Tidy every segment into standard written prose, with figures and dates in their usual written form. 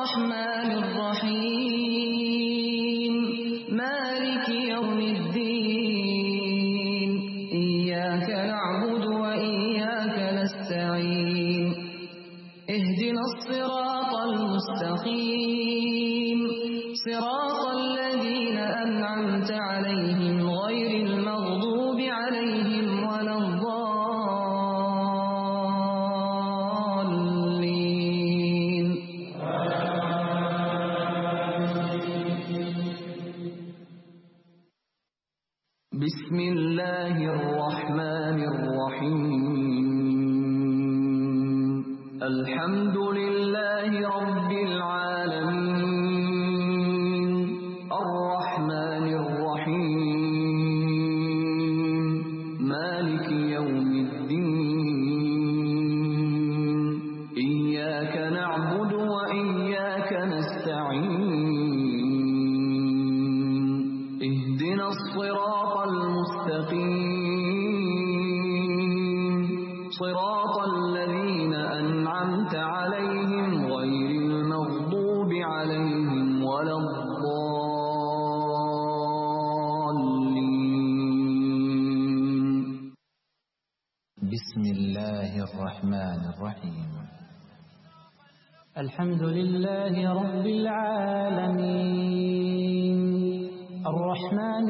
الرحمن الرحيم مالك يوم الدين إياك نعبد وإياك نستعين اهدنا الصراط المستقيم صراط الذين أنعمت عليهم غير المغضوب عليهم ولا الضالين. بسم الله الرحمن الرحيم الحمد لله رب العالمين الرحمن الرحيم مالك يوم الدين إياك نعبد وإياك نستعين اهدنا الصراط المستقيم صراط الذين أنعمت عليهم غير المغضوب عليهم ولا الضالين. بسم الله الرحمن الرحيم الحمد لله رب العالمين الرحمن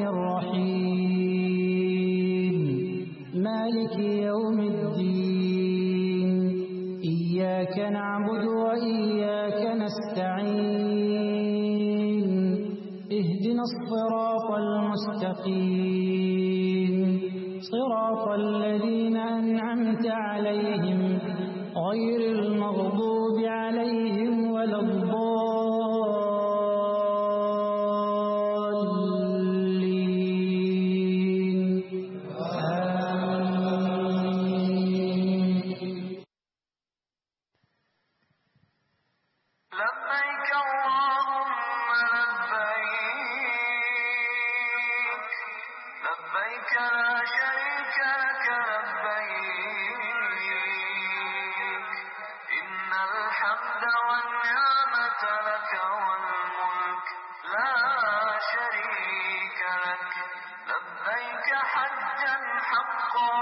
الرحيم مالك يوم الدين إياك نعبد وإياك نستعين اهدنا الصراط المستقيم صراط الذين أنعمت عليهم غير المغضوب عليهم ولا الضالين آمين. لبيك اللهم لبيك لبيك لا شريك لك لبيك إن الحمد والنعمة لك والملك لا شريك لك لبيك حجا حقا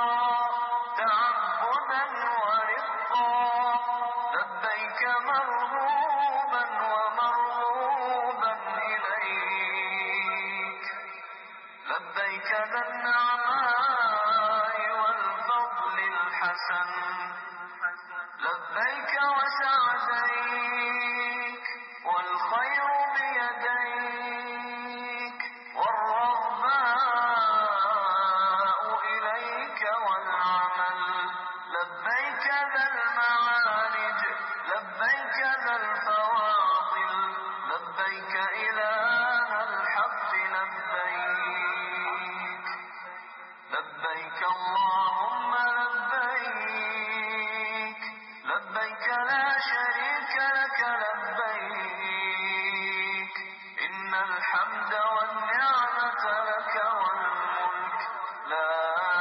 تعبدا ورقا لبيك مرغوبا ومرغوبا إليك لبيك ذا النعماء والفضل الحسن لبيك وسعديك والخير بيديك والرغباء إليك والعمل لبيك ذا المعارج لبيك ذا الفواضل لبيك إله الحق لبيك لبيك اللهم لبيك لبيك لا شريك لك لبيك إن الحمد والنعمة لك والملك لا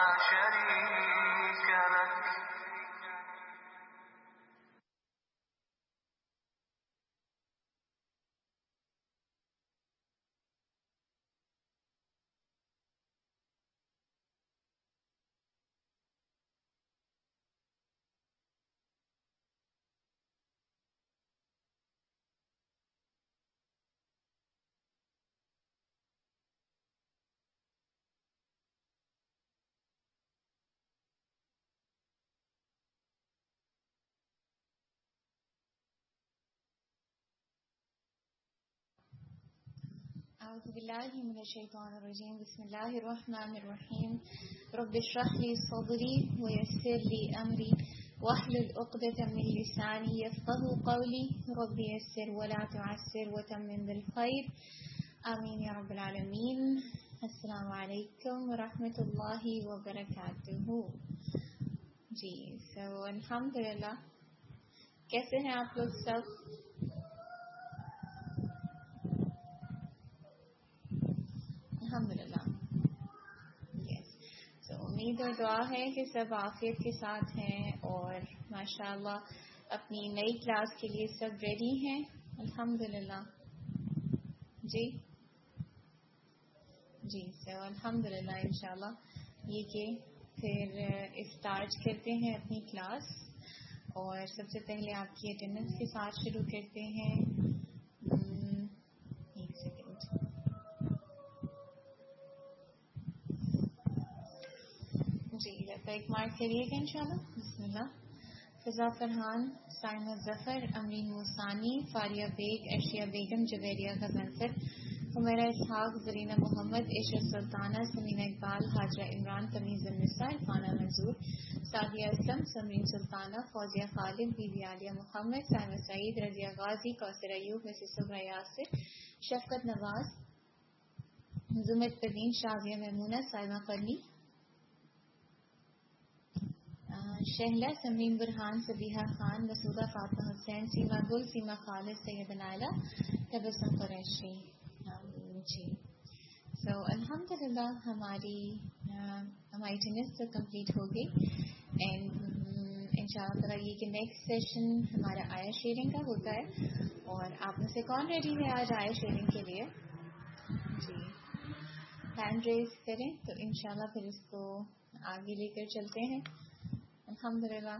شريك لك. أعوذ بالله من الشيطان الرجيم بسم الله الرحمن الرحيم رب اشرح لي صدري ويسر لي أمري واحلل عقدة من لساني يفقهوا قولي رب يسر ولا تعسر وتمم بالخير آمين يا رب العالمين. السلام عليكم ورحمة الله وبरकातुहू. जी अल्हम्दुलिल्लाह, कैसे हैं आप लोग सब? अल्हम्दुलिल्लाह. यस, तो उम्मीद और दुआ है कि सब आफियत के साथ हैं और माशाअल्लाह अपनी नई क्लास के लिए सब रेडी हैं الحمدللہ. جی سو الحمدللہ انشاءاللہ یہ کہ پھر اسٹارٹ کرتے ہیں اپنی کلاس. اور سب سے پہلے آپ کی اٹینڈنس کے ساتھ شروع کرتے ہیں. ایک سیکنڈ. جی ایک مارک کریے گا انشاءاللہ. بسم اللہ. فضا فرحان، سائمہ ظفر، امین موسانی، فاریہ بیگ، ارشیا بیگم، جویریہ غضنفر، حمیرہ اسحاق، زرینہ محمد، عشرت سلطانہ، Samina Iqbal, Hajra Imran, Tamizunnisa, Irfana Manzoor, Sadia Aslam, Samreen Sultana, Fauzia Khalid, Bibi Aliya Muhammad, Saima Saeed, Razia Ghazi, Kausar Ayub, Mrs Sabra Yasir, Shafqat Nawaz, زمت Parveen, Shazia Maimuna, Saima قرنی، Shehla, Simran برہان، صبیحہ خان، مسعودہ فاطمہ حسین، سیما گل، سیما خالد، سید نائلہ، تبسم قریشی. جی سو الحمدللہ ہماری اٹینڈنس تو کمپلیٹ ہو گئی. اینڈ انشاءاللہ تعالیٰ یہ کہ نیکسٹ سیشن ہمارا آیا شیئرنگ کا ہوتا ہے. اور آپ میں سے کون ریڈی ہے آج آیا شیئرنگ کے لیے؟ جی ہینڈ ریز کریں تو انشاءاللہ پھر اس کو آگے لے کر چلتے ہیں. الحمدللہ.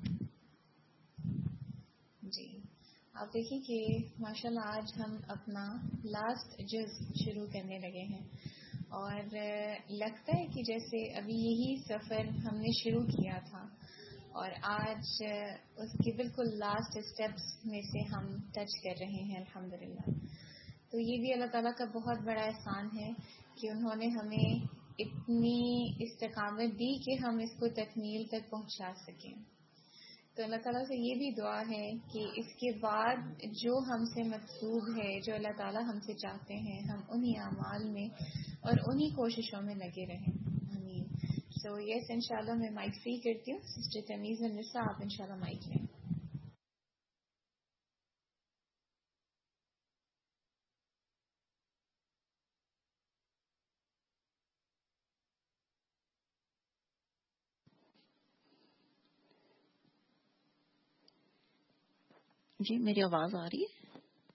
جی آپ دیکھیں کہ ماشاءاللہ آج ہم اپنا لاسٹ جز شروع کرنے لگے ہیں. اور لگتا ہے کہ جیسے ابھی یہی سفر ہم نے شروع کیا تھا اور آج اس کے بالکل لاسٹ اسٹیپس میں سے ہم ٹچ کر رہے ہیں الحمدللہ. تو یہ بھی اللہ تعالیٰ کا بہت بڑا احسان ہے کہ انہوں نے ہمیں اتنی استقامت دی کہ ہم اس کو تکمیل تک پہنچا سکیں. تو اللہ تعالیٰ سے یہ بھی دعا ہے کہ اس کے بعد جو ہم سے مطلوب ہے، جو اللہ تعالیٰ ہم سے چاہتے ہیں، ہم انہی اعمال میں اور انہی کوششوں میں لگے رہیں. آمین. سو یس انشاءاللہ میں مائک فری کرتی ہوں. سسٹر تمیز النساء آپ انشاءاللہ مائک لیں. جی میری آواز آ رہی ہے؟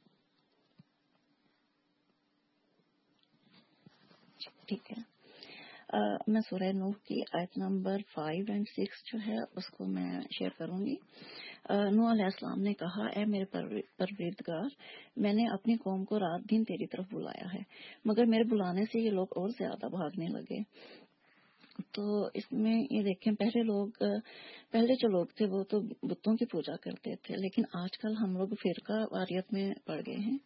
ٹھیک ہے. میں سورہ نوح کی آیت نمبر 5 اور 6 جو ہے اس کو میں شیئر کروں گی. نوح علیہ السلام نے کہا، اے میرے پروردگار، میں نے اپنی قوم کو رات دن تیری طرف بلایا ہے، مگر میرے بلانے سے یہ لوگ اور زیادہ بھاگنے لگے. تو اس میں یہ دیکھیں پہلے جو لوگ تھے وہ تو بتوں کی پوجا کرتے تھے، لیکن آج کل ہم لوگ فرقہ واریت میں پڑ گئے ہیں.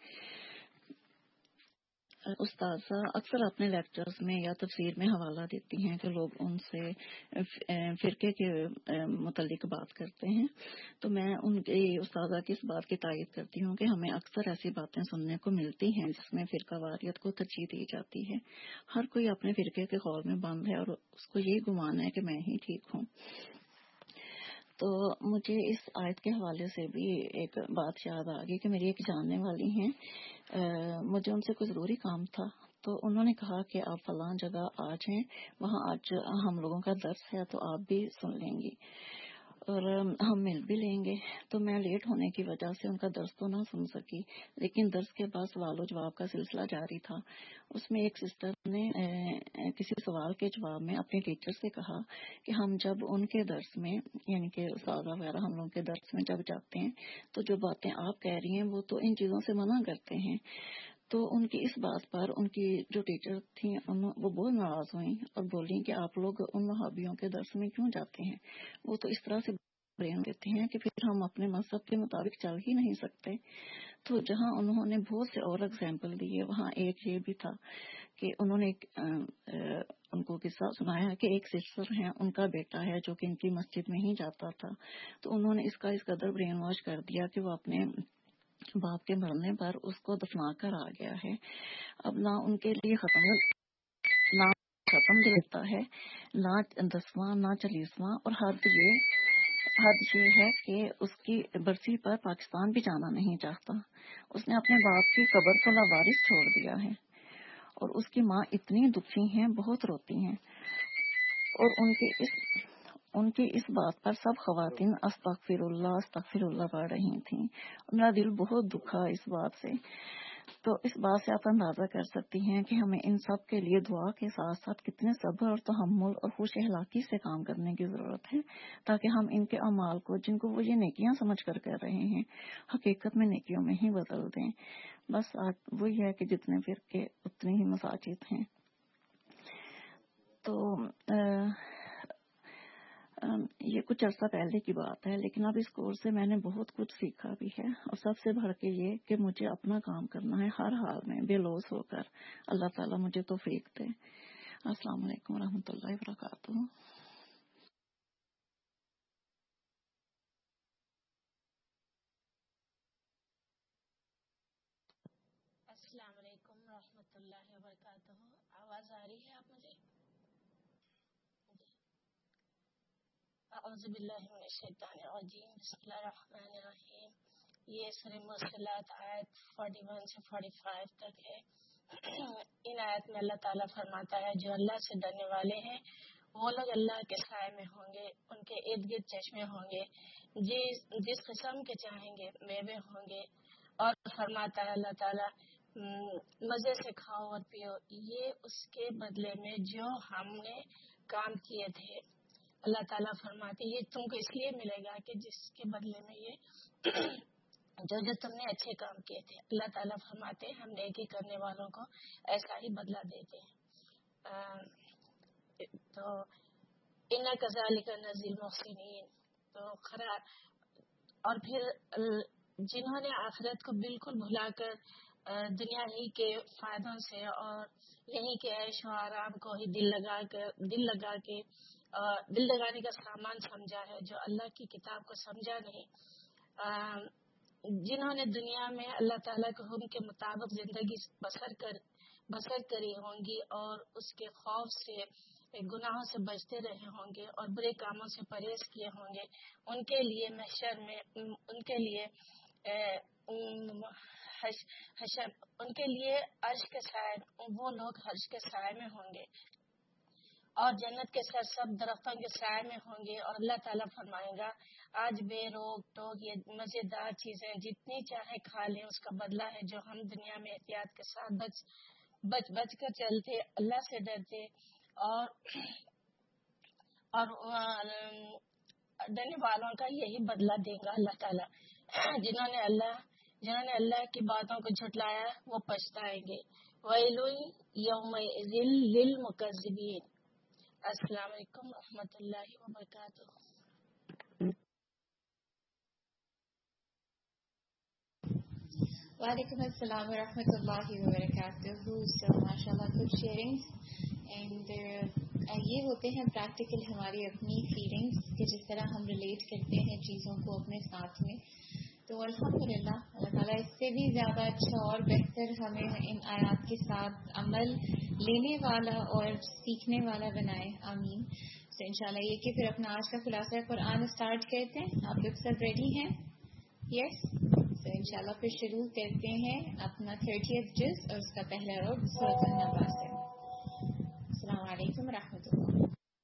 استاذہ اکثر اپنے لیکچرز میں یا تفسیر میں حوالہ دیتی ہیں کہ لوگ ان سے فرقے کے متعلق بات کرتے ہیں. تو میں ان کی استاذہ کی اس بات کی تائید کرتی ہوں کہ ہمیں اکثر ایسی باتیں سننے کو ملتی ہیں جس میں فرقہ واریت کو ترجیح دی جاتی ہے. ہر کوئی اپنے فرقے کے قول میں بند ہے اور اس کو یہی گمان ہے کہ میں ہی ٹھیک ہوں. تو مجھے اس آیت کے حوالے سے بھی ایک بات یاد آ گئی کہ میری ایک جاننے والی ہیں، مجھے ان سے کوئی ضروری کام تھا تو انہوں نے کہا کہ آپ فلاں جگہ آ جائیں، وہاں آج ہم لوگوں کا درس ہے تو آپ بھی سن لیں گی اور ہم مل بھی لیں گے. تو میں لیٹ ہونے کی وجہ سے ان کا درس تو نہ سن سکی، لیکن درس کے بعد سوال و جواب کا سلسلہ جاری تھا. اس میں ایک سسٹر نے کسی سوال کے جواب میں اپنے ٹیچر سے کہا کہ ہم جب ان کے درس میں یعنی کہ استاد وغیرہ ہم لوگوں کے درس میں جب جاتے ہیں تو جو باتیں آپ کہہ رہی ہیں وہ تو ان چیزوں سے منع کرتے ہیں. تو ان کی اس بات پر ان کی جو ٹیچر تھیں وہ بہت ناراض ہوئیں اور بولیں کہ آپ لوگ ان وہابیوں کے درس میں کیوں جاتے ہیں، وہ تو اس طرح سے برین دیتے ہیں کہ پھر ہم اپنے مذہب کے مطابق چل ہی نہیں سکتے. تو جہاں انہوں نے بہت سے اور اگزامپل دیے وہاں ایک یہ بھی تھا کہ انہوں نے ان کو قصہ سنایا کہ ایک سسٹر ہیں، ان کا بیٹا ہے جو کہ ان کی مسجد میں ہی جاتا تھا. تو انہوں نے اس قدر برین واش کر دیا کہ وہ اپنے باپ کے مرنے پر اس کو دفنا کر آ گیا ہے. اب نہ ان کے لیے ختم دیتا ہے، نہ 10واں نہ 40واں، اور حد یہ ہے کہ اس کی برسی پر پاکستان بھی جانا نہیں چاہتا. اس نے اپنے باپ کی قبر کو لاوارث چھوڑ دیا ہے اور اس کی ماں اتنی دکھی ہیں، بہت روتی ہیں. اور ان کی اس بات پر سب خواتین استغفر اللہ پڑھ رہی تھیں. میرا دل بہت دکھا اس بات سے. تو اس بات سے آپ اندازہ کر سکتی ہیں کہ ہمیں ان سب کے لیے دعا کے ساتھ ساتھ کتنے صبر اور تحمل اور خوش اخلاقی سے کام کرنے کی ضرورت ہے، تاکہ ہم ان کے اعمال کو، جن کو وہ یہ نیکیاں سمجھ کر رہے ہیں، حقیقت میں نیکیوں میں ہی بدل دیں. بس آج وہی ہے کہ جتنے فرقے اتنے ہی مساجد ہیں. تو یہ کچھ عرصہ پہلے کی بات ہے، لیکن اب اس کورس سے میں نے بہت کچھ سیکھا بھی ہے، اور سب سے بڑھ کے یہ کہ مجھے اپنا کام کرنا ہے ہر حال میں بے لوث ہو کر. اللہ تعالیٰ مجھے توفیق دے. السلام علیکم ورحمۃ اللہ وبرکاتہ. السلام علیکم ورحمۃ اللہ وبرکاتہ. آواز آ رہی ہے آپ مجھے؟ اعوذ باللہ من الشیطان الرجیم. بسم اللہ الرحمن الرحیم. یہ سورہ مرسلات آیت 41 سے 45 تک ہے. ان آیت میں اللہ تعالیٰ فرماتا ہے جو اللہ سے ڈرنے والے ہیں وہ لوگ اللہ کے سائے میں ہوں گے، ان کے ارد گرد چشمے ہوں گے، جس قسم کے چاہیں گے میوے ہوں گے. اور فرماتا ہے اللہ تعالیٰ مزے سے کھاؤ اور پیو، یہ اس کے بدلے میں جو ہم نے کام کیے تھے. اللہ تعالیٰ فرماتے یہ تم کو اس لیے ملے گا کہ جس کے بدلے میں یہ جو تم نے اچھے کام کیے تھے. اللہ تعالیٰ فرماتے ہم نیکی کرنے والوں کو ایسا ہی بدلہ دیتے ہیں. تو ان کذالک نجزی المحسنین. تو اور پھر جنہوں نے آخرت کو بالکل بھلا کر دنیا ہی کے فائدوں سے اور یہی کے عیش و آرام کو ہی دل لگانے کا سامان سمجھا ہے، جو اللہ کی کتاب کو سمجھا نہیں. جنہوں نے دنیا میں اللہ تعالیٰ کے حکم کے مطابق زندگی بسر کری ہوں گی اور اس کے خوف سے گناہوں سے بچتے رہے ہوں گے اور برے کاموں سے پرہیز کیے ہوں گے، ان کے لیے محشر میں ان کے لیے عرش کے سائے، وہ لوگ عرش کے سائے میں ہوں گے اور جنت کے سب درختوں کے سائے میں ہوں گے. اور اللہ تعالیٰ فرمائے گا آج بے روک ٹوک یہ مزیدار چیزیں جتنی چاہے کھا لیں، اس کا بدلہ ہے جو ہم دنیا میں احتیاط کے ساتھ بچ کر چلتے، اللہ سے ڈرتے اور ڈرنے والوں کا یہی بدلہ دے گا اللہ تعالیٰ. جنہوں نے اللہ کی باتوں کو جھٹلایا وہ پچھتائیں گے. ویل یومئذ للمکذبین. السلام علیکم ورحمۃ اللہ وبرکاتہ. وعلیکم السلام ورحمۃ اللہ وبرکاتہ. So ماشاءاللہ کچھ شیئرنگس اینڈ یہ ہوتے ہیں پریکٹیکل ہماری اپنی فیلنگس کہ جس طرح ہم ریلیٹ کرتے ہیں چیزوں کو اپنے ساتھ میں. تو الحمدللہ اللہ تعالیٰ اس سے بھی زیادہ اچھا اور بہتر ہمیں ان آیات کے ساتھ عمل لینے والا اور سیکھنے والا بنائے. آمین. تو انشاءاللہ یہ کہ پھر اپنا آج کا خلاصہ قرآن اسٹارٹ کرتے ہیں. آپ لوگ سب ریڈی ہیں؟ یس. تو انشاءاللہ پھر شروع کرتے ہیں اپنا 30th جز اور اس کا پہلا رکن سورۃ النبأ سے. السلام علیکم ورحمۃ اللہ.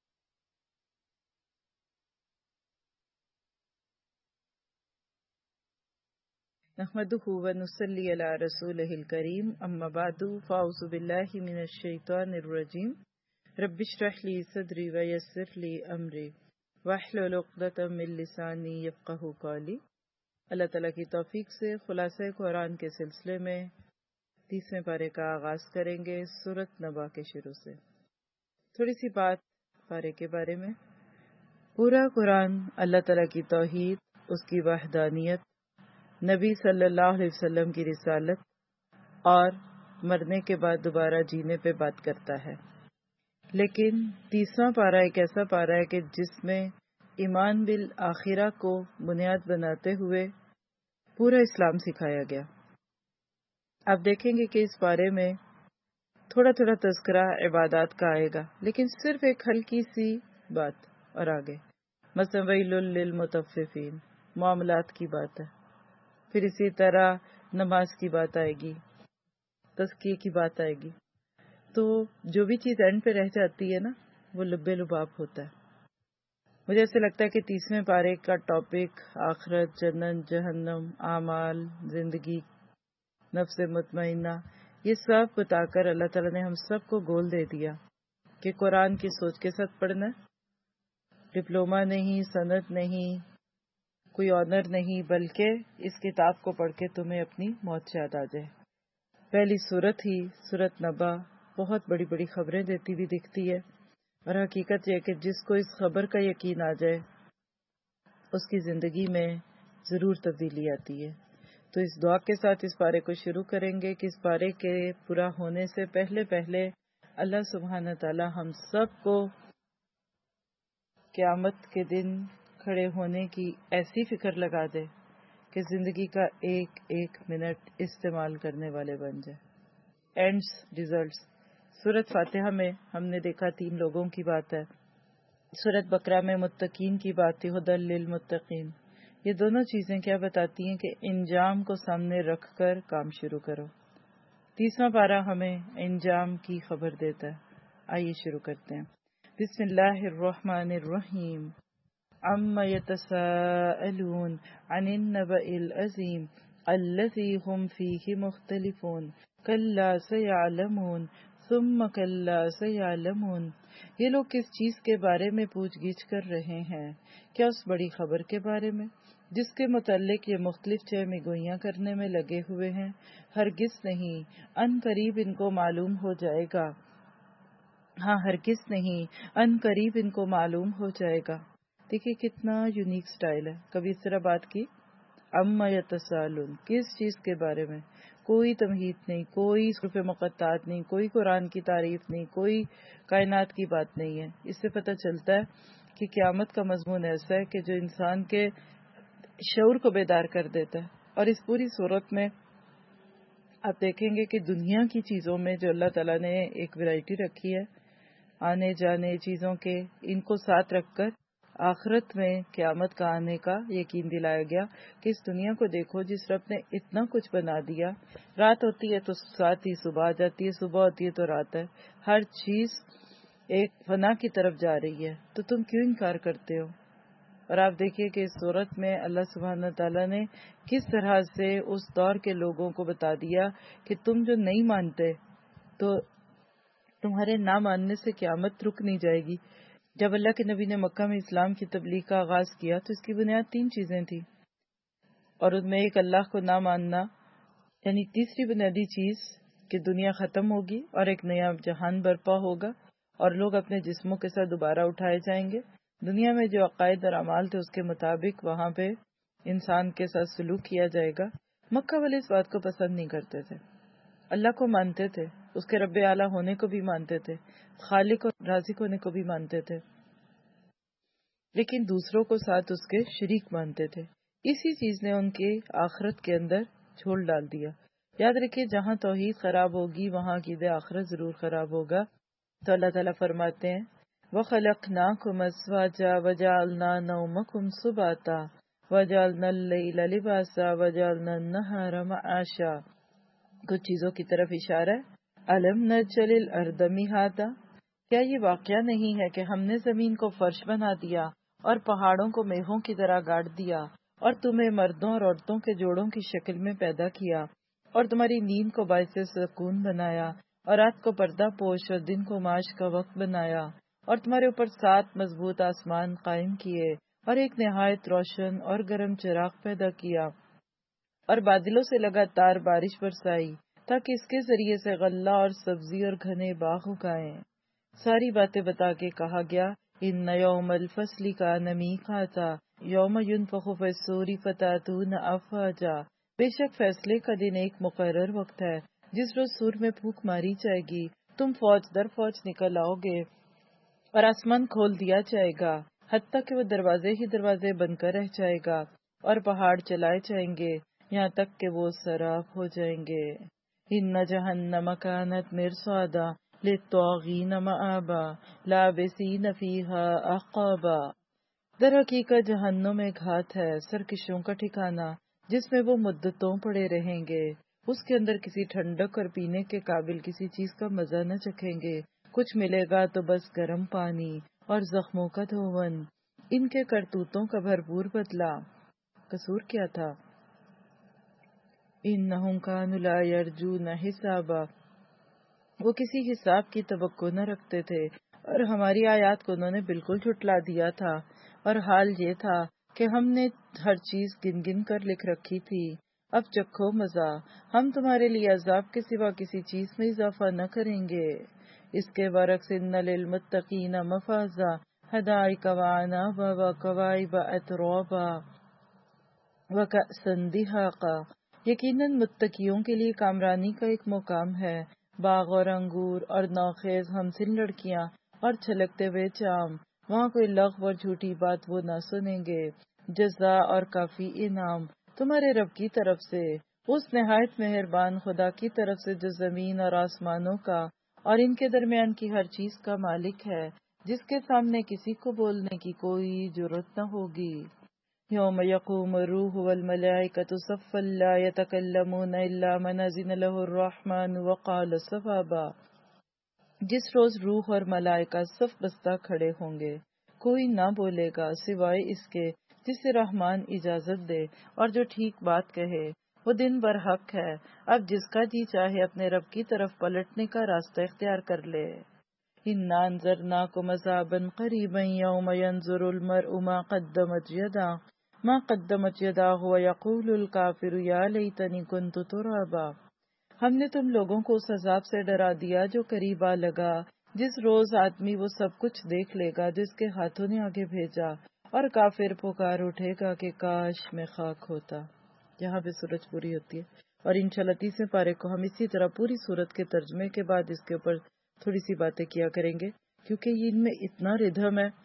نحمده ونصلي على رسوله الكريم اما بعد فاعوذ بالله من الشيطان الرجيم رب اشرح لي صدري ويسر لي امري واحلل عقدة من لساني يفقهوا قولي. اللہ تعالیٰ کی توفیق سے خلاصہ قرآن کے سلسلے میں 30ویں پارے کا آغاز کریں گے سورۃ نبا کے شروع سے. تھوڑی سی بات پارے کے بارے میں. پورا قرآن اللہ تعالیٰ کی توحید، اس کی وحدانیت، نبی صلی اللہ علیہ وسلم کی رسالت اور مرنے کے بعد دوبارہ جینے پہ بات کرتا ہے. لیکن 30واں پارہ ایک ایسا پارہ ہے کہ جس میں ایمان بالآخرہ کو بنیاد بناتے ہوئے پورا اسلام سکھایا گیا. آپ دیکھیں گے کہ اس پارے میں تھوڑا تھوڑا تذکرہ عبادات کا آئے گا، لیکن صرف ایک ہلکی سی بات اور آگے مثلا ویل للمطففین، معاملات کی بات ہے. پھر اسی طرح نماز کی بات آئے گی، تزکیے کی بات آئے گی. تو جو بھی چیز اینڈ پہ رہ جاتی ہے نا وہ لب لباب ہوتا ہے. مجھے ایسے لگتا ہے کہ 30ویں پارے کا ٹاپک آخرت، جنت، جہنم، اعمال، زندگی، نفس مطمئنہ، یہ سب بتا کر اللہ تعالیٰ نے ہم سب کو گول دے دیا کہ قرآن کی سوچ کے ساتھ پڑھنا ہے، ڈپلومہ نہیں، سند نہیں، کوئی آنر نہیں، بلکہ اس کتاب کو پڑھ کے تمہیں اپنی موت یاد آ جائے۔ پہلی سورت ہی سورت نبا بہت بڑی بڑی خبریں دیتی ہوئی دکھتی ہے، اور حقیقت یہ کہ جس کو اس خبر کا یقین آ جائے اس کی زندگی میں ضرور تبدیلی آتی ہے۔ تو اس دعا کے ساتھ اس پارے کو شروع کریں گے کہ اس پارے کے پورا ہونے سے پہلے اللہ سبحانہ تعالی ہم سب کو قیامت کے دن کھڑے ہونے کی ایسی فکر لگا دے کہ زندگی کا ایک ایک منٹ استعمال کرنے والے بن جائے۔ Ends, results. سورت فاتحہ میں ہم نے دیکھا 3 لوگوں کی بات ہے، سورت بقرہ میں متقین کی بات تھی، ھدی للمتقین۔ یہ دونوں چیزیں کیا بتاتی ہیں کہ انجام کو سامنے رکھ کر کام شروع کرو۔ 30واں پارہ ہمیں انجام کی خبر دیتا ہے۔ آئیے شروع کرتے ہیں۔ بسم اللہ الرحمن الرحیم۔ عما يتساءلون عن النبأ العظیم الذی هم فیہ مختلفون کلا سیعلمون ثم کلا سیعلمون۔ یہ لوگ کس چیز کے بارے میں پوچھ گچھ کر رہے ہیں؟ کیا اس بڑی خبر کے بارے میں جس کے متعلق یہ مختلف چہمی گوئیاں کرنے میں لگے ہوئے ہیں؟ ہرگز نہیں، ان قریب ان کو معلوم ہو جائے گا۔ ہاں، ہرگز نہیں، ان قریب ان کو معلوم ہو جائے گا۔ دیکھیے کتنا یونیک سٹائل ہے، کبھی اس طرح بات کی۔ اما یتساءلون، کس چیز کے بارے میں؟ کوئی تمہید نہیں، کوئی حروف مقطعات نہیں، کوئی قرآن کی تعریف نہیں، کوئی کائنات کی بات نہیں ہے۔ اس سے پتہ چلتا ہے کہ قیامت کا مضمون ایسا ہے کہ جو انسان کے شعور کو بیدار کر دیتا ہے۔ اور اس پوری صورت میں آپ دیکھیں گے کہ دنیا کی چیزوں میں جو اللہ تعالیٰ نے ایک ویرائٹی رکھی ہے، آنے جانے چیزوں کے، ان کو ساتھ رکھ کر آخرت میں قیامت کا آنے کا یقین دلایا گیا کہ اس دنیا کو دیکھو جس رب نے اتنا کچھ بنا دیا۔ رات ہوتی ہے تو ساتھ ہی صبح آ جاتی ہے، صبح ہوتی ہے تو رات ہے، ہر چیز ایک فنا کی طرف جا رہی ہے، تو تم کیوں انکار کرتے ہو؟ اور آپ دیکھیے کہ اس صورت میں اللہ سبحانہ تعالیٰ نے کس طرح سے اس دور کے لوگوں کو بتا دیا کہ تم جو نہیں مانتے تو تمہارے نہ ماننے سے قیامت رک نہیں جائے گی۔ جب اللہ کے نبی نے مکہ میں اسلام کی تبلیغ کا آغاز کیا تو اس کی بنیاد 3 چیزیں تھیں، اور ان میں ایک اللہ کو نہ ماننا، یعنی تیسری بنیادی چیز کہ دنیا ختم ہوگی اور ایک نیا جہان برپا ہوگا اور لوگ اپنے جسموں کے ساتھ دوبارہ اٹھائے جائیں گے۔ دنیا میں جو عقائد اور اعمال تھے اس کے مطابق وہاں پہ انسان کے ساتھ سلوک کیا جائے گا۔ مکہ والے اس بات کو پسند نہیں کرتے تھے، اللہ کو مانتے تھے، اس کے رب اعلیٰ ہونے کو بھی مانتے تھے، خالق اور رازق ہونے کو بھی مانتے تھے، لیکن دوسروں کو ساتھ اس کے شریک مانتے تھے۔ اسی چیز نے ان کے آخرت کے اندر جھول ڈال دیا۔ یاد رکھیے جہاں توحید خراب ہوگی وہاں عقیدہ آخرت ضرور خراب ہوگا۔ تو اللہ تعالیٰ فرماتے ہیں وَخَلَقْنَاكُمْ أَزْوَاجًا وَجَعَلْنَا نَوْمَكُمْ سُبَاتًا وَجَعَلْنَا اللَّيْلَ لِبَاسًا وَجَعَلْنَا النَّهَارَ مَعَاشًا۔ کچھ چیزوں کی طرف اشارہ ہے۔ أَلَمْ نَجْعَلِ الْأَرْضَ مِهَادًا، کیا یہ واقعہ نہیں ہے کہ ہم نے زمین کو فرش بنا دیا اور پہاڑوں کو میخوں کی طرح گاڑ دیا، اور تمہیں مردوں اور عورتوں کے جوڑوں کی شکل میں پیدا کیا، اور تمہاری نیند کو باعث سکون بنایا، اور رات کو پردہ پوش اور دن کو معاش کا وقت بنایا، اور تمہارے اوپر 7 مضبوط آسمان قائم کیے، اور ایک نہایت روشن اور گرم چراغ پیدا کیا، اور بادلوں سے لگاتار بارش برسائی تاکہ اس کے ذریعے سے غلہ اور سبزی اور گھنے باغ اگائیں۔ ساری باتیں بتا کے کہا گیا ان یوم الفصل کان میقاتا یوم ینفخ فی الصور فتاتون افواجا، بے شک فیصلے کا دن ایک مقرر وقت ہے جس روز سور میں پھونک ماری جائے گی، تم فوج در فوج نکل آؤ گے اور آسمان کھول دیا جائے گا حتیٰ کہ وہ دروازے ہی دروازے بن کر رہ جائے گا، اور پہاڑ چلائے جائیں گے یہاں تک کہ وہ سیراب ہو جائیں گے۔ ان جہنم کانت مرصادا للطاغین مآبا لابسین فیہا احقابا، در حقیقت جہنم ایک گھات ہے، سرکشوں کا ٹھکانہ، جس میں وہ مدتوں پڑے رہیں گے، اس کے اندر کسی ٹھنڈک اور پینے کے قابل کسی چیز کا مزہ نہ چکھیں گے، کچھ ملے گا تو بس گرم پانی اور زخموں کا دھون۔ ان کے کرتوتوں کا بھرپور بدلہ۔ قصور کیا تھا؟ انہم کانوا لا یرجون حسابا، وہ کسی حساب کی توقع نہ رکھتے تھے، اور ہماری آیات کو انہوں نے بالکل جھٹلا دیا تھا، اور حال یہ تھا کہ ہم نے ہر چیز گن گن کر لکھ رکھی تھی۔ اب چکھو مزہ، ہم تمہارے لیے عذاب کے سوا کسی چیز میں اضافہ نہ کریں گے۔ اس کے برعکس ان للمتقین مفازا حدائق وعنابا وکواعب اترابا وکأسا دہاقا، یقیناً متقیوں کے لیے کامرانی کا ایک مقام ہے، باغ اور انگور اور نوخیز ہمسن لڑکیاں اور چھلکتے ہوئے چام، وہاں کوئی لغو اور جھوٹی بات وہ نہ سنیں گے۔ جزا اور کافی انعام تمہارے رب کی طرف سے، اس نہایت مہربان خدا کی طرف سے جو زمین اور آسمانوں کا اور ان کے درمیان کی ہر چیز کا مالک ہے، جس کے سامنے کسی کو بولنے کی کوئی جرات نہ ہوگی۔ یوم یقوم الروح والملائکۃ صفا لا یتکلمون الا من اذن له الرحمن وقال صوابا، جس روز روح اور ملائکہ صف بستہ کھڑے ہوں گے، کوئی نہ بولے گا سوائے اس کے جسے رحمان اجازت دے اور جو ٹھیک بات کہے۔ وہ دن برحق ہے، اب جس کا جی چاہے اپنے رب کی طرف پلٹنے کا راستہ اختیار کر لے۔ اِنَّا أَنذَرْنَاكُمْ عَذَابًا قَرِيبًا يَوْمَ يَنظُرُ الْمَرْءُ مَا قَدَّمَتْ يَدَاهُ وَيَقُولُ الْكَافِرُ يَا لَيْتَنِي كُنتُ تُرَابًا، ہم نے تم لوگوں کو اس عذاب سے ڈرا دیا جو قریب آ لگا، جس روز آدمی وہ سب کچھ دیکھ لے گا جس کے ہاتھوں نے آگے بھیجا، اور کافر پکار اٹھے گا کہ کاش میں خاک ہوتا۔ یہاں پہ سورج پوری ہوتی ہے، اور انشاءاللہ 30 پارے کو ہم اسی طرح پوری سورت کے ترجمے کے بعد اس کے اوپر تھوڑی سی باتیں کیا کریں گے، کیونکہ ان میں اتنا ردھم ہے،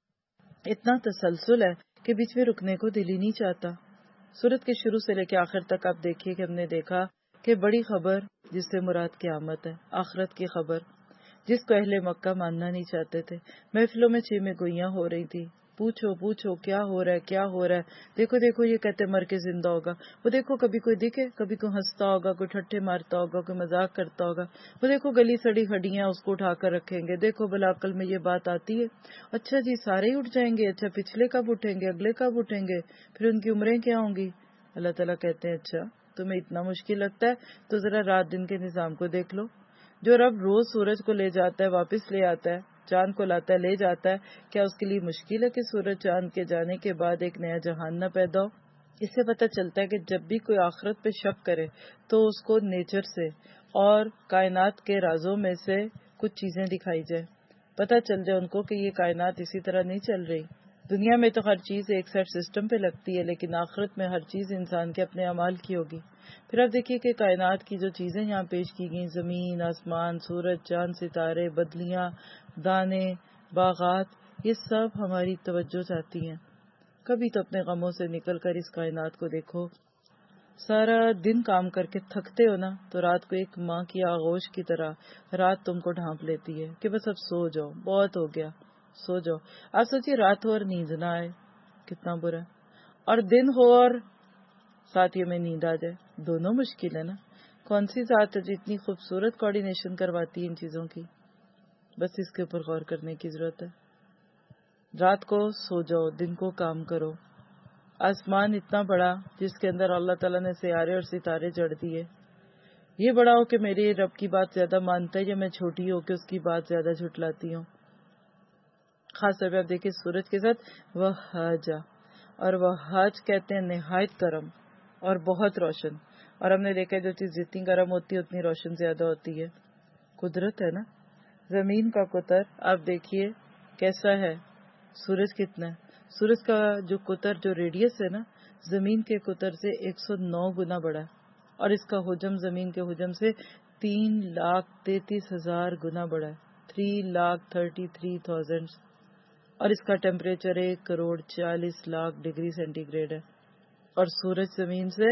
اتنا تسلسل ہے کہ بیچ میں رکنے کو دل ہی نہیں چاہتا۔ سورت کے شروع سے لے کے آخر تک آپ دیکھیے کہ ہم نے دیکھا کہ بڑی خبر جس سے مراد قیامت ہے، آخرت کی خبر، جس کو اہل مکہ ماننا نہیں چاہتے تھے۔ محفلوں میں چیمیں گوئیاں ہو رہی تھی، پوچھو پوچھو کیا ہو رہا ہے، کیا ہو رہا ہے، دیکھو دیکھو یہ کہتے مر کے زندہ ہوگا، وہ دیکھو کبھی کوئی دکھے، کبھی کوئی ہنستا ہوگا، کوئی ٹھٹھے مارتا ہوگا، کوئی مذاق کرتا ہوگا، وہ دیکھو گلی سڑی ہڈیاں اس کو اٹھا کر رکھیں گے، دیکھو بلا عقل میں یہ بات آتی ہے، اچھا جی سارے ہی اٹھ جائیں گے، اچھا پچھلے کب اٹھیں گے، اگلے کب اٹھیں گے، پھر ان کی عمریں کیا ہوں گی۔ اللہ تعالیٰ کہتے ہیں اچھا تمہیں اتنا مشکل لگتا ہے تو ذرا رات دن کے نظام کو دیکھ لو۔ جو رب روز سورج کو لے جاتا ہے واپس لے آتا ہے، چاند کو لاتا ہے لے جاتا ہے، کیا اس کے لیے مشکل ہے کہ سورج چاند کے جانے کے بعد ایک نیا جہان نہ پیدا ہو؟ اس سے پتہ چلتا ہے کہ جب بھی کوئی آخرت پہ شک کرے تو اس کو نیچر سے اور کائنات کے رازوں میں سے کچھ چیزیں دکھائی جائے، پتہ چل جائے ان کو کہ یہ کائنات اسی طرح نہیں چل رہی۔ دنیا میں تو ہر چیز ایک سیٹ سسٹم پہ لگتی ہے، لیکن آخرت میں ہر چیز انسان کے اپنے اعمال کی ہوگی۔ پھر آپ دیکھیے کہ کائنات کی جو چیزیں یہاں پیش کی گئیں، زمین، آسمان، سورج، چاند، ستارے، بدلیاں، دانے، باغات، یہ سب ہماری توجہ چاہتی ہیں۔ کبھی تو اپنے غموں سے نکل کر اس کائنات کو دیکھو۔ سارا دن کام کر کے تھکتے ہو نا، تو رات کو ایک ماں کی آغوش کی طرح رات تم کو ڈھانپ لیتی ہے کہ بس اب سو جاؤ، بہت ہو گیا، سو جاؤ۔ آپ سوچیے رات ہو اور نیند نہ آئے، کتنا برا ہے، اور دن ہو اور ساتھ میں نیند آ جائے، دونوں مشکل ہے نا۔ کون سی ذات ہے جو اتنی خوبصورت کوارڈینیشن کرواتی ہے ان چیزوں کی؟ بس اس کے اوپر غور کرنے کی ضرورت ہے۔ رات کو سو جاؤ، دن کو کام کرو۔ آسمان اتنا بڑا جس کے اندر اللہ تعالیٰ نے سیارے اور ستارے جڑ دیے، یہ بڑا ہو کہ میرے رب کی بات زیادہ مانتا ہے یا میں چھوٹی ہو کہ اس کی بات زیادہ جھٹلاتی ہوں؟ خاص طور پہ آپ دیکھیں سورج کے ساتھ وہاجا، اور وہاج کہتے ہیں نہایت گرم اور بہت روشن، اور ہم نے دیکھا جو چیز جتنی گرم ہوتی ہے اتنی روشن زیادہ ہوتی ہے۔ قدرت ہے نا۔ زمین کا قطر آپ دیکھیے کیسا ہے، سورج کتنا ہے، سورج کا جو قطر جو ریڈیس ہے نا زمین کے قطر سے 109 گنا بڑا ہے، اور اس کا حجم زمین کے حجم سے 3,33,000 گنا بڑا ہے، 3,33,000، اور اس کا ٹیمپریچر 1,40,00,000 ڈگری سینٹی گریڈ ہے، اور سورج زمین سے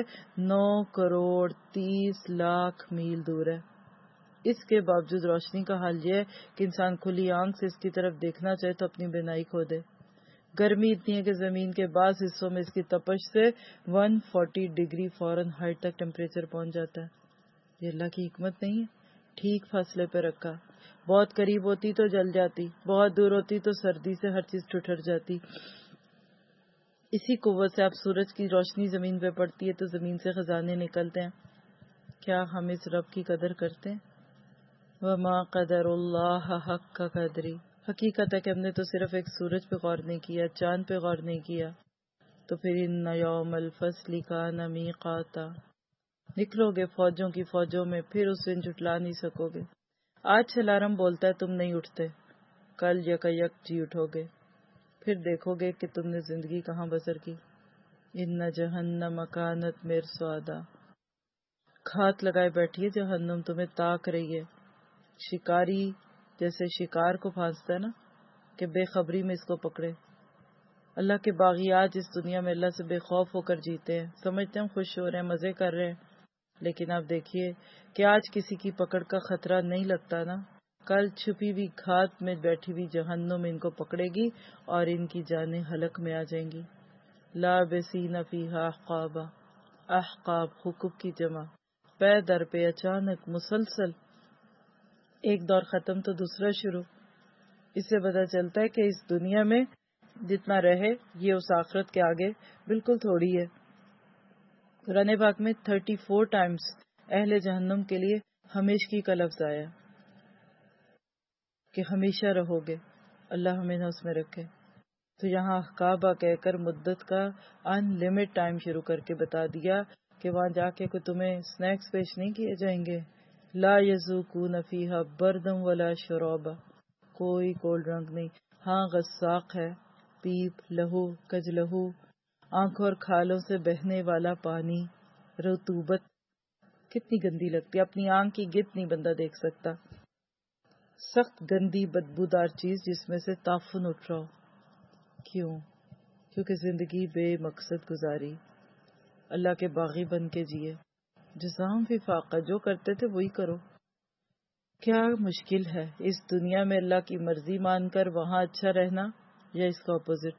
9,30,00,000 میل دور ہے۔ اس کے باوجود روشنی کا حال یہ ہے کہ انسان کھلی آنکھ سے اس کی طرف دیکھنا چاہے تو اپنی بینائی کھو دے۔ گرمی اتنی ہے کہ زمین کے بعض حصوں میں اس کی تپش سے 140 ڈگری فارن ہائٹ تک ٹیمپریچر پہنچ جاتا ہے۔ یہ اللہ کی حکمت نہیں ہے؟ ٹھیک فاصلے پہ رکھا. بہت قریب ہوتی تو جل جاتی، بہت دور ہوتی تو سردی سے ہر چیز ٹھٹر جاتی. اسی قوت سے اب سورج کی روشنی زمین پہ پڑتی ہے تو زمین سے خزانے نکلتے ہیں. کیا ہم اس رب کی قدر کرتے ہیں؟ وما قدر اللہ حق کا قدری. حقیقت ہے کہ ہم نے تو صرف ایک سورج پہ غور نہیں کیا، چاند پہ غور نہیں کیا. تو پھر ان یوم الفصل کان میقاتا، نکلو گے فوجوں کی فوجوں میں، پھر اس دن جھٹلا نہیں سکو گے. آج الارم بولتا ہے تم نہیں اٹھتے، کل یک جی اٹھو گے، پھر دیکھو گے کہ تم نے زندگی کہاں بسر کی. ان جہنم کانت مرصادا، گھات لگائے بیٹھی ہے جہنم، تمہیں تاک رہی ہے. شکاری جیسے شکار کو پھانستا ہے نا کہ بے خبری میں اس کو پکڑے. اللہ کے باغی آج اس دنیا میں اللہ سے بے خوف ہو کر جیتے ہیں، سمجھتے ہیں خوش ہو رہے ہیں، مزے کر رہے ہیں. لیکن آپ دیکھیے کہ آج کسی کی پکڑ کا خطرہ نہیں لگتا نا، کل چھپی ہوئی گھات میں بیٹھی ہوئی جہنم ان کو پکڑے گی اور ان کی جانیں ہلک میں آ جائیں گی. لابسین فیہا احقابا، احقاب حقوق کی جمع، پے در پہ اچانک مسلسل، ایک دور ختم تو دوسرا شروع. اس سے پتہ چلتا ہے کہ اس دنیا میں جتنا رہے یہ اس آخرت کے آگے بالکل تھوڑی ہے. قرآن پاک میں 34 ٹائمز اہل جہنم کے لیے ہمیشگی کا لفظ آیا کہ ہمیشہ رہو گے، اللہ ہمیں نہ اس میں رکھے. تو یہاں احقابہ کہہ کر مدت کا ان لمٹ ٹائم شروع کر کے بتا دیا کہ وہاں جا کے کوئی تمہیں سنیکس پیش نہیں کیے جائیں گے. لا یذوقون فیہا بردم ولا شرابا، کوئی کولڈ ڈرنک نہیں. ہاں غساق ہے، پیپ، لہو، کج لہو، آنکھوں اور کھالوں سے بہنے والا پانی، رطوبت کتنی گندی لگتی ہے، اپنی آنکھ کی گت نہیں بندہ دیکھ سکتا. سخت گندی بدبودار چیز جس میں سے تعفن اٹھ رہا ہو. کیوں؟ کیونکہ زندگی بے مقصد گزاری، اللہ کے باغی بن کے جیے. جزاؤں وفاقہ، جو کرتے تھے وہی کرو. کیا مشکل ہے اس دنیا میں اللہ کی مرضی مان کر وہاں اچھا رہنا یا اس کا اپوزٹ.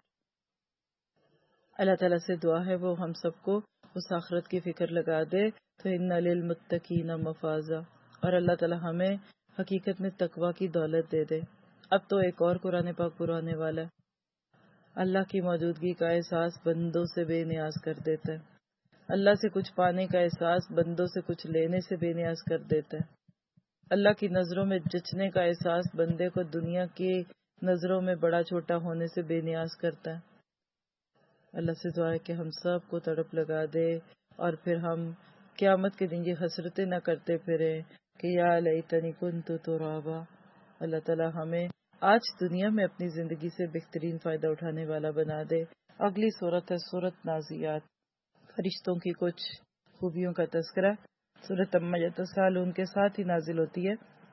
اللہ تعالیٰ سے دعا ہے وہ ہم سب کو اس آخرت کی فکر لگا دے. تو ان للمتقین مفازا، اور اللہ تعالیٰ ہمیں حقیقت میں تقوی کی دولت دے دے. اب تو ایک اور قرآن پاک پرانے والا ہے. اللہ کی موجودگی کا احساس بندوں سے بے نیاز کر دیتا ہے. اللہ سے کچھ پانے کا احساس بندوں سے کچھ لینے سے بے نیاز کر دیتا ہے. اللہ کی نظروں میں جچنے کا احساس بندے کو دنیا کی نظروں میں بڑا چھوٹا ہونے سے بے نیاز کرتا ہے. اللہ سے دعا ہے کہ ہم سب کو تڑپ لگا دے اور پھر ہم قیامت کے دن یہ حسرتیں نہ کرتے پھریں کہ یا لیتنی کنت ترابا. اللہ تعالیٰ ہمیں آج دنیا میں اپنی زندگی سے بہترین فائدہ اٹھانے والا بنا دے. اگلی سورت ہے سورت نازیات، فرشتوں کی کچھ خوبیوں کا تذکرہ. سورت اما یتساءلون کے ساتھ ہی نازل ہوتی ہے.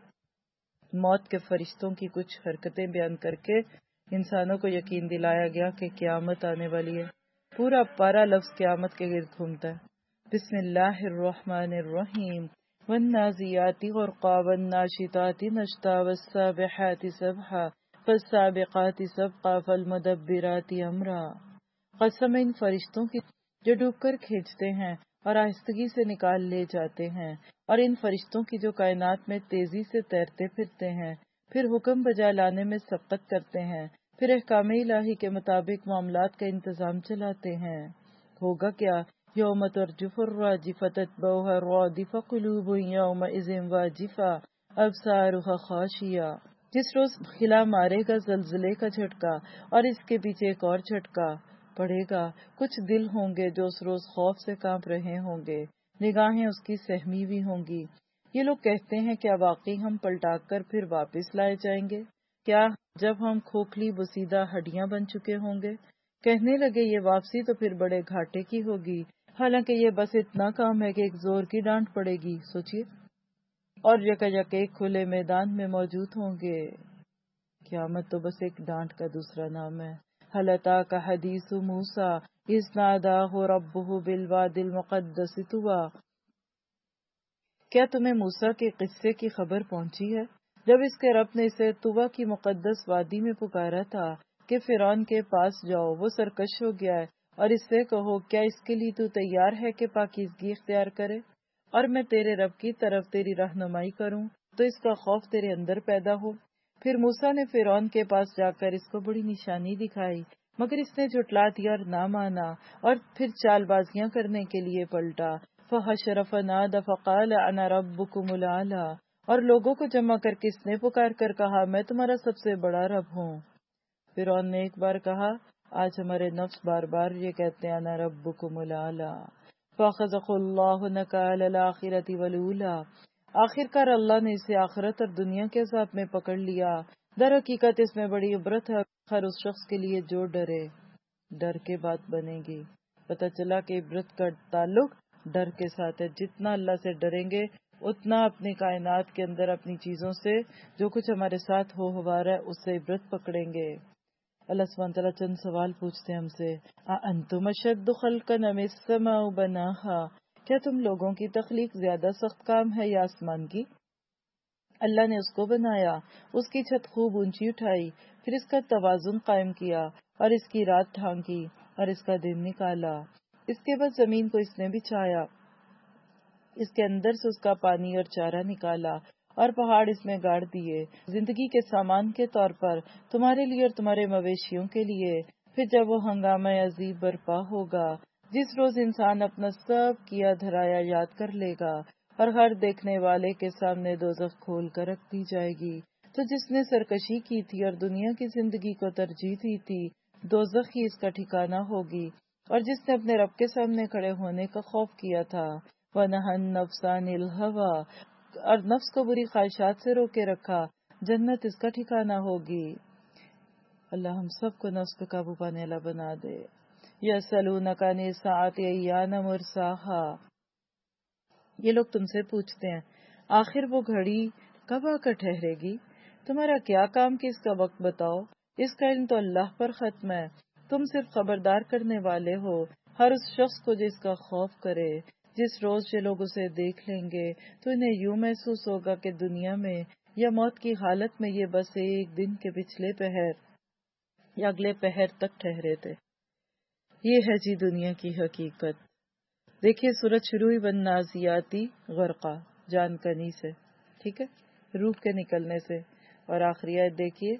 موت کے فرشتوں کی کچھ حرکتیں بیان کر کے انسانوں کو یقین دلایا گیا کہ قیامت آنے والی ہے. پورا پارا لفظ قیامت کے گرد گھومتا ہے. بسم اللہ الرحمن الرحیم. والنازیات غرقا والناشطات نشطا والسابحات سبحا فالسابقات سبقا فالمدبرات امرا. قسم ان فرشتوں کی جو ڈوب کر کھینچتے ہیں اور آہستگی سے نکال لے جاتے ہیں، اور ان فرشتوں کی جو کائنات میں تیزی سے تیرتے پھرتے ہیں، پھر حکم بجا لانے میں سبقت کرتے ہیں، پھر احکام الہی کے مطابق معاملات کا انتظام چلاتے ہیں. ہوگا کیا؟ یوم ترجف الراجفہ تتبعها الرادفہ قلوب یومئذ واجفہ ابصارها خاشعہ. جس روز ہلا مارے گا زلزلے کا جھٹکا اور اس کے پیچھے ایک اور جھٹکا پڑے گا. کچھ دل ہوں گے جو اس روز خوف سے کانپ رہے ہوں گے، نگاہیں اس کی سہمی ہوئی ہوں گی. یہ لوگ کہتے ہیں کیا واقعی ہم پلٹا کر پھر واپس لائے جائیں گے؟ کیا جب ہم کھوکھلی بسیدہ ہڈیاں بن چکے ہوں گے؟ کہنے لگے یہ واپسی تو پھر بڑے گھاٹے کی ہوگی، حالانکہ یہ بس اتنا کام ہے کہ ایک زور کی ڈانٹ پڑے گی. سوچئے، اور یک ایک کھلے میدان میں موجود ہوں گے. قیامت تو بس ایک ڈانٹ کا دوسرا نام ہے. هل اتاک حدیث موسیٰ اذ ناداہ ربہ بالوادی المقدس طویٰ. کیا تمہیں موسیٰ کے قصے کی خبر پہنچی ہے جب اس کے رب نے اسے طویٰ کی مقدس وادی میں پکارا تھا کہ فرعون کے پاس جاؤ، وہ سرکش ہو گیا ہے، اور اس سے کہو کیا اس کے لیے تو تیار ہے کہ پاکیزگی اختیار کرے اور میں تیرے رب کی طرف تیری رہنمائی کروں. تو اس کا خوف تیرے اندر پیدا ہو۔ پھر موسیٰ نے فرعون کے پاس جا کر اس کو بڑی نشانی دکھائی، مگر اس نے جھٹلا دیا اور نہ مانا، اور پھر چال بازیاں کرنے کے لیے پلٹا۔ فحشر فنادى فقال انا ربكم الاعلى، اور لوگوں کو جمع کر کے اس نے پکار کر کہا میں تمہارا سب سے بڑا رب ہوں۔ فرعون نے ایک بار کہا، آج ہمارے نفس بار بار یہ کہتے ہیں انا ربکم الاعلی۔ فاخذہ اللہ نکال الآخرۃ والاولی، آخر کار اللہ نے اسے آخرت اور دنیا کے عذاب میں پکڑ لیا۔ در حقیقت اس میں بڑی عبرت ہے ہر اس شخص کے لیے جو ڈرے۔ ڈر کے بات بنے گی، پتہ چلا کہ عبرت کا تعلق ڈر کے ساتھ ہے۔ جتنا اللہ سے ڈریں گے اتنا اپنی کائنات کے اندر اپنی چیزوں سے جو کچھ ہمارے ساتھ ہو ہوا رہا ہے اس سے عبرت پکڑیں گے۔ اللہ سبحانہ تعالیٰ چند سوال پوچھتے ہیں ہم سے، انتم اشد خلقا ام السماء بناها، کیا تم لوگوں کی تخلیق زیادہ سخت کام ہے یا آسمان کی؟ اللہ نے اس کو بنایا، اس کی چھت خوب اونچی اٹھائی، پھر اس کا توازن قائم کیا اور اس کی رات ڈھانکی اور اس کا دن نکالا۔ اس کے بعد زمین کو اس نے بچھایا، اس کے اندر سے اس کا پانی اور چارہ نکالا اور پہاڑ اس میں گاڑ دیے زندگی کے سامان کے طور پر تمہارے لیے اور تمہارے مویشیوں کے لیے۔ پھر جب وہ ہنگامہ عذاب برپا ہوگا جس روز انسان اپنا سب کیا دھرایا یاد کر لے گا اور ہر دیکھنے والے کے سامنے دوزخ کھول کر رکھ دی جائے گی، تو جس نے سرکشی کی تھی اور دنیا کی زندگی کو ترجیح دی تھی دوزخ ہی اس کا ٹھکانہ ہوگی، اور جس نے اپنے رب کے سامنے کھڑے ہونے کا خوف کیا تھا وَنَهَى النَّفْسَ عَنِ الْهَوَىٰ، اور نفس کو بری خواہشات سے روکے رکھا، جنت اس کا ٹھکانہ ہوگی۔ اللہ ہم سب کو نفس پہ قابو پانے والا بنا دے۔ یسألونک عن الساعۃ ایان مرساها، یہ لوگ تم سے پوچھتے ہیں آخر وہ گھڑی کب آ کر ٹھہرے گی؟ تمہارا کیا کام کہ اس کا وقت بتاؤ، اس کا علم تو اللہ پر ختم ہے، تم صرف خبردار کرنے والے ہو ہر اس شخص کو جس کا خوف کرے۔ جس روز یہ لوگ اسے دیکھ لیں گے تو انہیں یوں محسوس ہوگا کہ دنیا میں یا موت کی حالت میں یہ بس ایک دن کے پچھلے پہر یا اگلے پہر تک ٹھہرے تھے۔ یہ ہے جی دنیا کی حقیقت۔ دیکھیے سورج شروع ہوئی والنازعاتی غرقا، جان کنی سے، ٹھیک ہے، روح کے نکلنے سے، اور آخری آیت دیکھیے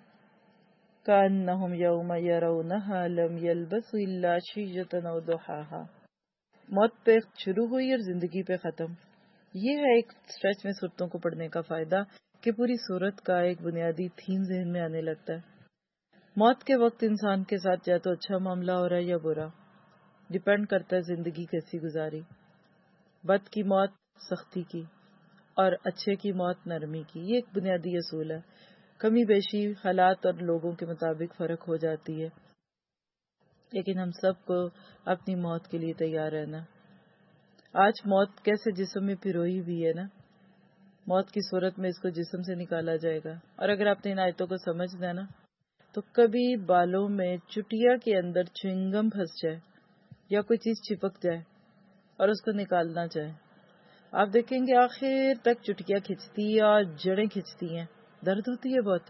کأنہم یوم یرونہا لم یلبثوا الا عشیۃ او ضحاہا، موت پہ شروع ہوئی اور زندگی پہ ختم۔ یہ ہے ایک سٹریچ میں صورتوں کو پڑھنے کا فائدہ کہ پوری صورت کا ایک بنیادی تھیم ذہن میں آنے لگتا ہے۔ موت کے وقت انسان کے ساتھ یا تو اچھا معاملہ ہو رہا ہے یا برا، ڈیپینڈ کرتا ہے زندگی کیسی گزاری۔ بد کی موت سختی کی اور اچھے کی موت نرمی کی، یہ ایک بنیادی اصول ہے۔ کمی بیشی حالات اور لوگوں کے مطابق فرق ہو جاتی ہے، لیکن ہم سب کو اپنی موت کے لیے تیار رہنا۔ آج موت کیسے جسم میں پروئی ہوئی ہے نا، موت کی صورت میں اس کو جسم سے نکالا جائے گا۔ اور اگر آپ نے ان آیتوں کو سمجھنا نا تو کبھی بالوں میں چٹیا کے اندر چوئنگم پھنس جائے یا کوئی چیز چپک جائے اور اس کو نکالنا چاہے، آپ دیکھیں گے آخر تک چٹکیاں کھچتی ہے اور جڑیں کھچتی ہیں، درد ہوتی ہے بہت۔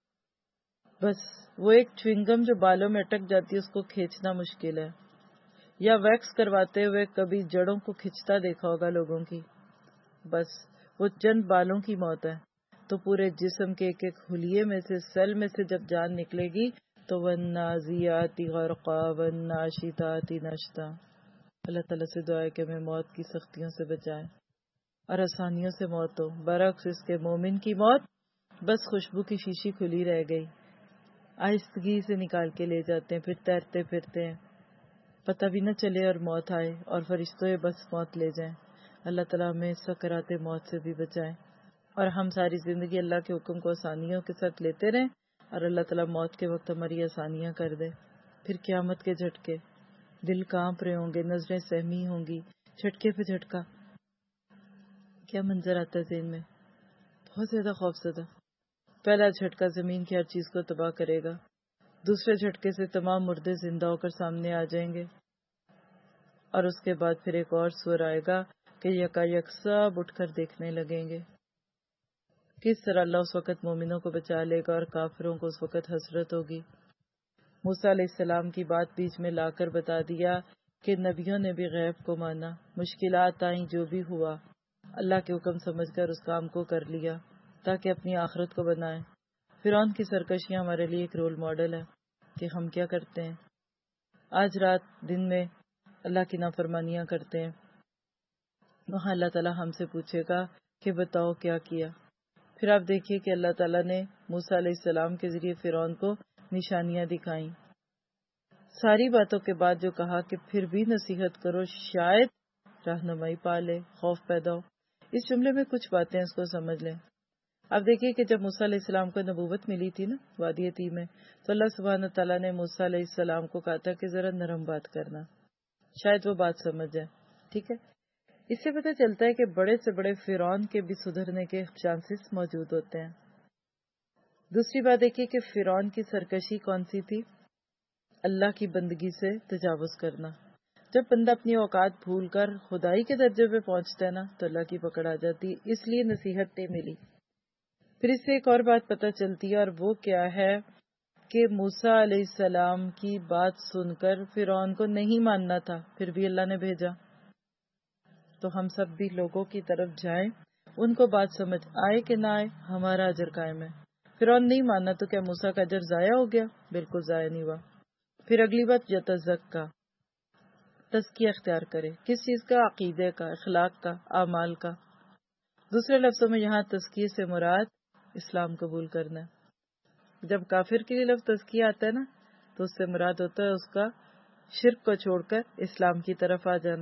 بس وہ ایک چوئنگم جو بالوں میں اٹک جاتی ہے اس کو کھینچنا مشکل ہے، یا ویکس کرواتے ہوئے کبھی جڑوں کو کھچتا دیکھا ہوگا لوگوں کی، بس وہ چند بالوں کی موت ہے۔ تو پورے جسم کے ایک ایک خلیے میں سے، سیل میں سے جب جان نکلے گی تو والنازعات غرقا والناشطات نشطا۔ اللہ تعالیٰ سے دعا ہے کہ ہمیں موت کی سختیوں سے بچائے اور آسانیوں سے موت ہو۔ برعکس اس کے مومن کی موت بس خوشبو کی شیشی کھلی رہ گئی، آہستگی سے نکال کے لے جاتے ہیں، پھر تیرتے پھرتے ہیں، پتہ بھی نہ چلے اور موت آئے اور فرشتوں بس موت لے جائیں۔ اللہ تعالیٰ ہمیں سکرات موت سے بھی بچائے اور ہم ساری زندگی اللہ کے حکم کو آسانیوں کے ساتھ لیتے رہیں، اور اللہ تعالیٰ موت کے وقت ہماری آسانیاں کر دے۔ پھر قیامت کے جھٹکے، دل کانپ رہے ہوں گے، نظریں سہمی ہوں گی، جھٹکے پہ جھٹکا، کیا منظر آتا ہے ذہن میں، بہت زیادہ خوف زدہ۔ پہلا جھٹکا زمین کی ہر چیز کو تباہ کرے گا، دوسرے جھٹکے سے تمام مردے زندہ ہو کر سامنے آ جائیں گے، اور اس کے بعد پھر ایک اور سور آئے گا کہ یکا یک سب اٹھ کر دیکھنے لگیں گے۔ کس طرح اللہ اس وقت مومنوں کو بچا لے گا اور کافروں کو اس وقت حسرت ہوگی۔ موسیٰ علیہ السلام کی بات بیچ میں لا کر بتا دیا کہ نبیوں نے بھی غیب کو مانا، مشکلات آئیں جو بھی ہوا اللہ کے حکم سمجھ کر اس کام کو کر لیا۔ تاکہ اپنی آخرت کو بنائیں۔ فرعون کی سرکشیاں ہمارے لیے ایک رول ماڈل ہے کہ ہم کیا کرتے ہیں، آج رات دن میں اللہ کی نافرمانیاں کرتے ہیں، وہاں اللہ تعالیٰ ہم سے پوچھے گا کہ بتاؤ کیا کیا۔ پھر آپ دیکھیے کہ اللہ تعالیٰ نے موسیٰ علیہ السلام کے ذریعے فرعون کو نشانیاں دکھائیں۔ ساری باتوں کے بعد جو کہا کہ پھر بھی نصیحت کرو، شاید رہنمائی پا لے، خوف پیدا ہو۔ اس جملے میں کچھ باتیں اس کو سمجھ لیں۔ اب دیکھیے کہ جب موسیٰ علیہ السلام کو نبوت ملی تھی نا وادی تیہ میں، تو اللہ سبحانہ تعالیٰ نے موسیٰ علیہ السلام کو کہا تھا کہ ذرا نرم بات کرنا، شاید وہ بات سمجھ جائے، ٹھیک ہے۔ اس سے پتہ چلتا ہے کہ بڑے سے بڑے فرعون کے بھی سدھرنے کے چانسز موجود ہوتے ہیں۔ دوسری بات دیکھیے کہ فرعون کی سرکشی کون سی تھی؟ اللہ کی بندگی سے تجاوز کرنا۔ جب بندہ اپنی اوقات بھول کر خدائی کے درجے پہ پہنچتا ہے نا تو اللہ کی پکڑ آ جاتی ہے، اس لیے نصیحت نہیں ملی۔ پھر اس سے ایک اور بات پتہ چلتی ہے، اور وہ کیا ہے کہ موسیٰ علیہ السلام کی بات سن کر فرعون کو نہیں ماننا تھا، پھر بھی اللہ نے بھیجا۔ تو ہم سب بھی لوگوں کی طرف جائیں، ان کو بات سمجھ آئے کہ نہ آئے، ہمارا اجر قائم ہے۔ فرعون نہیں ماننا تو کیا موسیٰ کا اجر ضائع ہو گیا؟ بالکل ضائع نہیں ہوا۔ پھر اگلی بات یتزکا، تزکیہ اختیار کرے، کس چیز کا؟ عقیدے کا، اخلاق کا، اعمال کا۔ دوسرے لفظوں میں یہاں تزکیے سے مراد اسلام قبول کرنا ہے۔ جب کافر کے لیے لفظ تزکیہ آتا ہے نا تو اس سے مراد ہوتا ہے اس کا شرک کو چھوڑ کر اسلام کی طرف آ جانا۔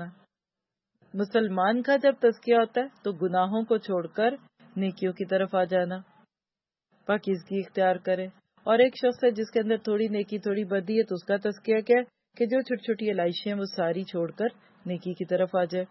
مسلمان کا جب تزکیہ ہوتا ہے تو گناہوں کو چھوڑ کر نیکیوں کی طرف آ جانا، پاکیزگی اختیار کرے۔ اور ایک شخص ہے جس کے اندر تھوڑی نیکی تھوڑی بدی ہے تو اس کا تزکیہ کیا ہے کہ جو چھوٹی چھوٹی علائشیں ہیں وہ ساری چھوڑ کر نیکی کی طرف آ جائے۔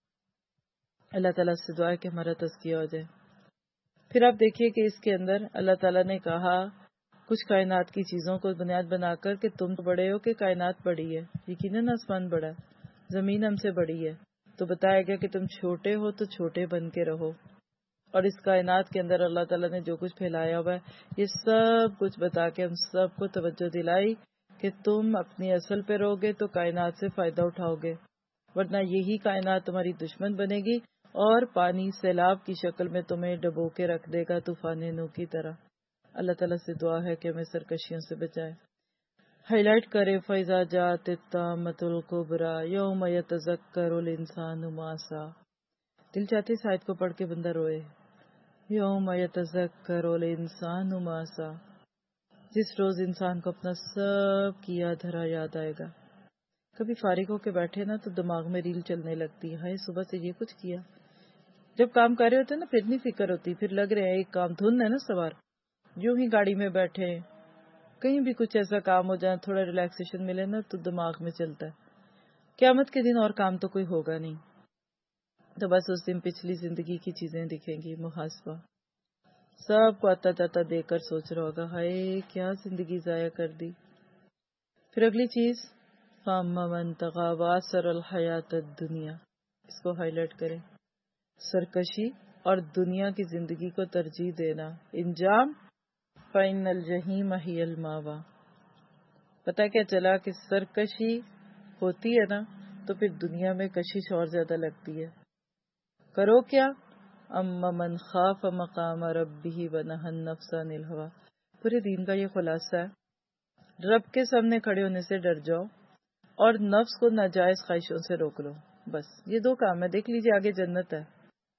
اللہ تعالیٰ سے دعا ہے کہ ہمارا تزکیہ ہو جائے۔ پھر آپ دیکھیے کہ اس کے اندر اللہ تعالیٰ نے کہا کچھ کائنات کی چیزوں کو بنیاد بنا کر کہ تم بڑے ہو کہ کائنات بڑی ہے، یقیناً آسمان بڑا ہے، زمین ہم سے بڑی ہے، تو بتایا گیا کہ تم چھوٹے ہو تو چھوٹے بن کے رہو۔ اور اس کائنات کے اندر اللہ تعالیٰ نے جو کچھ پھیلایا ہوا ہے یہ سب کچھ بتا کے ہم سب کو توجہ دلائی کہ تم اپنی اصل پہ رہو گے تو کائنات سے فائدہ اٹھاؤ گے، ورنہ یہی کائنات تمہاری دشمن بنے گی اور پانی سیلاب کی شکل میں تمہیں ڈبو کے رکھ دے گا طوفان نوح کی طرح۔ اللہ تعالیٰ سے دعا ہے کہ ہمیں سرکشیوں سے بچائے۔ ہائی لائٹ کرے فیضا جات الطامۃ الکبریٰ یوم یتذکر الانسان ما سعی۔ دل چاہتے اس آیت کو پڑھ کے بندہ روئے، یوم یتذکر الانسان ما سعی، جس روز انسان کو اپنا سب کیا دھرا یاد آئے گا۔ کبھی فارغ ہو کے بیٹھے نا تو دماغ میں ریل چلنے لگتی ہے، صبح سے یہ کچھ کیا۔ جب کام کر رہے ہوتے ہیں نا پھر نہیں فکر ہوتی، پھر لگ رہے ہیں ایک کام دھن ہے نا سوار، یوں ہی گاڑی میں بیٹھے کہیں بھی کچھ ایسا کام ہو جائے تھوڑا ریلیکسیشن ملے نا تو دماغ میں چلتا ہے قیامت کے دن اور کام تو کوئی ہوگا نہیں، تو بس اس دن پچھلی زندگی کی چیزیں دکھیں گی، محاسبہ سب کو آتا جاتا دیکھ کر سوچ رہا ہوگا ہائے کیا زندگی ضائع کر دی۔ پھر اگلی چیز فَأَمَّا مَن طَغَىٰ وَآثَرَ الْحَيَاةَ الدُّنْيَا، اس کو ہائی لائٹ کریں، سرکشی اور دنیا کی زندگی کو ترجیح دینا۔ انجام فَإِنَّ الْجَحِيمَ هِيَ الْمَأْوَىٰ، پتہ کیا چلا کہ سرکشی ہوتی ہے نا تو پھر دنیا میں کشش اور زیادہ لگتی ہے۔ کرو کیا؟ اما من خاف مقام ربہ ونہى النفس عن الہویٰ، پورے دین کا یہ خلاصہ ہے، رب کے سامنے کھڑے ہونے سے ڈر جاؤ اور نفس کو ناجائز خواہشوں سے روک لو، بس یہ دو کام ہے۔ دیکھ لیجیے آگے جنت ہے،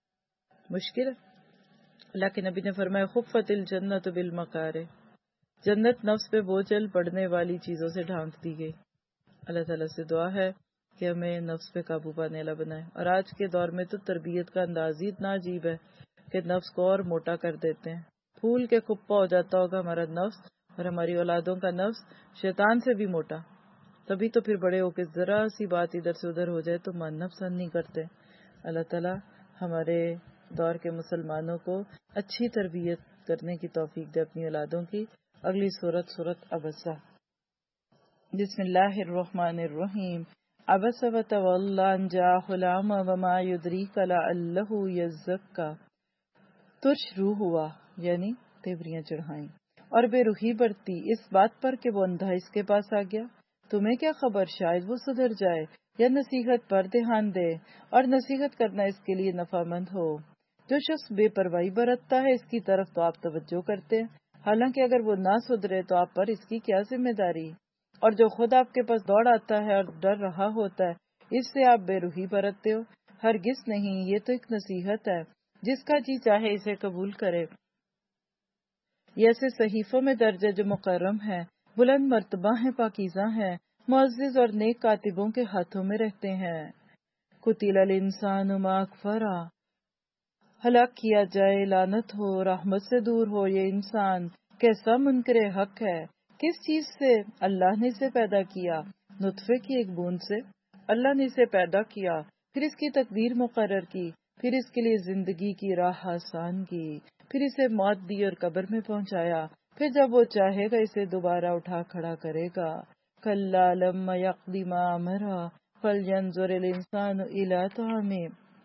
مشکل ہے؟ اللہ کے نبی نے فرمایا خفت الجنت بالمکارہ، جنت نفس پہ بوجھل پڑنے والی چیزوں سے ڈھانک دی گئی۔ اللہ تعالیٰ سے دعا ہے کہ ہمیں نفس پہ قابو پانے والا بنائے۔ اور آج کے دور میں تو تربیت کا انداز ہی اتنا عجیب ہے کہ نفس کو اور موٹا کر دیتے ہیں، پھول کے کھپا ہو جاتا ہوگا ہمارا نفس، اور ہماری اولادوں کا نفس شیطان سے بھی موٹا، تبھی تو پھر بڑے ہو کے ذرا سی بات ادھر سے ادھر ہو جائے تو ماننا پسند نہیں کرتے۔ اللہ تعالیٰ ہمارے دور کے مسلمانوں کو اچھی تربیت کرنے کی توفیق دے اپنی اولادوں کی۔ اگلی سورت عبسہ، بسم اللہ الرحمن الرحیم۔ عبس وتولی ان جاءہ الأعمی وما یدریک لعلہ یزکی، ترش روح ہوا یعنی تیوریاں چڑھائیں اور بے روحی برتی اس بات پر کہ وہ اندھا اس کے پاس آ گیا، تمہیں کیا خبر شاید وہ سدھر جائے یا نصیحت پر دھیان دے، اور نصیحت کرنا اس کے لیے نفع مند ہو۔ جو شخص بے پرواہی برتتا ہے اس کی طرف تو آپ توجہ کرتے ہیں، حالانکہ اگر وہ نہ سدھرے تو آپ پر اس کی کیا ذمہ داری، اور جو خود آپ کے پاس دوڑ آتا ہے اور ڈر رہا ہوتا ہے اس سے آپ بے روحی برتتے ہو۔ ہرگز نہیں، یہ تو ایک نصیحت ہے، جس کا جی چاہے اسے قبول کرے۔ یہ ایسے صحیفوں میں درج ہے جو مکرم ہے، بلند مرتبہ ہیں، پاکیزہ ہیں، معزز اور نیک کاتبوں کے ہاتھوں میں رہتے ہیں۔ قتل الانسان ما اکفرا، ہلاک کیا جائے، لعنت ہو، رحمت سے دور ہو یہ انسان، کیسا منکر حق ہے۔ کس چیز سے؟ اللہ نے اسے پیدا کیا، نطفے کی ایک بوند سے اللہ نے اسے پیدا کیا، پھر اس کی تقدیر مقرر کی، پھر اس کے لیے زندگی کی راہ آسان کی، پھر اسے موت دی اور قبر میں پہنچایا، پھر جب وہ چاہے گا اسے دوبارہ اٹھا کھڑا کرے گا۔ کلا لما یقض ما امرہ فلینظر الانسان الی طعامہ،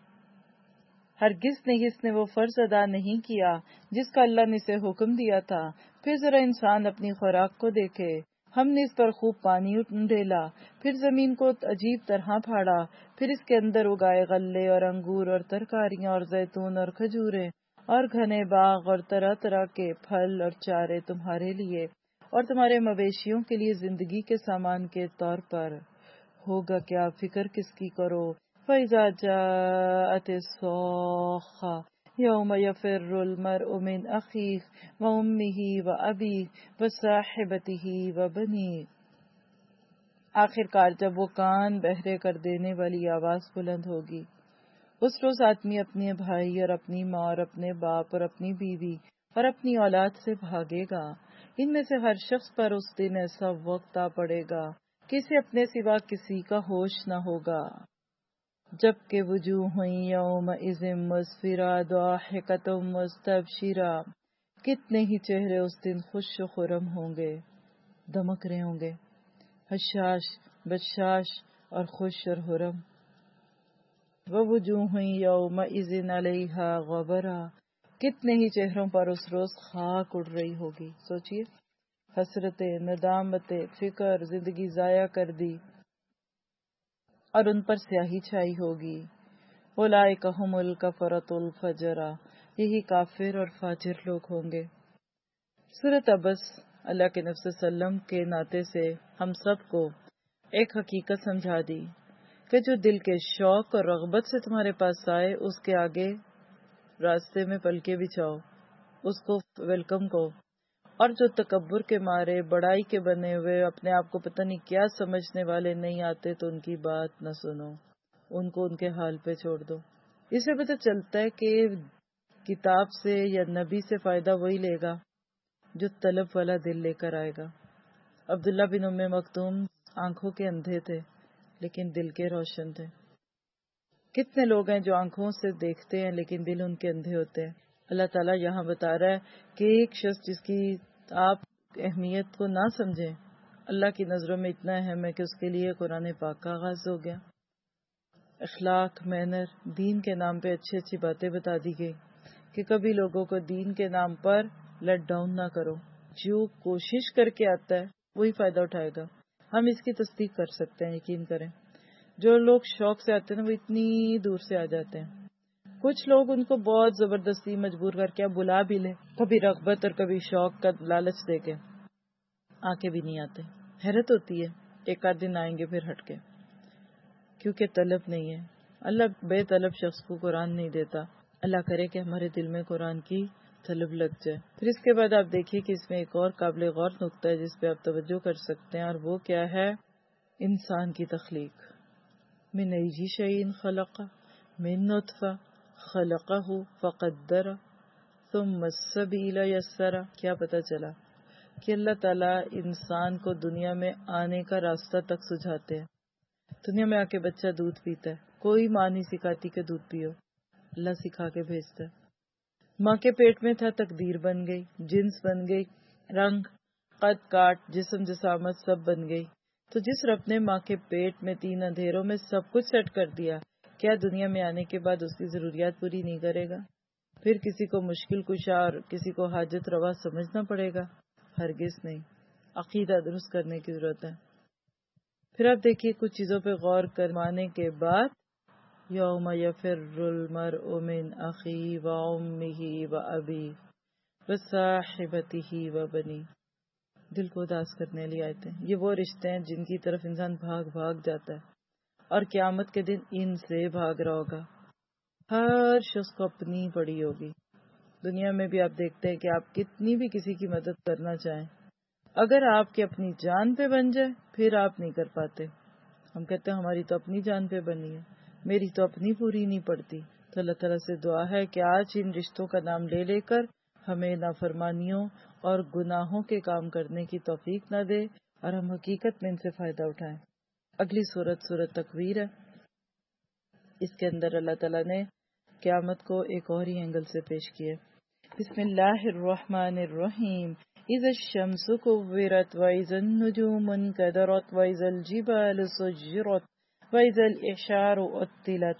ہرگز نہیں، اس نے وہ فرض ادا نہیں کیا جس کا اللہ نے اسے حکم دیا تھا، پھر ذرا انسان اپنی خوراک کو دیکھے، ہم نے اس پر خوب پانی ڈیلا، پھر زمین کو عجیب طرح پھاڑا، پھر اس کے اندر اگائے غلے اور انگور اور ترکاریاں اور زیتون اور کھجوریں اور گھنے باغ اور طرح طرح کے پھل اور چارے تمہارے لیے اور تمہارے مویشیوں کے لیے زندگی کے سامان کے طور پر۔ ہوگا کیا، فکر کس کی کرو۔ فَإِذَا جَاءَتِ الصَّاخَّةُ يَوْمَ يَفِرُّ الْمَرْءُ مِنْ أَخِيهِ وَأُمِّهِ وَأَبِيهِ وَصَاحِبَتِهِ وَبَنِيهِ، آخر کار جب وہ کان بہرے کر دینے والی آواز بلند ہوگی، اس روز آدمی اپنے بھائی اور اپنی ماں اور اپنے باپ اور اپنی بیوی اور اپنی اولاد سے بھاگے گا۔ ان میں سے ہر شخص پر اس دن ایسا وقت آ پڑے گا کہ اسے اپنے سوا کسی کا ہوش نہ ہوگا۔ جبکہ وجوہ یومئذ مسفرہ ضاحکۃ مستبشرہ، کتنے ہی چہرے اس دن خوش و خرم ہوں گے، دمک رہے ہوں گے، حشاش، بشاش اور خوش اور خرم۔ ووجوہ یومئذ علیہا غبرہ، کتنے ہی چہروں پر اس روز خاک اڑ رہی ہوگی۔ سوچئے، حسرتیں، ندامتیں، فکر، زندگی ضائع کر دی اور ان پر سیاہی چھائی ہوگی۔ اولئک ھم الکفرۃ الفجرہ، یہی کافر اور فاجر لوگ ہوں گے۔ سورۃ عبس اللہ کے نبی صلی اللہ علیہ وسلم کے ناطے سے ہم سب کو ایک حقیقت سمجھا دی کہ جو دل کے شوق اور رغبت سے تمہارے پاس آئے اس کے آگے راستے میں پلکے بچھاؤ، اس کو ویلکم کو، اور جو تکبر کے مارے، بڑائی کے بنے ہوئے، اپنے آپ کو پتہ نہیں کیا سمجھنے والے نہیں آتے تو ان کی بات نہ سنو، ان کو ان کے حال پہ چھوڑ دو۔ اس سے پتہ چلتا ہے کہ کتاب سے یا نبی سے فائدہ وہی لے گا جو طلب والا دل لے کر آئے گا۔ عبداللہ بن ام مکتوم آنکھوں کے اندھے تھے لیکن دل کے روشن تھے۔ کتنے لوگ ہیں جو آنکھوں سے دیکھتے ہیں لیکن دل ان کے اندھے ہوتے ہیں۔ اللہ تعالیٰ یہاں بتا رہا ہے کہ ایک شخص جس کی آپ اہمیت کو نہ سمجھیں، اللہ کی نظروں میں اتنا اہم ہے کہ اس کے لیے قرآن پاک کا آغاز ہو گیا۔ اخلاق، مینر، دین کے نام پہ اچھی اچھی باتیں بتا دی گئی کہ کبھی لوگوں کو دین کے نام پر لیٹ ڈاؤن نہ کرو۔ جو کوشش کر کے آتا ہے وہی فائدہ اٹھائے گا، ہم اس کی تصدیق کر سکتے ہیں، یقین کریں۔ جو لوگ شوق سے آتے ہیں وہ اتنی دور سے آ جاتے ہیں۔ کچھ لوگ ان کو بہت زبردستی مجبور کر کے بلا بھی لے، کبھی رغبت اور کبھی شوق کا لالچ دے کے، آ کے بھی نہیں آتے۔ حیرت ہوتی ہے، ایک آدھ دن آئیں گے پھر ہٹ کے، کیونکہ طلب نہیں ہے۔ اللہ بے طلب شخص کو قرآن نہیں دیتا۔ اللہ کرے کہ ہمارے دل میں قرآن کی طلب لگ جائے۔ پھر اس کے بعد آپ دیکھیے کہ اس میں ایک اور قابل غور نقطہ ہے جس پہ آپ توجہ کر سکتے ہیں، اور وہ کیا ہے؟ انسان کی تخلیق۔ من ای شیء خلق، من نطفہ خلقہ فقدرہ ثم السبیل یسرہ۔ کیا پتہ چلا کہ اللہ تعالیٰ انسان کو دنیا میں آنے کا راستہ تک سجھاتے ہیں۔ دنیا میں آ کے بچہ دودھ پیتا ہے، کوئی ماں نہیں سکھاتی کہ دودھ پیو، اللہ سکھا کے بھیجتا ہے۔ ماں کے پیٹ میں تھا، تقدیر بن گئی، جنس بن گئی، رنگ، قد کاٹ، جسم جسامت سب بن گئی۔ تو جس رب نے ماں کے پیٹ میں 3 اندھیروں میں سب کچھ سیٹ کر دیا، کیا دنیا میں آنے کے بعد اس کی ضروریات پوری نہیں کرے گا؟ پھر کسی کو مشکل کشا اور کسی کو حاجت روا سمجھنا پڑے گا؟ ہرگز نہیں۔ عقیدہ درست کرنے کی ضرورت ہے۔ پھر آپ دیکھیے کچھ چیزوں پہ غور کروانے کے بعد یوم یفر المرء من اخی و امہ و ابی و صاحبتہ و بنی. دل کو اداس کرنے والی آیتیں. یہ وہ رشتے ہیں جن کی طرف انسان بھاگ بھاگ جاتا ہے اور قیامت کے دن ان سے بھاگ رہا ہوگا. ہر شخص کو اپنی پڑی ہوگی. دنیا میں بھی آپ دیکھتے ہیں کہ آپ کتنی بھی کسی کی مدد کرنا چاہیں، اگر آپ کی اپنی جان پہ بن جائے پھر آپ نہیں کر پاتے. ہم کہتے ہیں ہماری تو اپنی جان پہ بنی ہے، میری تو اپنی پوری نہیں پڑتی. تو اللہ تعالیٰ سے دعا ہے کہ آج ان رشتوں کا نام لے لے کر ہمیں نافرمانیوں اور گناہوں کے کام کرنے کی توفیق نہ دے اور ہم حقیقت میں ان سے فائدہ اٹھائیں. اگلی سورت تکویر ہے. اس کے اندر اللہ تعالیٰ نے قیامت کو ایک اور ہی اینگل سے پیش کیا. بسم اللہ الرحمن الرحیم. اذا الشمس كورت واذا النجوم انكدرت واذا الجبال سجرت واذا العشار عطلت.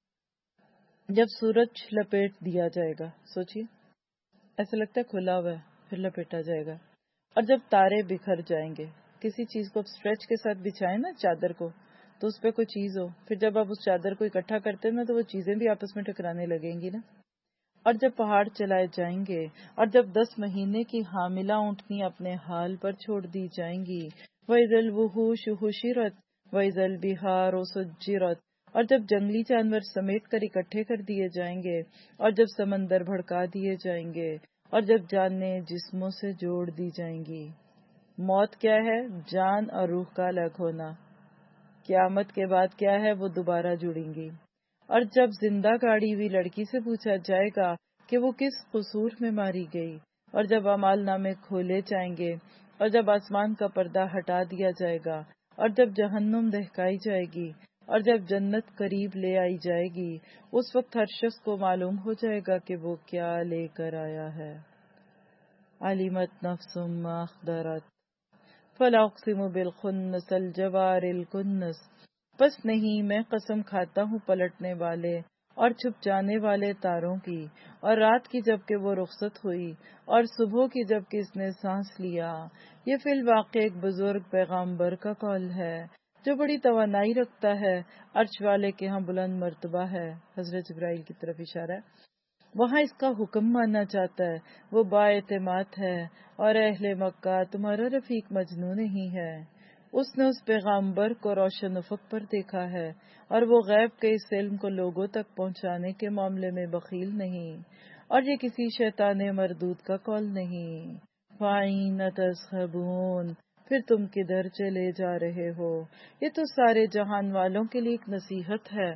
جب سورج لپیٹ دیا جائے گا، سوچئے ایسا لگتا ہے کھلا ہوا ہے پھر لپیٹا جائے گا، اور جب تارے بکھر جائیں گے. کسی چیز کو اسٹریچ کے ساتھ بچھائیں نا، چادر کو، تو اس پہ کوئی چیز ہو، پھر جب آپ اس چادر کو اکٹھا کرتے ہیں نا تو وہ چیزیں بھی آپس میں ٹکرانے لگیں گی نا. اور جب پہاڑ چلائے جائیں گے، اور جب 10 مہینے کی حاملہ اونٹنی اپنے حال پر چھوڑ دی جائیں گی. وَإِذَا الْوُحُوشُ حُشِرَتْ وَإِذَا الْبِحَارُ سُجِّرَتْ. اور جب جنگلی جانور سمیٹ کر اکٹھے کر دیے جائیں گے، اور جب سمندر بھڑکا دیے جائیں گے، اور جب جانیں جسموں سے جوڑ دی جائیں گی. موت کیا ہے؟ جان اور روح کا الگ ہونا. قیامت کے بعد کیا ہے؟ وہ دوبارہ جڑیں گی. اور جب زندہ گاڑی ہوئی لڑکی سے پوچھا جائے گا کہ وہ کس قصور میں ماری گئی، اور جب اعمال نامے کھولے جائیں گے، اور جب آسمان کا پردہ ہٹا دیا جائے گا، اور جب جہنم دہکائی جائے گی، اور جب جنت قریب لے آئی جائے گی، اس وقت ہر شخص کو معلوم ہو جائے گا کہ وہ کیا لے کر آیا ہے. علمت نفس ما احضرت فلا اقسم بالخنس الجوار الکنس. بس نہیں، میں قسم کھاتا ہوں پلٹنے والے اور چھپ جانے والے تاروں کی، اور رات کی جب کہ وہ رخصت ہوئی، اور صبح کی جب کہ اس نے سانس لیا. یہ فی الواقع ایک بزرگ پیغامبر کا قول ہے جو بڑی توانائی رکھتا ہے، عرش والے کے ہاں بلند مرتبہ ہے. حضرت جبرائیل کی طرف اشارہ ہے. وہاں اس کا حکم ماننا چاہتا ہے، وہ بااعتماد ہے، اور اہل مکہ تمہارا رفیق مجنون نہیں ہے. اس نے اس پیغامبر کو روشن افق پر دیکھا ہے، اور وہ غیب کے اس علم کو لوگوں تک پہنچانے کے معاملے میں بخیل نہیں، اور یہ کسی شیطان مردود کا قول نہیں. فَأَيْنَ تَذْهَبُونَ. پھر تم کدھر چلے جا رہے ہو؟ یہ تو سارے جہان والوں کے لیے ایک نصیحت ہے،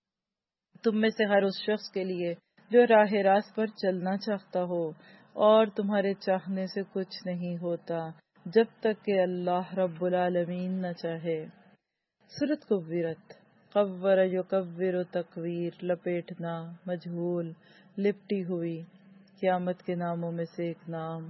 تم میں سے ہر اس شخص کے لیے جو راہ راست پر چلنا چاہتا ہو، اور تمہارے چاہنے سے کچھ نہیں ہوتا جب تک کہ اللہ رب العالمین نہ چاہے. سورت کویرت. قور یکور تکویر، لپیٹنا، مجہول، لپٹی ہوئی. قیامت کے ناموں میں سے ایک نام.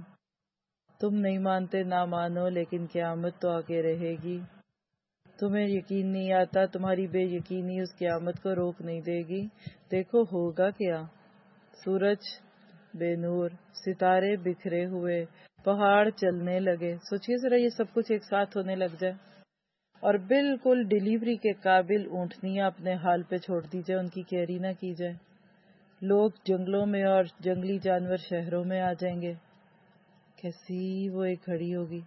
تم نہیں مانتے، نہ مانو، لیکن قیامت تو آگے رہے گی. تمہیں یقین نہیں آتا، تمہاری بے یقینی اس قیامت کو روک نہیں دے گی. دیکھو ہوگا کیا. سورج بے نور، ستارے بکھرے ہوئے، پہاڑ چلنے لگے. سوچئے ذرا یہ سب کچھ ایک ساتھ ہونے لگ جائے، اور بالکل ڈیلیوری کے قابل اونٹنیاں اپنے حال پہ چھوڑ دی جائے، ان کی کیری نہ کی جائے. لوگ جنگلوں میں اور جنگلی جانور شہروں میں آ جائیں گے. کیسی وہ ایک گھڑی ہوگی.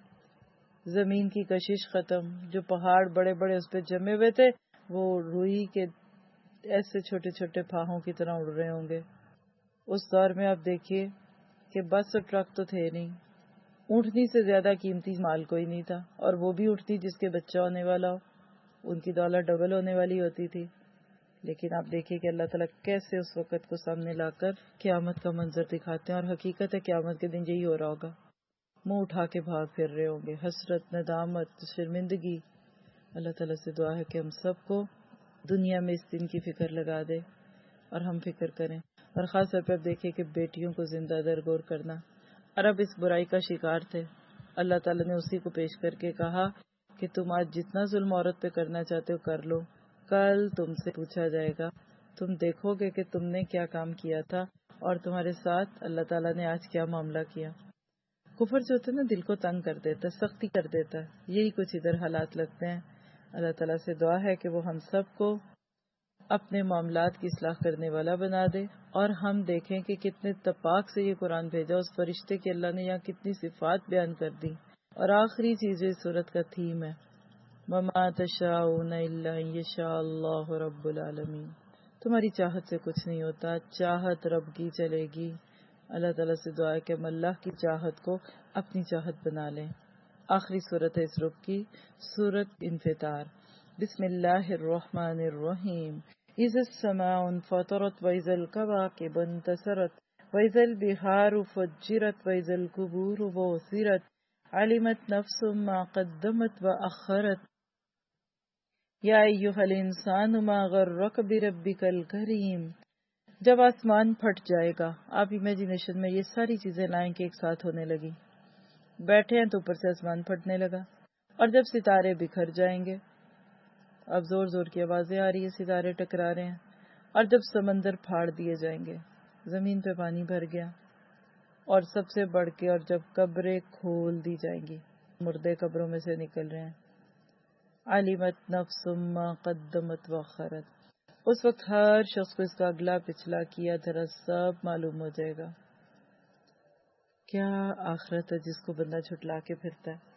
زمین کی کشش ختم. جو پہاڑ بڑے بڑے اس پہ جمے ہوئے تھے وہ روئی کے ایسے چھوٹے چھوٹے پھاہوں کی طرح اڑ رہے ہوں گے. اس دور میں آپ دیکھیے کہ بس اور ٹرک تو تھے نہیں، اونٹنی سے زیادہ قیمتی مال کوئی نہیں تھا، اور وہ بھی اونٹنی جس کے بچہ ہونے والا ہو، ان کی دولت ڈبل ہونے والی ہوتی تھی. لیکن آپ دیکھیے کہ اللہ تعالیٰ کیسے اس وقت کو سامنے لا کر قیامت کا منظر دکھاتے ہیں. اور حقیقت ہے قیامت کے دن یہی ہو رہا ہوگا. منہ اٹھا کے بھاگ پھر رہے ہوں گے، حسرت، ندامت، شرمندگی. اللہ تعالیٰ سے دعا ہے کہ ہم سب کو دنیا میں اس دن کی فکر لگا دے اور ہم فکر کریں. اور خاص طور پہ اب دیکھیں کہ بیٹیوں کو زندہ درگور کرنا. عرب اس برائی کا شکار تھے. اللہ تعالیٰ نے اسی کو پیش کر کے کہا کہ تم آج جتنا ظلم عورت پہ کرنا چاہتے ہو کر لو، کل تم سے پوچھا جائے گا. تم دیکھو گے کہ تم نے کیا کام کیا تھا اور تمہارے ساتھ اللہ تعالیٰ نے آج کیا معاملہ کیا. کفر جو ہوتا ہے نا دل کو تنگ کر دیتا ہے، سختی کر دیتا ہے. یہی کچھ ادھر حالات لگتے ہیں. اللہ تعالیٰ سے دعا ہے کہ وہ ہم سب کو اپنے معاملات کی اصلاح کرنے والا بنا دے، اور ہم دیکھیں کہ کتنے اتفاق سے یہ قرآن بھیجا، اس فرشتے کی اللہ نے یہاں کتنی صفات بیان کر دی۔ اور آخری چیز اس سورت کا تھیم ہے وَمَا تَشَاءُونَ إِلَّا أَن يَشَاءَ اللَّهُ رَبُّ الْعَالَمِينَ۔ تمہاری چاہت سے کچھ نہیں ہوتا، چاہت رب کی چلے گی۔ اللہ تعالیٰ سے دعا ہے کہ ہم اللہ کی چاہت کو اپنی چاہت بنا لیں۔ آخری صورت ہے اس رب کی، سورت انفطار۔ بسم اللہ الرحمن الرحیم۔ اذا السماء انفطرت واذا الكواكب انتثرت واذا البحار فجرت واذا القبور بعثرت علمت نفس ما قدمت واخرت یا ایھا الانسان ما غرک بربک الکریم۔ جب آسمان پھٹ جائے گا، آپ امیجنیشن میں یہ ساری چیزیں لائیں کہ ایک ساتھ ہونے لگی، بیٹھے ہیں تو اوپر سے آسمان پھٹنے لگا، اور جب ستارے بکھر جائیں گے، اب زور زور کی آوازیں آ رہی ہیں، ستارے ٹکرا رہے ہیں، اور جب سمندر پھاڑ دیے جائیں گے، زمین پہ پانی بھر گیا، اور سب سے بڑھ کے اور جب قبریں کھول دی جائیں گی، مردے قبروں میں سے نکل رہے ہیں، علمت نفس ما قدمت واخرت، اس وقت ہر شخص کو اس کا اگلا پچھلا کیا دھرا سب معلوم ہو جائے گا۔ کیا آخرت ہے جس کو بندہ جھٹلا کے پھرتا ہے۔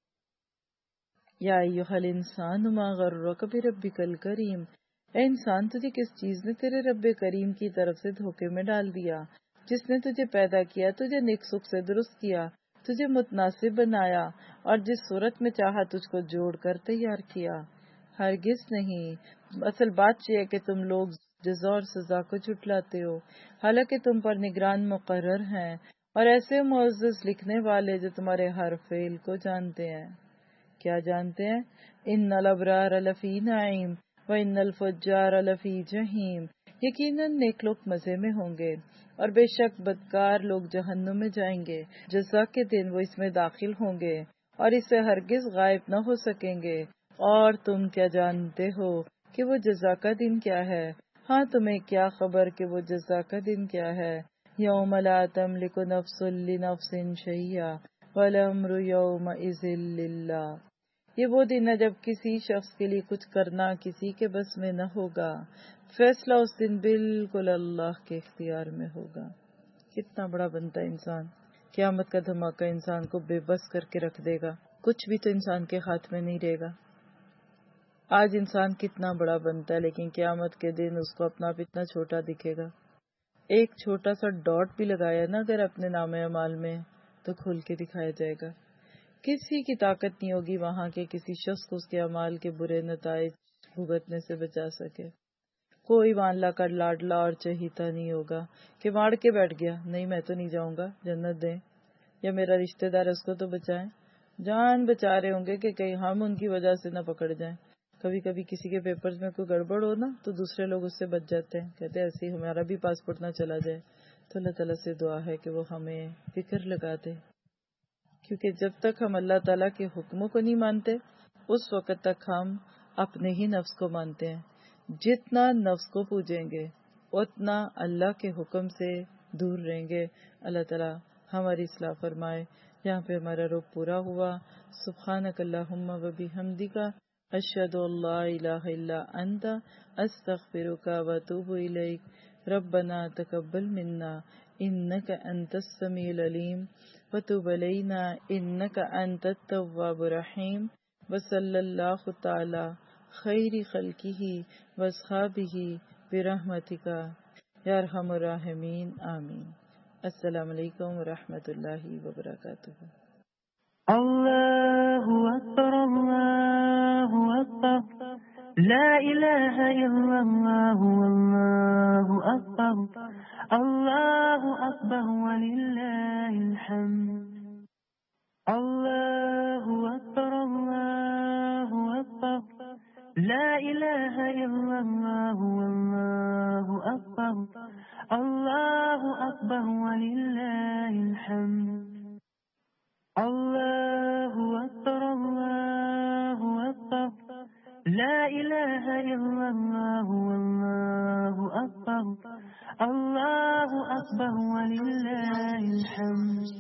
یا ایھا الانسان ما غرک بربک الکریم، اے انسان تجھے کس چیز نے تیرے رب کریم کی طرف سے دھوکے میں ڈال دیا، جس نے تجھے پیدا کیا، تجھے نیک سکھ سے درست کیا، تجھے متناسب بنایا، اور جس صورت میں چاہا تجھ کو جوڑ کر تیار کیا۔ ہرگز نہیں، اصل بات یہ ہے کہ تم لوگ جزا اور سزا کو جھٹلاتے ہو، حالانکہ تم پر نگران مقرر ہیں اور ایسے معزز لکھنے والے جو تمہارے ہر فعل کو جانتے ہیں۔ کیا جانتے ہیں؟ ان الابرار لفی نعیم وان الفجار لفی جحیم، یقیناً نیک لوگ مزے میں ہوں گے اور بے شک بدکار لوگ جہنم میں جائیں گے۔ جزا کے دن وہ اس میں داخل ہوں گے اور اس سے ہرگز غائب نہ ہو سکیں گے۔ اور تم کیا جانتے ہو کہ وہ جزا کا دن کیا ہے؟ ہاں تمہیں کیا خبر کہ وہ جزا کا دن کیا ہے؟ یوم لا تملک نفس لنفس شیئا والامر یومئذ للہ، یہ وہ دن ہے جب کسی شخص کے لیے کچھ کرنا کسی کے بس میں نہ ہوگا، فیصلہ اس دن بالکل اللہ کے اختیار میں ہوگا۔ کتنا بڑا بنتا ہے انسان، قیامت کا دھماکہ انسان کو بے بس کر کے رکھ دے گا، کچھ بھی تو انسان کے ہاتھ میں نہیں رہے گا۔ آج انسان کتنا بڑا بنتا ہے، لیکن قیامت کے دن اس کو اپنا آپ اتنا چھوٹا دکھے گا۔ ایک چھوٹا سا ڈاٹ بھی لگایا نا اگر اپنے نام اعمال میں، تو کھول کے دکھایا جائے گا۔ کسی کی طاقت نہیں ہوگی وہاں کے کسی شخص کو اس کے اعمال کے برے نتائج بھگتنے سے بچا سکے۔ کوئی وہاں اللہ کا لاڈلا اور چہیتا نہیں ہوگا کہ واڑ کے بیٹھ گیا، نہیں میں تو نہیں جاؤں گا، جنت دیں، یا میرا رشتہ دار اس کو تو بچائیں۔ جان بچا رہے ہوں گے کہ کہیں ہم ان کی وجہ سے نہ پکڑ جائیں۔ کبھی کبھی کسی کے پیپرز میں کوئی گڑبڑ ہو نا تو دوسرے لوگ اس سے بچ جاتے ہیں، کہتے ہیں ایسے ہی ہمارا بھی پاسپورٹ نہ چلا جائے۔ تو اللہ تعالیٰ سے دعا ہے کہ وہ ہمیں فکر لگا دے، کیونکہ جب تک ہم اللہ تعالیٰ کے حکموں کو نہیں مانتے اس وقت تک ہم اپنے ہی نفس کو مانتے ہیں۔ جتنا نفس کو پوجیں گے اتنا اللہ کے حکم سے دور رہیں گے۔ اللہ تعالیٰ ہماری اصلاح فرمائے۔ یہاں پہ ہمارا رب پورا ہوا۔ سبحانک اللہم و بحمدک، اشہد ان لا الہ الا انت، استغفرک و اتوب الیک۔ ربنا تقبل منا انک انت السمیع العلیم وتب علینا انک انت التواب الرحیم، وصلی اللہ تعالی خیر خلقہ واصحابہ برحمتک یا ارحم الراحمین، آمین۔ السلام علیکم ورحمۃ اللہ وبرکاتہ۔ اللہ اکبر اللہ اکبر، لا الہ الا اللہ واللہ اکبر، اللہ اکبر وللہ الحمد۔ اللہ اکبر اللہ اکبر، لا الہ الا اللہ واللہ اکبر، اللہ اکبر وللہ الحمد۔ اللہ اکبر اللہ اکبر، لا الہ الا اللہ واللہ اکبر، اللہ اکبر وللہ الحمد۔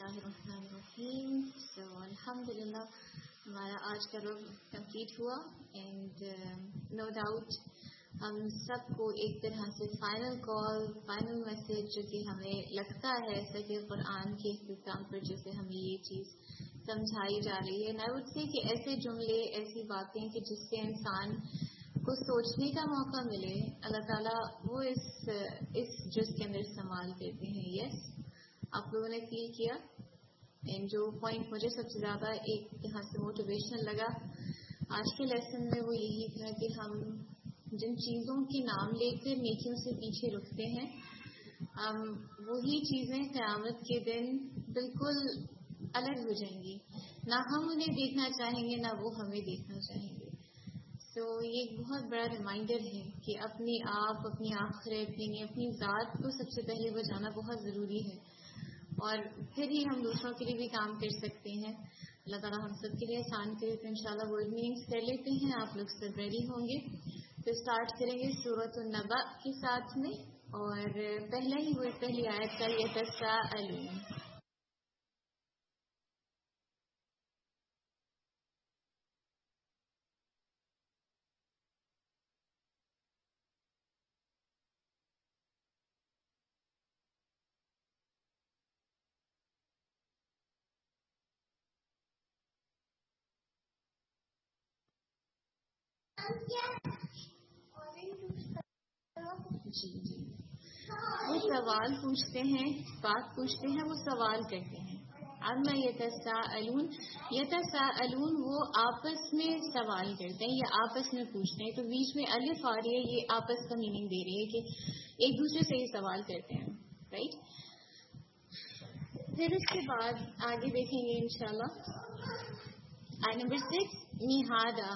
So, alhamdulillah, ہمارا آج کا روز کمپلیٹ ہوا، اینڈ نو ڈاؤٹ ہم سب کو ایک طرح سے فائنل کال، فائنل میسج جو کہ ہمیں لگتا ہے ایسا کہ قرآن کے اختتام پر جیسے ہمیں یہ چیز سمجھائی جا رہی ہے. میں وڈ سے کہ ایسے جملے، ایسی باتیں کہ جس سے انسان کو سوچنے کا موقع ملے، اللہ تعالیٰ وہ اس جز کے اندر استعمال کرتے ہیں. یس، آپ لوگوں نے فیل کیا. جو پوائنٹ مجھے سب سے زیادہ ایک یہاں سے موٹیویشنل لگا آج کے لیسن میں، وہ یہی تھا کہ ہم جن چیزوں کے نام لے کر نیکیوں سے پیچھے رکتے ہیں، وہی چیزیں قیامت کے دن بالکل الگ ہو جائیں گی. نہ ہم انہیں دیکھنا چاہیں گے، نہ وہ ہمیں دیکھنا چاہیں گے. تو یہ ایک بہت بڑا ریمائنڈر ہے کہ اپنی آپ، اپنی آخرت، یعنی اپنی ذات کو سب سے پہلے بچانا بہت ضروری ہے، اور پھر ہی ہم دوسروں کے لیے بھی کام کر سکتے ہیں. اللہ تعالیٰ ہم سب کے لیے آسان کرے. تو انشاءاللہ ورڈ میننگس کر لیتے ہیں. آپ لوگ سب ریڈی ہوں گے تو اسٹارٹ کریں گے سورۃ النبأ کے ساتھ میں، اور پہلی آیت کا یتساءلون. جی وہ سوال پوچھتے ہیں، بات پوچھتے ہیں، وہ سوال کرتے ہیں. اما یتساءلون، یتساءلون وہ آپس میں سوال کرتے ہیں یا آپس میں پوچھتے ہیں. تو بیچ میں الف آ رہی ہے، یہ آپس کا میننگ دے رہی ہے کہ ایک دوسرے سے یہ سوال کرتے ہیں. رائٹ. پھر اس کے بعد آگے دیکھیں گے انشاءاللہ. آیت نمبر 6 میہادا.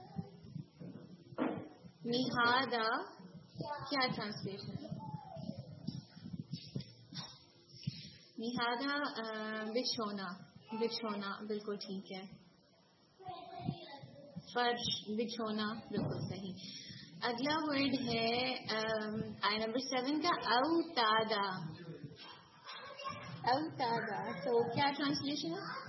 میہادا کیا ٹرانسلیشن ہے؟ میہادا بچھونا، بچھونا بالکل ٹھیک ہے. فرش، بچھونا بالکل صحیح. اگلا ورڈ ہے آیت نمبر 7 کا اوتادا. اوتادا تو کیا ٹرانسلیشن ہے؟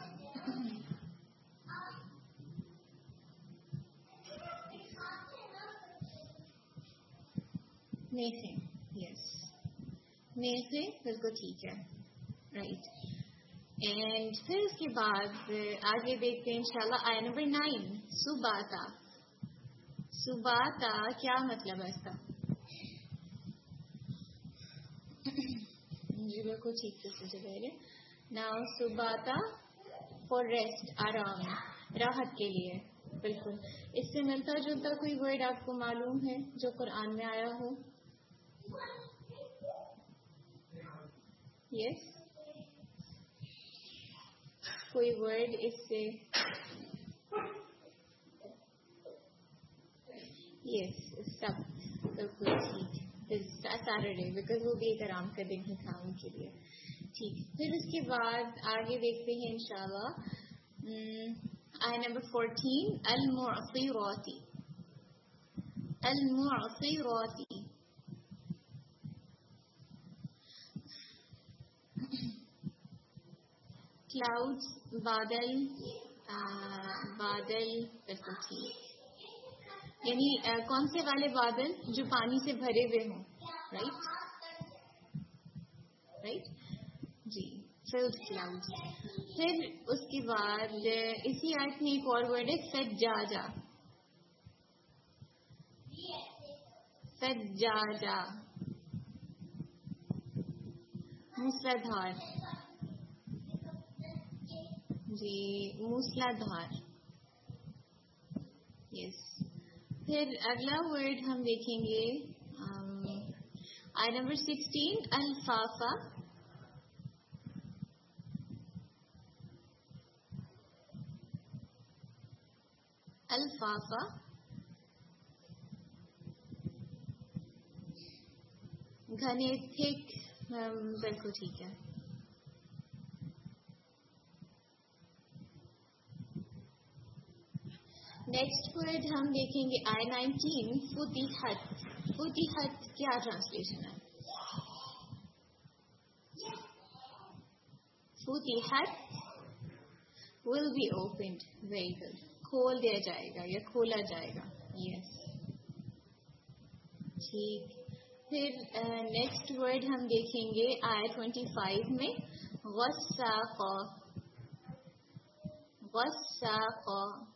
نیزے. یس، نیزے بالکل ٹھیک ہے. رائٹ. اینڈ پھر اس کے بعد آگے دیکھتے ہیں انشاءاللہ آیت نمبر 9 سباتا. سباتا کیا مطلب ہے اس کا؟ جی بالکل ٹھیک سے سمجھے پہلے. ناؤ سباتا فار ریسٹ، آرام، راحت کے لیے. بالکل اس سے ملتا جلتا کوئی ورڈ آپ کو معلوم ہے جو قرآن میں آیا ہو؟ یس، کوئی ورڈ اس سے؟ یس، سب بالکل ٹھیک. سیٹرڈے بیکاز وہ بھی ایک آرام کا دن ہی تھا ان کے لیے. ٹھیک. پھر اس کے بعد آگے دیکھتے ہیں انشاءاللہ آیت نمبر 14 المعصراتی. المعصراتی کلاؤڈ، بادل. بادل بالکل ٹھیک. یعنی کون سے والے بادل؟ جو پانی سے بھرے ہوئے ہوں. رائٹ، رائٹ جی، فلڈ کلاؤڈ. پھر اس کے بعد اسی آیت میں ایک اور ورڈ ہے سجاجا. سجاجا موسلا دھار. جی موسلا دھار. یس. پھر اگلا ورڈ ہم دیکھیں گے آیت نمبر 16 الفافا. الفافا گھنے، تھک. بالکل ٹھیک ہے. نیکسٹ ورڈ ہم دیکھیں گے آئی 19 فتحت. فتحت کیا ٹرانسلیشن ہے؟ فتحت will be opened. Very good. کھول دیا جائے گا یا کھولا جائے گا. یس. ٹھیک. پھر نیکسٹ ورڈ ہم دیکھیں گے آیت 25 میں وَالسَّاقَ. وَالسَّاقَ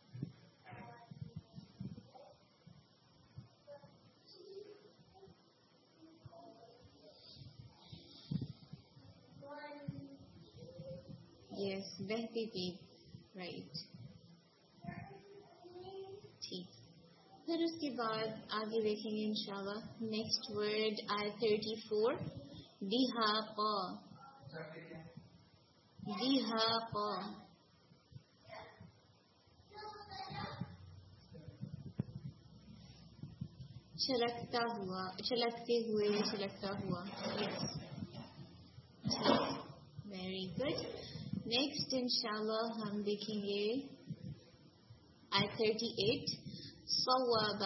یس بہتی پیپ. رائٹ. ٹھیک. پھر اس کے بعد آگے دیکھیں گے انشاءاللہ نیکسٹ ورڈ آیت 34 دِحَاقَ. دِحَاقَ چھلکتا ہوا, چھلکتے ہوئے, چھلکتا ہوا. یس. Very good. نیکسٹ انشاءاللہ ہم دیکھیں گے آیت 38 صواب.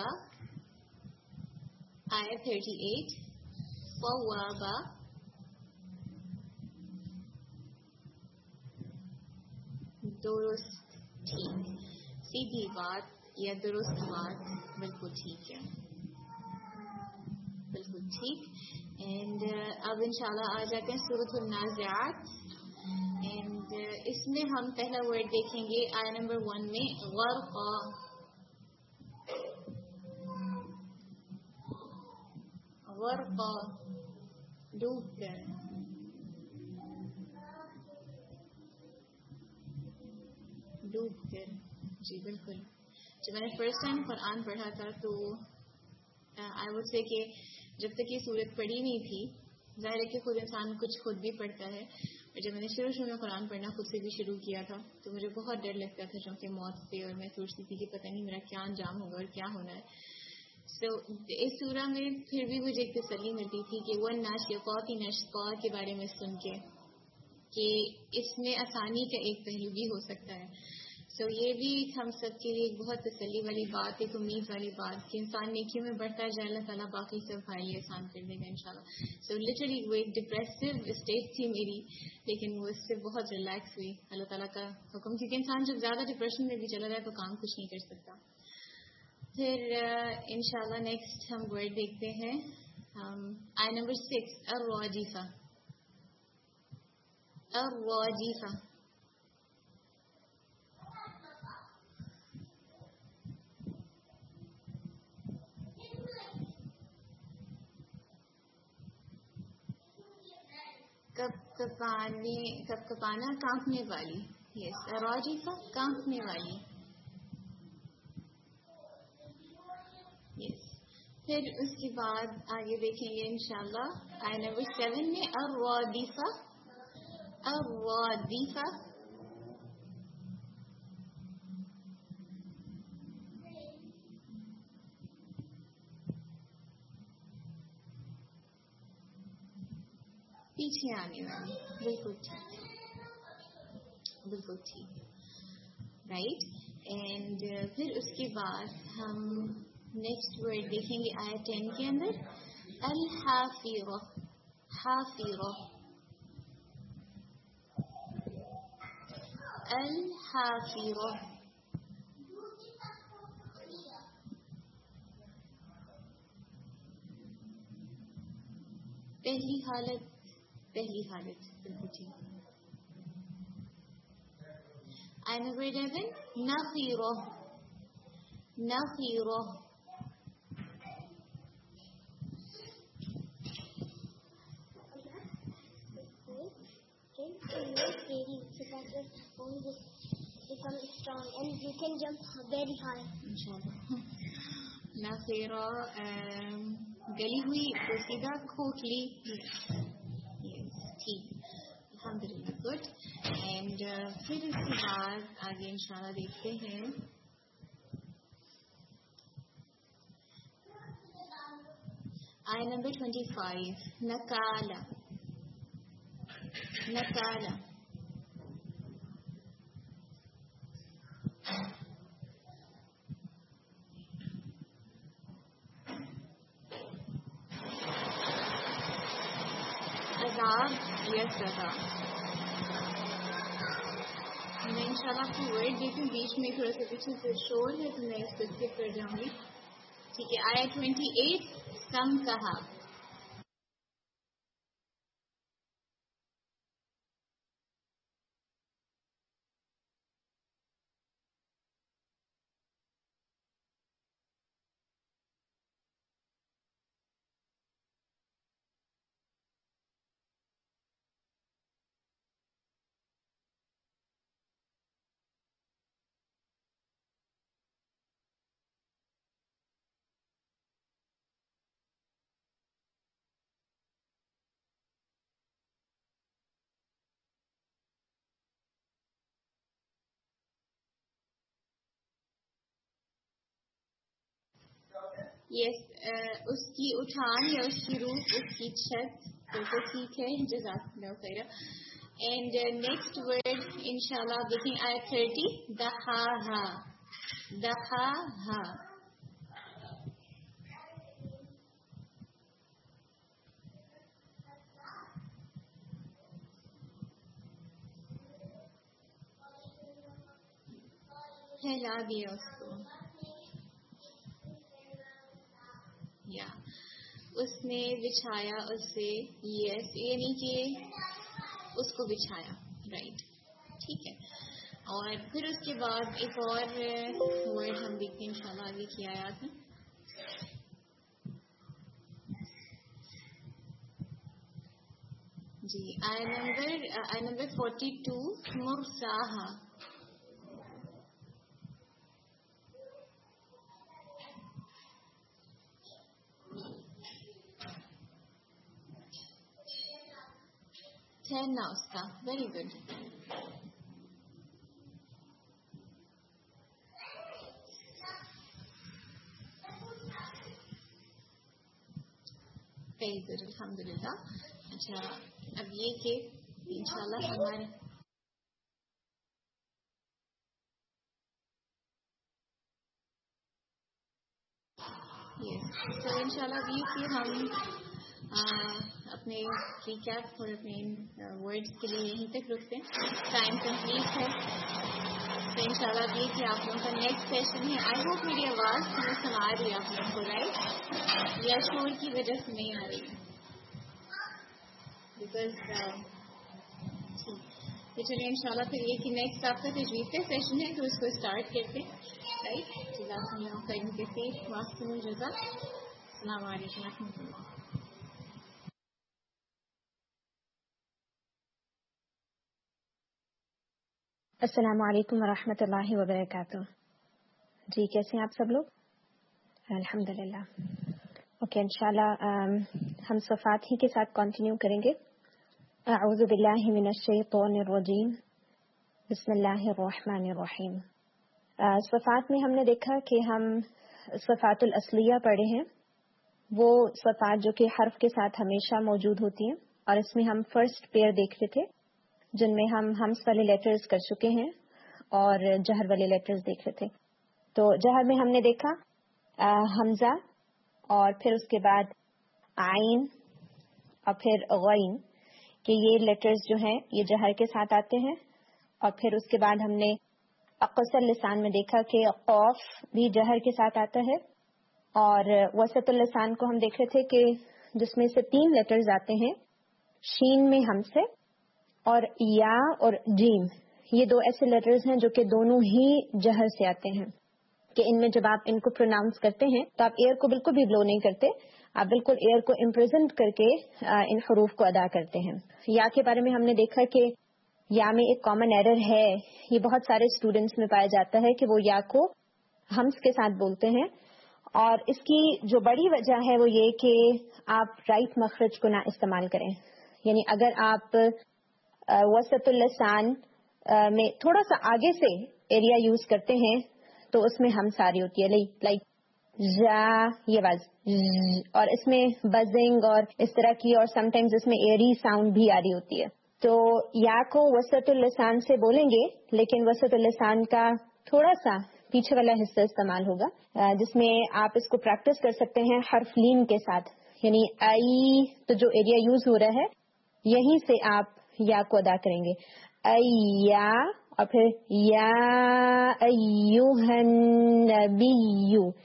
آیت 38 صواب. درست, ٹھیک, سیدھی بات یا درست بات, بالکل ٹھیک ہے, بالکل ٹھیک. اینڈ اب انشاءاللہ آ جاتے ہیں سورۃ النازعات. اینڈ اس میں ہم پہلا ورڈ دیکھیں گے آیت نمبر 1 میں غرقا. غرقا ڈوب کر. ڈوب کر, جی بالکل. جب میں نے فرسٹ ٹائم قرآن پڑھا تھا تو آئی وڈ سے کہ جب تک یہ سورت پڑھی نہیں تھی, ظاہر ہے کہ خود انسان کچھ خود بھی پڑھتا ہے, اور جب میں نے شروع میں قرآن پڑھنا خود سے بھی شروع کیا تھا تو مجھے بہت ڈر لگتا تھا چونکہ موت سے, اور میں سوچتی تھی کہ پتہ نہیں میرا کیا انجام ہوگا اور کیا ہونا ہے. سو اس سورہ میں پھر بھی مجھے ایک تسلی ملتی تھی کہ وَالنَّاشِطَاتِ نَشْطًا کے بارے میں سن کے کہ اس میں آسانی کا ایک پہلو بھی ہو سکتا ہے. سو یہ بھی ہم سب کے لیے ایک بہت تسلی والی بات, ایک امید والی بات کہ انسان نیکیوں میں بڑھتا جائے, اللہ تعالیٰ باقی سب ہمارے لیے آسان کر دے گا انشاءاللہ. سو لٹرلی وہ ایک ڈپریسو اسٹیٹ تھی میری, لیکن وہ اس سے بہت ریلیکس ہوئی اللہ تعالیٰ کا حکم, کیونکہ انسان جب زیادہ ڈپریشن میں بھی چلا جائے تو کام کچھ نہیں کر سکتا. پھر انشاءاللہ نیکسٹ ہم ورڈ دیکھتے ہیں آیت نمبر 6 الراجفہ. الراجفہ. کپ کپانا, کانپنے والی. یس, راجفہ کانپنے والی. یس. پھر اس کے بعد آگے دیکھیں گے انشاءاللہ آیت نمبر 7 میں الرادفہ. الرادفہ. پیچھے آنے والی. بالکل ٹھیک, بالکل ٹھیک. رائٹ. اینڈ پھر اس کے بعد ہم نیکسٹ ورڈ دیکھیں گے آیت 10 کے اندر الحافظہ. حافظہ. الحافظہ. پہلی حالت, پہلی حالت, بالکل ٹھیک. آیت نمبر 11 نخیرہ. نخیرہ. Become strong and you can jump very high. نخیرہ گلی ہوئی تو سیدھا کھوکھلی. ٹھیک, الحمدللہ, گڈ. اینڈ پھر اس کے بعد آگے انشاءاللہ دیکھتے ہیں آیت نمبر 25 نکالا. نکالا. عذاب یا سزا. میں انشاءاللہ آپ کو ورڈ دیتی ہوں, بیچ میں تھوڑا سا پیچھے سے شور ہے تو میں اس کو اسکپ کر جاؤں گی. ٹھیک ہے. آیت 28 کم کہا. یس اس کی اٹھان یا اس کی روح اس کی چھت بالکل ٹھیک ہے. جزاک اللہ خیر. اینڈ نیکسٹ ورڈ انشاءاللہ دیکھیں آیت 30 دہاہا. دہاہا پھیلا دیا اس کو. یا اس نے بچھایا اس سے. یس یعنی کہ اس کو بچھایا. رائٹ ٹھیک ہے. اور پھر اس کے بعد ایک اور ورڈ ہم دیکھتے ہیں انشاءاللہ آگے کی آیات میں. جی آیت نمبر 42 مرساہا. ٹھہرنا اس کا. Very good. ویری گڈ الحمد للہ. اچھا اب یہ کہ انشاءاللہ ہمارے تو انشاءاللہ اب یہ کہ ہم اپنے ریکیپ اور اپنے ورڈز کے لیے یہیں تک رکتے ہیں. ٹائم کمپلیٹ ہے تو انشاءاللہ اب یہ کہ آپ لوگوں کا نیکسٹ سیشن ہے. آئی ہوپ میری آواز میں سنا رہی ہے آپ لوگوں کو رائٹ یا شور کی وجہ سے نہیں آ رہی بیکاز تو چلیے انشاءاللہ پھر یہ کہ نیکسٹ آپ کا تجوید کا سیشن ہے تو اس کو اسٹارٹ کرتے ہیں رائٹ. جزاک اللہ خیر کثیر. واسطے جزا. السلام علیکم ورحمۃ اللہ. السلام علیکم ورحمۃ اللہ وبرکاتہ. جی کیسے ہیں آپ سب لوگ؟ الحمدللہ. اوکے انشاءاللہ ہم صفات ہی کے ساتھ کنٹینیو کریں گے. اعوذ باللہ من الشیطان الرجیم بسم اللہ الرحمن الرحیم. صفات میں ہم نے دیکھا کہ ہم صفات الاصلیہ پڑھے ہیں. وہ صفات جو کہ حرف کے ساتھ ہمیشہ موجود ہوتی ہیں اور اس میں ہم فرسٹ پیئر دیکھ رہے تھے جن میں ہم ہمس والے لیٹرز کر چکے ہیں اور جہر والے لیٹرز دیکھ رہے تھے. تو جہر میں ہم نے دیکھا حمزہ اور پھر اس کے بعد عین اور پھر غین کہ یہ لیٹرز جو ہیں یہ جہر کے ساتھ آتے ہیں. اور پھر اس کے بعد ہم نے اقصر لسان میں دیکھا کہ قوف بھی جہر کے ساتھ آتا ہے. اور وسط اللسان کو ہم دیکھ رہے تھے کہ جس میں سے 3 لیٹرز آتے ہیں شین میں ہم سے اور یا اور جیم. یہ 2 ایسے لیٹرز ہیں جو کہ دونوں ہی جہر سے آتے ہیں کہ ان میں جب آپ ان کو پروناؤنس کرتے ہیں تو آپ ایئر کو بالکل بھی بلو نہیں کرتے. آپ بالکل ایئر کو امپریزنٹ کر کے ان حروف کو ادا کرتے ہیں. یا کے بارے میں ہم نے دیکھا کہ یا میں ایک کامن ایرر ہے. یہ بہت سارے اسٹوڈینٹس میں پایا جاتا ہے کہ وہ یا کو ہمس کے ساتھ بولتے ہیں اور اس کی جو بڑی وجہ ہے وہ یہ کہ آپ رائٹ مخرج کو نہ استعمال کریں. یعنی اگر آپ وسط اللسان میں تھوڑا سا آگے سے ایریا یوز کرتے ہیں تو اس میں ہم ساری ہوتی ہے لائک یہ باز اور اس میں بزنگ اور اس طرح کی اور سم ٹائمز اس میں ایری ساؤنڈ بھی آ رہی ہوتی ہے. تو یا کو وسط اللسان سے بولیں گے لیکن وسط اللسان کا تھوڑا سا پیچھے والا حصہ استعمال ہوگا جس میں آپ اس کو پریکٹس کر سکتے ہیں حرف لین کے ساتھ. یعنی ای تو جو ایریا یوز ہو رہا ہے یہیں سے آپ یا کو ادا کریں گے. ایا اور پھر یا ایوہ النبی.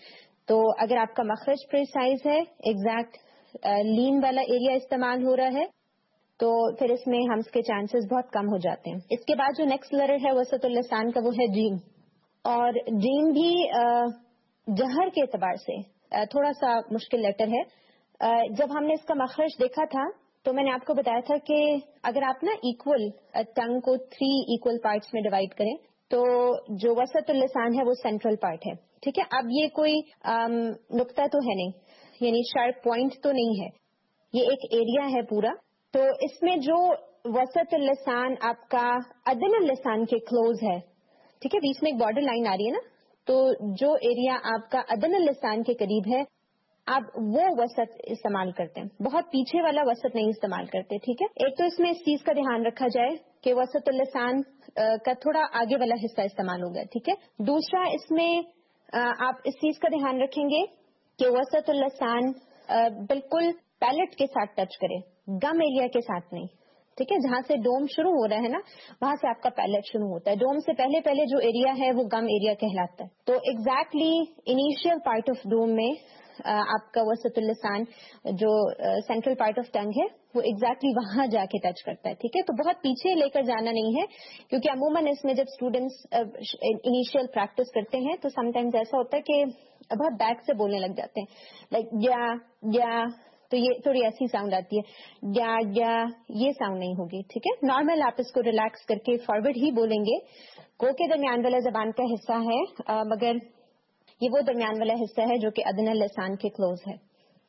تو اگر آپ کا مخرج پریسائز ہے, ایگزیکٹ لین والا ایریا استعمال ہو رہا ہے, تو پھر اس میں ہمس کے چانسز بہت کم ہو جاتے ہیں. اس کے بعد جو نیکسٹ لیٹر ہے وسط اللسان کا وہ ہے جیم, اور جیم بھی جہر کے اعتبار سے تھوڑا سا مشکل لیٹر ہے. جب ہم نے اس کا مخرج دیکھا تھا تو میں نے آپ کو بتایا تھا کہ اگر آپ نا ایکول ٹنگ کو 3 ایکول پارٹس میں ڈیوائڈ کریں تو جو وسط اللسان ہے وہ سینٹرل پارٹ ہے. ٹھیک ہے, اب یہ کوئی نقطہ تو ہے نہیں, یعنی شارپ پوائنٹ تو نہیں ہے, یہ ایک ایریا ہے پورا. تو اس میں جو وسط اللسان آپ کا ادنی اللسان کے کلوز ہے, ٹھیک ہے, بیچ میں ایک بارڈر لائن آ رہی ہے نا, تو جو ایریا آپ کا ادنی اللسان کے قریب ہے آپ وہ وسط استعمال کرتے ہیں, بہت پیچھے والا وسط نہیں استعمال کرتے. ٹھیک ہے, ایک تو اس میں اس چیز کا دھیان رکھا جائے کہ وسط اللسان کا تھوڑا آگے والا حصہ استعمال ہو گیا. ٹھیک ہے, دوسرا اس میں آپ اس چیز کا دھیان رکھیں گے کہ وسط اللسان بالکل پیلٹ کے ساتھ ٹچ کرے, گم ایریا کے ساتھ نہیں. ٹھیک ہے, جہاں سے ڈوم شروع ہو رہا ہے نا وہاں سے آپ کا پیلٹ شروع ہوتا ہے. ڈوم سے پہلے جو ایریا ہے وہ گم ایریا کہلاتا ہے. تو exactly initial part of dome میں آپ کا وسط اللسان جو سینٹرل پارٹ آف ٹنگ ہے وہ ایگزیکٹلی وہاں جا کے ٹچ کرتا ہے. ٹھیک ہے, تو بہت پیچھے لے کر جانا نہیں ہے, کیونکہ عموماً اس میں جب اسٹوڈینٹس انیشیل پریکٹس کرتے ہیں تو سم ٹائمز ایسا ہوتا ہے کہ بہت بیک سے بولنے لگ جاتے ہیں, لائک یا تو یہ تھوڑی ایسی ساؤنڈ آتی ہے, یا یہ ساؤنڈ نہیں ہوگی. ٹھیک ہے, نارمل آپ اس کو ریلیکس کر کے فارورڈ ہی بولیں گے. کو کے درمیان والا زبان کا حصہ ہے, مگر یہ وہ درمیان والا حصہ ہے جو کہ ادنی اللسان کے کلوز ہے.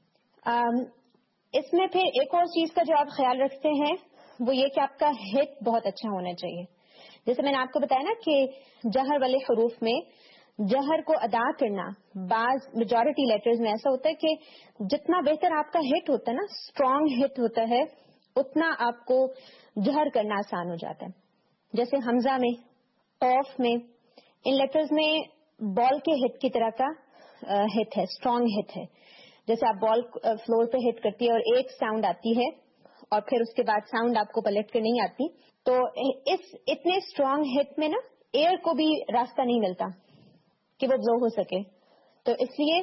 اس میں پھر ایک اور چیز کا جو آپ خیال رکھتے ہیں وہ یہ کہ آپ کا ہٹ بہت اچھا ہونا چاہیے. جیسے میں نے آپ کو بتایا نا کہ جہر والے حروف میں جہر کو ادا کرنا بعض میجورٹی لیٹرز میں ایسا ہوتا ہے کہ جتنا بہتر آپ کا ہٹ ہوتا ہے نا, اسٹرانگ ہٹ ہوتا ہے, اتنا آپ کو جہر کرنا آسان ہو جاتا ہے. جیسے حمزہ میں, قوف میں, ان لیٹرز میں بال کے ہٹ کی طرح کا ہٹ ہے, اسٹرانگ ہٹ ہے. جیسے آپ بال فلور پہ ہٹ کرتی ہے اور ایک ساؤنڈ آتی ہے اور پھر اس کے بعد ساؤنڈ آپ کو پلٹ کے نہیں آتی, تو اس اتنے اسٹرانگ ہٹ میں نا ایئر کو بھی راستہ نہیں ملتا کہ وہ بلو ہو سکے. تو اس لیے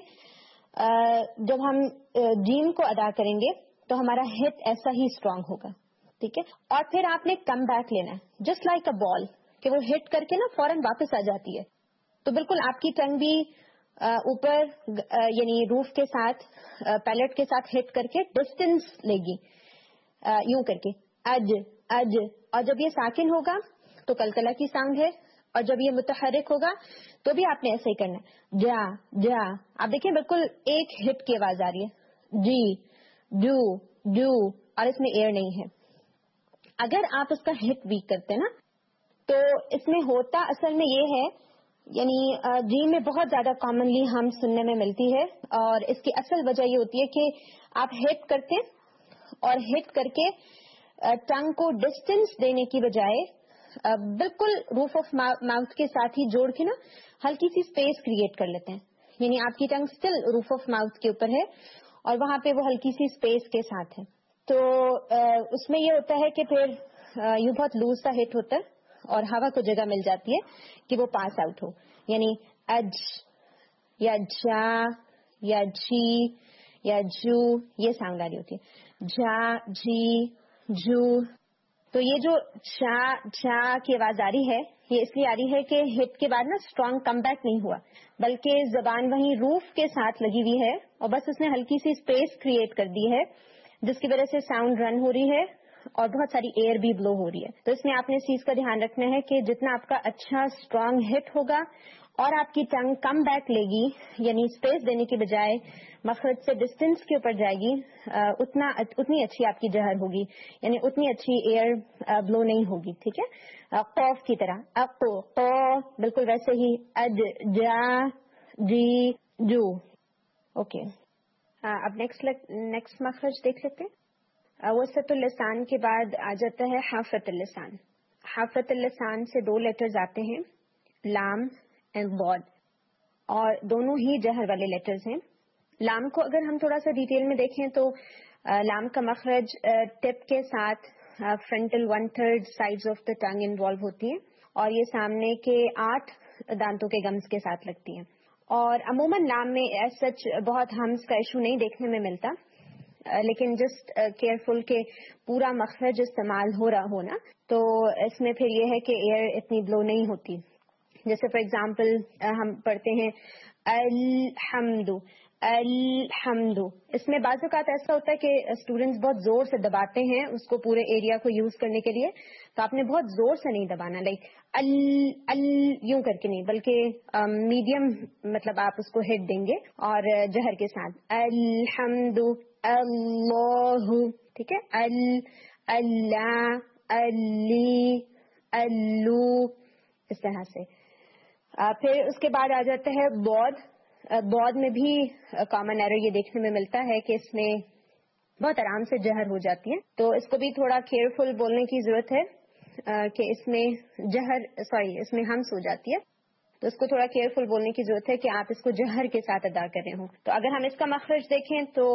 جب ہم جیم کو ادا کریں گے تو ہمارا ہٹ ایسا ہی اسٹرانگ ہوگا. ٹھیک ہے, اور پھر آپ نے کم بیک لینا ہے, جسٹ لائک اے بال, کہ وہ ہٹ کر کے نا فوراً واپس آ جاتی ہے. تو بالکل آپ کی ٹنگ بھی اوپر یعنی روف کے ساتھ پیلٹ کے ساتھ ہٹ کر کے ڈسٹینس لے گی, یوں کر کے اج اج, اور جب یہ ساکن ہوگا تو کلکلا کی ساؤنڈ ہے, اور جب یہ متحرک ہوگا تو بھی آپ نے ایسے ہی کرنا ہے, جا جا. آپ دیکھیں بالکل ایک ہٹ کی آواز آ رہی ہے, جی ڈو, اور اس میں ایئر نہیں ہے. اگر آپ اس کا ہٹ ویک کرتے نا تو اس میں ہوتا اصل میں یہ ہے, یعنی جی میں بہت زیادہ کامنلی ہم سننے میں ملتی ہے, اور اس کی اصل وجہ یہ ہوتی ہے کہ آپ ہٹ کرتے اور ہٹ کر کے ٹنگ کو ڈسٹینس دینے کی بجائے بالکل روف آف ماؤتھ کے ساتھ ہی جوڑ کے نا ہلکی سی اسپیس کریٹ کر لیتے ہیں. یعنی آپ کی tongue still roof of mouth کے اوپر ہے اور وہاں پہ وہ ہلکی سی اسپیس کے ساتھ ہے. تو اس میں یہ ہوتا ہے کہ پھر یوں بہت لوز سا ہٹ ہوتا ہے اور ہوا کو جگہ مل جاتی ہے کہ وہ پاس آؤٹ ہو. یعنی اج یا جا یا جی یا جو, یہ ساؤنڈ آ رہی ہوتی ہے, جا جی جو. تو یہ جو جا جا کی آواز آ رہی ہے یہ اس لیے آ رہی ہے کہ ہٹ کے بعد نا اسٹرانگ کم بیک نہیں ہوا, بلکہ زبان وہیں روف کے ساتھ لگی ہوئی ہے اور بس اس نے ہلکی سی اسپیس کریٹ کر دی ہے جس کی وجہ سے ساؤنڈ رن ہو رہی ہے اور بہت ساری ایئر بھی بلو ہو رہی ہے. تو اس میں آپ نے اس چیز کا دھیان رکھنا ہے کہ جتنا آپ کا اچھا اسٹرانگ ہٹ ہوگا اور آپ کی ٹنگ کم بیک لے گی, یعنی اسپیس دینے کی بجائے مخرج سے ڈسٹینس کے اوپر جائے گی, اتنی اچھی آپ کی جہر ہوگی, یعنی اتنی اچھی ایئر بلو نہیں ہوگی. ٹھیک ہے, قوف کی طرح اقو قو, بالکل ویسے ہی اج جا جی جو. اوکے, اب نیکسٹ مخرج دیکھ لیتے ہیں. وسط اللسان کے بعد آ جاتا ہے حافت اللسان. حافت اللسان سے 2 لیٹرز آتے ہیں, لام اینڈ ضاد, اور دونوں ہی جہر والے لیٹرز ہیں. لام کو اگر ہم تھوڑا سا ڈیٹیل میں دیکھیں تو لام کا مخرج ٹپ کے ساتھ frontal 1/3 sides of the tongue involve ہوتی ہیں, اور یہ سامنے کے 8 دانتوں کے گمز کے ساتھ لگتی ہیں. اور عموماً نام میں ایز سچ بہت ہمس کا ایشو نہیں دیکھنے میں ملتا، لیکن جسٹ کیئرفل کہ پورا مخرج استعمال ہو رہا ہو نا، تو اس میں پھر یہ ہے کہ ایئر اتنی بلو نہیں ہوتی. جیسے فار ایگزامپل ہم پڑھتے ہیں الحمد الحمد، اس میں بعض اوقات ایسا ہوتا ہے کہ اسٹوڈینٹس بہت زور سے دباتے ہیں اس کو پورے ایریا کو یوز کرنے کے لیے، تو آپ نے بہت زور سے نہیں دبانا، لائک یوں کر کے نہیں، بلکہ میڈیم مطلب آپ اس کو ہٹ دیں گے اور جہر کے ساتھ الحمد اللہ، ٹھیک ہے، اللہ اللی الو، اس طرح سے. پھر اس کے بعد آ جاتا ہے بود میں بھی کامن ایرر یہ دیکھنے میں ملتا ہے کہ اس میں بہت آرام سے جہر ہو جاتی ہے، تو اس کو بھی تھوڑا کیئرفل بولنے کی ضرورت ہے کہ اس میں اس میں ہمس ہو جاتی ہے، تو اس کو تھوڑا کیئرفل بولنے کی ضرورت ہے کہ آپ اس کو جہر کے ساتھ ادا کر رہے ہوں. تو اگر ہم اس کا مخرج دیکھیں تو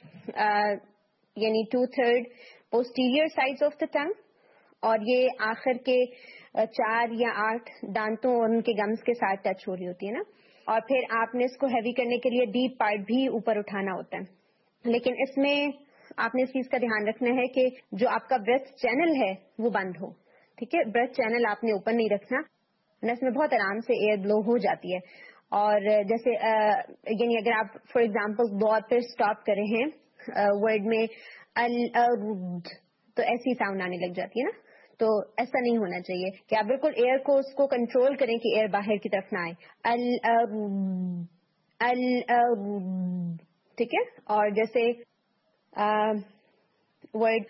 یعنی 2/3 posterior sides of the tongue، اور یہ آخر کے 4 یا 8 دانتوں اور ان کے گمز کے ساتھ ٹچ ہو رہی ہوتی ہے نا. اور پھر آپ نے اس کو ہیوی کرنے کے لیے ڈیپ پارٹ بھی اوپر اٹھانا ہوتا ہے، لیکن اس میں آپ نے اس چیز کا دھیان رکھنا ہے کہ جو آپ کا بریتھ چینل ہے وہ بند ہو، ٹھیک ہے، بریتھ چینل آپ نے اوپن نہیں رکھنا، اس میں بہت آرام سے ایئر بلو ہو جاتی ہے. اور جیسے یعنی اگر آپ فار ایگزامپل بہت پھر اسٹاپ کرے ہیں ورڈ میں تو ایسی ساؤنڈ آنے لگ جاتی ہے نا، تو ایسا نہیں ہونا چاہیے کہ آپ بالکل ایئر کو اس کو کنٹرول کریں کہ ایئر باہر کی طرف نہ آئے، ٹھیک ہے. اور جیسے ورڈ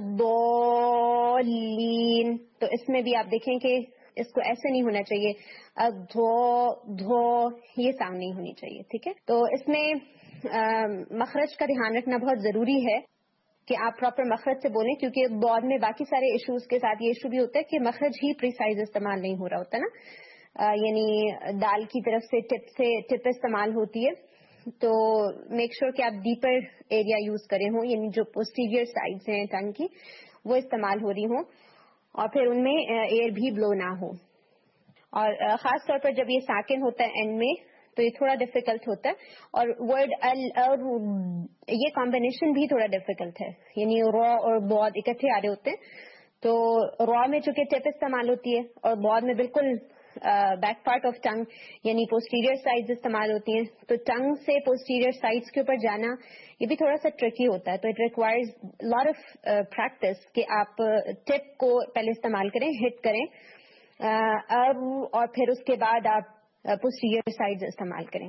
الضالین، تو اس میں بھی آپ دیکھیں کہ اس کو ایسے نہیں ہونا چاہیے، دھو یہ ساؤنڈ نہیں ہونی چاہیے، ٹھیک ہے. تو اس میں مخرج کا دھیان رکھنا بہت ضروری ہے کہ آپ پراپر مخرج سے بولیں، کیونکہ بعد میں باقی سارے ایشوز کے ساتھ یہ ایشو بھی ہوتا ہے کہ مخرج ہی پریسائز استعمال نہیں ہو رہا ہوتا نا، یعنی دال کی طرف سے ٹپ استعمال ہوتی ہے، تو میک شور کہ آپ ڈیپر ایریا یوز کرے ہوں، یعنی جو پوسٹیریئر سائڈز ہیں ٹنگ کی وہ استعمال ہو رہی ہوں، اور پھر ان میں ایئر بھی بلو نہ ہو. اور خاص طور پر جب یہ ساکن ہوتا ہے اینڈ میں تو یہ تھوڑا ڈیفیکلٹ ہوتا ہے، اور ورڈ یہ کمبینیشن بھی تھوڑا ڈیفیکلٹ ہے، یعنی را اور بود اکٹھے آ رہے ہوتے ہیں، تو را میں چونکہ ٹپ استعمال ہوتی ہے اور بود میں بالکل بیک پارٹ آف ٹنگ یعنی پوسٹیریئر سائڈز استعمال ہوتی ہیں، تو ٹنگ سے پوسٹیریئر سائڈز کے اوپر جانا یہ بھی تھوڑا سا ٹرکی ہوتا ہے، تو it requires lot of practice کہ آپ ٹپ کو پہلے استعمال کریں، ہٹ کریں، اور پھر اس کے بعد آپ پوسٹیریئر سائڈز استعمال کریں.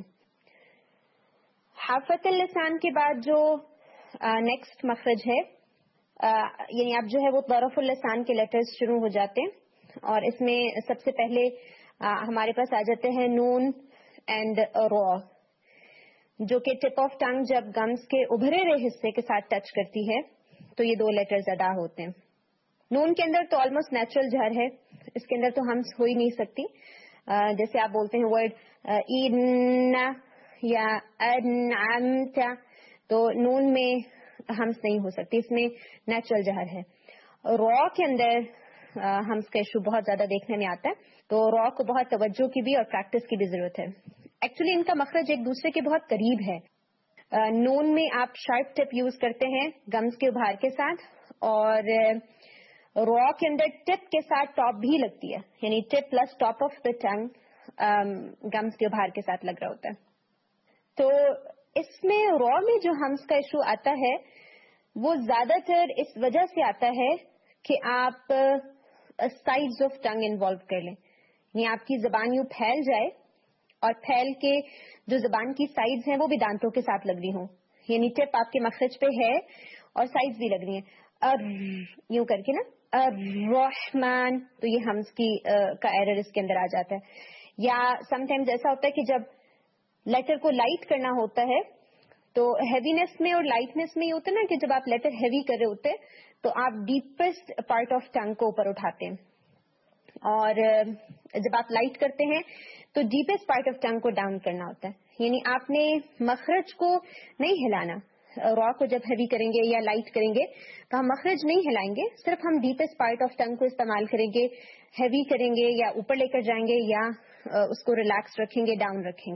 حافت اللسان کے بعد جو نیکسٹ مخرج ہے، یعنی اب جو ہے وہ طرف اللسان کے لیٹرز شروع ہو جاتے ہیں، اور اس میں سب سے پہلے ہمارے پاس آ جاتے ہیں نون اینڈ را، جو کہ ٹپ آف ٹنگ جب گمز کے ابھرے ہوئے حصے کے ساتھ ٹچ کرتی ہے تو یہ 2 لیٹرز ادا ہوتے ہیں. نون کے اندر تو آلموسٹ نیچرل جہر ہے، اس کے اندر تو ہمس ہو ہی نہیں سکتی، جیسے آپ بولتے ہیں ورڈ ان یا انعمت، تو نون میں ہمس نہیں ہو سکتی، اس میں نیچرل جہر ہے. را کے اندر ہمس کا ایشو بہت زیادہ دیکھنے میں آتا ہے، تو را کو بہت توجہ کی بھی اور پریکٹس کی بھی ضرورت ہے. ایکچولی ان کا مخرج ایک دوسرے کے بہت قریب ہے. نون میں آپ شارپ ٹپ یوز کرتے ہیں گمز کے ابھار کے ساتھ، اور را کے اندر ٹپ کے ساتھ ٹاپ بھی لگتی ہے، یعنی tip plus top of the tongue gums کے ابھار کے ساتھ لگ رہا ہوتا ہے. تو اس میں را میں جو ہمس کا ایشو آتا ہے وہ زیادہ تر اس وجہ سے آتا ہے کہ آپ سائڈز آف ٹنگ انوالو کر لیں، یعنی آپ کی زبان یوں پھیل جائے اور پھیل کے جو زبان کی سائڈز ہیں وہ بھی دانتوں کے ساتھ لگ رہی ہوں، یعنی ٹپ آپ کے مخرج پہ ہے اور سائڈز بھی لگ رہی ہیں، یوں کر کے نا الرحمن، تو یہ ہمس کی کا ایرر اس کے اندر آ جاتا ہے. یا سم ٹائمز ایسا ہوتا ہے کہ جب لیٹر کو لائٹ کرنا ہوتا ہے تو ہیوینس میں اور لائٹنس میں یہ ہوتا ہے نا کہ جب آپ لیٹر ہیوی کر رہے ہوتے تو آپ ڈیپسٹ پارٹ آف ٹنگ کو اوپر اٹھاتے ہیں، اور جب آپ لائٹ کرتے ہیں تو ڈیپسٹ پارٹ آف ٹنگ کو ڈاؤن کرنا ہوتا ہے، یعنی آپ نے مخرج کو نہیں ہلانا. را کو جب ہیوی کریں گے یا لائٹ کریں گے تو ہم مخرج نہیں ہلائیں گے، صرف ہم ڈیپسٹ پارٹ آف ٹنگ کو استعمال کریں گے، ہیوی کریں گے یا اوپر لے کر جائیں گے یا اس کو ریلیکس رکھیں گے، ڈاؤن رکھیں گے.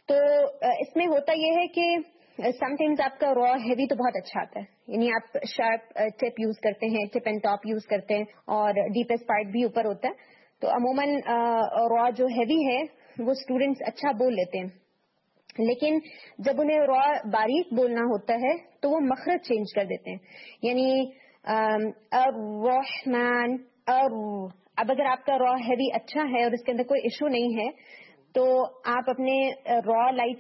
تو اس میں ہوتا یہ ہے کہ سم ٹائمز آپ کا را ہیوی تو بہت اچھا آتا ہے, یعنی آپ شارپ ٹپ یوز کرتے ہیں, ٹپ اینڈ ٹاپ یوز کرتے ہیں, اور ڈیپسٹ پارٹ بھی اوپر ہوتا ہے. تو عموماً را جو ہیوی ہے وہ اسٹوڈینٹس اچھا بول لیتے ہیں, لیکن جب انہیں را باریک بولنا ہوتا ہے تو وہ مخرج چینج کر دیتے ہیں, یعنی الرحمن اب اگر آپ کا را ہیوی اچھا ہے اور اس کے اندر کوئی ایشو نہیں ہے تو آپ اپنے را لائٹ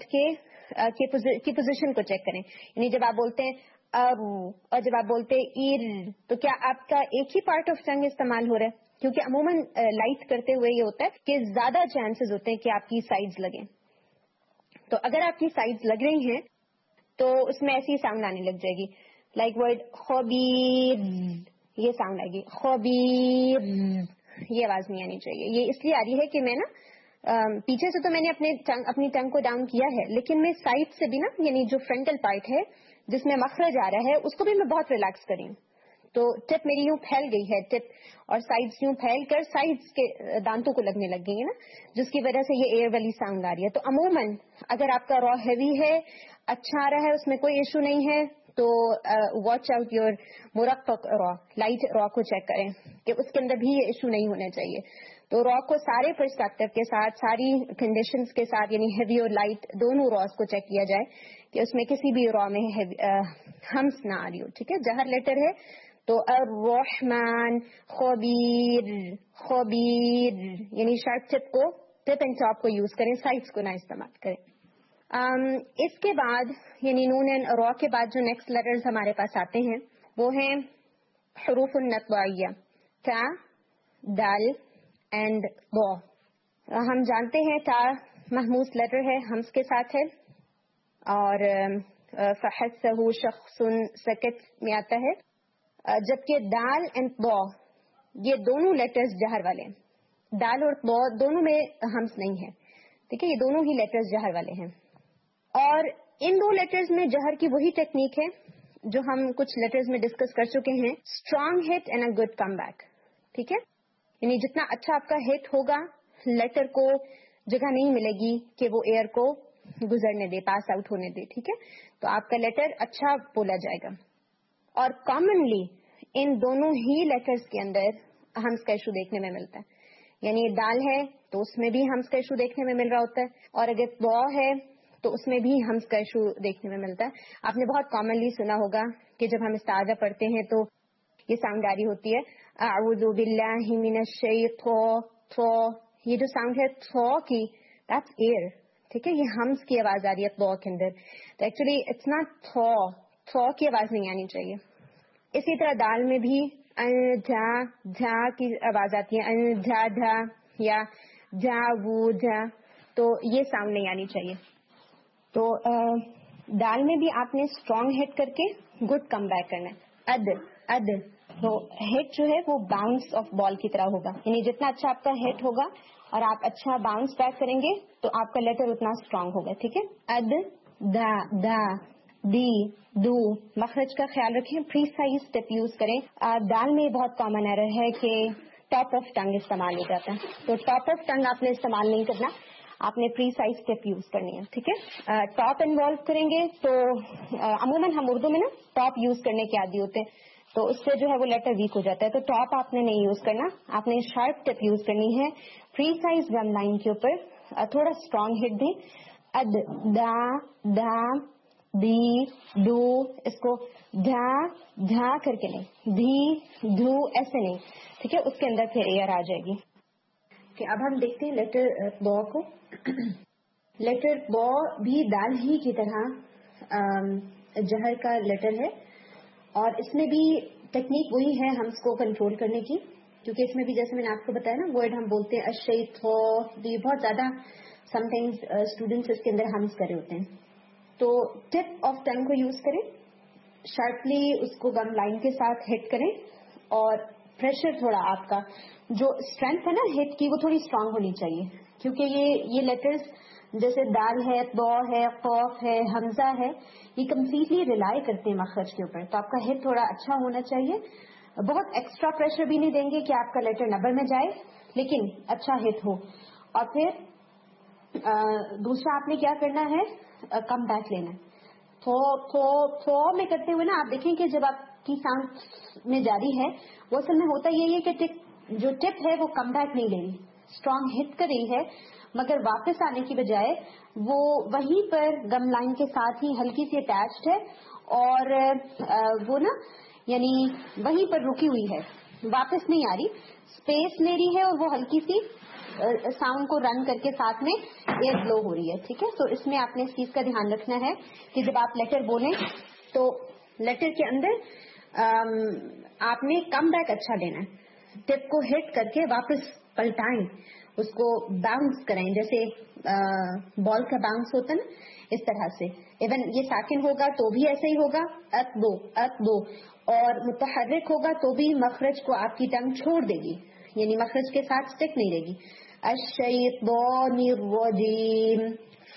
کی پوزیشن کو چیک کریں, یعنی جب آپ بولتے ہیں اور جب آپ بولتے ہیں تو کیا آپ کا ایک ہی پارٹ آف ٹنگ استعمال ہو رہا ہے, کیونکہ عموماً لائٹ کرتے ہوئے یہ ہوتا ہے کہ زیادہ چانسز ہوتے ہیں کہ آپ کی سائڈز لگیں. تو اگر آپ کی سائڈز لگ رہی ہیں تو اس میں ایسی ساؤنڈ آنے لگ جائے گی, لائک ورڈ خبیر, یہ ساؤنڈ آئے گی خبیر, یہ آواز نہیں آنی چاہیے. یہ اس لیے آ رہی ہے کہ میں نا پیچھے سے تو میں نے اپنی ٹنگ کو ڈاؤن کیا ہے, لیکن میں سائڈ سے بھی نا, یعنی جو فرنٹل پارٹ ہے جس میں مخرج آ رہا ہے اس کو بھی میں بہت ریلیکس کری ہوں. تو ٹپ میری یوں پھیل گئی ہے, ٹپ اور سائڈز یوں پھیل کر سائڈز کے دانتوں کو لگنے لگ گئی ہے نا, جس کی وجہ سے یہ ایئر والی ساؤنڈ آ رہی ہے. تو عموماً اگر آپ کا را ہیوی ہے, اچھا آ رہا ہے, اس میں کوئی ایشو نہیں ہے, تو واچ آؤٹ یور مرقق را, لائٹ را کو چیک کریں کہ اس کے اندر بھی یہ ایشو نہیں ہونا چاہیے. تو را کو سارے پرسپیکٹو کے ساتھ, ساری کنڈیشنز کے ساتھ, یعنی ہیوی اور لائٹ دونوں راز کو چیک کیا جائے کہ اس میں کسی بھی را میں ہمس نہ آ رہی ہو. ٹھیک ہے, جہر لیٹر ہے تو الرحمن, خبیر, خبیر, یعنی شارپ ٹپ کو, ٹپ اینڈ ٹاپ کو یوز کریں, سائڈس کو نہ استعمال کریں. اس کے بعد یعنی نون اینڈ را کے بعد جو نیکسٹ لیٹرز ہمارے پاس آتے ہیں وہ ہیں حروف النطوائیہ, تا, دال اینڈ با. ہم جانتے ہیں تا محموس لیٹر ہے, ہمس کے ساتھ ہے, اور فحسہ شخص سکت میں آتا ہے, جبکہ دال اینڈ با یہ دونوں لیٹرز جہر والے ہیں. دال اور با دونوں میں ہمس نہیں ہے, ٹھیک ہے, یہ دونوں ہی لیٹرز جہر والے ہیں. اور ان دو لیٹرز میں جہر کی وہی ٹیکنیک ہے جو ہم کچھ لیٹرز میں ڈسکس کر چکے ہیں, strong hit and a good come back. ٹھیک ہے, یعنی جتنا اچھا آپ کا ہٹ ہوگا لیٹر کو جگہ نہیں ملے گی کہ وہ ایئر کو گزرنے دے, پاس آؤٹ ہونے دے. ٹھیک ہے, تو آپ کا لیٹر اچھا بولا جائے گا. اور کامنلی ان دونوں ہی لیٹرز کے اندر ہمس کا ایشو دیکھنے میں ملتا ہے, یعنی دال ہے تو اس میں بھی ہمس کا ایشو دیکھنے میں مل رہا ہوتا ہے, اور اگر با ہے تو اس میں بھی ہمس کا ایشو دیکھنے میں ملتا ہے. آپ نے بہت کامنلی سنا ہوگا کہ جب ہم استعاذہ پڑھتے ہیں تو یہ ساؤنڈ جاری ہوتی ہے, اعوذ باللہ من الشیطان, یہ جو ساؤنڈ ہے تھو کی, دیٹس ایئر. ٹھیک ہے, یہ ہمس کی آواز آ رہی ہے تھو کے اندر, تو ایکچولی اٹس ناٹ تھو, تھو کی آواز نہیں آنی چاہیے. اسی طرح دال میں بھی جھا, جھا کی آواز آتی ہے, جھا جھا یا جھا وو جھا, تو یہ ساؤنڈ نہیں آنی چاہیے. تو دال میں بھی آپ نے اسٹرانگ ہٹ کر کے گڈ کم بیک کرنا ہے. اد تو ہٹ جو ہے وہ باؤنس آف بال کی طرح ہوگا, یعنی جتنا اچھا آپ کا ہٹ ہوگا اور آپ اچھا باؤنس بیک کریں گے تو آپ کا لیٹر اتنا اسٹرانگ ہوگا. ٹھیک ہے, اد, دا, دا, دی, دو. مخرج کا خیال رکھیں, پری سائز ٹپ یوز کریں. دال میں بہت کامن ایرر ہے کہ ٹاپ آف ٹنگ استعمال ہو جاتا ہے, تو ٹاپ آف ٹنگ آپ نے استعمال نہیں کرنا, آپ نے پری سائز ٹپ یوز کرنی ہے. ٹھیک ہے, ٹاپ انوالو کریں گے تو عموماً ہم اردو میں نا ٹاپ یوز کرنے کے عادی ہوتے ہیں, تو اس سے جو ہے وہ لیٹر ویک ہو جاتا ہے. تو ٹاپ آپ نے نہیں یوز کرنا, آپ نے شارپ ٹپ یوز کرنی ہے. پری سائز ون لائن کے اوپر تھوڑا اسٹرانگ ہٹ دیں. اد, دا, دا, دی, دو, اس کو جھا جھا کر کے نہیں, دھی دھو ایسے نہیں. ٹھیک ہے, اس کے اندر پھر ایئر آ جائے گی. کہ اب ہم دیکھتے ہیں لیٹر با کو. لیٹر با بھی دال ہی کی طرح جہر کا لیٹر ہے, اور اس میں بھی ٹیکنیک وہی ہے ہمس کو کنٹرول کرنے کی, کیونکہ اس میں بھی جیسے میں نے آپ کو بتایا نا ورڈ ہم بولتے ہیں اشیطو, تو یہ بہت زیادہ سم ٹائمز اسٹوڈینٹس اس کے اندر ہمس کرے ہوتے ہیں. تو ٹپ آف ٹنگ کو یوز کریں, شارپلی اس کو گم لائن کے ساتھ ہٹ کریں, اور پریشر تھوڑا آپ کا جو اسٹرینتھ ہے نا ہٹ کی وہ تھوڑی اسٹرانگ ہونی چاہیے, کیونکہ یہ لیٹرز جیسے دال ہے, با ہے, قوف ہے, حمزہ ہے, یہ کمپلیٹلی ریلائی کرتے ہیں مخرج کے اوپر. تو آپ کا ہٹ تھوڑا اچھا ہونا چاہیے, بہت ایکسٹرا پریشر بھی نہیں دیں گے کہ آپ کا لیٹر نبر میں جائے, لیکن اچھا ہٹ ہو. اور پھر دوسرا آپ نے کیا کرنا ہے, کم بیک لینا ہے. تھو میں کرتے ہوئے نا آپ دیکھیں کہ جب آپ کی ساؤنڈ میں جاری ہے وہ اصل میں ہوتا یہ ہے کہ جو ٹپ ہے وہ کم بیک نہیں لے رہی, اسٹرانگ ہٹ کر رہی ہے, مگر واپس آنے کی بجائے وہ وہیں پر گم لائن کے ساتھ ہی ہلکی سی اٹیچڈ ہے, اور وہ نا یعنی وہیں پر رکی ہوئی ہے, واپس نہیں آ رہی, اسپیس لے رہی ہے, اور وہ ہلکی سی ساؤنڈ کو رن کر کے ساتھ میں ایئر بلو ہو رہی ہے. ٹھیک ہے, تو اس میں آپ نے اس چیز کا دھیان رکھنا ہے کہ جب آپ لیٹر بولیں تو لیٹر کے اندر آپ نے کم بیک اچھا لینا ہے, ٹپ کو ہٹ کر کے واپس پلٹائیں, اس کو باؤنس کرائیں, جیسے بال کا باؤنس ہوتا ہے نا, اس طرح سے. ایون یہ ساکن ہوگا تو بھی ایسے ہی ہوگا, ات دو, اور متحرک ہوگا تو بھی مخرج کو آپ کی ٹنگ چھوڑ دے گی, یعنی مخرج کے ساتھ سٹک نہیں رہے گی. الشیطان الرجیم,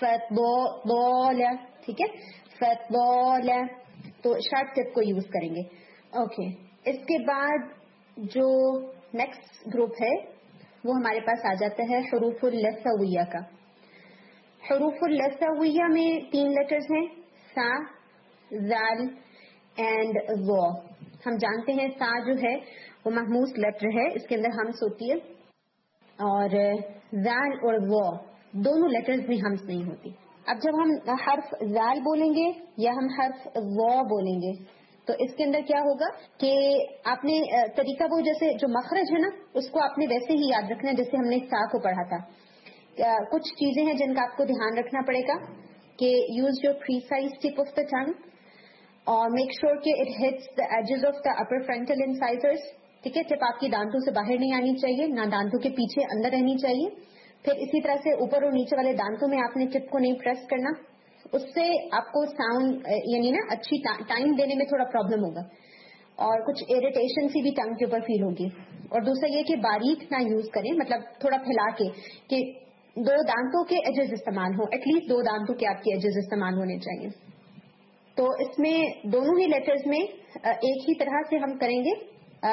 فتضل, ٹھیک ہے, فتضل, تو شارٹ ٹپ کو یوز کریں گے. اوکے, اس کے بعد جو نیکسٹ گروپ ہے وہ ہمارے پاس آ جاتا ہے حروف اللثویہ کا. حروف اللثویہ میں 3 لیٹرز ہیں, سا, زال اینڈ ظا. ہم جانتے ہیں سا جو ہے وہ محموس لیٹر ہے, اس کے اندر ہمس ہوتی ہے, اور زال اور ظا دونوں لیٹرز میں ہمس نہیں ہوتی. اب جب ہم حرف زال بولیں گے یا ہم حرف ظا بولیں گے تو اس کے اندر کیا ہوگا کہ آپ نے طریقہ وہ جیسے جو مخرج ہے نا اس کو آپ نے ویسے ہی یاد رکھنا ہے جیسے ہم نے سا کو پڑھا تھا. کچھ چیزیں ہیں جن کا آپ کو دھیان رکھنا پڑے گا کہ use your precise tip of the tongue, اور میک شیور کہ it hits the edges of the upper frontal incisors. ٹھیک ہے, ٹپ آپ کی دانتوں سے باہر نہیں آنی چاہیے, نہ دانتوں کے پیچھے اندر رہنی چاہیے. پھر اسی طرح سے اوپر اور نیچے والے دانتوں میں آپ نے ٹپ کو نہیں پریس کرنا, اس سے آپ کو ساؤنڈ یعنی نا اچھی ٹائم دینے میں تھوڑا پرابلم ہوگا, اور کچھ اریٹیشن سی بھی ٹنگ کے اوپر فیل ہوگی. اور دوسرا یہ کہ باریک نہ یوز کریں, مطلب تھوڑا پھیلا کے, کہ 2 دانتوں کے ایجز استعمال ہوں, ایٹ لیسٹ 2 دانتوں کے آپ کے ایجز استعمال ہونے چاہیے. تو اس میں دونوں ہی لیٹرز میں ایک ہی طرح سے ہم کریں گے,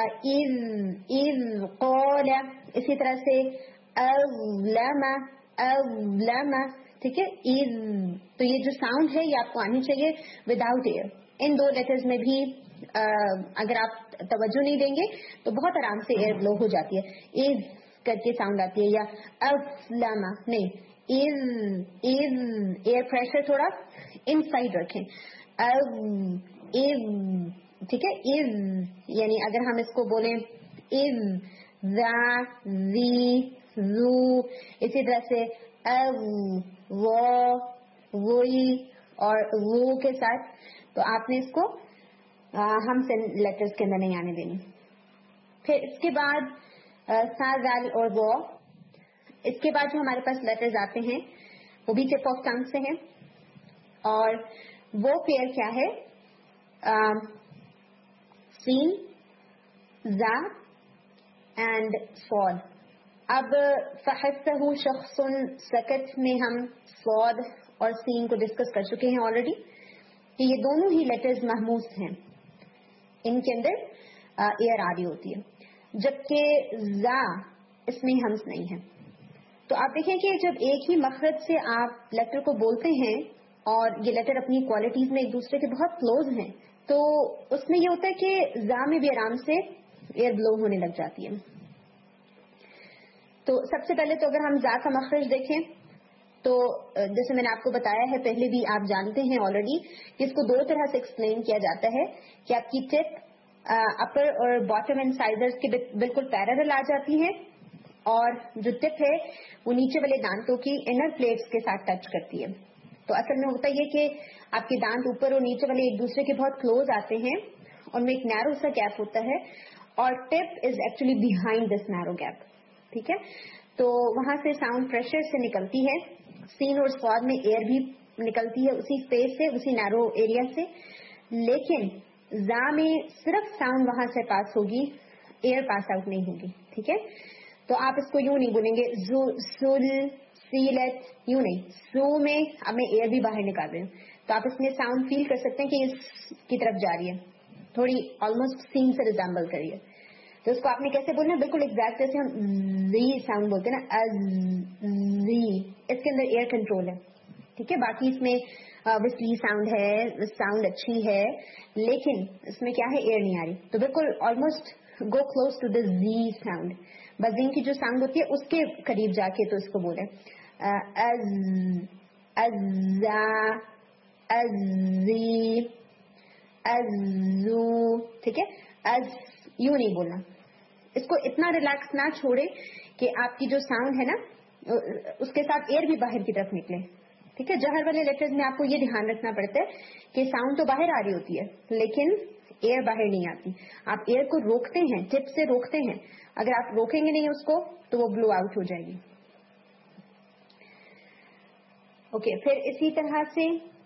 اذ قال, اسی طرح سے اظلم, ٹھیک ہے, اذ. تو یہ جو ساؤنڈ ہے یہ آپ کو آنی چاہیے وداؤٹ ایئر. ان 2 لیٹرز میں بھی اگر آپ توجہ نہیں دیں گے تو بہت آرام سے ایئر بلو ہو جاتی ہے, اذ کر کے ساؤنڈ آتی ہے, یا اظلم نہیں, اذ ایئر پریشر تھوڑا ان سائڈ رکھیں, ٹھیک ہے, از یعنی اگر ہم اس کو بولیں از, ذا, ذی, ذو, اسی طرح سے وہ, وہی اور وہ کے ساتھ, تو آپ نے اس کو ہم سے لیٹرز کے اندر نہیں آنے دینی. پھر اس کے بعد سا, زال اور وہ. اس کے بعد جو ہمارے پاس لیٹرز آتے ہیں وہ بھی ٹپ آف ٹنگ سے ہیں, اور وہ پیئر کیا ہے, سین, زا اینڈ صاد. اب فحسہ شخص سکت میں ہم صاد اور سین کو ڈسکس کر چکے ہیں آلریڈی کہ یہ دونوں ہی لیٹرز محموس ہیں, ان کے اندر ایئر آ رہی ہوتی ہے, جبکہ زا اس میں ہمس نہیں ہے. تو آپ دیکھیں کہ جب ایک ہی مخرج سے آپ لیٹر کو بولتے ہیں اور یہ لیٹر اپنی کوالٹیز میں ایک دوسرے کے بہت کلوز ہیں, تو اس میں یہ ہوتا ہے کہ زا میں بھی آرام سے ایئر بلو ہونے لگ جاتی ہے. تو سب سے پہلے تو اگر ہم زا کا مخرج دیکھیں تو جیسے میں نے آپ کو بتایا ہے پہلے بھی, آپ جانتے ہیں آلریڈی کہ اس کو 2 طرح سے ایکسپلین کیا جاتا ہے کہ آپ کی ٹپ اپر اور باٹم انسائزرز کے بالکل پیرالل آ جاتی ہے, اور جو ٹپ ہے وہ نیچے والے دانتوں کی انر پلیٹس کے ساتھ ٹچ کرتی ہے. تو اصل میں ہوتا یہ کہ آپ کے دانت اوپر اور نیچے والے ایک دوسرے کے بہت کلوز آتے ہیں, ان میں ایک نیرو سا گیپ ہوتا ہے, اور tip is actually behind this narrow gap. ٹھیک ہے, تو وہاں سے ساؤنڈ پریشر سے نکلتی ہے, سین اور صاد میں ایئر بھی نکلتی ہے اسی اسپیس سے, اسی نیرو ایریا سے, لیکن زا میں صرف ساؤنڈ وہاں سے پاس ہوگی, ایئر پاس آؤٹ نہیں ہوگی. ٹھیک ہے, تو آپ اس کو یوں نہیں بولیں گے زو, سل, سیلت, یوں نہیں, سو میں اب میں ایئر بھی باہر نکال رہی ہوں, تو آپ اس میں ساؤنڈ فیل کر سکتے ہیں کہ اس کی طرف جا رہی ہے, تھوڑی آلموسٹ سین سے ریزمبل کریے. تو اس کو آپ نے کیسے بولنا ہے؟ بالکل ایگزیکٹ جیسے ہم زی ساؤنڈ بولتے ہیں نا، زی، اس کے اندر ایئر کنٹرول ہے. ٹھیک ہے، باقی اس میں وسلی ساؤنڈ ہے، ساؤنڈ اچھی ہے، لیکن اس میں کیا ہے، ایئر نہیں آ رہی. تو بالکل almost go close to the Z sound. Buzzing کی جو ساؤنڈ ہوتی ہے اس کے قریب جا کے تو اس کو بولے ازا، ازی، ازو. ٹھیک ہے، از یوں نہیں بولنا. اس کو اتنا ریلیکس نہ چھوڑے کہ آپ کی جو ساؤنڈ ہے نا اس کے ساتھ ایئر بھی باہر کی طرف نکلے. ٹھیک ہے، جہر والے لیٹرز میں آپ کو یہ دھیان رکھنا پڑتا ہے کہ ساؤنڈ تو باہر آ رہی ہوتی ہے لیکن ایئر باہر نہیں آتی. آپ ایئر کو روکتے ہیں، ٹپ سے روکتے ہیں. اگر آپ روکیں گے نہیں اس کو تو وہ بلو آؤٹ ہو جائے گی. اوکے، پھر اسی طرح سے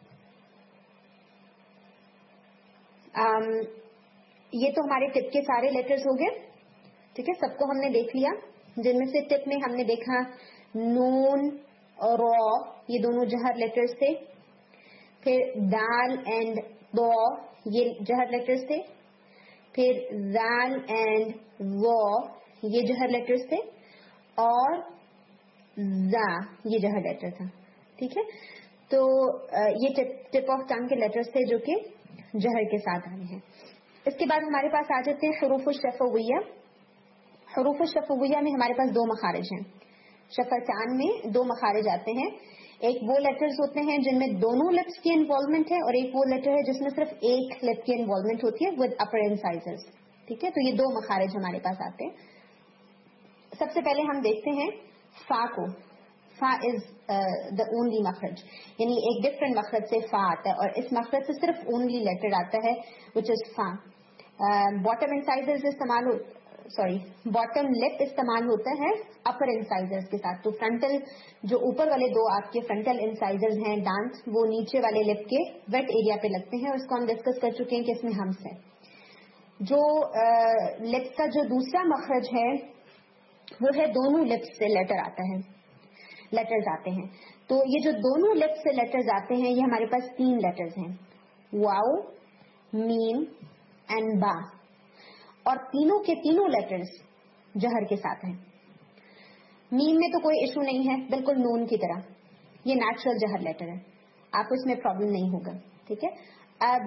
یہ تو ہمارے ٹپ کے سارے لیٹرز ہو گئے. ٹھیک ہے، سب کو ہم نے دیکھ لیا، جن میں سے ٹپ میں ہم نے دیکھا نون اور رو، یہ دونوں جہر لیٹرز تھے. پھر دال اینڈ دو، یہ جہر لیٹرز تھے. پھر زال اینڈ وہ، یہ جہر لیٹرز تھے. اور زا، یہ جہر لیٹر تھا. ٹھیک ہے، تو یہ ٹپ آف ٹنگ کے لیٹرز تھے جو کہ جہر کے ساتھ آنے ہیں. اس کے بعد ہمارے پاس آ جاتے ہیں حروف الشفویہ. حروف الشفویہ میں ہمارے پاس دو مخارج ہیں. شفتان میں دو مخارج آتے ہیں. ایک وہ لیٹرز ہوتے ہیں جن میں دونوں لپس کی انوالومنٹ ہے، اور ایک وہ لیٹر ہے جس میں صرف ایک لپ کی انوالومنٹ ہوتی ہے ود اپر انسائزرز. ٹھیک ہے، تو یہ دو مخارج ہمارے پاس آتے ہیں. سب سے پہلے ہم دیکھتے ہیں فا کو. فا از دا اونلی مخرج، یعنی ایک ڈفرنٹ مخرج سے فا آتا ہے، اور اس مخرج سے صرف اونلی لیٹر آتا ہے وچ از فا. باٹم انسائزرز استعمال باٹم لپ استعمال ہوتا ہے اپر انسائزرز کے ساتھ. تو فرنٹل جو اوپر والے دو آپ کے فرنٹل انسائزرز ہیں ڈانس، وہ نیچے والے لپ کے ویٹ ایریا پہ لگتے ہیں، اور اس کو ہم ڈسکس کر چکے ہیں کہ اس میں ہمس ہے. جو لپس کا جو دوسرا مخرج ہے وہ ہے دونوں لپس سے لیٹرز آتے ہیں. تو یہ جو دونوں لپس سے لیٹرز آتے ہیں یہ ہمارے پاس تین لیٹرز ہیں، واو، میم اینڈ با. اور تینوں کے تینوں لیٹرز جہر کے ساتھ ہیں. میم میں تو کوئی ایشو نہیں ہے، بالکل نون کی طرح، یہ نیچرل جہر لیٹر ہے، آپ کو اس میں پرابلم نہیں ہوگا. ٹھیک ہے، اب،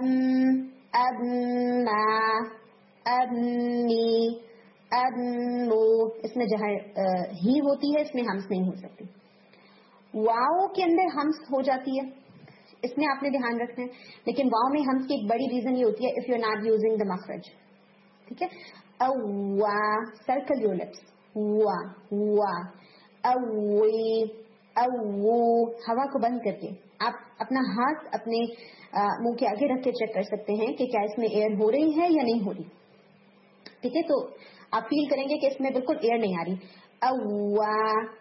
ما، اب می، اب مو، اس میں جہر ہی ہوتی ہے، اس میں ہمس نہیں ہو سکتی. واؤ کے اندر ہمس ہو جاتی ہے، اس میں آپ نے دھیان رکھنا ہے. لیکن واؤ میں ہمس کی ایک بڑی ریزن یہ ہوتی ہے if you are not using the مخرج. ٹھیک ہے، اوا، سرکل یور لپس، وا، وا، اوی، او، ہوا کو بند کر کے آپ اپنا ہاتھ اپنے منہ کے آگے رکھ کے چیک کر سکتے ہیں کہ کیا اس میں ایئر ہو رہی ہے یا نہیں ہو رہی. ٹھیک ہے، تو آپ فیل کریں گے کہ اس میں بالکل ایئر نہیں آ رہی. اوا،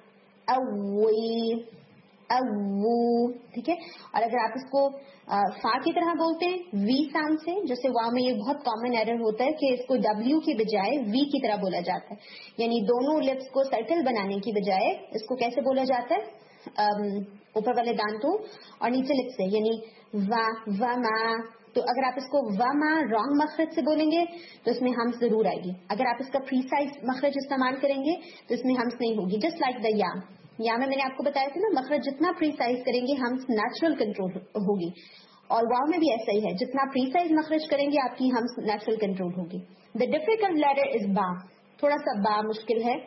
اوی، او. ٹھیک ہے، اور اگر آپ اس کو فا کی طرح بولتے ہیں وی ساؤنڈ سے، جیسے واؤ میں یہ بہت کامن ایرر ہوتا ہے کہ اس کو ڈبلیو کی بجائے وی کی طرح بولا جاتا ہے، یعنی دونوں لپس کو سرکل بنانے کی بجائے اس کو کیسے بولا جاتا ہے، اوپر والے دانتوں اور نیچے لپ سے، یعنی وا، وما. تو اگر آپ اس کو وما رانگ مخرج سے بولیں گے تو اس میں ہمس ضرور آئے گی. اگر آپ اس کا پری سائز مخرج استعمال کریں گے تو اس میں ہمس نہیں ہوگی. جسٹ لائک دا یا میں نے آپ کو بتایا تھا نا، مخرج جتنا پری سائز کریں گے ہمس نیچرل کنٹرول ہوگی، اور واؤ میں بھی ایسا ہی ہے، جتنا پری سائز مخرج کریں گے آپ کی ہمس نیچرل کنٹرول ہوگی. دا ڈیفیکلٹ لیٹر از با. تھوڑا سا با مشکل ہے.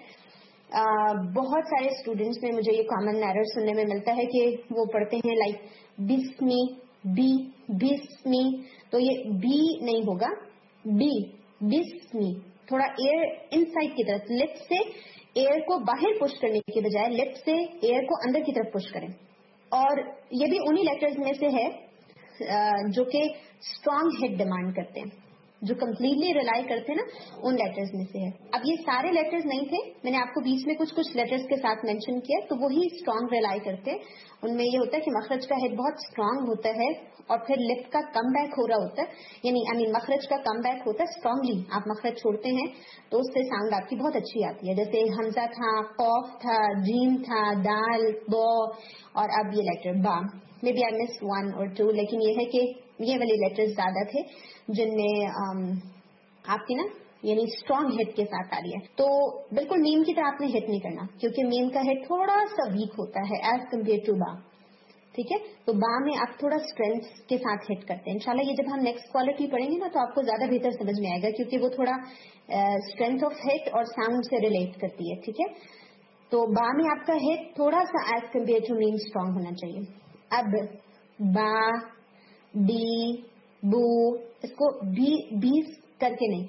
بہت سارے اسٹوڈینٹس میں مجھے یہ کامن ایرر سننے میں ملتا ہے کہ وہ پڑھتے ہیں لائک بسمی، بی، بسمی، تو یہ بی نہیں ہوگا، بی، بسمی. تھوڑا ایئر ان سائڈ کی طرف، لپ سے ایئر کو باہر پش کرنے کے بجائے لپ سے ایئر کو اندر کی طرف پش کریں. اور یہ بھی انہی لیٹرز میں سے ہے جو کہ اسٹرانگ ہیڈ ڈیمانڈ کرتے ہیں، جو کمپلیٹلی ریلائی کرتے ہیں نا، ان لیٹرز میں سے ہے. اب یہ سارے لیٹرز نہیں تھے، میں نے آپ کو بیچ میں کچھ لیٹرز کے ساتھ مینشن کیا، تو وہی اسٹرانگ ریلائی کرتے ہیں. ان میں یہ ہوتا ہے کہ مخرج کا ہیڈ بہت اسٹرانگ ہوتا ہے، اور پھر لپ کا کم بیک ہو رہا ہوتا ہے، یعنی مخرج کا کم بیک ہوتا ہے اسٹرانگلی. آپ مخرج چھوڑتے ہیں تو اس سے ساؤنڈ آپ کی بہت اچھی آتی ہے، جیسے حمزہ تھا، قوف تھا، جیم تھا، دال، دو، اور اب یہ لیٹر با. May be I miss 1 or 2، لیکن یہ ہے کہ یہ والے لیٹرز زیادہ تھے جن میں آپ کی نا یعنی اسٹرانگ ہٹ کے ساتھ آ رہی ہے. تو بالکل میم کی طرح آپ نے ہٹ نہیں کرنا کیونکہ میم کا ہٹ تھوڑا سا ویک ہوتا ہے ایز کمپیئر ٹو با. ٹھیک ہے, تو با میں آپ تھوڑا اسٹرینتھ کے ساتھ ہٹ کرتے ہیں. انشاءاللہ یہ جب ہم نیکسٹ کوالٹی پڑھیں گے نا تو آپ کو زیادہ بہتر سمجھ میں آئے گا کیونکہ وہ تھوڑا اسٹرینتھ آف ہٹ اور ساؤنڈ سے ریلیٹ کرتی ہے. ٹھیک ہے, تو با میں آپ کا ہٹ تھوڑا سا ایز کمپیئر ٹو میم اسٹرانگ ہونا چاہیے. اب با, بی, بو, اس کو بی کر کے نہیں,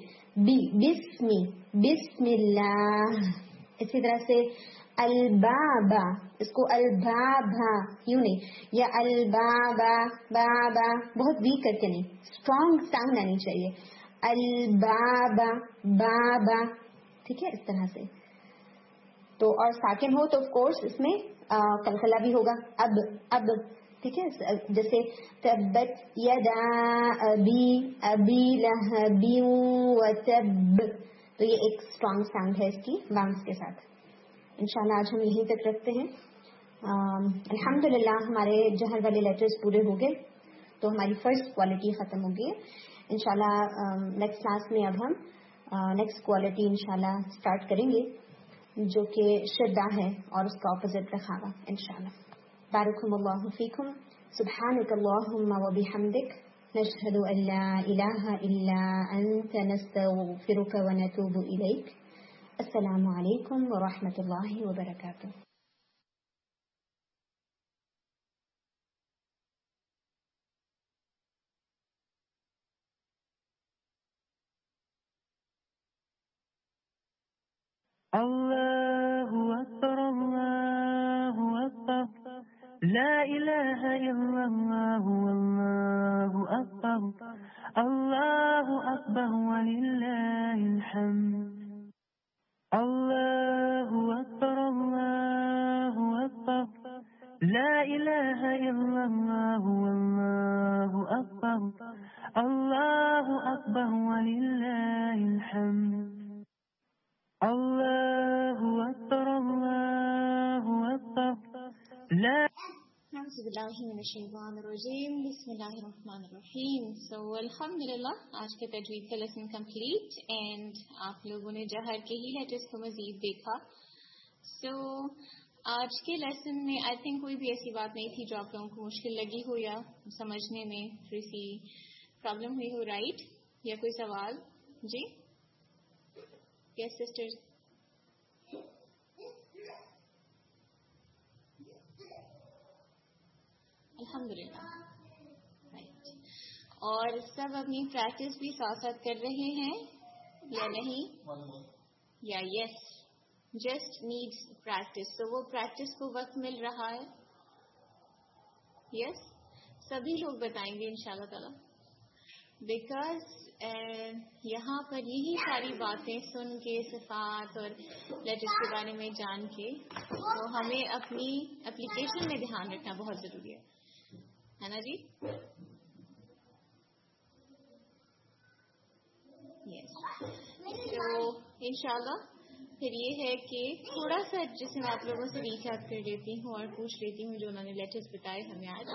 بسم اللہ. اسی طرح سے البابا, اس کو البابا یوں نہیں, یا البابا بابا بہت ویک کر کے نہیں, اسٹرانگ ساؤنڈ آنی چاہیے. البابا بابا. ٹھیک ہے, اس طرح سے. تو اور ساکن ہو تو آف کورس اس میں کلکلا بھی ہوگا. اب ٹھیک ہے, جیسے تبت یدا ابی لہب وتب, تو یہ ایک اسٹرانگ ساؤنڈ ہے اس کی باؤنس کے ساتھ. انشاءاللہ آج ہم یہیں تک رکھتے ہیں. الحمدللہ ہمارے جہر والے لیٹرز پورے ہو گئے تو ہماری فرسٹ کوالٹی ختم ہو گئی ہے. انشاءاللہ نیکسٹ کلاس میں اب ہم نیکسٹ کوالٹی انشاءاللہ اسٹارٹ کریں گے جو کہ شدہ ہے اور اس کا اپوزٹ رخاوہ انشاءاللہ. بارکم اللہ فیکم. سبحانک اللہم وبحمدک نشہد ان لا الہ الا انت نستغفرک ونتوب الیک. السلام علیکم ورحمۃ اللہ وبرکاتہ. اللہ اکبر اللہ اکبر لا الہ الا اللہ واللہ اکبر اللہ اکبر وللہ الحمد. اللہ اکبر اللہ اکبر لا الہ الا اللہ واللہ اکبر اللہ اکبر وللہ الحمد. اللہ اکبر اللہ اکبر لا. اعوذ باللہ من الشیطان الرجیم. بسم اللہ الرحمن الرحیم. سو الحمدللہ آج کے تجوید کا لیسن کمپلیٹ اینڈ آپ لوگوں نے جہر کے ہی لیٹرز کو مزید دیکھا. سو آج کے لیسن میں آئی تھنک کوئی بھی ایسی بات نہیں تھی جو آپ لوگوں کو مشکل لگی ہو یا سمجھنے میں تھوڑی سی پرابلم ہوئی ہو, رائٹ؟ یا کوئی سوال؟ جی یس سسٹر. الحمدللہ رائٹ. اور سب اپنی پریکٹس بھی ساتھ ساتھ کر رہے ہیں یا نہیں؟ یا یس جسٹ نیڈس پریکٹس. تو وہ پریکٹس کو وقت مل رہا ہے؟ یس سبھی لوگ بتائیں گے انشاءاللہ تعالی, بیکاز یہاں پر یہی ساری باتیں سن کے صفات اور لیٹرز کے بارے میں جان کے تو ہمیں اپنی اپلیکیشن میں دھیان رکھنا بہت ضروری ہے نا جی؟ یس. تو انشاءاللہ پھر یہ ہے کہ تھوڑا سا جسے میں آپ لوگوں سے ریکیپ کر لیتی ہوں اور پوچھ لیتی ہوں جو انہوں نے لیٹرز بتائے ہمیں آج.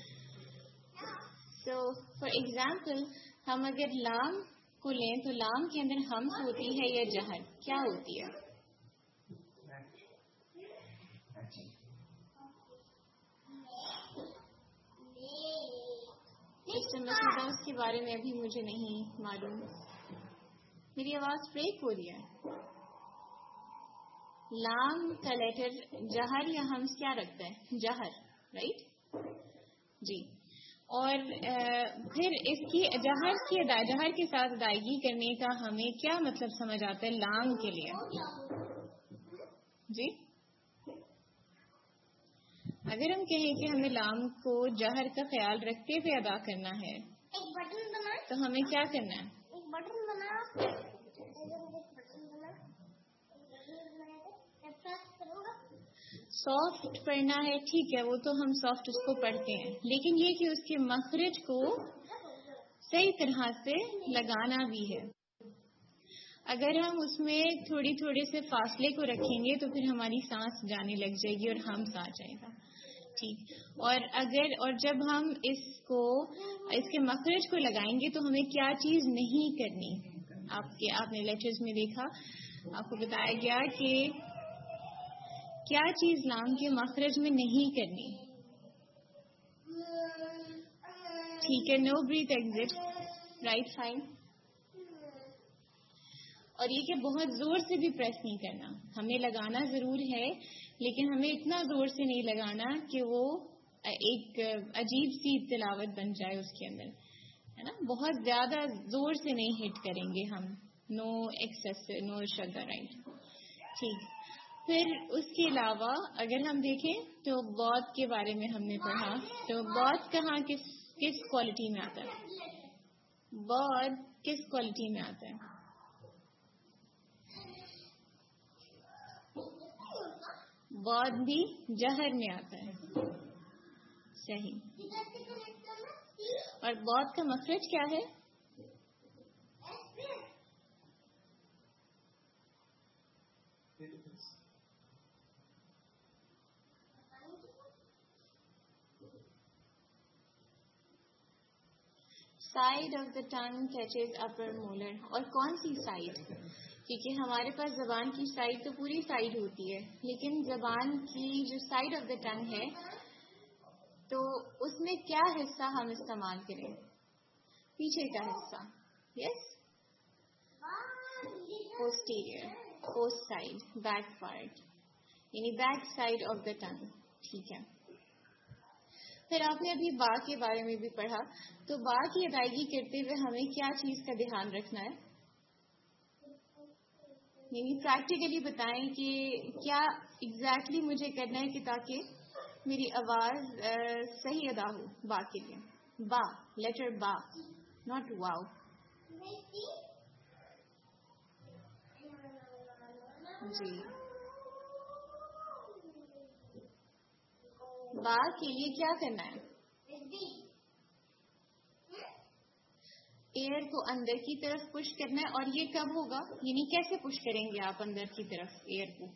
سو فار ایگزامپل ہم اگر لام کو لیں تو لام کے اندر ہمس ہوتی ہے یا جہر کیا ہوتی ہے؟ اس کے بارے میں ابھی مجھے نہیں معلوم. میری آواز بریک ہو رہی ہے. لام کا لیٹر جہر یا ہمس کیا رکھتا ہے؟ جہر, رائٹ جی. اور پھر اس کی جہر کے ساتھ ادائیگی کرنے کا ہمیں کیا مطلب سمجھ آتا ہے لام کے لیے؟ جی اگر ہم کہیں کہ ہمیں لام کو جہر کا خیال رکھتے ہوئے ادا کرنا ہے تو ہمیں کیا کرنا ہے؟ سافٹ پڑھنا ہے, ٹھیک ہے, وہ تو ہم سافٹ اس کو پڑھتے ہیں, لیکن یہ کہ اس کے مخرج کو صحیح طرح سے لگانا بھی ہے. اگر ہم اس میں تھوڑے سے فاصلے کو رکھیں گے تو پھر ہماری سانس جانے لگ جائے گی اور ہمس آ جائے گا, ٹھیک. اور جب ہم اس کے مخرج کو لگائیں گے تو ہمیں کیا چیز نہیں کرنی؟ آپ نے لیکچرز میں دیکھا، آپ کو بتایا گیا کہ کیا چیز لام کے مخرج میں نہیں کرنی. ٹھیک ہے، no breath exit, right fine. اور یہ کہ بہت زور سے بھی پریس نہیں کرنا، ہمیں لگانا ضرور ہے لیکن ہمیں اتنا زور سے نہیں لگانا کہ وہ ایک عجیب سی تلاوت بن جائے اس کے اندر، ہے نا. بہت زیادہ زور سے نہیں ہٹ کریں گے ہم، نو ایکسس، نو شدہ، رائٹ. ٹھیک. پھر اس کے علاوہ اگر ہم دیکھیں تو بہت کے بارے میں ہم نے پڑھا، تو بہت کہاں کس کوالٹی میں آتا ہے؟ بہت کس کوالٹی میں آتا ہے؟ بہت بھی جہر میں آتا ہے. صحیح. اور بہت کا مخرج کیا ہے؟ Side of the tongue touches upper molar. اور کون سی سائڈ؟ کیونکہ ہمارے پاس زبان کی سائڈ تو پوری سائڈ ہوتی ہے، لیکن زبان کی جو سائڈ آف دا ٹنگ ہے تو اس میں کیا حصہ ہم استعمال کریں؟ پیچھے کا حصہ. Yes, posterior, post side, back part, یعنی back side of the tongue. ٹھیک ہے. پھر آپ نے ابھی با کے بارے میں بھی پڑھا، تو با کی ادائیگی کرتے ہوئے ہمیں کیا چیز کا دھیان رکھنا ہے؟ یعنی پریکٹیکلی بتائیں کہ کیا ایگزیکٹلی مجھے کرنا ہے کہ تاکہ میری آواز صحیح ادا ہو با کے لیے. با، لیٹر با، ناٹ واؤ. جی، با کے لیے کیا کرنا ہے؟ ایئر کو اندر کی طرف پش کرنا ہے. اور یہ کب ہوگا؟ یعنی کیسے پش کریں گے آپ اندر کی طرف ایئر کو؟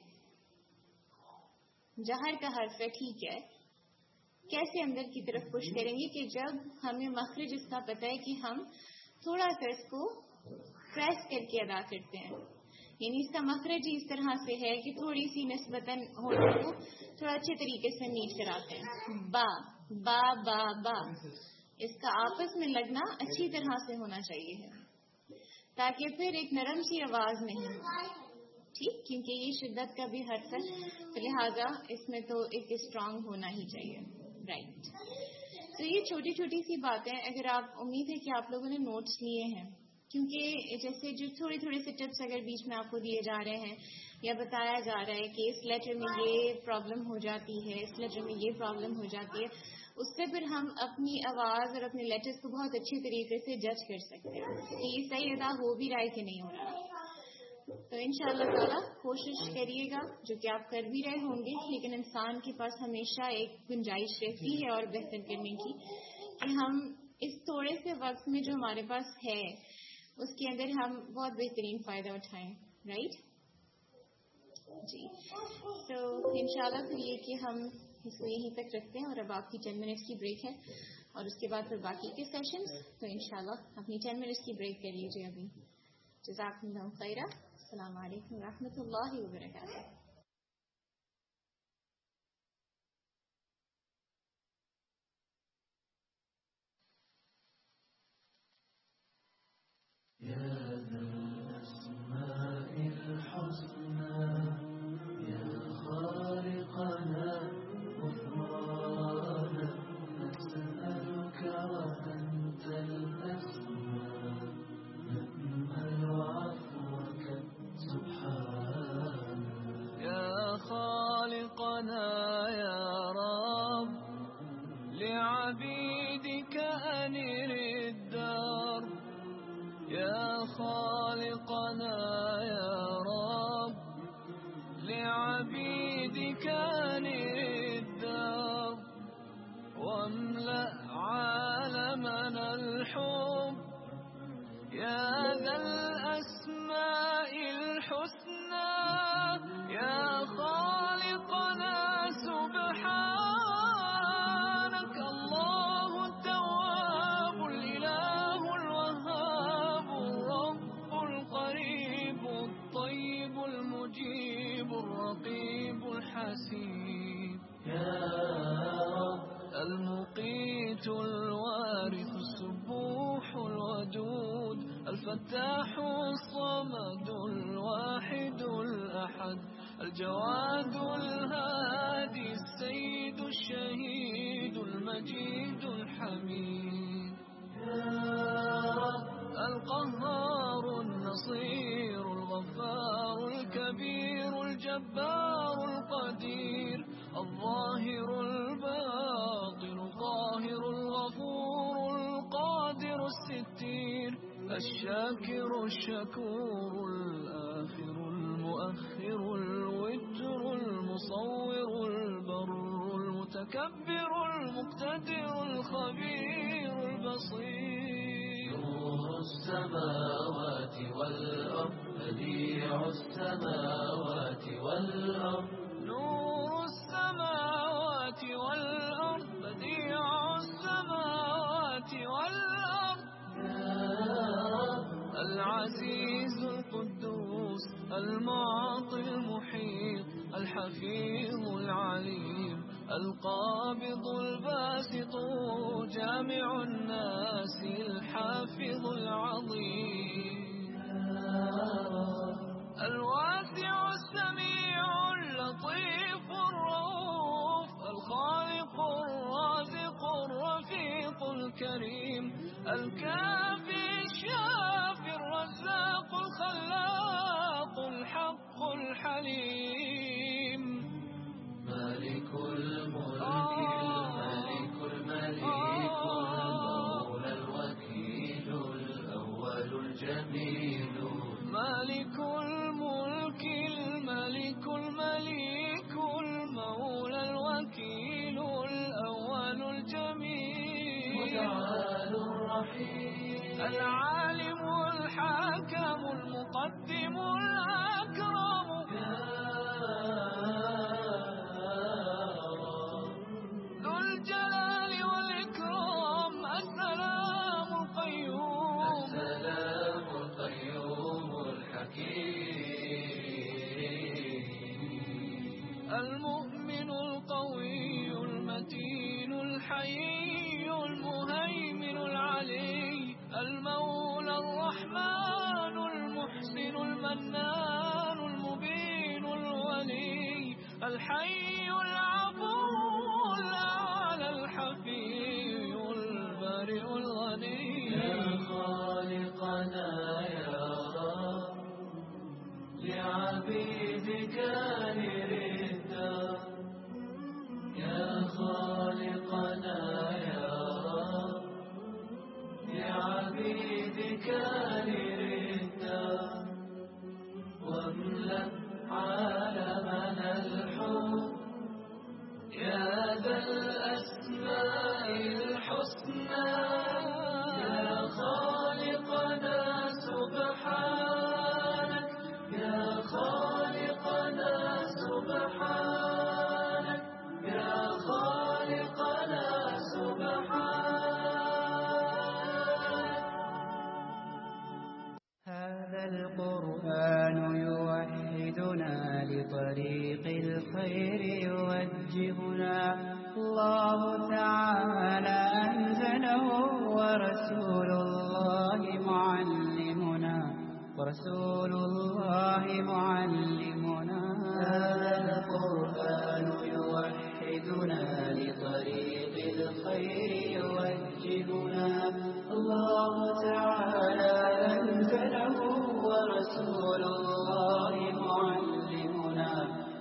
جہر کا حرف ہے، ٹھیک ہے. کیسے اندر کی طرف پش کریں گے؟ کہ جب ہمیں مخرج اس کا پتہ ہے کہ ہم تھوڑا سا اس کو پریس کر کے ادا کرتے ہیں، یعنی اس کا مخرج ہی اس طرح سے ہے کہ تھوڑی سی نسبتاً ہونٹوں کو تھوڑا اچھے طریقے سے میٹ کراتے ہیں. با با با با، اس کا آپس میں لگنا اچھی طرح سے ہونا چاہیے ہے تاکہ پھر ایک نرم سی آواز نہیں ہو. ٹھیک، کیونکہ یہ شدت کا بھی حرف ہے، لہٰذا اس میں تو ایک اسٹرانگ ہونا ہی چاہیے. رائٹ. تو یہ چھوٹی چھوٹی سی باتیں، اگر آپ، امید ہے کہ آپ لوگوں نے نوٹس لیے ہیں، کیونکہ جیسے جو تھوڑے تھوڑے سے ٹپس اگر بیچ میں آپ کو دیے جا رہے ہیں یا بتایا جا رہا ہے کہ اس لیٹر میں یہ پرابلم ہو جاتی ہے، اس لیٹر میں یہ پرابلم ہو جاتی ہے، اس سے پھر ہم اپنی آواز اور اپنے لیٹرز کو بہت اچھی طریقے سے جج کر سکتے ہیں کہ یہ صحیح ادا ہو بھی رہا ہے کہ نہیں ہو رہا. تو انشاءاللہ تعالیٰ کوشش کریے گا، جو کہ آپ کر بھی رہے ہوں گے، لیکن انسان کے پاس ہمیشہ ایک گنجائش رہتی ہے اور بہتر کرنے کی، کہ ہم اس تھوڑے سے وقت میں جو ہمارے پاس ہے اس کے اندر ہم بہت بہترین فائدہ اٹھائیں. رائٹ جی. تو انشاءاللہ پھر یہ کہ ہم اس کو یہیں تک رکھتے ہیں، اور اب آپ کی 10 منٹس کی بریک ہے اور اس کے بعد پھر باقی کے سیشنز. تو انشاءاللہ اپنی 10 منٹس کی بریک کر لیجیے ابھی. جزاکم اللہ خیرہ. السلام علیکم ورحمۃ اللہ وبرکاتہ. المجيب الرقيب الحسيب يا رب المقيت الوارث السبوح الودود الفتاح الصمد الواحد الأحد الجواد الهادي السيد الشهيد المجيد الحميد يا رب القهار النصير الغفار الكبير الجبار القدير الظاهر الباطن القاهر الغفور القادر الستير الشاكر الشكور الآخر المؤخر الوتر المصور البر المتكبر المقتدر الخبير البصير نور السماوات والأرض بديع السماوات والأرض نور السماوات والأرض بديع السماوات والأرض العزيز القدوس المعطي المحيط الحفيظ العليم القابض الباسط جامع الناس الحافظ العظيم الواسع السميع اللطيف الرؤوف الخالق الرازق الرفيق الكريم الكافي الشافي الرزاق الخلاق الحق الحليم مالك الملك الملك المليك المولى الوكيل الأول الجميل مالك الملك الملك المليك المولى الوكيل الأول الجميل متعال الرحيم العالم الحاكم المقدم الأكرم ذو الجلال والإكرام السلام القيوم الحكيم المؤمن القوي المتين الحيي المهيمن العلي المولى الرحمن المحسن المنان المبين الولي الحي العفو الأعلى الحفي البارئ الغني يا خالقنا يا رب لعبيدك نرد يا خالقنا يا رب لعبيدك نرد واملأ عالمنا الحب يا ذا الأسماء الحسنى يا خالقنا سبحانك يا خالقنا سبحانك يا خالقنا سبحانك هذا القرآن يوحدنا لطريق الخير يوجهنا الله تعالى أنزله ورسول الله معلمنا هذا القرآن يوحدنا لطريق الخير يوجهنا الله تعالى أنزله ورسول الله معلمنا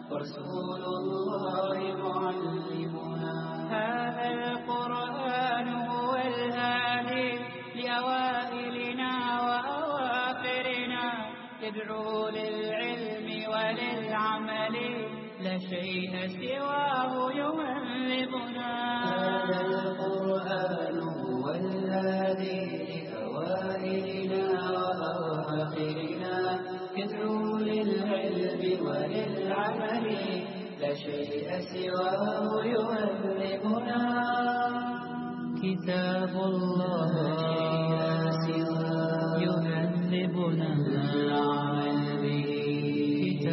هذا القرآن هو الهادي لأوائلنا وأواخرنا يدعو للعلم وللعمل لا شيء سواه يهذبنا هذا القرآن هو الهادي لأوائلنا وأواخرنا يدعو للعلم وللعمل لا شيء سواه يهذبنا كتاب الله يهذبنا العمل به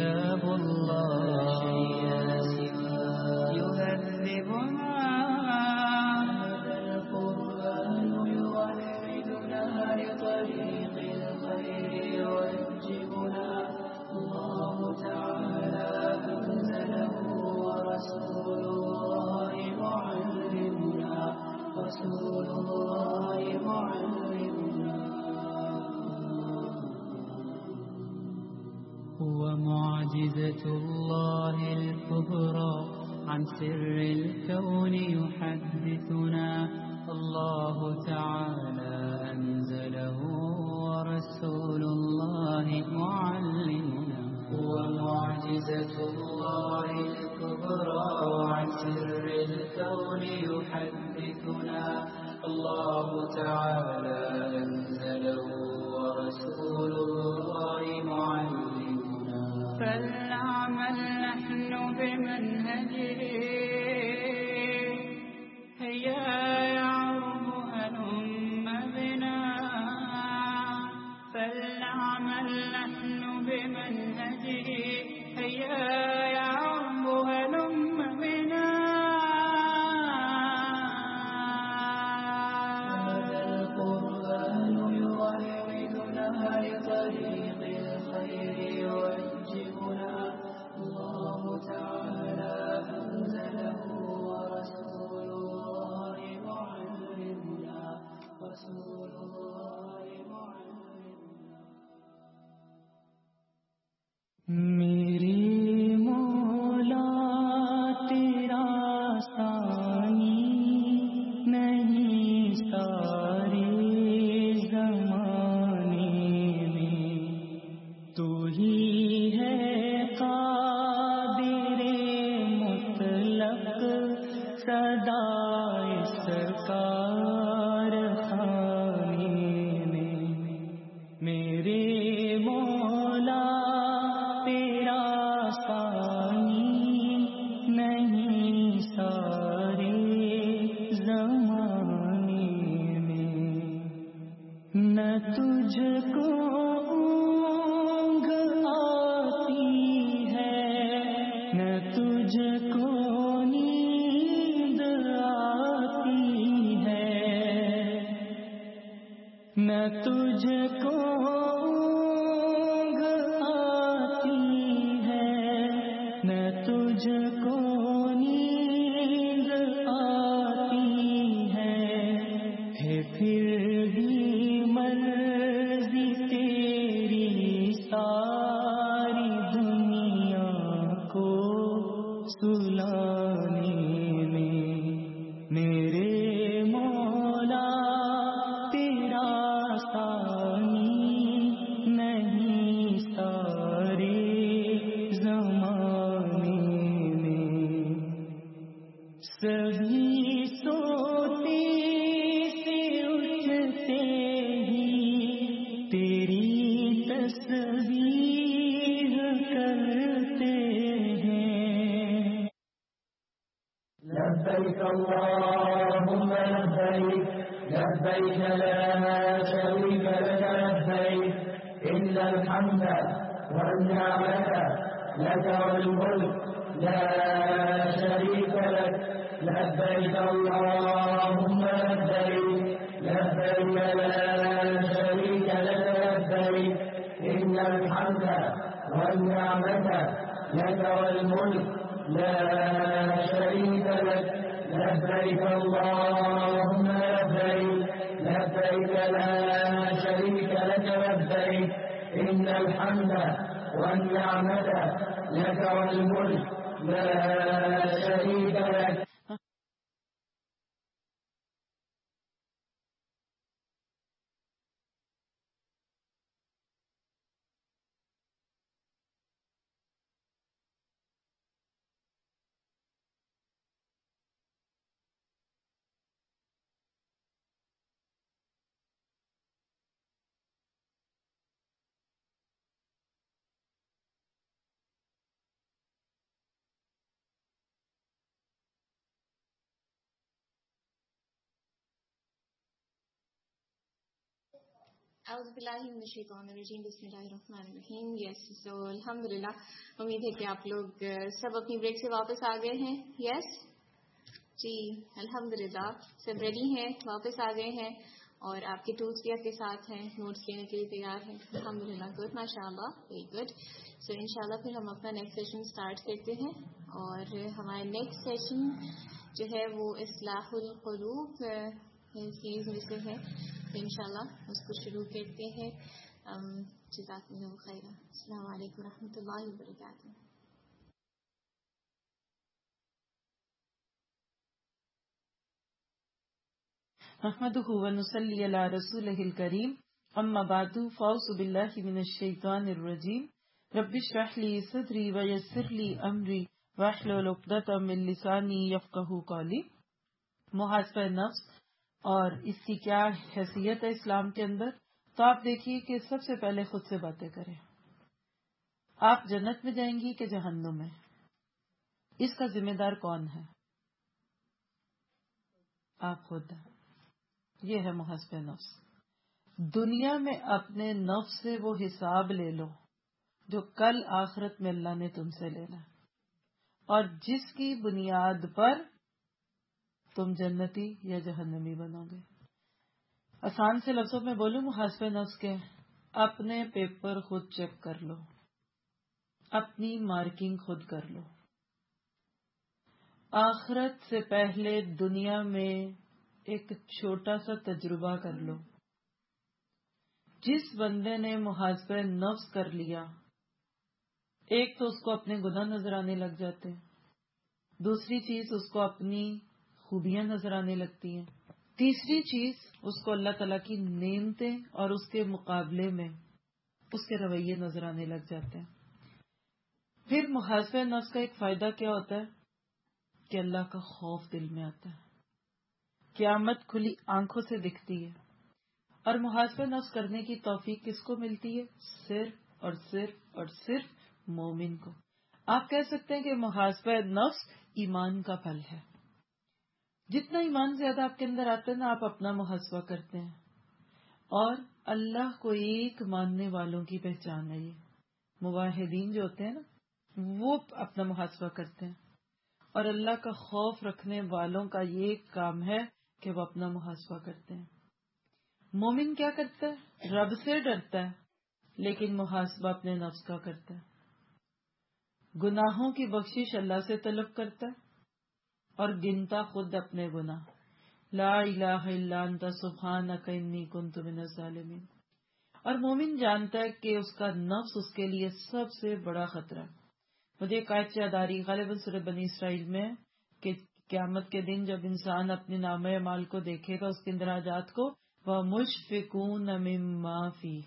معجزة الله الكبرى عن سر الكون يحدثنا الله تعالى أنزله ورسول الله معلمنا هو معجزة الله الكبرى عن سر الكون يحدثنا الله تعالى أنزله ورسول الله معلمنا فلنعمل نحن بمنهجه هيا يعرب هلم بنا فلنعمل نحن بمنهجه هيا يعرب هلم بنا هذا القرآن يوحدنا لطريق الخير يوجهنا الله تعالى أنزله ورسول الله معلمنا رسول الله معلمنا میری مولا تیرا ثانی نہیں سارے زمانے میں تو ہی ہے قادر مطلق سدا اس کارخانے میں میرے مولا تیرا ثانی نہیں سارے زمانے میں نہ تجھ کو اونگ آتی ہے نہ تجھ کو نیند آتی ہے نہ تجھ کو اونگ آتی ہے نہ تجھ کو نیند آتی ہے پھر بھی مرضی تیری ساری دنیا کو سلانے میں میرے مولا تیرا ثانی نہیں سارے زمانے میں سبھی سوتے سے اٹھتے ہی تیری تصویر کرتے ہیں لبيك اللهم لبيك لبيك لا شريك لك لبيك إن الحمد والنعمة لك والملك لا شريك لك لبيك اللهم لبيك لبيك لا شريك لك لبيك إن الحمد والنعمة لك والملك لا شريك لك لبيك اللهم لبيك لبيك لا شريك لك لبيك إن الحمد والنعمة لك والملك لا شريك لك اعوذ باللہ من الشیطان الرجیم بسم اللہ الرحمن الرحیم. یس سو الحمدللہ امید ہے کہ آپ لوگ سب اپنی بریک سے واپس آ گئے ہیں. یس جی الحمدللہ سب ریڈی ہیں, واپس آ گئے ہیں اور آپ کے ٹولس بھی آپ کے ساتھ ہیں, نوٹس لینے کے لیے تیار ہیں. الحمدللہ گڈ, ماشاء اللہ, ویری گڈ. سو انشاءاللہ پھر ہم اپنا نیکسٹ سیشن اسٹارٹ کرتے ہیں اور ہمارا نیکسٹ سیشن جو ہے وہ اصلاح القلوب سیریز میں سے ہے. انشاءاللہ اس کو شروع کرتے ہیں. جزاکم اللہ خیرا. السلام علیکم و رحمۃ اللہ وبرکاتہ. نحمده ونصلي على رسوله الكريم اما بعد فاعوذ بالله من الشيطان الرجيم رب اشرح لي صدري ويسر لي امري واحلل عقدة من لساني يفقهوا قولي. محاسبہ نفس اور اس کی کیا حیثیت ہے اسلام کے اندر؟ تو آپ دیکھیے کہ سب سے پہلے خود سے باتیں کریں. آپ جنت میں جائیں گی کہ جہنم میں؟ اس کا ذمہ دار کون ہے؟ آپ خود ہیں. یہ ہے محاسبہ نفس. دنیا میں اپنے نفس سے وہ حساب لے لو جو کل آخرت میں اللہ نے تم سے لینا، اور جس کی بنیاد پر تم جنتی یا جہنمی بنو گے. آسان سے لفظوں میں بولوں، محاسبہ نفس کے اپنے پیپر خود چیک کر لو، اپنی مارکنگ خود کر لو. آخرت سے پہلے دنیا میں ایک چھوٹا سا تجربہ کر لو. جس بندے نے محاسبہ نفس کر لیا، ایک تو اس کو اپنے گناہ نظر آنے لگ جاتے ہیں، دوسری چیز اس کو اپنی خوبیاں نظر آنے لگتی ہیں، تیسری چیز اس کو اللہ تعالیٰ کی نعمتیں اور اس کے مقابلے میں اس کے رویے نظر آنے لگ جاتے ہیں. پھر محاسبہ نفس کا ایک فائدہ کیا ہوتا ہے کہ اللہ کا خوف دل میں آتا ہے، قیامت کھلی آنکھوں سے دکھتی ہے. اور محاسبہ نفس کرنے کی توفیق کس کو ملتی ہے؟ صرف اور صرف اور صرف مومن کو. آپ کہہ سکتے ہیں کہ محاسبہ نفس ایمان کا پھل ہے. جتنا ایمان زیادہ آپ کے اندر آتا ہے نا، آپ اپنا محاسبہ کرتے ہیں، اور اللہ کو ایک ماننے والوں کی پہچان ہے. یہ موحدین جو ہوتے ہیں نا، وہ اپنا محاسبہ کرتے ہیں، اور اللہ کا خوف رکھنے والوں کا یہ کام ہے کہ وہ اپنا محاسبہ کرتے ہیں. مومن کیا کرتا ہے؟ رب سے ڈرتا ہے لیکن محاسبہ اپنے نفس کا کرتا ہے. گناہوں کی بخشش اللہ سے طلب کرتا ہے اور گنتا خود اپنے گناہ. لا الہ الا انت سبحانک انی کنت من الظالمین. اور مومن جانتا ہے کہ اس کا نفس اس کے لیے سب سے بڑا خطرہ ہے. مجھے ایک آیت یاد آ رہی، غالباً سورۃ بنی اسرائیل میں، کہ قیامت کے دن جب انسان اپنے نامہ اعمال کو دیکھے گا، اس کے اندراجات کو، وَمُشْفِقُونَ مِمَّا فِيهِ،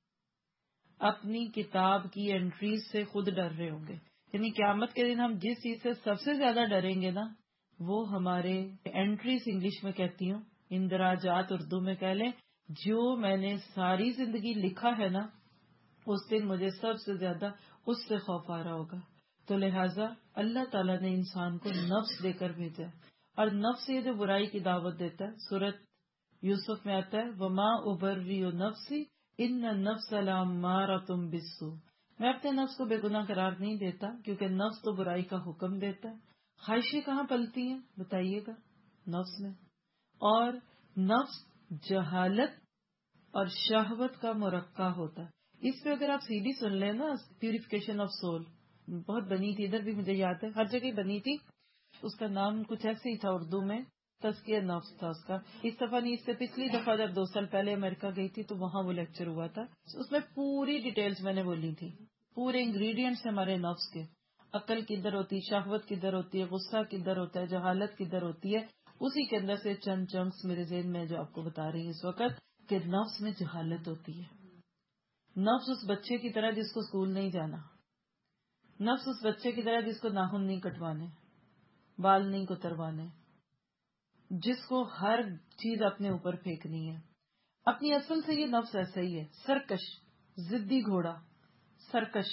اپنی کتاب کی انٹریز سے خود ڈر رہے ہوں گے. یعنی قیامت کے دن ہم جس چیز سے سب سے زیادہ ڈریں گے نا، وہ ہمارے انٹریز انگلش میں کہتی ہوں، اندراجات اردو میں کہہ لیں، جو میں نے ساری زندگی لکھا ہے نا، اس دن مجھے سب سے زیادہ اس سے خوف آ رہا ہوگا. تو لہٰذا اللہ تعالیٰ نے انسان کو نفس دے کر بھیجا ہے، اور نفس یہ جو برائی کی دعوت دیتا ہے. سورۃ یوسف میں آتا ہے، وَمَا أُبَرِّئُ نَفْسِي إِنَّ النَّفْسَ لَأَمَّارَةٌ بِالسُّوءِ. میں اپنے نفس کو بے گناہ قرار نہیں دیتا، کیونکہ نفس تو برائی کا حکم دیتا ہے. خواہشیں کہاں پلتی ہیں بتائیے گا؟ نفس میں. اور نفس جہالت اور شہوت کا مرقع ہوتا ہے. اس پہ اگر آپ سیدھی سن لیں نا، پیوریفیکیشن آف سول بہت بنی تھی، ادھر بھی مجھے یاد ہے، ہر جگہ بنی تھی. اس کا نام کچھ ایسے ہی تھا اردو میں، تزکیہ نفس تھا اس کا. اس دفعہ نہیں، اس سے پچھلی دفعہ جب 2 سال پہلے امریکہ گئی تھی تو وہاں وہ لیکچر ہوا تھا. اس میں پوری ڈیٹیلز میں نے بولی تھی، پورے انگریڈینٹس ہمارے نفس کے. عقل کدھر ہوتی ہے، شہوت کدھر ہوتی ہے، غصہ کدھر ہوتا ہے، جہالت کدھر ہوتی ہے. اسی کے اندر سے چند چنکس میرے ذہن میں جو آپ کو بتا رہی ہے اس وقت، کہ نفس میں جہالت ہوتی ہے. نفس اس بچے کی طرح جس کو اسکول نہیں جانا، نفس اس بچے کی طرح جس کو ناخن نہیں کٹوانے، بال نہیں کتروانے، جس کو ہر چیز اپنے اوپر پھینکنی ہے. اپنی اصل سے یہ نفس ایسا ہی ہے، سرکش، ضدی گھوڑا، سرکش.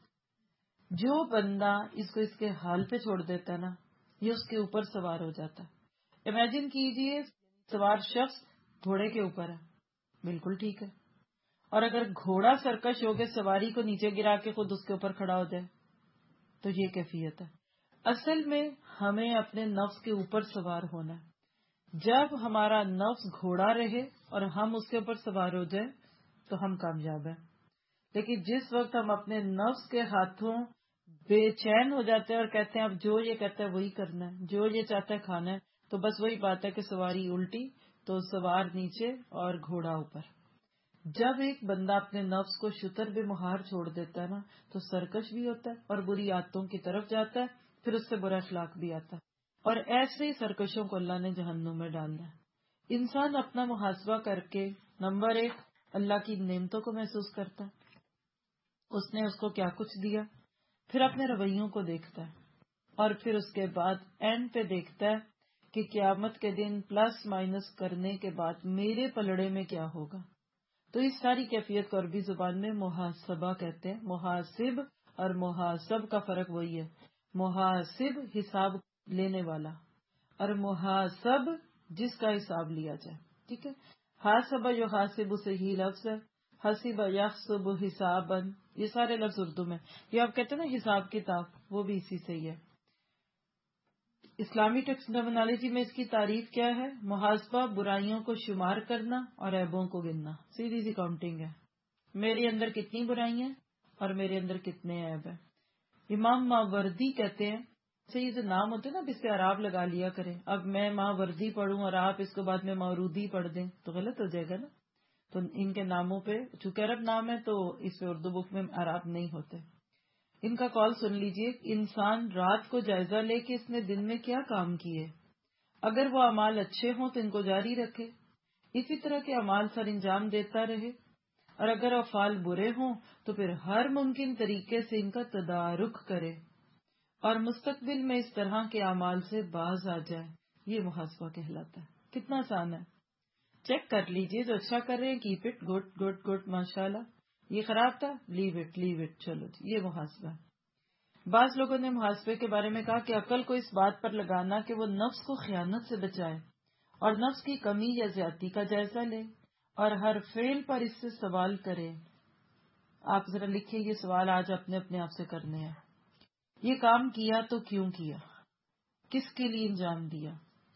جو بندہ اس کو اس کے حال پہ چھوڑ دیتا ہے نا، یہ اس کے اوپر سوار ہو جاتا ہے. امیجن کیجئے سوار شخص گھوڑے کے اوپر ہے، بالکل ٹھیک ہے. اور اگر گھوڑا سرکش ہو کے سواری کو نیچے گرا کے خود اس کے اوپر کھڑا ہو جائے تو یہ کیفیت ہے. اصل میں ہمیں اپنے نفس کے اوپر سوار ہونا ہے. جب ہمارا نفس گھوڑا رہے اور ہم اس کے اوپر سوار ہو جائیں تو ہم کامیاب ہیں. لیکن جس وقت ہم اپنے نفس کے ہاتھوں بے چین ہو جاتے ہیں اور کہتے ہیں اب جو یہ کہتا ہے وہی کرنا ہے، جو یہ چاہتا ہے کھانا ہے، تو بس وہی بات ہے کہ سواری الٹی تو سوار نیچے اور گھوڑا اوپر. جب ایک بندہ اپنے نفس کو شتر بے مہار چھوڑ دیتا ہے نا، تو سرکش بھی ہوتا ہے اور بری عادتوں کی طرف جاتا ہے، پھر اس سے برا اخلاق بھی آتا ہے. اور ایسے ہی سرکشوں کو اللہ نے جہنم میں ڈالنا ہے. انسان اپنا محاسبہ کر کے نمبر 1 اللہ کی نعمتوں کو محسوس کرتا ہے، اس نے اس کو کیا کچھ دیا، پھر اپنے رویوں کو دیکھتا ہے، اور پھر اس کے بعد اینڈ پہ دیکھتا ہے کہ قیامت کے دن پلس مائنس کرنے کے بعد میرے پلڑے میں کیا ہوگا. تو اس ساری کیفیت کو عربی زبان میں محاسبہ کہتے ہیں. محاسب اور محاسب کا فرق وہی ہے. محاسب حساب لینے والا اور محاسب جس کا حساب لیا جائے. ٹھیک ہے. حاسب یحاسب سے ہی لفظ ہے. حسب یحسب حسابا، یہ سارے لفظ اردو میں. یہ آپ کہتے ہیں نا حساب کتاب، وہ بھی اسی سے ہی ہے. اسلامی ٹرمینالوجی میں اس کی تعریف کیا ہے؟ محاسبہ برائیوں کو شمار کرنا اور عیبوں کو گننا. سیدھی سی کاؤنٹنگ ہے. میرے اندر کتنی برائیاں اور میرے اندر کتنے عیب ہیں. امام ماوردی کہتے ہیں، یہ جو نام ہوتے ہیں نا، اب اس سے عراب لگا لیا کریں. اب میں ماوردی پڑھوں اور آپ اس کو بعد میں مورودی پڑھ دیں تو غلط ہو جائے گا نا. تو ان کے ناموں پہ چونکہ عرب نام ہے تو اس پہ اردو بک میں عراب نہیں ہوتے. ان کا کال سن لیجئے. انسان رات کو جائزہ لے کہ اس نے دن میں کیا کام کیے. اگر وہ اعمال اچھے ہوں تو ان کو جاری رکھے، اسی طرح کے اعمال سر انجام دیتا رہے، اور اگر افعال برے ہوں تو پھر ہر ممکن طریقے سے ان کا تدارک کرے اور مستقبل میں اس طرح کے اعمال سے باز آ جائے. یہ محاسبہ کہلاتا ہے. کتنا آسان ہے. چیک کر لیجئے. جو اچھا کر رہے ہیں keep it, good good good, ماشاءاللہ. یہ خراب تھا، لیو اٹ، چلو جی. یہ محاسبہ ہے. بعض لوگوں نے محاسبے کے بارے میں کہا کہ عقل کو اس بات پر لگانا کہ وہ نفس کو خیانت سے بچائے اور نفس کی کمی یا زیادتی کا جائزہ لے اور ہر فعل پر اس سے سوال کرے. آپ ذرا لکھیں، یہ سوال آج اپنے آپ سے کرنے ہیں. یہ کام کیا تو کیوں کیا، کس کے لیے انجام دیا.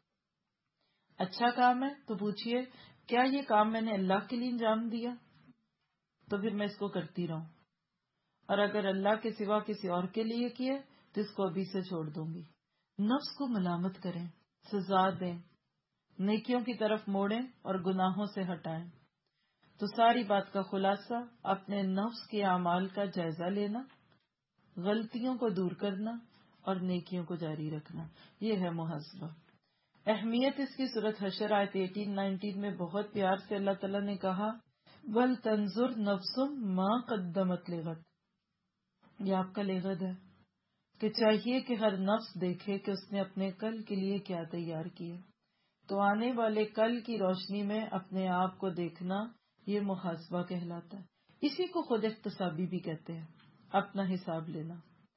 اچھا کام ہے تو پوچھئے کیا یہ کام میں نے اللہ کے لیے انجام دیا، تو پھر میں اس کو کرتی رہوں، اور اگر اللہ کے سوا کسی اور کے لیے کیے تو اس کو ابھی سے چھوڑ دوں گی. نفس کو ملامت کریں، سزا دیں، نیکیوں کی طرف موڑیں اور گناہوں سے ہٹائیں. تو ساری بات کا خلاصہ اپنے نفس کے اعمال کا جائزہ لینا، غلطیوں کو دور کرنا اور نیکیوں کو جاری رکھنا. یہ ہے محاسبہ. اہمیت اس کی سورۃ حشر آیت 18-19 میں بہت پیار سے اللہ تعالیٰ نے کہا وَلْتَنْظُرْ نَفْسٌ مَا قَدَّمَتْ لِغَدٍ. یہ آپ کا لغد ہے کہ چاہیے کہ ہر نفس دیکھے کہ اس نے اپنے کل کے لیے کیا تیار کیا. تو آنے والے کل کی روشنی میں اپنے آپ کو دیکھنا یہ محاسبہ کہلاتا ہے. اسی کو خود احتسابی بھی کہتے ہیں، اپنا حساب لینا.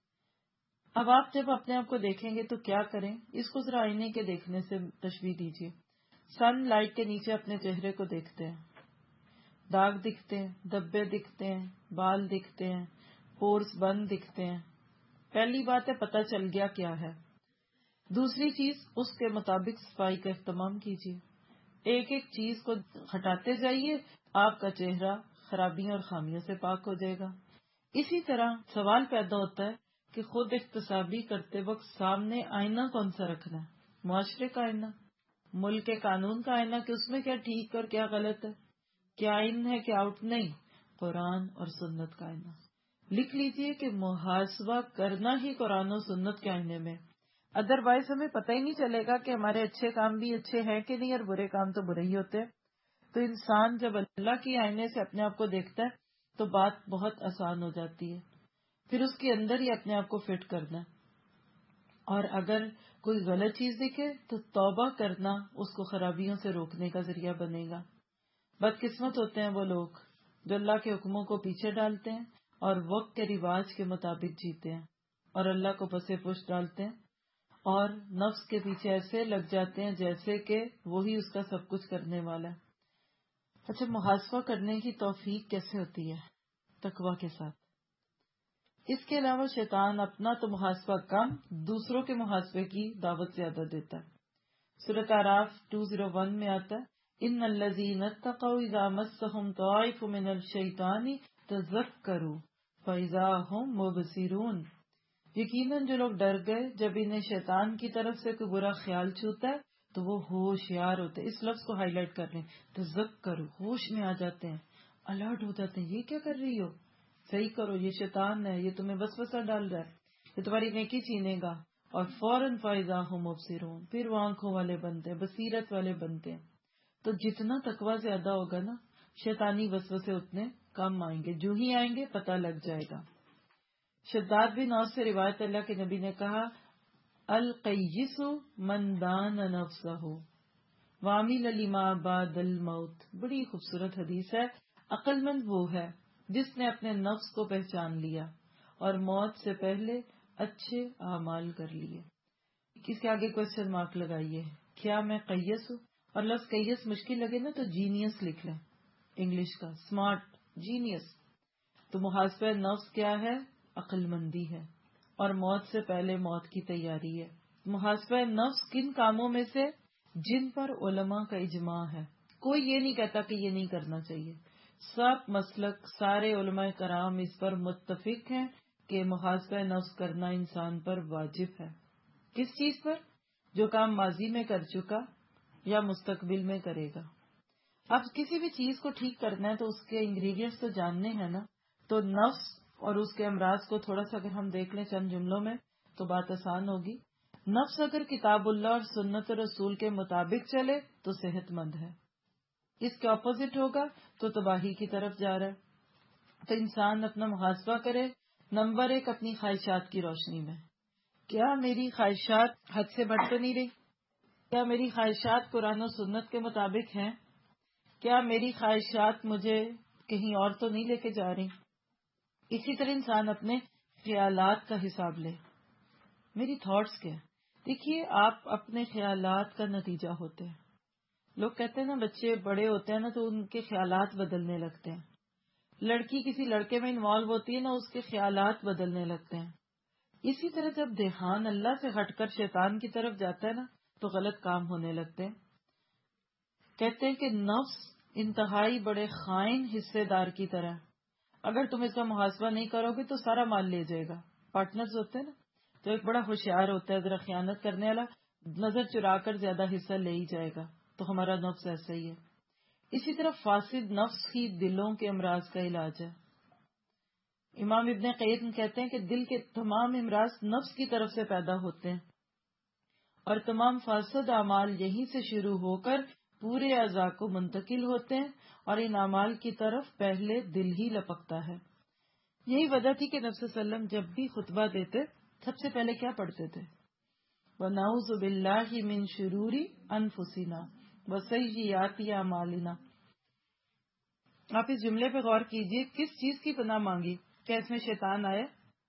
اب آپ جب اپنے آپ کو دیکھیں گے تو کیا کریں؟ اس کو ذرا آئینے کے دیکھنے سے تشبیہ دیجیے. سن لائٹ کے نیچے اپنے چہرے کو دیکھتے ہیں، داغ دکھتے ہیں، دبے دکھتے ہیں، بال دکھتے ہیں، پورس بند دکھتے ہیں. پہلی بات ہے پتہ چل گیا کیا ہے. دوسری چیز اس کے مطابق صفائی کا اہتمام کیجیے. ایک ایک چیز کو ہٹاتے جائیے، آپ کا چہرہ خرابیوں اور خامیوں سے پاک ہو جائے گا. اسی طرح سوال پیدا ہوتا ہے کہ خود احتسابی کرتے وقت سامنے آئینہ کون سا رکھنا ہے؟ معاشرے کا آئینہ، ملک کے قانون کا آئینہ کہ اس میں کیا ٹھیک اور کیا غلط ہے، کیا ان ہے کیا آؤٹ. نہیں، قرآن اور سنت کا آئینہ. لکھ لیجئے کہ محاسبہ کرنا ہی قرآن و سنت کے آئینے میں. ادروائز ہمیں پتہ ہی نہیں چلے گا کہ ہمارے اچھے کام بھی اچھے ہیں کہ نہیں اور برے کام تو برے ہی ہوتے. تو انسان جب اللہ کے آئینے سے اپنے آپ کو دیکھتا ہے تو بات بہت آسان ہو جاتی ہے. پھر اس کے اندر ہی اپنے آپ کو فٹ کرنا، اور اگر کوئی غلط چیز دکھے تو توبہ کرنا اس کو خرابیوں سے روکنے کا ذریعہ بنے گا. بدقسمت ہوتے ہیں وہ لوگ جو اللہ کے حکموں کو پیچھے ڈالتے ہیں اور وقت کے رواج کے مطابق جیتے ہیں اور اللہ کو پسے پشت ڈالتے ہیں اور نفس کے پیچھے ایسے لگ جاتے ہیں جیسے کہ وہی اس کا سب کچھ کرنے والا ہے. اچھا، محاسبہ کرنے کی توفیق کیسے ہوتی ہے؟ تقویٰ کے ساتھ. اس کے علاوہ شیطان اپنا تو محاسبہ کم، دوسروں کے محاسبے کی دعوت زیادہ دیتا ہے. سورۃ اعراف 201 میں آتا ہے ان الذین اتقوا اذا مسهم طائف من الشیطان تذکروا فاذا هم مبصرون. یقیناً جو لوگ ڈر گئے جب انہیں شیطان کی طرف سے کوئی برا خیال چھوتا ہے تو وہ ہوشیار ہوتے. اس لفظ کو ہائی لائٹ کر لیں، تذکروا، ہوش میں آ جاتے ہیں، الرٹ ہو جاتے ہیں. یہ کیا کر رہی ہو، صحیح کرو، یہ شیطان ہے، یہ تمہیں وسوسہ ڈال رہا ہے، یہ تمہاری نیکی چھینے گا. اور فوراً فائزہ ہم مبصرون، پھر وہ آنکھوں والے بنتے ہیں، بصیرت والے بنتے ہیں. تو جتنا تقوی زیادہ ہوگا نا شیطانی وسوسے اتنے کم آئیں گے. جو ہی آئیں گے پتہ لگ جائے گا. شداد بن اوس سے روایت اللہ کے نبی نے کہا القیس من دان نفسہ وعمل لما بعد الموت. بڑی خوبصورت حدیث ہے. عقل مند وہ ہے جس نے اپنے نفس کو پہچان لیا اور موت سے پہلے اچھے اعمال کر لیے. اس کے آگے کوشچن مارک لگائیے. کیا میں قیس ہوں؟ اور لفظ قیس مشکل لگے نا تو جینیس لکھ لیں, انگلش کا اسمارٹ جینیس. تو محاسبہ نفس کیا ہے؟ عقل مندی ہے اور موت سے پہلے موت کی تیاری ہے. محاسبہ نفس کن کاموں میں سے؟ جن پر علماء کا اجماع ہے. کوئی یہ نہیں کہتا کہ یہ نہیں کرنا چاہیے. سب مسلک سارے علماء کرام اس پر متفق ہیں کہ محاسبہ نفس کرنا انسان پر واجب ہے. کس چیز پر؟ جو کام ماضی میں کر چکا یا مستقبل میں کرے گا. اب کسی بھی چیز کو ٹھیک کرنا ہے تو اس کے انگریڈینٹس تو جاننے ہیں نا. تو نفس اور اس کے امراض کو تھوڑا سا اگر ہم دیکھ لیں چند جملوں میں تو بات آسان ہوگی. نفس اگر کتاب اللہ اور سنت رسول کے مطابق چلے تو صحت مند ہے. اس کے اپوزٹ ہوگا تو تباہی کی طرف جا رہا ہے. تو انسان اپنا محاسبہ کرے. نمبر 1 اپنی خواہشات کی روشنی میں. کیا میری خواہشات حد سے بڑھ تو نہیں رہی؟ کیا میری خواہشات قرآن و سنت کے مطابق ہیں؟ کیا میری خواہشات مجھے کہیں اور تو نہیں لے کے جا رہی؟ اسی طرح انسان اپنے خیالات کا حساب لے. میری تھاٹس کیا؟ دیکھیے آپ اپنے خیالات کا نتیجہ ہوتے ہیں. لوگ کہتے ہیں نا بچے بڑے ہوتے ہیں نا تو ان کے خیالات بدلنے لگتے ہیں. لڑکی کسی لڑکے میں انوالو ہوتی ہے نا اس کے خیالات بدلنے لگتے ہیں. اسی طرح جب دھیان اللہ سے ہٹ کر شیطان کی طرف جاتا ہے نا تو غلط کام ہونے لگتے ہیں. کہتے ہیں کہ نفس انتہائی بڑے خائن حصے دار کی طرح. اگر تم اس کا محاسبہ نہیں کرو گے تو سارا مال لے جائے گا. پارٹنرز ہوتے ہیں نا تو ایک بڑا ہوشیار ہوتا ہے ذرا خیانت کرنے والا نظر چرا کر زیادہ حصہ لے ہی جائے گا. تو ہمارا نفس ایسا ہی ہے. اسی طرح فاسد نفس ہی دلوں کے امراض کا علاج ہے. امام ابن قیم کہتے ہیں کہ دل کے تمام امراض نفس کی طرف سے پیدا ہوتے ہیں اور تمام فاسد اعمال یہیں سے شروع ہو کر پورے اعضاء کو منتقل ہوتے ہیں اور ان اعمال کی طرف پہلے دل ہی لپکتا ہے. یہی وجہ تھی کہ نبی صلی اللہ علیہ وسلم جب بھی خطبہ دیتے سب سے پہلے کیا پڑھتے تھے؟ وَنَعُوذُ بِاللَّهِ مِن شُرُورِ أَنفُسِنَا وَسَيِّئَاتِ أَعْمَالِنَا. آپ اس جملے پہ غور کیجئے. کس چیز کی پناہ مانگی؟ کیا اس میں شیطان آیا؟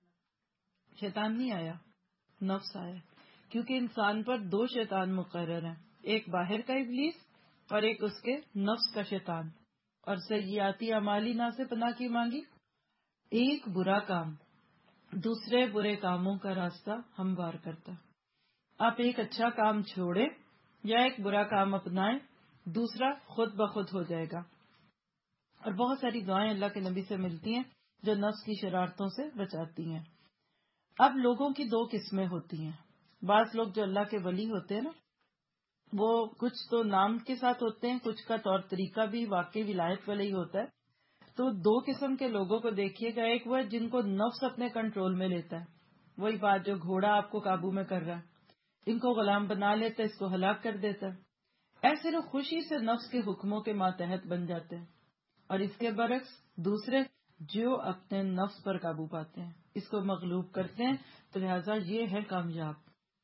شیطان نہیں آیا, نفس آیا. کیونکہ انسان پر 2 شیطان مقرر ہیں, ایک باہر کا ابلیس اور ایک اس کے نفس کا شیطان. اور سیئاتی اعمالنا سے پناہ کی مانگی. ایک برا کام دوسرے برے کاموں کا راستہ ہموار کرتا. آپ ایک اچھا کام چھوڑیں یا ایک برا کام اپنائیں, دوسرا خود بخود ہو جائے گا. اور بہت ساری دعائیں اللہ کے نبی سے ملتی ہیں جو نفس کی شرارتوں سے بچاتی ہیں. اب لوگوں کی 2 قسمیں ہوتی ہیں. بعض لوگ جو اللہ کے ولی ہوتے ہیں نا وہ کچھ تو نام کے ساتھ ہوتے ہیں, کچھ کا طور طریقہ بھی واقعی ولایت والا ہی ہوتا ہے. تو 2 قسم کے لوگوں کو دیکھیے گا. ایک وہ ہے جن کو نفس اپنے کنٹرول میں لیتا ہے. وہی بات جو گھوڑا آپ کو قابو میں کر رہا ہے, ان کو غلام بنا لیتا ہے, اس کو ہلاک کر دیتا ہے. ایسے لوگ خوشی سے نفس کے حکموں کے ماتحت بن جاتے ہیں. اور اس کے برعکس دوسرے جو اپنے نفس پر قابو پاتے ہیں, اس کو مغلوب کرتے ہیں. تو لہٰذا یہ ہے کامیاب.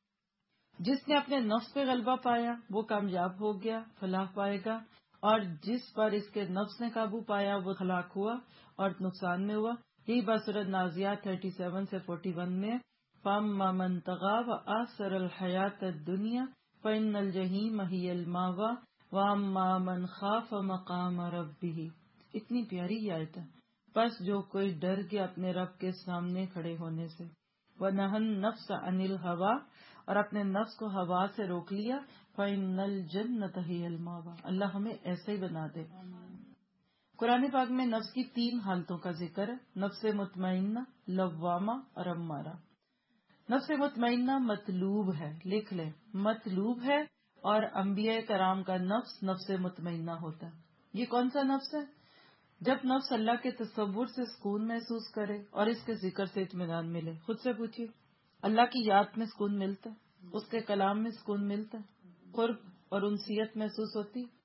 جس نے اپنے نفس پہ غلبہ پایا وہ کامیاب ہو گیا, فلاح پائے گا. اور جس پر اس کے نفس نے قابو پایا وہ ہلاک ہوا اور نقصان میں ہوا. یہی بات سورۃ نازعات 37 سے 41 میں فَأَمَّا مَن طَغَىٰ وَآثَرَ الْحَيَاةَ الدُّنْيَا فَإِنَّ الْجَحِيمَ هِيَ الْمَأْوَىٰ وَأَمَّا مَنْ خَافَ مَقَامَ رَبِّهِ. اتنی پیاری آیت ہے. بس جو کوئی ڈر گیا اپنے رب کے سامنے کھڑے ہونے سے, وَنَهَى النَّفْسَ عَنِ الْهَوَىٰ, اور اپنے نفس کو ہوا سے روک لیا, فَإِنَّ الْجَنَّةَ هِيَ الْمَأْوَىٰ. اللہ ہمیں ایسے ہی بنا دے. قرآن پاک میں نفس کی 3 حالتوں کا ذکر ہے, نفس مطمئنہ, لوامہ اور امارہ. نفس مطمئنہ مطلوب ہے, لکھ لیں مطلوب ہے, اور انبیاء کرام کا نفس نفس مطمئنہ ہوتا ہے. یہ کون سا نفس ہے؟ جب نفس اللہ کے تصور سے سکون محسوس کرے اور اس کے ذکر سے اطمینان ملے. خود سے پوچھیے, اللہ کی یاد میں سکون ملتا ہے, اس کے کلام میں سکون ملتا ہے, قرب اور انسیت محسوس ہوتی.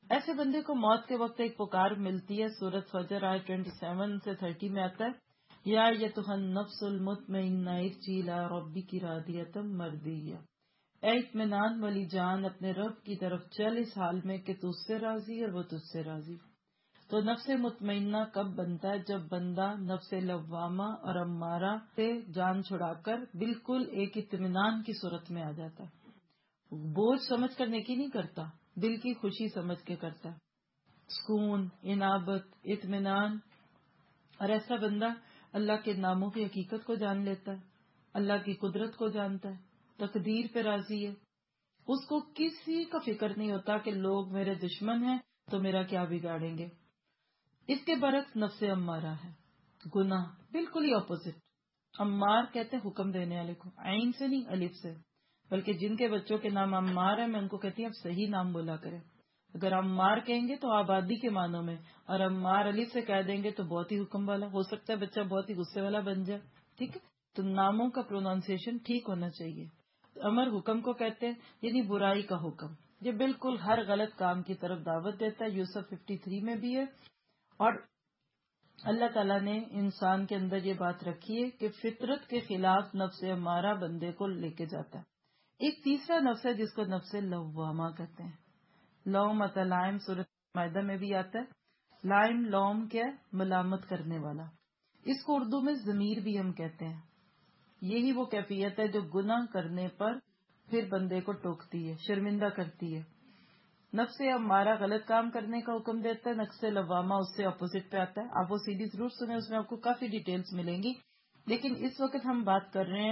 ایسے بندے کو موت کے وقت ایک پکار ملتی ہے. سورۃ فجر آیت 27 سے 30 میں آتا ہے، یا ایتھا النفس المطمئنہ ارجعی الی ربک راضیۃ مرضیہ، اے اطمینان والی جان اپنے رب کی طرف چل اس حال میں کہ تجھ سے راضی اور وہ تجھ سے راضی. تو نفس مطمئنہ کب بنتا ہے؟ جب بندہ نفس لوامہ اور امارہ سے جان چھڑا کر بالکل ایک اطمینان کی صورت میں آ جاتا ہے. بوجھ سمجھ کر نیکی نہیں کرتا، دل کی خوشی سمجھ کے کرتا ہے. سکون، انابت، اطمینان. اور ایسا بندہ اللہ کے ناموں کی حقیقت کو جان لیتا ہے، اللہ کی قدرت کو جانتا ہے، تقدیر پہ راضی ہے. اس کو کسی کا فکر نہیں ہوتا کہ لوگ میرے دشمن ہیں تو میرا کیا بگاڑیں گے. اس کے برعکس نفس امارہ ہے، گناہ، بالکل ہی اپوزٹ. عمار کہتے ہیں حکم دینے والے کو، عین سے نہیں الف سے، بلکہ جن کے بچوں کے نام عمار ہیں میں ان کو کہتی ہوں اب صحیح نام بولا کریں. اگر عمار کہیں گے تو آبادی کے معنوں میں، اور عمار الف سے کہہ دیں گے تو بہت ہی حکم والا. ہو سکتا ہے بچہ بہت ہی غصے والا بن جائے. ٹھیک ہے، تو ناموں کا پروننسیشن ٹھیک ہونا چاہیے. امر حکم کو کہتے ہیں، یعنی برائی کا حکم. یہ بالکل ہر غلط کام کی طرف دعوت دیتا ہے. یوسف 53 میں بھی ہے. اور اللہ تعالیٰ نے انسان کے اندر یہ بات رکھی ہے کہ فطرت کے خلاف نفس امارہ بندے کو لے کے جاتا ہے. ایک تیسرا نفس ہے جس کو نفس لوامہ کہتے ہیں. لومۃ لائم سورۃ مائدہ میں بھی آتا ہے. لائم لوم کیا ہے؟ ملامت کرنے والا. اس کو اردو میں ضمیر بھی ہم کہتے ہیں. یہی وہ کیفیت ہے جو گناہ کرنے پر پھر بندے کو ٹوکتی ہے، شرمندہ کرتی ہے. نفس امارہ غلط کام کرنے کا حکم دیتا ہے، نفس لوامہ اس سے اپوزٹ پہ آتا ہے. آپ وہ سیڈی ضرور سنیں، اس میں آپ کو کافی ڈیٹیلز ملیں گی. لیکن اس وقت ہم بات کر رہے ہیں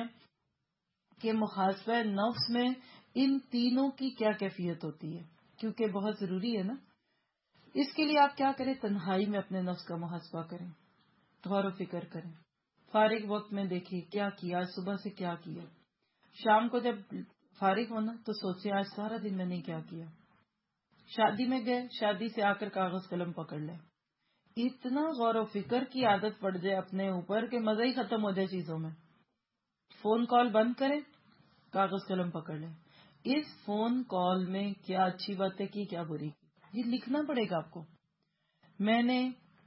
کہ محاسبہ نفس میں ان تینوں کی کیا کیفیت ہوتی ہے، کیونکہ بہت ضروری ہے نا. اس کے لیے آپ کیا کریں؟ تنہائی میں اپنے نفس کا محاسبہ کریں، غور و فکر کریں. فارغ وقت میں دیکھیے کیا کیا، صبح سے کیا کیا. شام کو جب فارغ ہونا تو سوچیں آج سارا دن میں نے کیا کیا. شادی میں گئے، شادی سے آ کر کاغذ قلم پکڑ لیں. اتنا غور و فکر کی عادت پڑ جائے اپنے اوپر کہ مزہ ہی ختم ہو جائے چیزوں میں. فون کال بند کریں، کاغذ قلم پکڑ لیں. اس فون کال میں کیا اچھی باتیں کی، کیا بری کی، یہ لکھنا پڑے گا آپ کو. میں نے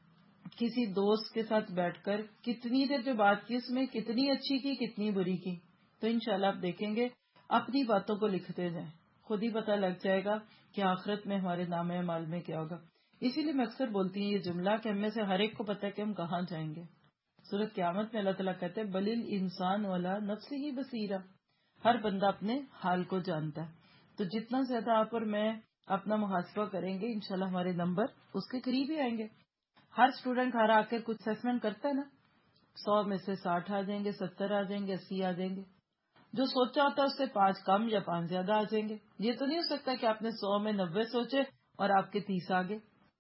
کسی دوست کے ساتھ بیٹھ کر کتنی دیر جو بات کی اس میں کتنی اچھی کی، کتنی بری کی. تو انشاءاللہ آپ دیکھیں گے اپنی باتوں کو لکھتے جائیں، خود ہی پتہ لگ جائے گا کہ آخرت میں ہمارے نام اعمال میں کیا ہوگا. اسی لیے میں اکثر بولتی ہوں یہ جملہ کہ ہم میں سے ہر ایک کو پتہ ہے کہ ہم کہاں جائیں گے. سورۃ قیامت میں اللہ تعالیٰ کہتے ہیں بلل انسان والا نفس ہی بصیرہ، ہر بندہ اپنے حال کو جانتا ہے. تو جتنا زیادہ آپ اور میں اپنا محاسبہ کریں گے انشاءاللہ ہمارے نمبر اس کے قریب ہی آئیں گے. ہر اسٹوڈنٹ گھر آ کر کچھ اسیسمنٹ کرتا ہے نا، 100 میں سے 60 آ جائیں گے، 70 آ جائیں گے، 80 آ جائیں گے. جو سوچا ہوتا ہے اس سے 5 کم یا 5 زیادہ آ جائیں گے. یہ تو نہیں ہو سکتا کہ آپ نے 100 میں 90 سوچے اور آپ کے 30 آگے.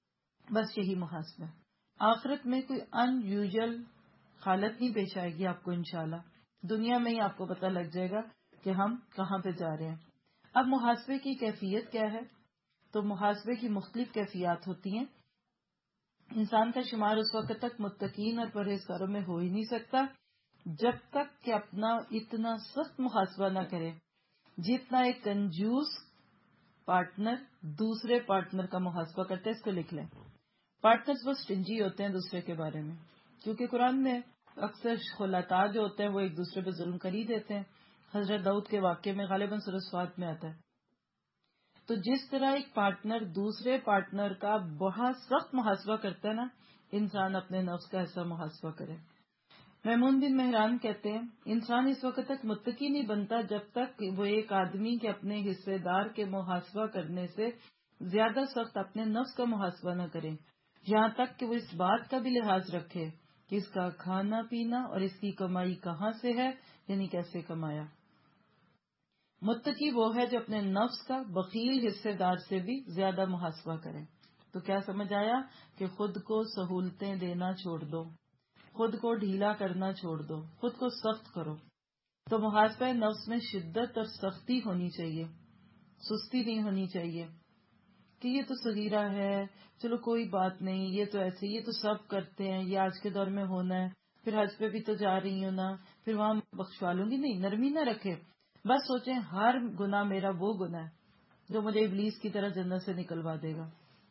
بس یہی محاسبہ ہے. آخرت میں کوئی ان یوزل حالت نہیں پیش آئے گی آپ کو انشاءاللہ. دنیا میں ہی آپ کو پتہ لگ جائے گا کہ ہم کہاں پہ جا رہے ہیں. اب محاسبے کی کیفیت کیا ہے؟ تو محاسبے کی مختلف کیفیات ہوتی ہیں. انسان کا شمار اس وقت تک متقین اور پرہیزگاروں میں ہو ہی نہیں سکتا جب تک کہ اپنا اتنا سخت محاسبہ نہ کرے جتنا ایک کنجوس پارٹنر دوسرے پارٹنر کا محاسبہ کرتے. اس کو لکھ لیں. پارٹنرز بس سٹنجی ہوتے ہیں دوسرے کے بارے میں، کیونکہ قرآن میں اکثر خلطاء جو ہوتے ہیں وہ ایک دوسرے پہ ظلم کر ہی دیتے ہیں. حضرت داؤد کے واقعے میں غالباً سورۃ صاد میں آتا ہے. تو جس طرح ایک پارٹنر دوسرے پارٹنر کا بہت سخت محاسبہ کرتا ہے نا، انسان اپنے نفس کا ایسا محاسبہ کرے. میمون بن مہران کہتے ہیں انسان اس وقت تک متقی نہیں بنتا جب تک وہ ایک آدمی کے اپنے حصے دار کے محاسبہ کرنے سے زیادہ سخت اپنے نفس کا محاسبہ نہ کرے، یہاں تک کہ وہ اس بات کا بھی لحاظ رکھے کہ اس کا کھانا پینا اور اس کی کمائی کہاں سے ہے، یعنی کیسے کمایا. متقی وہ ہے جو اپنے نفس کا بخیل حصے دار سے بھی زیادہ محاسبہ کرے. تو کیا سمجھ آیا کہ خود کو سہولتیں دینا چھوڑ دو، خود کو ڈھیلا کرنا چھوڑ دو، خود کو سخت کرو. تو محاسبہ نفس میں شدت اور سختی ہونی چاہیے، سستی نہیں ہونی چاہیے کہ یہ تو صغیرہ ہے، چلو کوئی بات نہیں، یہ تو ایسے، یہ تو سب کرتے ہیں، یہ آج کے دور میں ہونا ہے، پھر حج پہ بھی تو جا رہی ہوں نا، پھر وہاں بخشوا لوں گی. نہیں، نرمی نہ رکھے. بس سوچیں ہر گناہ میرا وہ گناہ ہے جو مجھے ابلیس کی طرح جنت سے نکلوا دے گا.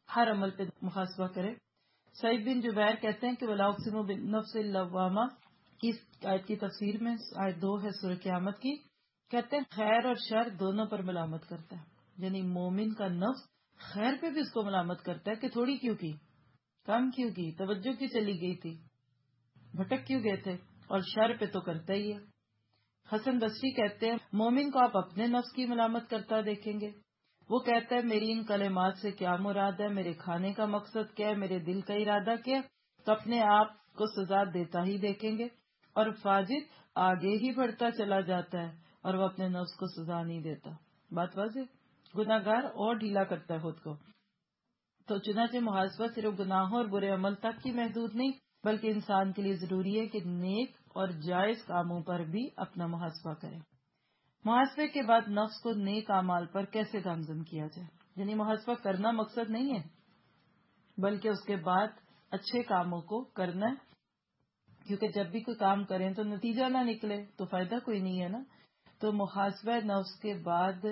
ہر عمل پہ محاسبہ کرے. سعید بن جبیر کہتے ہیں کہ وَلَا أُقْسِمُ بِالنَّفْسِ اللَّوَّامَةِ کی آیت کی تفسیر میں آیت 2 ہے سورہ قیامت کی. کہتے ہیں خیر اور شر دونوں پر ملامت کرتا ہے. یعنی مومن کا نفس خیر پہ بھی اس کو ملامت کرتا ہے کہ تھوڑی کیوں کی، کم کیوں کی، توجہ کیوں چلی گئی تھی، بھٹک کیوں گئے تھے، اور شر پہ تو کرتا ہی ہے. حسن بصری کہتے ہیں مومن کو آپ اپنے نفس کی ملامت کرتا دیکھیں گے. وہ کہتا ہے میری ان کلمات سے کیا مراد ہے، میرے کھانے کا مقصد کیا ہے، میرے دل کا ارادہ کیا ہے، تو اپنے آپ کو سزا دیتا ہی دیکھیں گے. اور فاجر آگے ہی بڑھتا چلا جاتا ہے اور وہ اپنے نفس کو سزا نہیں دیتا. بات واضح. گناہگار اور ڈھیلا کرتا ہے خود کو. تو چنانچہ محاسبہ صرف گناہوں اور برے عمل تک ہی محدود نہیں، بلکہ انسان کے لیے ضروری ہے کہ نیک اور جائز کاموں پر بھی اپنا محاسبہ کرے. محاسبے کے بعد نفس کو نیک اعمال پر کیسے گامزن کیا جائے. یعنی محاسبہ کرنا مقصد نہیں ہے، بلکہ اس کے بعد اچھے کاموں کو کرنا ہے. کیونکہ جب بھی کوئی کام کریں تو نتیجہ نہ نکلے تو فائدہ کوئی نہیں ہے نا. تو محاسبہ نفس کے بعد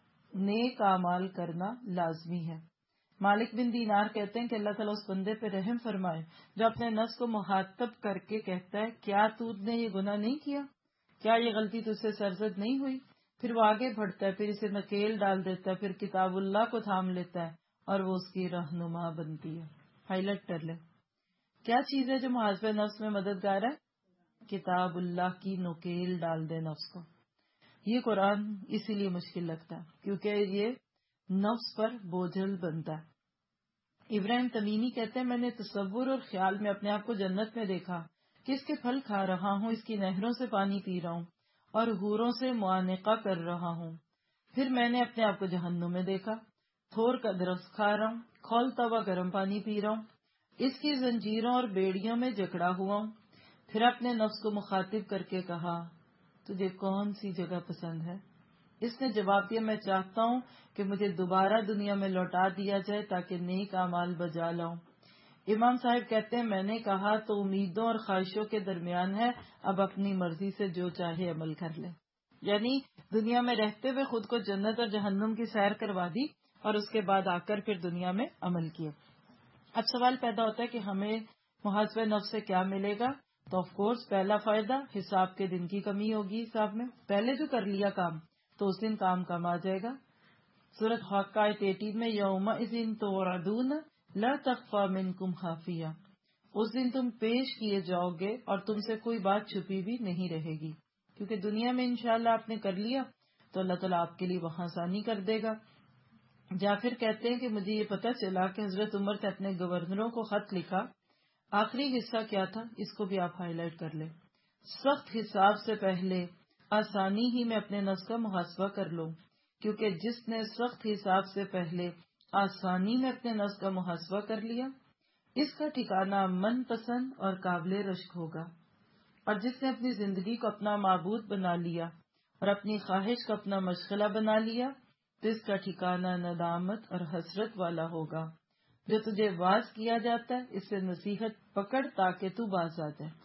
نیک اعمال کرنا لازمی ہے. مالک بن دینار کہتے ہیں کہ اللہ تعالیٰ اس بندے پہ رحم فرمائے جو اپنے نفس کو مخاطب کر کے کہتا ہے کیا تو نے یہ گناہ نہیں کیا، کیا یہ غلطی تجھ سے سرزد نہیں ہوئی. پھر وہ آگے بڑھتا ہے، پھر اسے نکیل ڈال دیتا ہے، پھر کتاب اللہ کو تھام لیتا ہے اور وہ اس کی رہنما بنتی ہے. ہائی لائٹ کر لیں کیا چیز ہے جو محاسبہ نفس میں مددگار ہے. کتاب اللہ کی نکیل ڈال دے نفس کو. یہ قرآن اسی لیے مشکل لگتا ہے کیونکہ یہ نفس پر بوجھل بنتا ہے. ابراہیم تمیمی کہتے ہیں میں نے تصور اور خیال میں اپنے آپ کو جنت میں دیکھا کہ اس کے پھل کھا رہا ہوں، اس کی نہروں سے پانی پی رہا ہوں اور حوروں سے معانقہ کر رہا ہوں. پھر میں نے اپنے آپ کو جہنم میں دیکھا، تھور کا درخت کھا رہا ہوں، کھولتا ہوا گرم پانی پی رہا ہوں، اس کی زنجیروں اور بیڑیوں میں جکڑا ہوا ہوں. پھر اپنے نفس کو مخاطب کر کے کہا تجھے کون سی جگہ پسند ہے. اس نے جواب دیا میں چاہتا ہوں کہ مجھے دوبارہ دنیا میں لوٹا دیا جائے تاکہ نیک اعمال بجا لاؤں. امام صاحب کہتے ہیں میں نے کہا تو امیدوں اور خواہشوں کے درمیان ہے، اب اپنی مرضی سے جو چاہے عمل کر لے. یعنی دنیا میں رہتے ہوئے خود کو جنت اور جہنم کی سیر کروا دی اور اس کے بعد آ کر پھر دنیا میں عمل کیے. اب سوال پیدا ہوتا ہے کہ ہمیں محاسبہ نفس سے کیا ملے گا. تو آف کورس پہلا فائدہ حساب کے دن کی کمی ہوگی. حساب میں پہلے جو کر لیا کام تو اس دن کام کم آ جائے گا. سورۃ حق آیت 18 میں یومئذ توعدون لا تخفی منکم خافیہ، اس دن تم پیش کیے جاؤ گے اور تم سے کوئی بات چھپی بھی نہیں رہے گی. کیونکہ دنیا میں انشاءاللہ آپ نے کر لیا تو اللہ تعالیٰ آپ کے لیے وہاں آسانی کر دے گا. جعفر کہتے ہیں کہ مجھے یہ پتہ چلا کہ حضرت عمر نے اپنے گورنروں کو خط لکھا. آخری حصہ کیا تھا اس کو بھی آپ ہائی لائٹ کر لیں. سخت حساب سے پہلے آسانی ہی میں اپنے نفس کا محاسبہ کر لوں، کیونکہ جس نے سخت حساب سے پہلے آسانی میں اپنے نفس کا محاسبہ کر لیا اس کا ٹھکانہ من پسند اور قابل رشک ہوگا. اور جس نے اپنی زندگی کو اپنا معبود بنا لیا اور اپنی خواہش کو اپنا مشغلہ بنا لیا تو اس کا ٹھکانہ ندامت اور حسرت والا ہوگا. جو تجھے واز کیا جاتا ہے اس سے نصیحت پکڑ تاکہ تو باز آ جائے.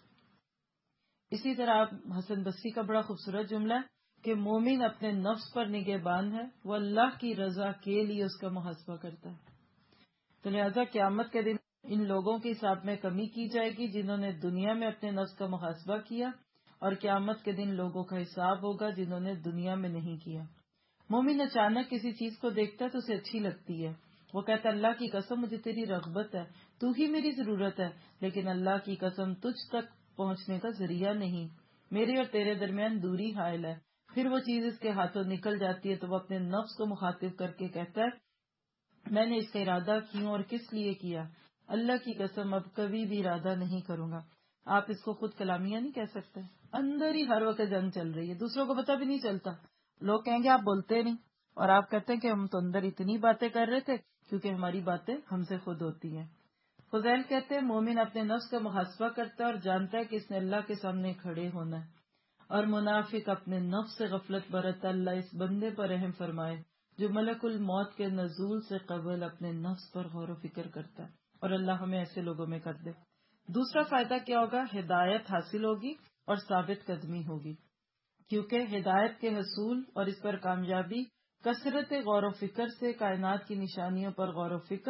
اسی طرح حسن بصری کا بڑا خوبصورت جملہ ہے کہ مومن اپنے نفس پر نگہبان ہے، وہ اللہ کی رضا کے لیے اس کا محاسبہ کرتا ہے. تو لہٰذا قیامت کے دن ان لوگوں کے حساب میں کمی کی جائے گی جنہوں نے دنیا میں اپنے نفس کا محاسبہ کیا، اور قیامت کے دن لوگوں کا حساب ہوگا جنہوں نے دنیا میں نہیں کیا. مومن اچانک کسی چیز کو دیکھتا ہے تو اسے اچھی لگتی ہے. وہ کہتا ہے اللہ کی قسم مجھے تیری رغبت ہے، تو ہی میری ضرورت ہے، لیکن اللہ کی قسم تجھ تک پہنچنے کا ذریعہ نہیں، میرے اور تیرے درمیان دوری حائل ہے. پھر وہ چیز اس کے ہاتھوں نکل جاتی ہے تو وہ اپنے نفس کو مخاطب کر کے کہتا ہے میں نے اس کا ارادہ کیوں اور کس لیے کیا، اللہ کی قسم اب کبھی بھی ارادہ نہیں کروں گا. آپ اس کو خود کلامیہ نہیں کہہ سکتے. اندر ہی ہر وقت جنگ چل رہی ہے، دوسروں کو پتہ بھی نہیں چلتا. لوگ کہیں گے آپ بولتے نہیں، اور آپ کہتے ہیں کہ ہم تو اندر اتنی باتیں کر رہے تھے کیونکہ ہماری باتیں ہم سے خود ہوتی ہیں. فضیل کہتے ہیں مومن اپنے نفس کا محاسبہ کرتا ہے اور جانتا ہے کہ اس نے اللہ کے سامنے کھڑے ہونا ہے. اور منافق اپنے نفس سے غفلت برتا. اللہ اس بندے پر رحم فرمائے جو ملک الموت کے نزول سے قبل اپنے نفس پر غور و فکر کرتا ہے، اور اللہ ہمیں ایسے لوگوں میں کر دے. دوسرا فائدہ کیا ہوگا؟ ہدایت حاصل ہوگی اور ثابت قدمی ہوگی، کیونکہ ہدایت کے حصول اور اس پر کامیابی کثرت غور و فکر سے کائنات کی نشانیوں پر غور و فکر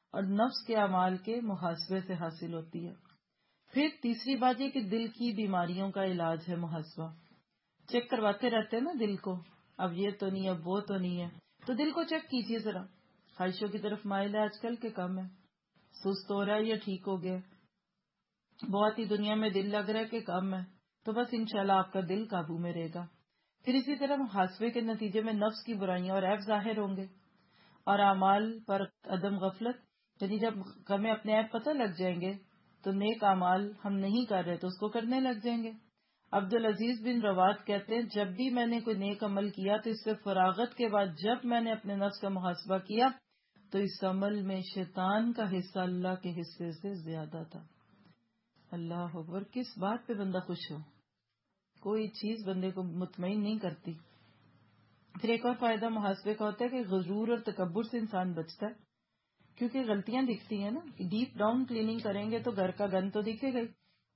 اور نفس کے اعمال کے محاسبے سے حاصل ہوتی ہے۔ پھر تیسری بات یہ کہ دل کی بیماریوں کا علاج ہے محاسبہ۔ چیک کرواتے رہتے ہیں نا دل کو، اب یہ تو نہیں، اب وہ تو نہیں ہے، تو دل کو چیک کیجئے ذرا، خواہشوں کی طرف مائل ہے آج کل کے کم ہے، سست ہو رہا ہے یا ٹھیک ہو گیا، بہت ہی دنیا میں دل لگ رہا ہے کہ کم ہے، تو بس انشاءاللہ آپ کا دل قابو میں رہے گا۔ پھر اسی طرح محاسبے کے نتیجے میں نفس کی برائیاں اور عیب ظاہر ہوں گے، اور اعمال پر عدم غفلت، یعنی جب ہمیں اپنے عیب پتہ لگ جائیں گے تو نیک اعمال ہم نہیں کر رہے تو اس کو کرنے لگ جائیں گے۔ عبدالعزیز بن رواد کہتے ہیں جب بھی میں نے کوئی نیک عمل کیا تو اس سے فراغت کے بعد جب میں نے اپنے نفس کا محاسبہ کیا تو اس عمل میں شیطان کا حصہ اللہ کے حصے سے زیادہ تھا۔ اللہ اکبر، کس بات پہ بندہ خوش ہو، کوئی چیز بندے کو مطمئن نہیں کرتی۔ پھر ایک اور فائدہ محاسبے کا ہوتا ہے کہ غرور اور تکبر سے انسان بچتا ہے، کیونکہ غلطیاں دکھتی ہیں نا، ڈیپ ڈاؤن کلیننگ کریں گے تو گھر کا گند تو دکھے گا۔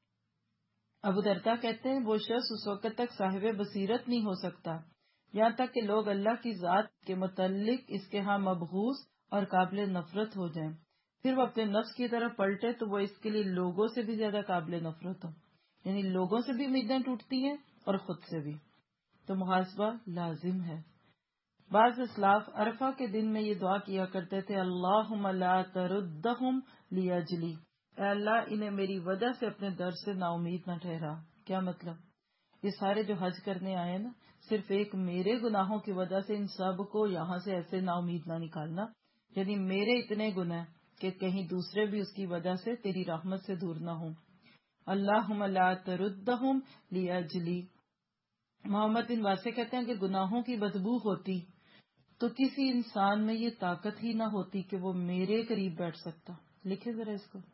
ابو درداء کہتے ہیں وہ شخص اس وقت تک صاحب بصیرت نہیں ہو سکتا یہاں تک کہ لوگ اللہ کی ذات کے متعلق اس کے ہاں مبغوض اور قابل نفرت ہو جائیں، پھر وہ اپنے نفس کی طرف پلٹے تو وہ اس کے لیے لوگوں سے بھی زیادہ قابل نفرت ہو، یعنی لوگوں سے بھی امیدیں ٹوٹتی ہیں اور خود سے بھی، تو محاسبہ لازم ہے۔ بعض اسلاف عرفہ کے دن میں یہ دعا کیا کرتے تھے، اللہم لا تردہم لیجلی، اے اللہ انہیں میری وجہ سے اپنے در سے نا امید نہ ٹھہرا۔ کیا مطلب؟ یہ سارے جو حج کرنے آئے نا، صرف ایک میرے گناہوں کی وجہ سے ان سب کو یہاں سے ایسے نا امید نہ نکالنا، یعنی میرے اتنے گناہ کہ کہیں دوسرے بھی اس کی وجہ سے تیری رحمت سے دور نہ ہوں۔ اللہم لا تردہم لیجلی۔ محمد بن واسع کہتے ہیں کہ گناہوں کی بدبو ہوتی تو کسی انسان میں یہ طاقت ہی نہ ہوتی کہ وہ میرے قریب بیٹھ سکتا۔ لکھے ذرا اس کو،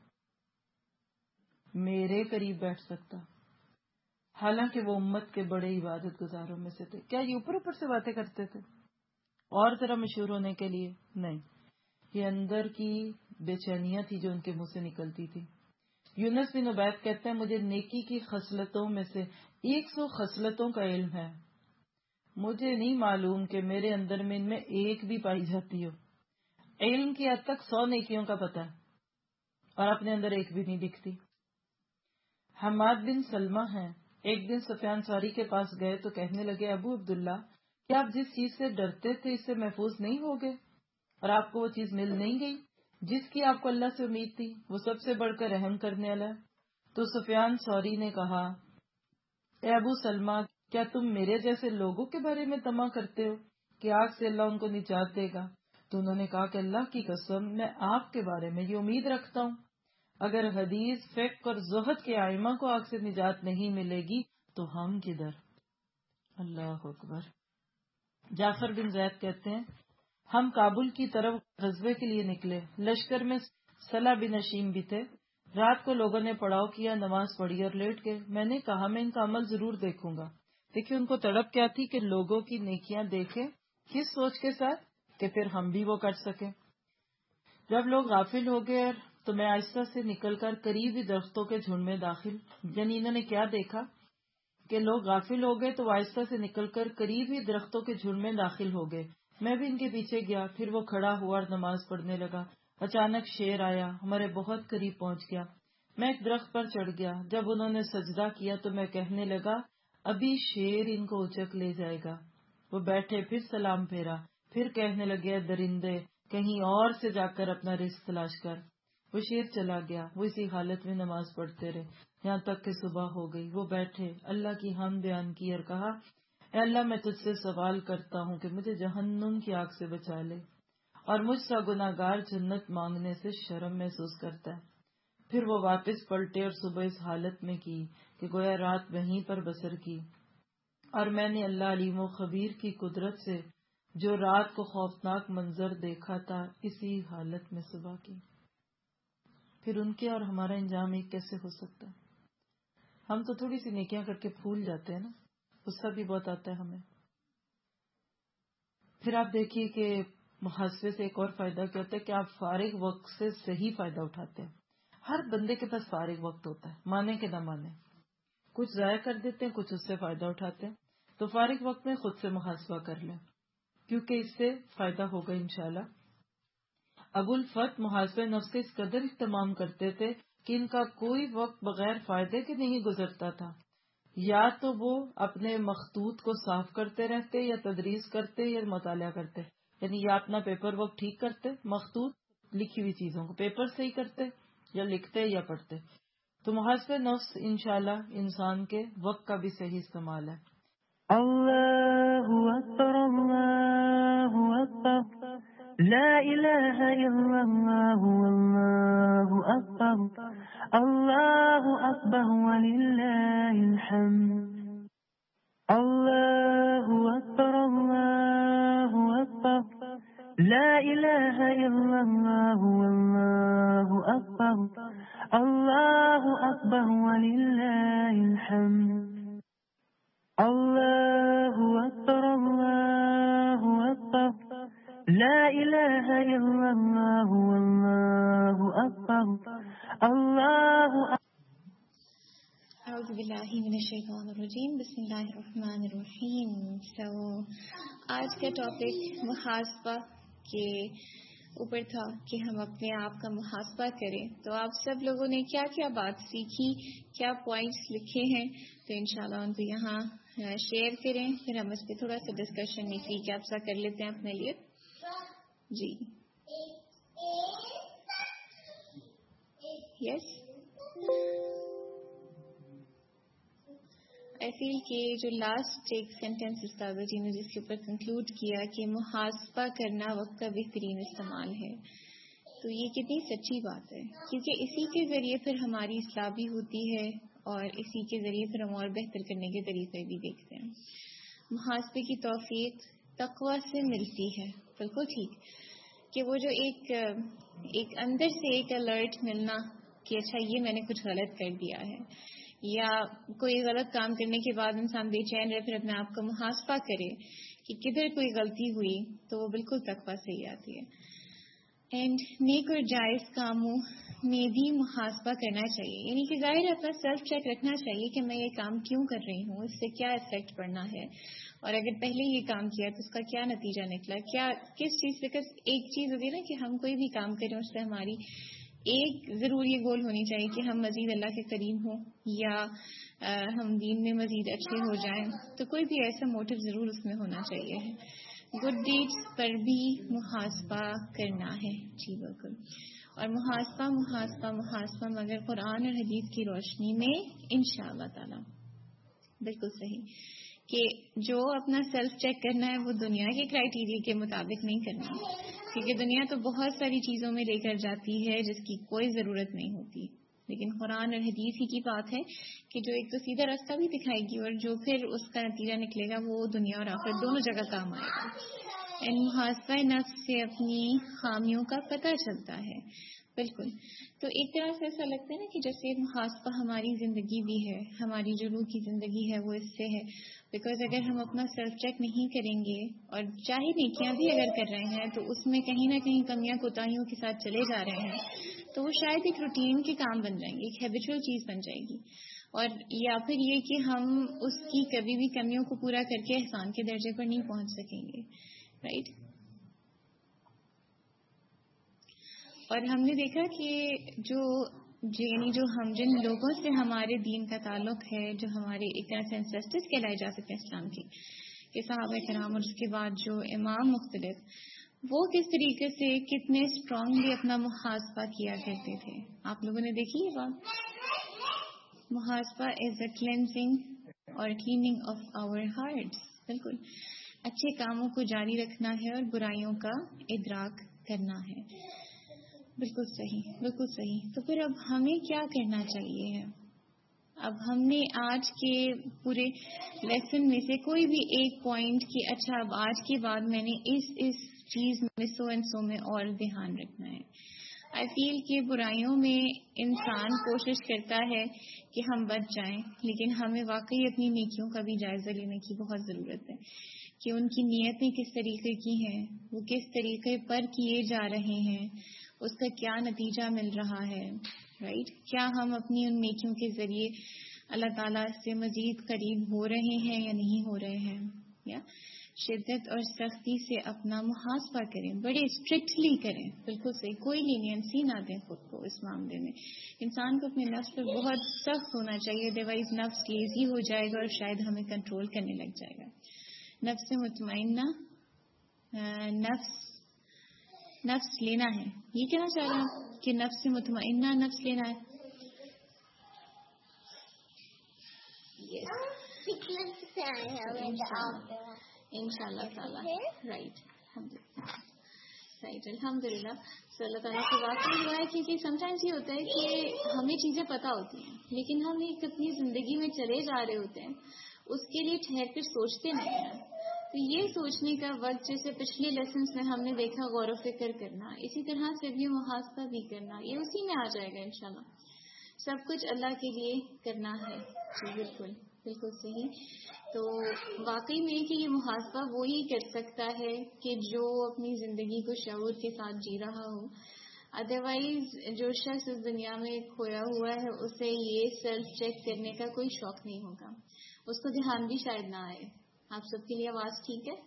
میرے قریب بیٹھ سکتا، حالانکہ وہ امت کے بڑے عبادت گزاروں میں سے تھے۔ کیا یہ اوپر اوپر سے باتیں کرتے تھے اور ذرا مشہور ہونے کے لیے؟ نہیں، یہ اندر کی بے چینیاں تھی جو ان کے منہ سے نکلتی تھی۔ یونس بن عبید کہتے ہیں مجھے نیکی کی خصلتوں میں سے 100 خصلتوں کا علم ہے، مجھے نہیں معلوم کہ میرے اندر میں ان میں ایک بھی پائی جاتی ہو۔ علم کی حد تک 100 نیکیوں کا پتہ ہے اور اپنے اندر ایک بھی نہیں دکھتی۔ حماد بن سلمہ ہیں، ایک دن سفیان ثوری کے پاس گئے تو کہنے لگے، ابو عبداللہ کیا آپ جس چیز سے ڈرتے تھے اس سے محفوظ نہیں ہو گئے اور آپ کو وہ چیز مل نہیں گئی جس کی آپ کو اللہ سے امید تھی؟ وہ سب سے بڑھ کر رحم کرنے والا ہے۔ تو سفیان ثوری نے کہا، اے ابو سلمہ کیا تم میرے جیسے لوگوں کے بارے میں طمع کرتے ہو کہ آگ سے اللہ ان کو نجات دے گا؟ تو انہوں نے کہا کہ اللہ کی قسم میں آپ کے بارے میں یہ امید رکھتا ہوں، اگر حدیث، فقہ اور زہد کے ائمہ کو آگ سے نجات نہیں ملے گی تو ہم کدھر۔ اللہ اکبر۔ جعفر بن زید کہتے ہیں ہم کابل کی طرف غزوے کے لیے نکلے، لشکر میں صلہ بن نشیم بھی تھے۔ رات کو لوگوں نے پڑاؤ کیا، نماز پڑھی اور لیٹ گئے۔ میں نے کہا میں ان کا عمل ضرور دیکھوں گا۔ دیکھیے ان کو تڑپ کیا تھی کہ لوگوں کی نیکیاں دیکھیں، کس سوچ کے ساتھ کہ پھر ہم بھی وہ کر سکیں۔ جب لوگ غافل ہو گئے تو میں آہستہ سے نکل کر قریبی درختوں کے جھنڈ میں داخل، یعنی انہوں نے کیا دیکھا کہ لوگ غافل ہو گئے تو وہ آہستہ سے نکل کر قریبی درختوں کے جھنڈ میں داخل ہو گئے۔ میں بھی ان کے پیچھے گیا، پھر وہ کھڑا ہوا اور نماز پڑھنے لگا۔ اچانک شیر آیا، ہمارے بہت قریب پہنچ گیا۔ میں ایک درخت پر چڑھ گیا، جب انہوں نے سجدہ کیا تو میں کہنے لگا ابھی شیر ان کو اچک لے جائے گا۔ وہ بیٹھے، پھر سلام پھیرا، پھر کہنے لگے درندے کہیں اور سے جا کر اپنا رزق تلاش کر۔ وہ شیر چلا گیا، وہ اسی حالت میں نماز پڑھتے رہے یہاں تک کہ صبح ہو گئی۔ وہ بیٹھے، اللہ کی حمد بیان کی اور کہا، اے اللہ میں تجھ سے سوال کرتا ہوں کہ مجھے جہنم کی آگ سے بچا لے، اور مجھ سا گناہگار جنت مانگنے سے شرم محسوس کرتا ہے۔ پھر وہ واپس پلٹے اور صبح اس حالت میں کی کہ گویا رات وہیں پر بسر کی، اور میں نے اللہ علیم و خبیر کی قدرت سے جو رات کو خوفناک منظر دیکھا تھا اسی حالت میں صبح کی۔ پھر ان کے اور ہمارا انجام ایک کیسے ہو سکتا ہے؟ ہم تو تھوڑی سی نیکیاں کر کے پھول جاتے ہیں نا، غصہ بھی بہت آتا ہے ہمیں۔ پھر آپ دیکھیے کہ محاسبے سے ایک اور فائدہ کیا ہوتا ہے کہ آپ فارغ وقت سے صحیح فائدہ اٹھاتے ہیں۔ ہر بندے کے پاس فارغ وقت ہوتا ہے، مانے کہ نہ مانے، کچھ ضائع کر دیتے ہیں، کچھ اس سے فائدہ اٹھاتے ہیں۔ تو فارغ وقت میں خود سے محاسبہ کر لیں، کیونکہ اس سے فائدہ ہوگا انشاءاللہ۔ ابو الفتح محاسبہ نفس کا اس قدر اہتمام کرتے تھے کہ ان کا کوئی وقت بغیر فائدے کے نہیں گزرتا تھا. یا تو وہ اپنے مخطوط کو صاف کرتے رہتے یا تدریس کرتے یا مطالعہ کرتے، یعنی یا اپنا پیپر ورک ٹھیک کرتے، مخطوط لکھی ہوئی چیزوں کو پیپر سے ہی کرتے یا لکھتے یا پڑھتے. تو محاسبہ نفس انشاءاللہ انسان کے وقت کا بھی صحیح استعمال ہے. اللہ اکبر اللہ اکبر لا الہ الا اللہ واللہ اکبر اللہ اکبر وللہ الحمد. اللہ اکبر اللہ اکبر لا الہ الا اللہ واللہ اکبر اللہ اکبر وللہ الحمد. اللہ اکبر اللہ اکبر لا الہ الا اللہ واللہ اکبر اللہ اعوذ باللہ من الشیطان الرجیم بسم اللہ الرحمن الرحیم. آج کا ٹاپک محاسبہ کے اوپر تھا کہ ہم اپنے آپ کا محاسبہ کریں. تو آپ سب لوگوں نے کیا کیا بات سیکھی، کیا پوائنٹس لکھے ہیں، تو انشاءاللہ ان کو یہاں شیئر کریں. پھر ہم اس پہ تھوڑا سا ڈسکشن نکلی کیپ سا کر لیتے ہیں اپنے لیے. جی یس آئی فیل کہ جو لاسٹ ایک سینٹینس استاذہ جی نے جس کے اوپر کنکلوڈ کیا کہ محاسبہ کرنا وقت کا بہترین استعمال ہے، تو یہ کتنی سچی بات ہے، کیونکہ اسی کے ذریعے پھر ہماری اصلاح بھی ہوتی ہے اور اسی کے ذریعے پھر ہم اور بہتر کرنے کے طریقے بھی دیکھتے ہیں. محاسبے کی توفیق تقوی سے ملتی ہے. بالکل ٹھیک کہ وہ جو ایک اندر سے ایک الرٹ ملنا کہ اچھا یہ میں نے کچھ غلط کر دیا ہے، یا کوئی غلط کام کرنے کے بعد انسان بے چین رہے پھر اپنے آپ کا محاسبہ کرے کہ کدھر کوئی غلطی ہوئی، تو وہ بالکل تقویٰ سے ہی آتی ہے. اینڈ نیک اور جائز کاموں میں بھی محاسبہ کرنا چاہیے، یعنی کہ ظاہر اپنا سیلف چیک رکھنا چاہیے کہ میں یہ کام کیوں کر رہی ہوں، اس سے کیا افیکٹ پڑنا ہے، اور اگر پہلے یہ کام کیا تو اس کا کیا نتیجہ نکلا، کیا کس چیز سے. ایک چیز ہوتی ہے نا کہ ہم کوئی بھی کام کریں اس سے ہماری ایک ضرور یہ گول ہونی چاہیے کہ ہم مزید اللہ کے قریب ہوں یا ہم دین میں مزید اچھے ہو جائیں، تو کوئی بھی ایسا موٹو ضرور اس میں ہونا چاہیے. گڈ ڈیڈس پر بھی محاسبہ کرنا ہے. جی بالکل. اور محاسبہ مگر قرآن اور حدیث کی روشنی میں انشاءاللہ تعالی. بالکل صحیح کہ جو اپنا سیلف چیک کرنا ہے وہ دنیا کے کرائیٹیریا کے مطابق نہیں کرنا، کیونکہ دنیا تو بہت ساری چیزوں میں لے کر جاتی ہے جس کی کوئی ضرورت نہیں ہوتی، لیکن قرآن اور حدیث ہی کی بات ہے کہ جو ایک تو سیدھا راستہ بھی دکھائے گی اور جو پھر اس کا نتیجہ نکلے گا وہ دنیا اور آخرت دونوں جگہ کام آئے گا. محاسبہ نفس سے اپنی خامیوں کا پتہ چلتا ہے. بالکل. تو ایک طرح سے ایسا لگتا ہے نا کہ جیسے محاسبہ ہماری زندگی بھی ہے، ہماری جو روح کی زندگی ہے وہ اس سے ہے. بیکاز اگر ہم اپنا سیلف چیک نہیں کریں گے اور چاہے نیکیاں بھی اگر کر رہے ہیں تو اس میں کہیں نہ کہیں کمیاں کوتاہیوں کے ساتھ چلے جا رہے ہیں، تو وہ شاید ایک روٹین کے کام بن جائیں گے، ایک ہیبیچول چیز بن جائے گی، اور یا پھر یہ کہ ہم اس کی کبھی بھی کمیوں کو پورا کر کے احسان کے درجے پر نہیں پہنچ سکیں گے. رائٹ. اور ہم نے دیکھا کہ یعنی جو ہم جن لوگوں سے ہمارے دین کا تعلق ہے، جو ہمارے ایک طرح سے انسیسٹرز کہلائے جا سکتے ہیں اسلام کی، کہ صحابہ کرام اور اس کے بعد جو امام مختلف، وہ کس طریقے سے کتنے اسٹرانگلی اپنا محاسبہ کیا کرتے تھے. آپ لوگوں نے دیکھی یہ بات. محاسبہ از اے کلینزنگ اور کلیننگ آف آور ہارٹس. بالکل. اچھے کاموں کو جاری رکھنا ہے اور برائیوں کا ادراک کرنا ہے. بالکل صحیح، بالکل صحیح. تو پھر اب ہمیں کیا کرنا چاہیے ہے؟ اب ہم نے آج کے پورے لیسن میں سے کوئی بھی ایک پوائنٹ کہ اچھا اب آج کے بعد میں نے اس چیز میں سو اینڈ سو میں اور دھیان رکھنا ہے. آئی فیل کہ برائیوں میں انسان کوشش کرتا ہے کہ ہم بچ جائیں، لیکن ہمیں واقعی اپنی نیکیوں کا بھی جائزہ لینے کی بہت ضرورت ہے کہ ان کی نیتیں کس طریقے کی ہیں، وہ کس طریقے پر کیے جا رہے ہیں، اس کا کیا نتیجہ مل رہا ہے. رائٹ. کیا ہم اپنی ان نیکیوں کے ذریعے اللہ تعالیٰ سے مزید قریب ہو رہے ہیں یا نہیں ہو رہے ہیں. یا شدت اور سختی سے اپنا محاسبہ کریں, بڑے اسٹرکٹلی کریں, بالکل صحیح, کوئی لینینسی نہ دیں خود کو اس معاملے میں. انسان کو اپنے نفس پر بہت سخت ہونا چاہیے, ادروائز نفس لیزی ہو جائے گا اور شاید ہمیں کنٹرول کرنے لگ جائے گا. نفس مطمئنہ, نفس لینا ہے, یہ کہنا چاہ رہے ہیں کہ نفس مطمئنہ نفس لینا ہے. انشاء اللہ تعالیٰ رائٹ الحمد للہ. سو اللہ تعالیٰ سے واقعی ہوا ہے, کیونکہ سمٹائمز یہ ہوتا ہے کہ ہمیں چیزیں پتہ ہوتی ہیں لیکن ہم ایک اپنی زندگی میں چلے جا رہے ہوتے ہیں, اس کے لیے ٹھہر کر سوچتے نہیں ہیں. تو یہ سوچنے کا وقت, جیسے پچھلے لیسنس میں ہم نے دیکھا غور و فکر کرنا, اسی طرح سے بھی محاسبہ بھی کرنا, یہ اسی میں آ جائے گا انشاءاللہ. سب کچھ اللہ کے لیے کرنا ہے. جی بالکل بالکل صحیح. تو واقعی میں کہ یہ محاسبہ وہی کر سکتا ہے کہ جو اپنی زندگی کو شعور کے ساتھ جی رہا ہو. ادروائز جو شخص اس دنیا میں کھویا ہوا ہے اسے یہ سیلف چیک کرنے کا کوئی شوق نہیں ہوگا, اس کو دھیان بھی شاید نہ آئے. آپ سب کے لیے آواز ٹھیک ہے؟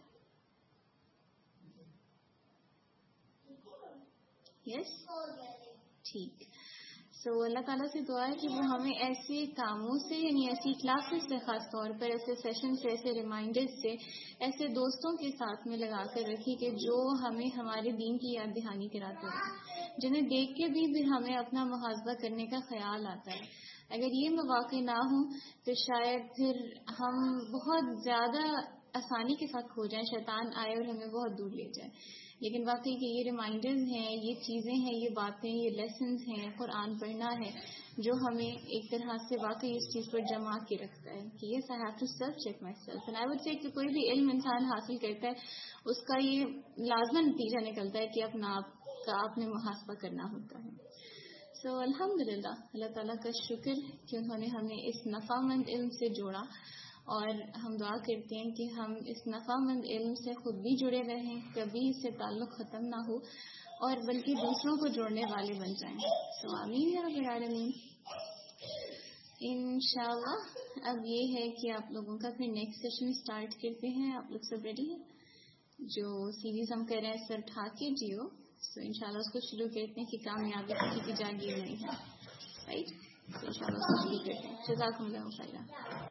یس ٹھیک. سو اللہ تعالیٰ سے دعا ہے کہ وہ ہمیں ایسے کاموں سے, یعنی ایسی کلاسز سے, خاص طور پر ایسے سیشن سے, ایسے ریمائنڈرز سے, ایسے دوستوں کے ساتھ میں لگا کر رکھی کہ جو ہمیں ہمارے دین کی یاد دہانی کراتے ہیں, جنہیں دیکھ کے بھی ہمیں اپنا محاسبہ کرنے کا خیال آتا ہے. اگر یہ مواقع نہ ہوں تو شاید پھر ہم بہت زیادہ آسانی کے ساتھ کھو جائیں, شیطان آئے اور ہمیں بہت دور لے جائے. لیکن واقعی کہ یہ ریمائنڈرز ہیں, یہ چیزیں ہیں, یہ باتیں, یہ لیسنز ہیں, قرآن پڑھنا ہے جو ہمیں ایک طرح سے واقعی اس چیز پر جمع کے رکھتا ہے کہ yes I have to self check myself. And I would say کہ کوئی بھی علم انسان حاصل کرتا ہے اس کا یہ لازمن نتیجہ نکلتا ہے کہ اپنا آپ کا آپ نے محاسبہ کرنا ہوتا ہے. سو الحمدللہ, اللہ تعالیٰ کا شکر کہ انہوں نے ہمیں اس نفع مند علم سے جوڑا, اور ہم دعا کرتے ہیں کہ ہم اس نفع مند علم سے خود بھی جڑے رہیں, کبھی اس سے تعلق ختم نہ ہو, اور بلکہ دوسروں کو جوڑنے والے بن جائیں. سو آمین یا رب العالمین. انشاءاللہ اب یہ ہے کہ آپ لوگوں کا پھر نیکسٹ سیشن سٹارٹ کرتے ہیں. آپ لوگ سب ریڈی ہیں؟ جو سیریز ہم کر رہے ہیں سر اٹھا کے جیو, تو انشاءاللہ اس کو شروع کرتے ہیں کہ کامیابی کسی کی جاگیر نہیں ہے, رائٹ؟ تو انشاءاللہ اس کو شروع کرتے ہیں. جزاکم اللہ خیرا.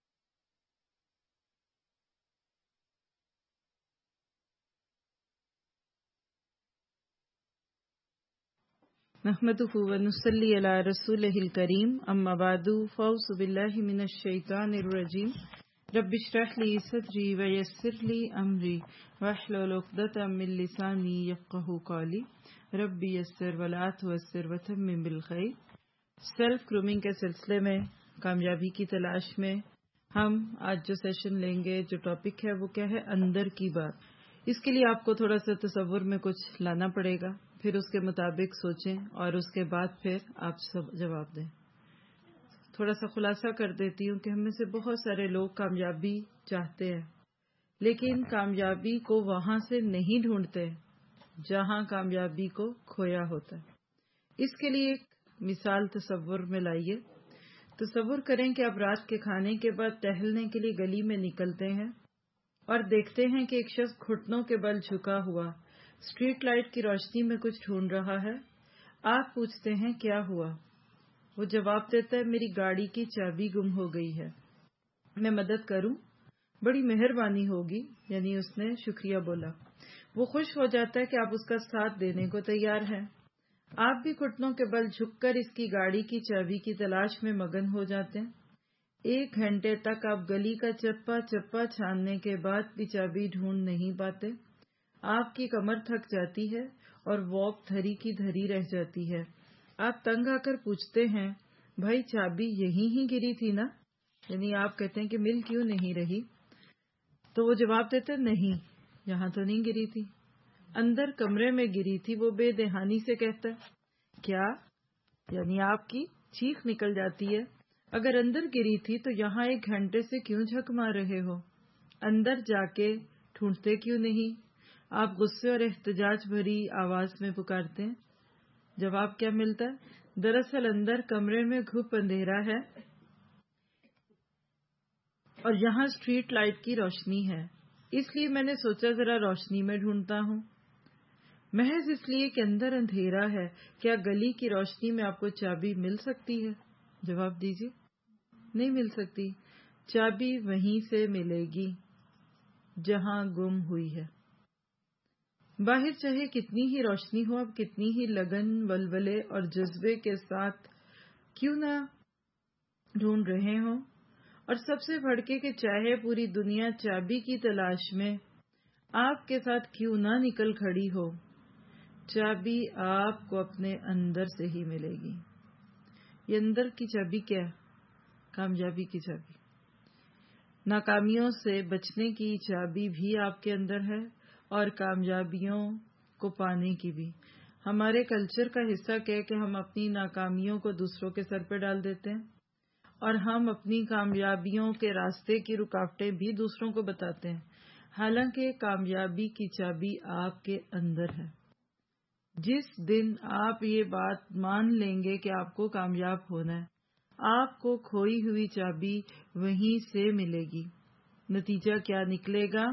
نحمده ونصلي على رسوله الكريم اما بعد فاعوذ بالله من الشيطان الرجيم رب اشرح لي صدري ويسر لي امري واحلل عقدة من لساني يفقهوا قولي رب يسر ولا تعسر وتمم بالخير. سیلف گرومنگ کے سلسلے میں کامیابی کی تلاش میں ہم آج جو سیشن لیں گے, جو ٹاپک ہے وہ کیا ہے, اندر کی بات. اس کے لیے آپ کو تھوڑا سا تصور میں کچھ لانا پڑے گا, پھر اس کے مطابق سوچیں اور اس کے بعد پھر آپ سب جواب دیں. تھوڑا سا خلاصہ کر دیتی ہوں کہ ہم میں سے بہت سارے لوگ کامیابی چاہتے ہیں لیکن کامیابی کو وہاں سے نہیں ڈھونڈتے جہاں کامیابی کو کھویا ہوتا ہے. اس کے لیے ایک مثال تصور میں لائیے. تصور کریں کہ آپ رات کے کھانے کے بعد ٹہلنے کے لیے گلی میں نکلتے ہیں اور دیکھتے ہیں کہ ایک شخص گھٹنوں کے بل جھکا ہوا اسٹریٹ لائٹ کی روشنی میں کچھ ڈھونڈ رہا ہے. آپ پوچھتے ہیں کیا ہوا؟ وہ جواب دیتا ہے میری گاڑی کی چابی گم ہو گئی ہے, میں مدد کروں؟ بڑی مہربانی ہوگی. یعنی اس نے شکریہ بولا. وہ خوش ہو جاتا ہے کہ آپ اس کا ساتھ دینے کو تیار ہیں. آپ بھی گھٹنوں کے بل جھک کر اس کی گاڑی کی چابی کی تلاش میں مگن ہو جاتے ہیں. 1 گھنٹے تک آپ گلی کا چپا چپا چھاننے کے بعد بھی چابی ڈھونڈ نہیں پاتے. آپ کی کمر تھک جاتی ہے اور واک دھری کی دھری رہ جاتی ہے. آپ تنگ آ کر پوچھتے ہیں بھائی چابی یہیں ہی گری تھی نا؟ یعنی آپ کہتے ہیں کہ مل کیوں نہیں رہی؟ تو وہ جواب دیتے نہیں, یہاں تو نہیں گری تھی, اندر کمرے میں گری تھی. وہ بے دہانی سے کہتا ہے کیا؟ یعنی آپ کی چیخ نکل جاتی ہے, اگر اندر گری تھی تو یہاں 1 گھنٹے سے کیوں جھک مار رہے ہو؟ اندر جا کے ڈھونڈتے کیوں نہیں؟ آپ غصے اور احتجاج بھری آواز میں پکارتے ہیں. جواب کیا ملتا ہے؟ دراصل اندر کمرے میں گھپ اندھیرا ہے اور یہاں اسٹریٹ لائٹ کی روشنی ہے. اس لیے میں نے سوچا ذرا روشنی میں ڈھونڈتا ہوں. محض اس لیے کہ اندر اندھیرا ہے. کیا گلی کی روشنی میں آپ کو چابی مل سکتی ہے؟ جواب دیجیے. نہیں مل سکتی. چابی وہیں سے ملے گی جہاں گم ہوئی ہے. باہر چاہے کتنی ہی روشنی ہو، اب کتنی ہی لگن، ولولے اور جذبے کے ساتھ کیوں نہ ڈھونڈ رہے ہوں، اور سب سے بڑھ کے چاہے پوری دنیا چابی کی تلاش میں آپ کے ساتھ کیوں نہ نکل کھڑی ہو، چابی آپ کو اپنے اندر سے ہی ملے گی. یہ اندر کی چابی کیا ہے؟ کامیابی کی چابی. ناکامیوں سے بچنے کی چابی بھی آپ کے اندر ہے اور کامیابیوں کو پانے کی بھی. ہمارے کلچر کا حصہ کیا ہے کہ ہم اپنی ناکامیوں کو دوسروں کے سر پہ ڈال دیتے ہیں اور ہم اپنی کامیابیوں کے راستے کی رکاوٹیں بھی دوسروں کو بتاتے ہیں، حالانکہ کامیابی کی چابی آپ کے اندر ہے. جس دن آپ یہ بات مان لیں گے کہ آپ کو کامیاب ہونا ہے، آپ کو کھوئی ہوئی چابی وہیں سے ملے گی. نتیجہ کیا نکلے گا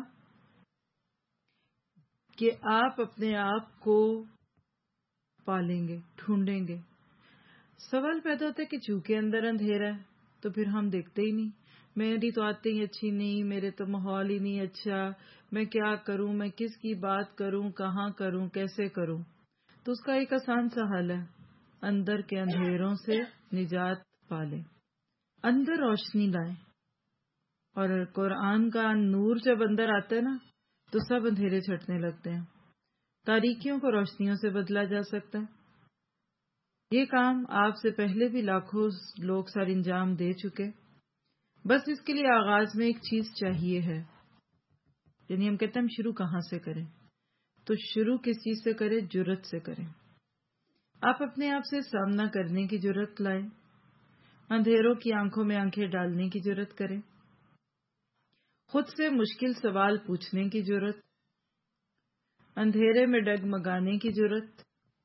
کہ آپ اپنے آپ کو پالیں گے، ڈھونڈیں گے. سوال پیدا ہوتا ہے کہ چونکہ اندر اندھیرا ہے تو پھر ہم دیکھتے ہی نہیں. میری تو عادتیں ہی اچھی نہیں، میرے تو ماحول ہی نہیں اچھا، میں کیا کروں، میں کس کی بات کروں، کہاں کروں، کیسے کروں. تو اس کا ایک آسان سا حل ہے، اندر کے اندھیروں سے نجات پالیں، اندر روشنی لائیں. اور قرآن کا نور جب اندر آتا ہے نا تو سب اندھیرے چھٹنے لگتے ہیں. تاریکیوں کو روشنیوں سے بدلا جا سکتا ہے. یہ کام آپ سے پہلے بھی لاکھوں لوگ سر انجام دے چکے. بس اس کے لیے آغاز میں ایک چیز چاہیے ہے. یعنی ہم کہتے ہیں ہم شروع کہاں سے کریں؟ تو شروع کس چیز سے کریں؟ جرأت سے کریں. آپ اپنے آپ سے سامنا کرنے کی جرأت لائیں، اندھیروں کی آنکھوں میں آنکھیں ڈالنے کی جرأت کریں، خود سے مشکل سوال پوچھنے کی جرأت، اندھیرے میں ڈگمگانے کی جرأت،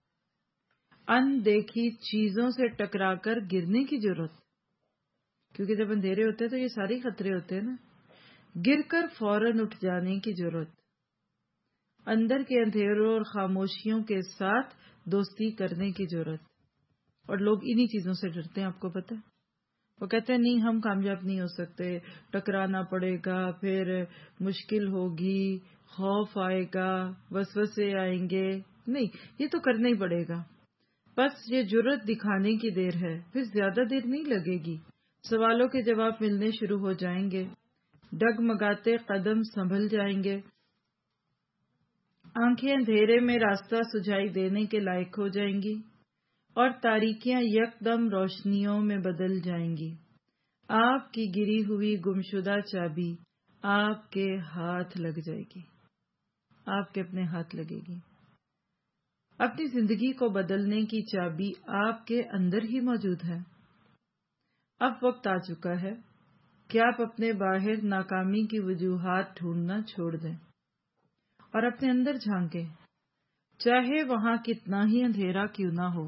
دیکھی چیزوں سے ٹکرا کر گرنے کی جرأت. کیونکہ جب اندھیرے ہوتے ہیں تو یہ سارے خطرے ہوتے ہیں نا. گر کر فوراً اٹھ جانے کی جرأت، اندر کے اندھیروں اور خاموشیوں کے ساتھ دوستی کرنے کی جرأت. اور لوگ انہی چیزوں سے ڈرتے ہیں، آپ کو پتہ ہے. وہ کہتے ہیں نہیں ہم کامیاب نہیں ہو سکتے، ٹکرانا پڑے گا، پھر مشکل ہوگی، خوف آئے گا، وسوسے آئیں گے. نہیں، یہ تو کرنا ہی پڑے گا. بس یہ جرأت دکھانے کی دیر ہے، پھر زیادہ دیر نہیں لگے گی. سوالوں کے جواب ملنے شروع ہو جائیں گے، ڈگمگاتے قدم سنبھل جائیں گے، آنکھیں اندھیرے میں راستہ سجھائی دینے کے لائق ہو جائیں گی اور تاریکیاں یکدم روشنیوں میں بدل جائیں گی. آپ کی گری ہوئی گمشدہ چابی آپ کے ہاتھ لگ جائے گی، آپ کے اپنے ہاتھ لگے گی. اپنی زندگی کو بدلنے کی چابی آپ کے اندر ہی موجود ہے. اب وقت آ چکا ہے کہ آپ اپنے باہر ناکامی کی وجوہات ڈھونڈنا چھوڑ دیں اور اپنے اندر جھانکیں، چاہے وہاں کتنا ہی اندھیرا کیوں نہ ہو.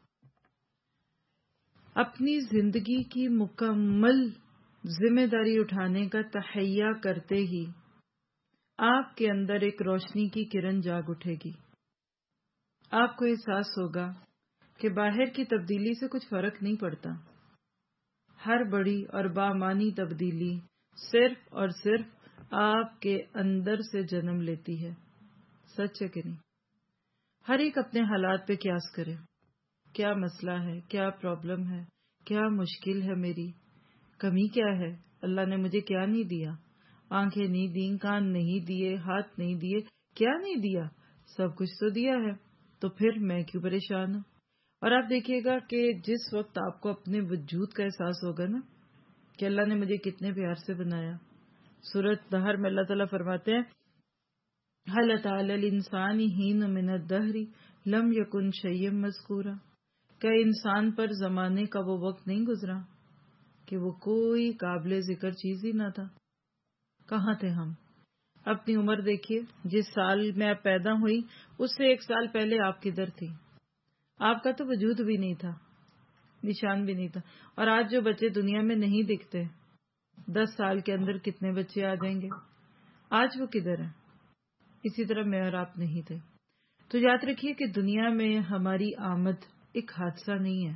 اپنی زندگی کی مکمل ذمہ داری اٹھانے کا تہیہ کرتے ہی آپ کے اندر ایک روشنی کی کرن جاگ اٹھے گی. آپ کو احساس ہوگا کہ باہر کی تبدیلی سے کچھ فرق نہیں پڑتا. ہر بڑی اور بامانی تبدیلی صرف اور صرف آپ کے اندر سے جنم لیتی ہے. سچ ہے کہ نہیں؟ ہر ایک اپنے حالات پہ قیاس کرے. کیا مسئلہ ہے؟ کیا پرابلم ہے؟ کیا مشکل ہے؟ میری کمی کیا ہے؟ اللہ نے مجھے کیا نہیں دیا؟ آنکھیں نہیں دیں، کان نہیں دیے، ہاتھ نہیں دیے، کیا نہیں دیا؟ سب کچھ تو دیا ہے، تو پھر میں کیوں پریشان ہوں؟ اور آپ دیکھیے گا کہ جس وقت آپ کو اپنے وجود کا احساس ہوگا نا کہ اللہ نے مجھے کتنے پیار سے بنایا. سورۃ دہر میں اللہ تعالیٰ فرماتے ہیں هل أتى على الإنسان حين من الدهر لم يكن شيئا مذكورا. کہ انسان پر زمانے کا وہ وقت نہیں گزرا کہ وہ کوئی قابل ذکر چیز ہی نہ تھا. کہاں تھے ہم؟ اپنی عمر دیکھیے، جس سال میں آپ پیدا ہوئی اس سے 1 سال پہلے آپ کدھر تھی؟ آپ کا تو وجود بھی نہیں تھا، نشان بھی نہیں تھا. اور آج جو بچے دنیا میں نہیں دکھتے، 10 سال کے اندر کتنے بچے آ جائیں گے. آج وہ کدھر ہے؟ اسی طرح میں اور آپ نہیں تھے. تو یاد رکھیے کہ دنیا میں ہماری آمد ایک حادثہ نہیں ہے،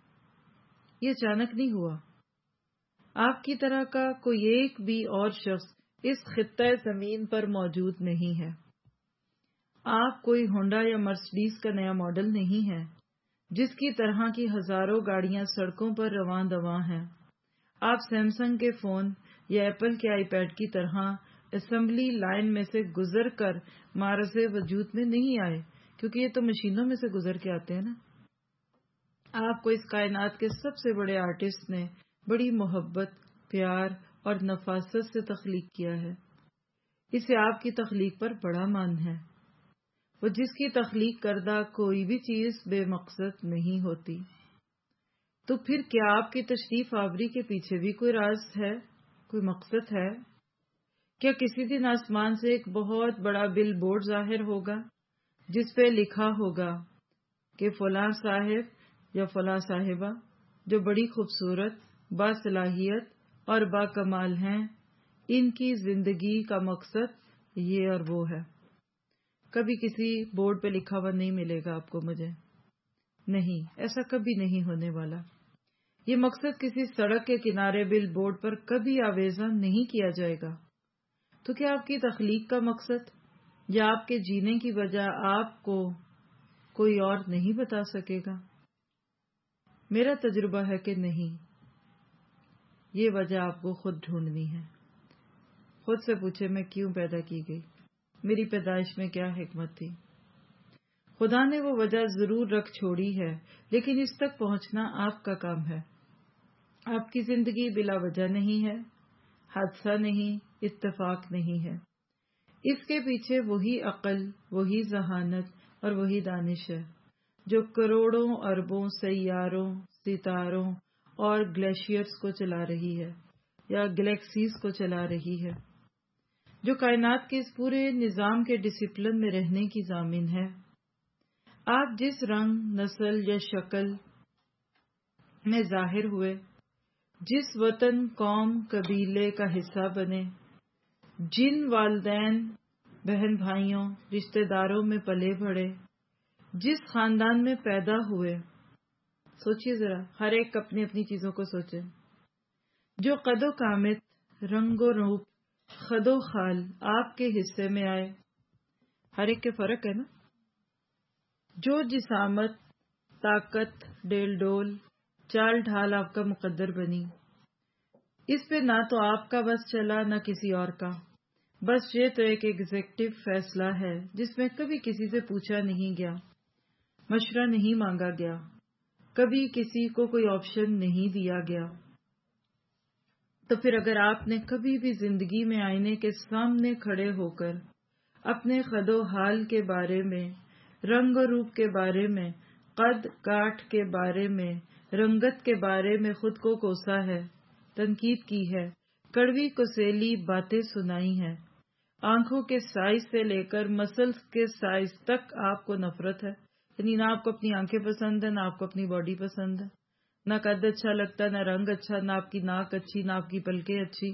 یہ اچانک نہیں ہوا. آپ کی طرح کا کوئی ایک بھی اور شخص اس خطہ زمین پر موجود نہیں ہے. آپ کوئی ہونڈا یا مرسڈیز کا نیا ماڈل نہیں ہے جس کی طرح کی ہزاروں گاڑیاں سڑکوں پر رواں دواں ہیں. آپ سیمسنگ کے فون یا ایپل کے آئی پیڈ کی طرح اسمبلی لائن میں سے گزر کر معرض وجود میں نہیں آئے، کیونکہ یہ تو مشینوں میں سے گزر کے آتے ہیں نا. آپ کو اس کائنات کے سب سے بڑے آرٹسٹ نے بڑی محبت، پیار اور نفاست سے تخلیق کیا ہے. اسے آپ کی تخلیق پر بڑا مان ہے. وہ جس کی تخلیق کردہ کوئی بھی چیز بے مقصد نہیں ہوتی. تو پھر کیا آپ کی تشریف آوری کے پیچھے بھی کوئی راز ہے، کوئی مقصد ہے؟ کیا کسی دن آسمان سے ایک بہت بڑا بل بورڈ ظاہر ہوگا جس پہ لکھا ہوگا کہ فلاں صاحب یا فلاں صاحبہ جو بڑی خوبصورت، باصلاحیت اور با کمال ہیں، ان کی زندگی کا مقصد یہ اور وہ ہے؟ کبھی کسی بورڈ پہ لکھا ہوا نہیں ملے گا آپ کو، مجھے نہیں، ایسا کبھی نہیں ہونے والا. یہ مقصد کسی سڑک کے کنارے بل بورڈ پر کبھی آویزاں نہیں کیا جائے گا. تو کیا آپ کی تخلیق کا مقصد یا آپ کے جینے کی وجہ آپ کو کوئی اور نہیں بتا سکے گا؟ میرا تجربہ ہے کہ نہیں، یہ وجہ آپ کو خود ڈھونڈنی ہے. خود سے پوچھے میں کیوں پیدا کی گئی، میری پیدائش میں کیا حکمت تھی. خدا نے وہ وجہ ضرور رکھ چھوڑی ہے، لیکن اس تک پہنچنا آپ کا کام ہے. آپ کی زندگی بلا وجہ نہیں ہے، حادثہ نہیں، اتفاق نہیں ہے. اس کے پیچھے وہی عقل، وہی ذہانت اور وہی دانش ہے جو کروڑوں اربوں سیاروں، ستاروں اور گلیشیئرز کو چلا رہی ہے یا گلیکسیز کو چلا رہی ہے، جو کائنات کے اس پورے نظام کے ڈسپلن میں رہنے کی ضامن ہے. آپ جس رنگ، نسل یا شکل میں ظاہر ہوئے، جس وطن، قوم، قبیلے کا حصہ بنے، جن والدین، بہن بھائیوں، رشتہ داروں میں پلے بڑھے، جس خاندان میں پیدا ہوئے، سوچئے ذرا، ہر ایک اپنی اپنی چیزوں کو سوچے، جو قد و قامت، رنگ و روپ، خد و خال آپ کے حصے میں آئے. ہر ایک کے فرق ہے نا. جو جسامت، طاقت، ڈیل ڈول، چال ڈھال آپ کا مقدر بنی، اس پہ نہ تو آپ کا بس چلا نہ کسی اور کا. بس یہ تو ایک ایگزیکٹو فیصلہ ہے جس میں کبھی کسی سے پوچھا نہیں گیا، مشورہ نہیں مانگا گیا، کبھی کسی کو کوئی آپشن نہیں دیا گیا. تو پھر اگر آپ نے کبھی بھی زندگی میں آئینے کے سامنے کھڑے ہو کر اپنے خد و حال کے بارے میں، رنگ و روپ کے بارے میں، قد کاٹ کے بارے میں، رنگت کے بارے میں خود کو کوسا ہے، تنقید کی ہے، کڑوی کسیلی باتیں سنائی ہیں، آنکھوں کے سائز سے لے کر مسلز کے سائز تک آپ کو نفرت ہے، یعنی نہ آپ کو اپنی آنکھیں پسند ہیں، نہ آپ کو اپنی باڈی پسند ہے، نہ قد اچھا لگتا، نہ رنگ اچھا، نہ آپ کی ناک اچھی، نہ آپ کی پلکیں اچھی،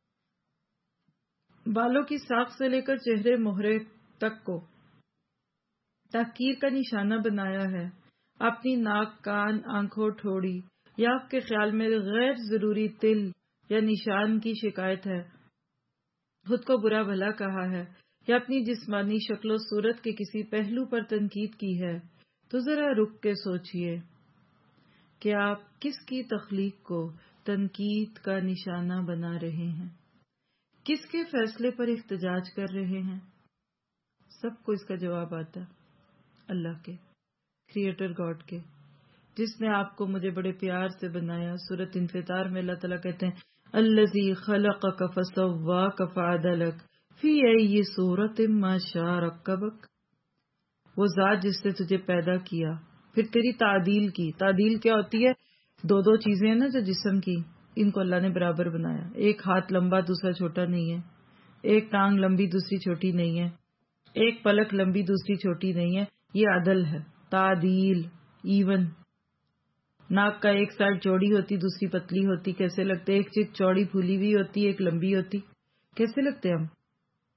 بالوں کی ساخ سے لے کر چہرے مہرے تک کو تحقیر کا نشانہ بنایا ہے. اپنی ناک، کان، آنکھوں، ٹھوڑی یا آپ کے خیال میں غیر ضروری تل یا نشان کی شکایت ہے، خود کو برا بھلا کہا ہے یا اپنی جسمانی شکل و صورت کے کسی پہلو پر تنقید کی ہے، تو ذرا رک کے سوچئے کہ آپ کس کی تخلیق کو تنقید کا نشانہ بنا رہے ہیں، کس کے فیصلے پر احتجاج کر رہے ہیں. سب کو اس کا جواب آتا ہے، اللہ کے، کریٹر گاڈ کے، جس نے آپ کو مجھے بڑے پیار سے بنایا. سورۃ انفطار میں اللہ تعالیٰ کہتے ہیں الذی خلقک فسواک فعدلک فی ای صورت ما شاء رکبک. وہ ذات جس نے تجھے پیدا کیا پھر تیری تعدیل کی. تعدیل کیا ہوتی ہے؟ دو چیزیں ہیں نا جو جسم کی، ان کو اللہ نے برابر بنایا. ایک ہاتھ لمبا دوسرا چھوٹا نہیں ہے، ایک ٹانگ لمبی دوسری چھوٹی نہیں ہے، ایک پلک لمبی دوسری چھوٹی نہیں ہے. یہ عدل ہے، تعدیل، ایون. ناک کا ایک سائڈ چوڑی ہوتی دوسری پتلی ہوتی، کیسے لگتے؟ ایک چیز چوڑی پھولی ہوئی ہوتی، ایک لمبی ہوتی، کیسے لگتے ہم؟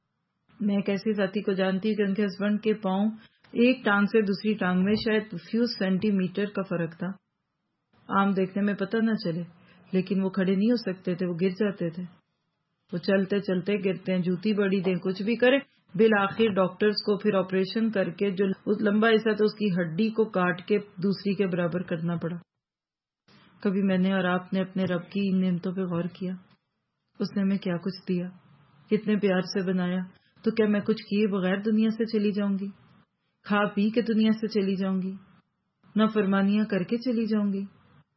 میں ایک ایسی ساتھی کو جانتی ہوں کہ ان کے ہسبینڈ کے پاؤں ایک ٹانگ سے دوسری ٹانگ میں شاید فیو سینٹی میٹر کا فرق تھا. عام دیکھنے میں پتہ نہ چلے، لیکن وہ کھڑے نہیں ہو سکتے تھے، وہ گر جاتے تھے. وہ چلتے چلتے گرتے ہیں، جوتی بڑی دیں، کچھ بھی کرے، بالآخر ڈاکٹرز کو پھر آپریشن کر کے جو لمبا حصہ تھا اس کی ہڈی کو کاٹ کے دوسری کے برابر کرنا پڑا. کبھی میں نے اور آپ نے اپنے رب کی ان نعمتوں پہ غور کیا؟ اس نے ہمیں کیا کچھ دیا، کتنے پیار سے بنایا. تو کیا میں کچھ کیے بغیر دنیا سے چلی جاؤں گی؟ کھا پی کے دنیا سے چلی جاؤں گی؟ نافرمانیاں کر کے چلی جاؤں گی؟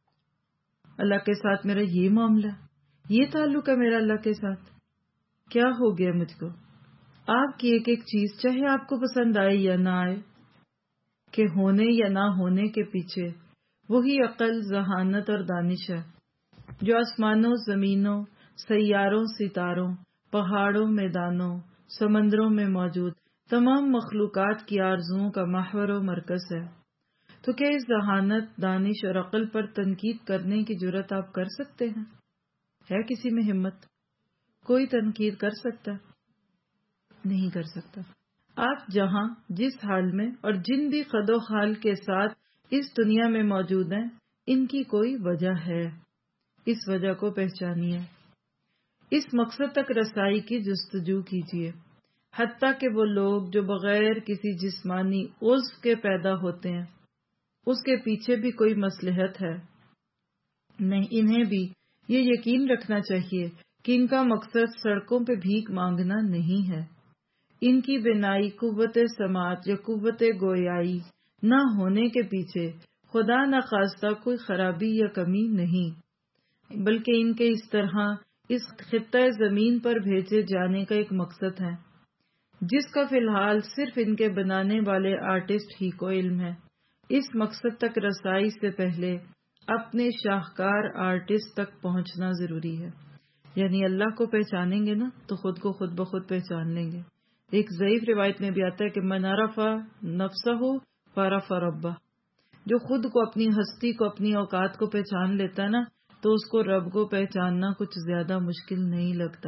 اللہ کے ساتھ میرا یہ معاملہ، یہ تعلق ہے میرا اللہ کے ساتھ. کیا ہو گیا مجھ کو؟ آپ کی ایک ایک چیز چاہے آپ کو پسند آئے یا نہ آئے، کہ ہونے یا نہ ہونے کے پیچھے وہی عقل، ذہانت اور دانش ہے جو آسمانوں، زمینوں، سیاروں، ستاروں، پہاڑوں، میدانوں، سمندروں میں موجود تمام مخلوقات کی آرزوؤں کا محور و مرکز ہے. تو کیا اس ذہانت، دانش اور عقل پر تنقید کرنے کی جرات آپ کر سکتے ہیں؟ ہے کسی میں ہمت؟ کوئی تنقید کر سکتا؟ نہیں کر سکتا. آپ جہاں، جس حال میں اور جن بھی قد و حال کے ساتھ اس دنیا میں موجود ہیں، ان کی کوئی وجہ ہے. اس وجہ کو پہچانیے، اس مقصد تک رسائی کی جستجو کیجیے. حتیٰ کہ وہ لوگ جو بغیر کسی جسمانی عضو کے پیدا ہوتے ہیں، اس کے پیچھے بھی کوئی مصلحت ہے. نہیں، انہیں بھی یہ یقین رکھنا چاہیے کہ ان کا مقصد سڑکوں پہ بھیک مانگنا نہیں ہے. ان کی بنائی قوت سماعت یا قوت گویائی نہ ہونے کے پیچھے خدا نخواستہ کوئی خرابی یا کمی نہیں، بلکہ ان کے اس طرح اس خطہ زمین پر بھیجے جانے کا ایک مقصد ہے جس کا فی الحال صرف ان کے بنانے والے آرٹسٹ ہی کو علم ہے. اس مقصد تک رسائی سے پہلے اپنے شاہکار آرٹسٹ تک پہنچنا ضروری ہے. یعنی اللہ کو پہچانیں گے نا تو خود کو خود بخود پہچان لیں گے. ایک ضعیف روایت میں بھی آتا ہے کہ من عرف نفسہ فعرف ربہ، جو خود کو، اپنی ہستی کو، اپنی اوقات کو پہچان لیتا نا تو اس کو رب کو پہچاننا کچھ زیادہ مشکل نہیں لگتا.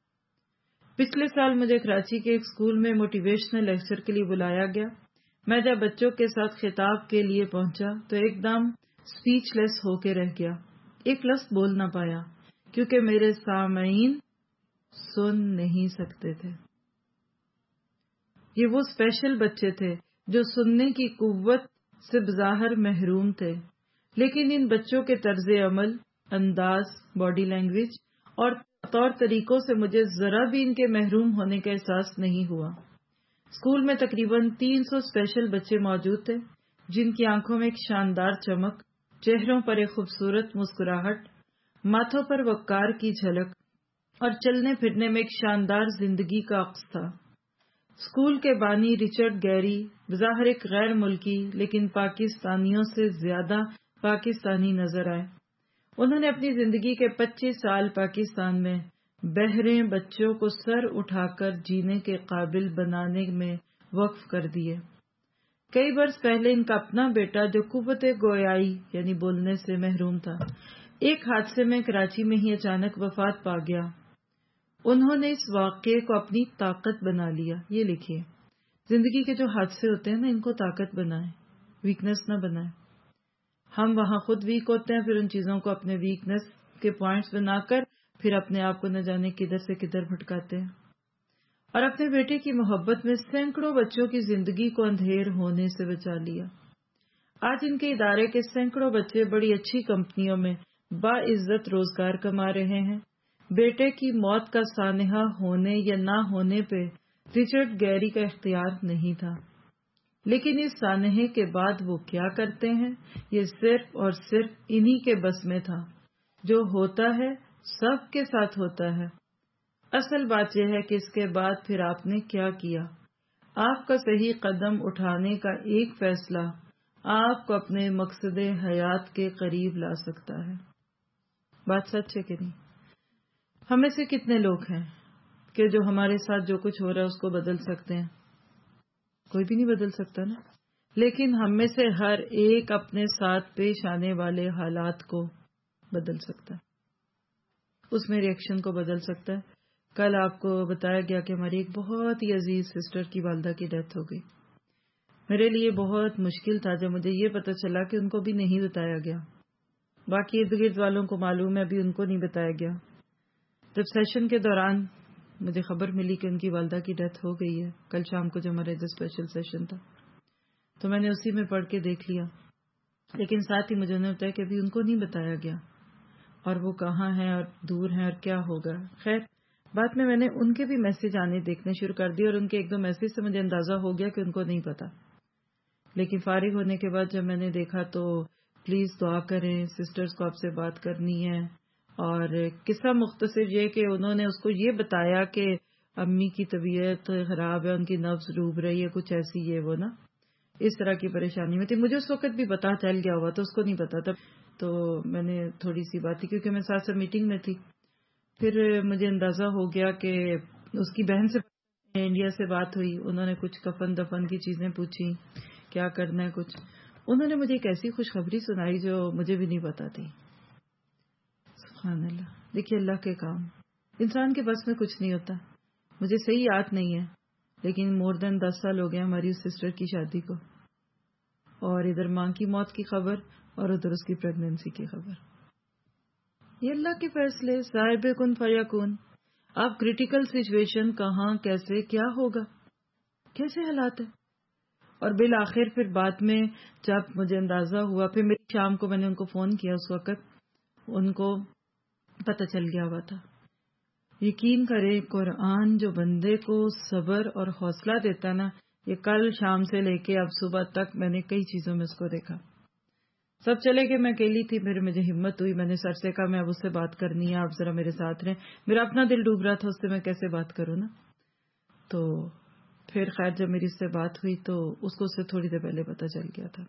پچھلے سال مجھے کراچی کے ایک اسکول میں موٹیویشنل لیکچر کے لیے بلایا گیا. میں جب بچوں کے ساتھ خطاب کے لیے پہنچا تو ایک دم اسپیچ لیس ہو کے رہ گیا. ایک لفظ بول نہ پایا کیونکہ میرے سامعین سن نہیں سکتے تھے. یہ وہ اسپیشل بچے تھے جو سننے کی قوت سے بظاہر محروم تھے، لیکن ان بچوں کے طرز عمل، انداز، باڈی لینگویج اور طور طریقوں سے مجھے ذرا بھی ان کے محروم ہونے کا احساس نہیں ہوا. اسکول میں تقریباً 300 اسپیشل بچے موجود تھے جن کی آنکھوں میں ایک شاندار چمک، چہروں پر ایک خوبصورت مسکراہٹ، ماتھوں پر وقار کی جھلک اور چلنے پھرنے میں ایک شاندار زندگی کا عکس تھا. اسکول کے بانی رچرڈ گیری بظاہر ایک غیر ملکی لیکن پاکستانیوں سے زیادہ پاکستانی نظر آئے. انہوں نے اپنی زندگی کے 25 سال پاکستان میں بہرے بچوں کو سر اٹھا کر جینے کے قابل بنانے میں وقف کر دیے. کئی برس پہلے ان کا اپنا بیٹا جو قوت گویائی یعنی بولنے سے محروم تھا، ایک حادثے میں کراچی میں ہی اچانک وفات پا گیا. انہوں نے اس واقعے کو اپنی طاقت بنا لیا. یہ لکھیے، زندگی کے جو حادثے ہوتے ہیں نا، ان کو طاقت بنائیں، ویکنس نہ بنائیں. ہم وہاں خود ویک ہوتے ہیں، پھر ان چیزوں کو اپنے ویکنس کے پوائنٹس بنا کر پھر اپنے آپ کو نہ جانے کدھر سے کدھر بھٹکاتے ہیں. اور اپنے بیٹے کی محبت میں سینکڑوں بچوں کی زندگی کو اندھیر ہونے سے بچا لیا. آج ان کے ادارے کے سینکڑوں بچے بڑی اچھی کمپنیوں میں باعزت روزگار کما رہے ہیں. بیٹے کی موت کا سانحہ ہونے یا نہ ہونے پہ رچرڈ گیری کا اختیار نہیں تھا، لیکن اس سانحے کے بعد وہ کیا کرتے ہیں یہ صرف اور صرف انہی کے بس میں تھا. جو ہوتا ہے سب کے ساتھ ہوتا ہے. اصل بات یہ ہے کہ اس کے بعد پھر آپ نے کیا کیا. آپ کا صحیح قدم اٹھانے کا ایک فیصلہ آپ کو اپنے مقصد حیات کے قریب لا سکتا ہے. بات سچ ہے کہ نہیں؟ ہم میں سے کتنے لوگ ہیں کہ جو ہمارے ساتھ جو کچھ ہو رہا ہے اس کو بدل سکتے ہیں؟ کوئی بھی نہیں بدل سکتا نا. لیکن ہم میں سے ہر ایک اپنے ساتھ پیش آنے والے حالات کو بدل سکتا ہے، اس میں ریئیکشن کو بدل سکتا ہے. کل آپ کو بتایا گیا کہ ہماری ایک بہت ہی عزیز سسٹر کی والدہ کی ڈیتھ ہو گئی. میرے لیے بہت مشکل تھا جب مجھے یہ پتہ چلا کہ ان کو بھی نہیں بتایا گیا. باقی ارد گرد والوں کو معلوم ہے، ابھی ان کو نہیں بتایا گیا. جب سیشن کے دوران مجھے خبر ملی کہ ان کی والدہ کی ڈیتھ ہو گئی ہے، کل شام کو جب ہمارا اسپیشل سیشن تھا، تو میں نے اسی میں پڑھ کے دیکھ لیا. لیکن ساتھ ہی مجھے انہوں نے بتایا کہ ابھی ان کو نہیں بتایا گیا اور وہ کہاں ہیں اور دور ہیں اور کیا ہوگا. خیر بعد میں نے ان کے بھی میسج آنے دیکھنے شروع کر دیے اور ان کے ایک دو میسج سے مجھے اندازہ ہو گیا کہ ان کو نہیں پتا. لیکن فارغ ہونے کے بعد جب میں نے دیکھا تو پلیز دعا کریں، سسٹرز کو آپ سے بات کرنی ہے. اور قصہ مختصر یہ کہ انہوں نے اس کو یہ بتایا کہ امی کی طبیعت خراب ہے، ان کی نبض ڈوب رہی ہے، کچھ ایسی یہ وہ نا اس طرح کی پریشانی میں تھی. مجھے اس وقت بھی پتا چل گیا ہوا تو اس کو نہیں پتا تھا. تو میں نے تھوڑی سی بات کی کیونکہ میں ساتھ میٹنگ میں تھی. پھر مجھے اندازہ ہو گیا کہ اس کی بہن سے انڈیا سے بات ہوئی، انہوں نے کچھ کفن دفن کی چیزیں پوچھی، کیا کرنا ہے کچھ. انہوں نے مجھے ایک ایسی خوشخبری سنائی جو مجھے بھی نہیں پتا تھی. سبحان اللہ. دیکھیے اللہ کے کام، انسان کے بس میں کچھ نہیں ہوتا. مجھے صحیح یاد نہیں ہے لیکن مور دین 10 سال ہو گئے ہماری اس سسٹر کی شادی کو، اور ادھر ماں کی موت کی خبر اور ادھر اس کی پریگنینسی کی خبر. یہ اللہ کے فیصلے، صاحب کن فیکون. آپ کریٹیکل سچویشن کہاں کیسے کیا ہوگا، کیسے حالات ہیں. اور بالآخر پھر بعد میں جب مجھے اندازہ ہوا، پھر میری شام کو میں نے ان کو فون کیا، اس وقت ان کو پتہ چل گیا ہوا تھا. یقین کرے قرآن جو بندے کو صبر اور حوصلہ دیتا نا، یہ کل شام سے لے کے اب صبح تک میں نے کئی چیزوں میں اس کو دیکھا. سب چلے گئے، میں اکیلی تھی. پھر مجھے ہمت ہوئی، میں نے سر سے کہا میں اب اس سے بات کرنی ہے، آپ ذرا میرے ساتھ رہیں. میرا اپنا دل ڈوب رہا تھا، اس سے میں کیسے بات کروں نا. تو پھر خیر جب میری اس سے بات ہوئی تو اس کو اس سے تھوڑی دیر پہلے پتہ چل گیا تھا.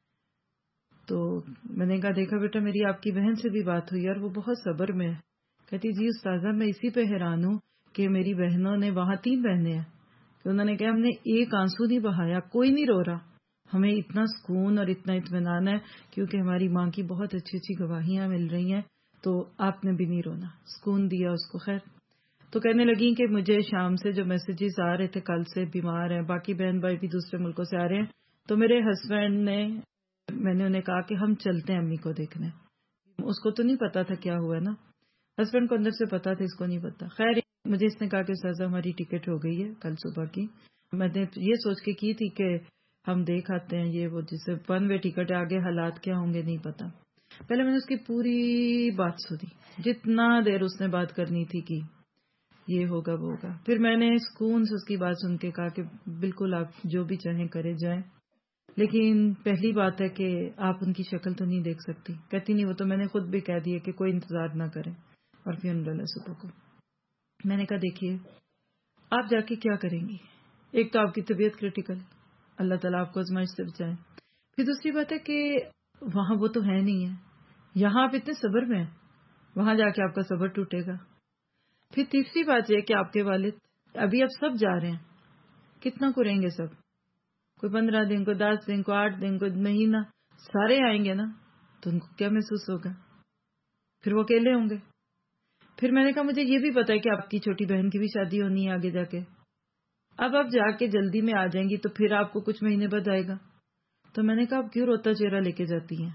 تو میں نے کہا دیکھا بیٹا میری آپ کی بہن سے بھی بات ہوئی اور وہ بہت صبر میں ہے. کہتی جی استاذہ میں اسی پہ حیران ہوں کہ میری بہنوں نے، وہاں 3 بہنیں ہیں، کہ انہوں نے کہا ہم نے ایک آنسو نہیں بہایا، کوئی نہیں رو رہا. ہمیں اتنا سکون اور اتنا اطمینان ہے کیونکہ ہماری ماں کی بہت اچھی اچھی گواہیاں مل رہی ہیں، تو آپ نے بھی نہیں رونا. سکون دیا اس کو. خیر تو کہنے لگی کہ مجھے شام سے جو میسیجز آ رہے تھے، کل سے بیمار ہیں، باقی بہن بھائی بھی دوسرے ملکوں سے آ رہے ہیں، تو میرے ہسبینڈ نے، میں نے انہیں کہا کہ ہم چلتے ہیں امی کو دیکھنے. اس کو تو نہیں پتا تھا کیا ہوا نا، ہسبینڈ کو اندر سے پتا تھا، اس کو نہیں پتا. خیر مجھے اس نے کہا کہ سازا ہماری ٹکٹ ہو گئی ہے کل صبح کی. میں نے یہ سوچ کے کی تھی کہ ہم دیکھ آتے ہیں، یہ وہ جسے 1 وے ٹکٹ ہے، آگے حالات کیا ہوں گے نہیں پتا. پہلے میں نے اس کی پوری بات سنی، جتنا دیر اس نے بات کرنی تھی کی، یہ ہوگا وہ ہوگا. پھر میں نے سکون سے اس کی بات سن کے کہا کہ بالکل آپ جو بھی چاہیں کرے جائیں، لیکن پہلی بات ہے کہ آپ ان کی شکل تو نہیں دیکھ سکتی. کہتی نہیں وہ تو میں نے خود بھی کہہ دیا کہ کوئی انتظار نہ کریں. اور فیونرل ہے صبح کو. میں نے کہا دیکھیے آپ جا کے کیا کریں گی، ایک تو آپ کی طبیعت کریٹیکل، اللہ تعالیٰ آپ کو آزمائش سے بچائے. پھر دوسری بات ہے کہ وہاں وہ تو ہے نہیں ہے، یہاں آپ اتنے صبر میں ہیں، وہاں جا کے آپ کا صبر ٹوٹے گا. پھر تیسری بات یہ کہ آپ کے والد ابھی اب سب جا رہے ہیں، کتنا کو رہیں گے سب، کوئی 15 دن کو 10 دن کو 8 دن کو مہینہ، سارے آئیں گے نا، تو ان کو کیا محسوس ہوگا، پھر وہ اکیلے ہوں گے. پھر میں نے کہا مجھے یہ بھی پتا ہے کہ آپ کی چھوٹی بہن کی بھی شادی ہونی ہے آگے جا کے، اب آپ جا کے جلدی میں آ جائیں گی تو پھر آپ کو کچھ مہینے بعد آئے گا. تو میں نے کہا آپ کیوں روتا چہرہ لے کے جاتی ہیں،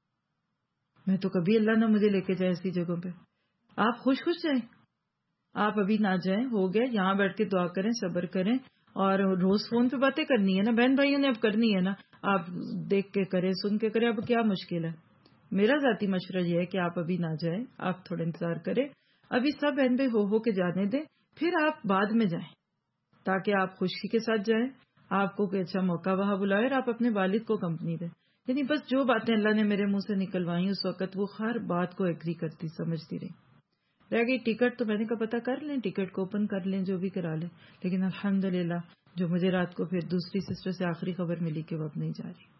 میں تو کبھی اللہ نہ مجھے لے کے جائے ایسی جگہوں پہ. آپ خوش جائیں، آپ ابھی نہ جائیں، ہو گئے، یہاں بیٹھ کے دعا کریں، صبر کریں، اور روز فون پہ باتیں کرنی ہے نا، بہن بھائیوں نے اب کرنی ہے نا، آپ دیکھ کے کریں، سن کے کریں، اب کیا مشکل ہے. میرا ذاتی مشورہ یہ ہے کہ آپ ابھی نہ جائیں، آپ تھوڑا انتظار کریں، ابھی سب بہن بھائی ہو کے جانے دیں، پھر آپ بعد میں جائیں تاکہ آپ خوشی کے ساتھ جائیں، آپ کو کوئی اچھا موقع وہاں بلائے اور آپ اپنے والد کو کمپنی دیں. یعنی بس جو باتیں اللہ نے میرے منہ سے نکلوائی اس وقت وہ ہر بات کو ایگری کرتی سمجھتی رہی. رہ گئی ٹکٹ تو میں نے کہا پتہ کر لیں، ٹکٹ کو اوپن کر لیں، جو بھی کرا لیں. لیکن الحمدللہ جو مجھے رات کو پھر دوسری سسٹر سے آخری خبر ملی کہ وہ اب نہیں جا رہی.